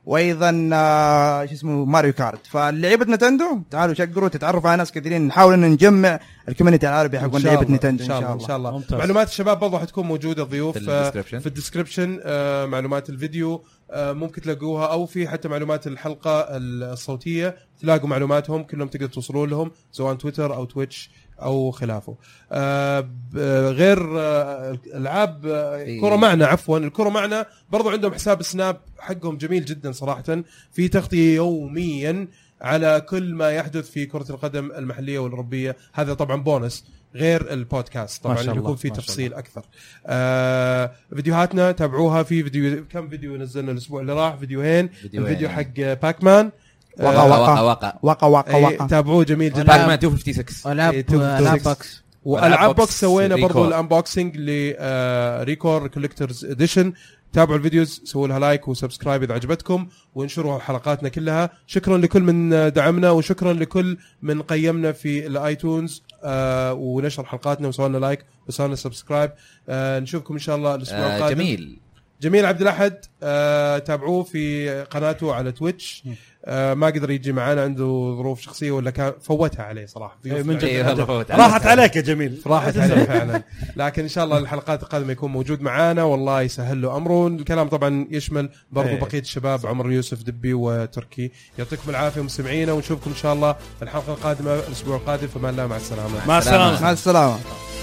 F: وايضا آه شو اسمه ماريو كارت. فلعيبه نتندو تعالوا شقروا تتعرفوا على ناس كثيرين، نحاول ان نجمع الكوميونتي العربي حقون لعيبه نتندو
A: ان شاء الله. ان شاء الله
E: ممتاز.
A: معلومات الشباب برضه حتكون موجوده ضيوف
B: في الديسكربشن,
A: في الديسكربشن آه معلومات الفيديو آه ممكن تلاقوها، او في حتى معلومات الحلقه الصوتيه تلاقوا معلوماتهم كلهم، تقدروا توصلوا لهم سواء تويتر او تويتش او خلافه. آه غير آه العاب آه كره معنا، عفوا الكره معنا برضو عندهم حساب سناب حقهم جميل جدا صراحه، في تغطيه يوميا على كل ما يحدث في كره القدم المحليه والاوروبيه. هذا طبعا بونس غير البودكاست طبعا اللي يكون فيه تفصيل اكثر. آه فيديوهاتنا تابعوها، في فيديو كم فيديو نزلنا الاسبوع اللي راح، فيديوهين. الفيديو حق باكمان
F: وقا وقا وقا وقا وقا وقا
A: تابعوه جميل جدا.
B: باكمان مئتين وستة وخمسين
C: العاب العاب بوكس
A: والعاب بوكس سوينا برضو الانبوكسنج لريكور كولكترز اديشن. تابعوا الفيديوز، سووا لها لايك وسبسكرايب اذا عجبتكم، وانشروا حلقاتنا كلها. شكرا لكل من دعمنا، وشكرا لكل من قيمنا في الايتونز آه ونشر حلقاتنا وسووا لنا لايك وسووا لنا سبسكرايب. آه نشوفكم ان شاء الله الاسبوع
B: آه
A: القادم.
B: جميل
A: جميل عبد الاحد آه تابعوه في قناته على تويتش. آه ما قدر يجي معنا، عنده ظروف شخصيه ولا كان فوتها عليه صراحه.
E: من
B: جد
E: راحت عليك يا جميل،
A: راحت عليه فعلا. لكن ان شاء الله الحلقات القادمه يكون موجود معانا، والله يسهل له امره. الكلام طبعا يشمل برضو
E: أيه.
A: بقيه الشباب، عمر يوسف دبي وتركي. يعطيكم العافيه مستمعينا، ونشوفكم ان شاء الله في الحلقه القادمه الاسبوع القادم. فما الله، مع السلامه.
E: مع السلامه.
F: مع السلامه.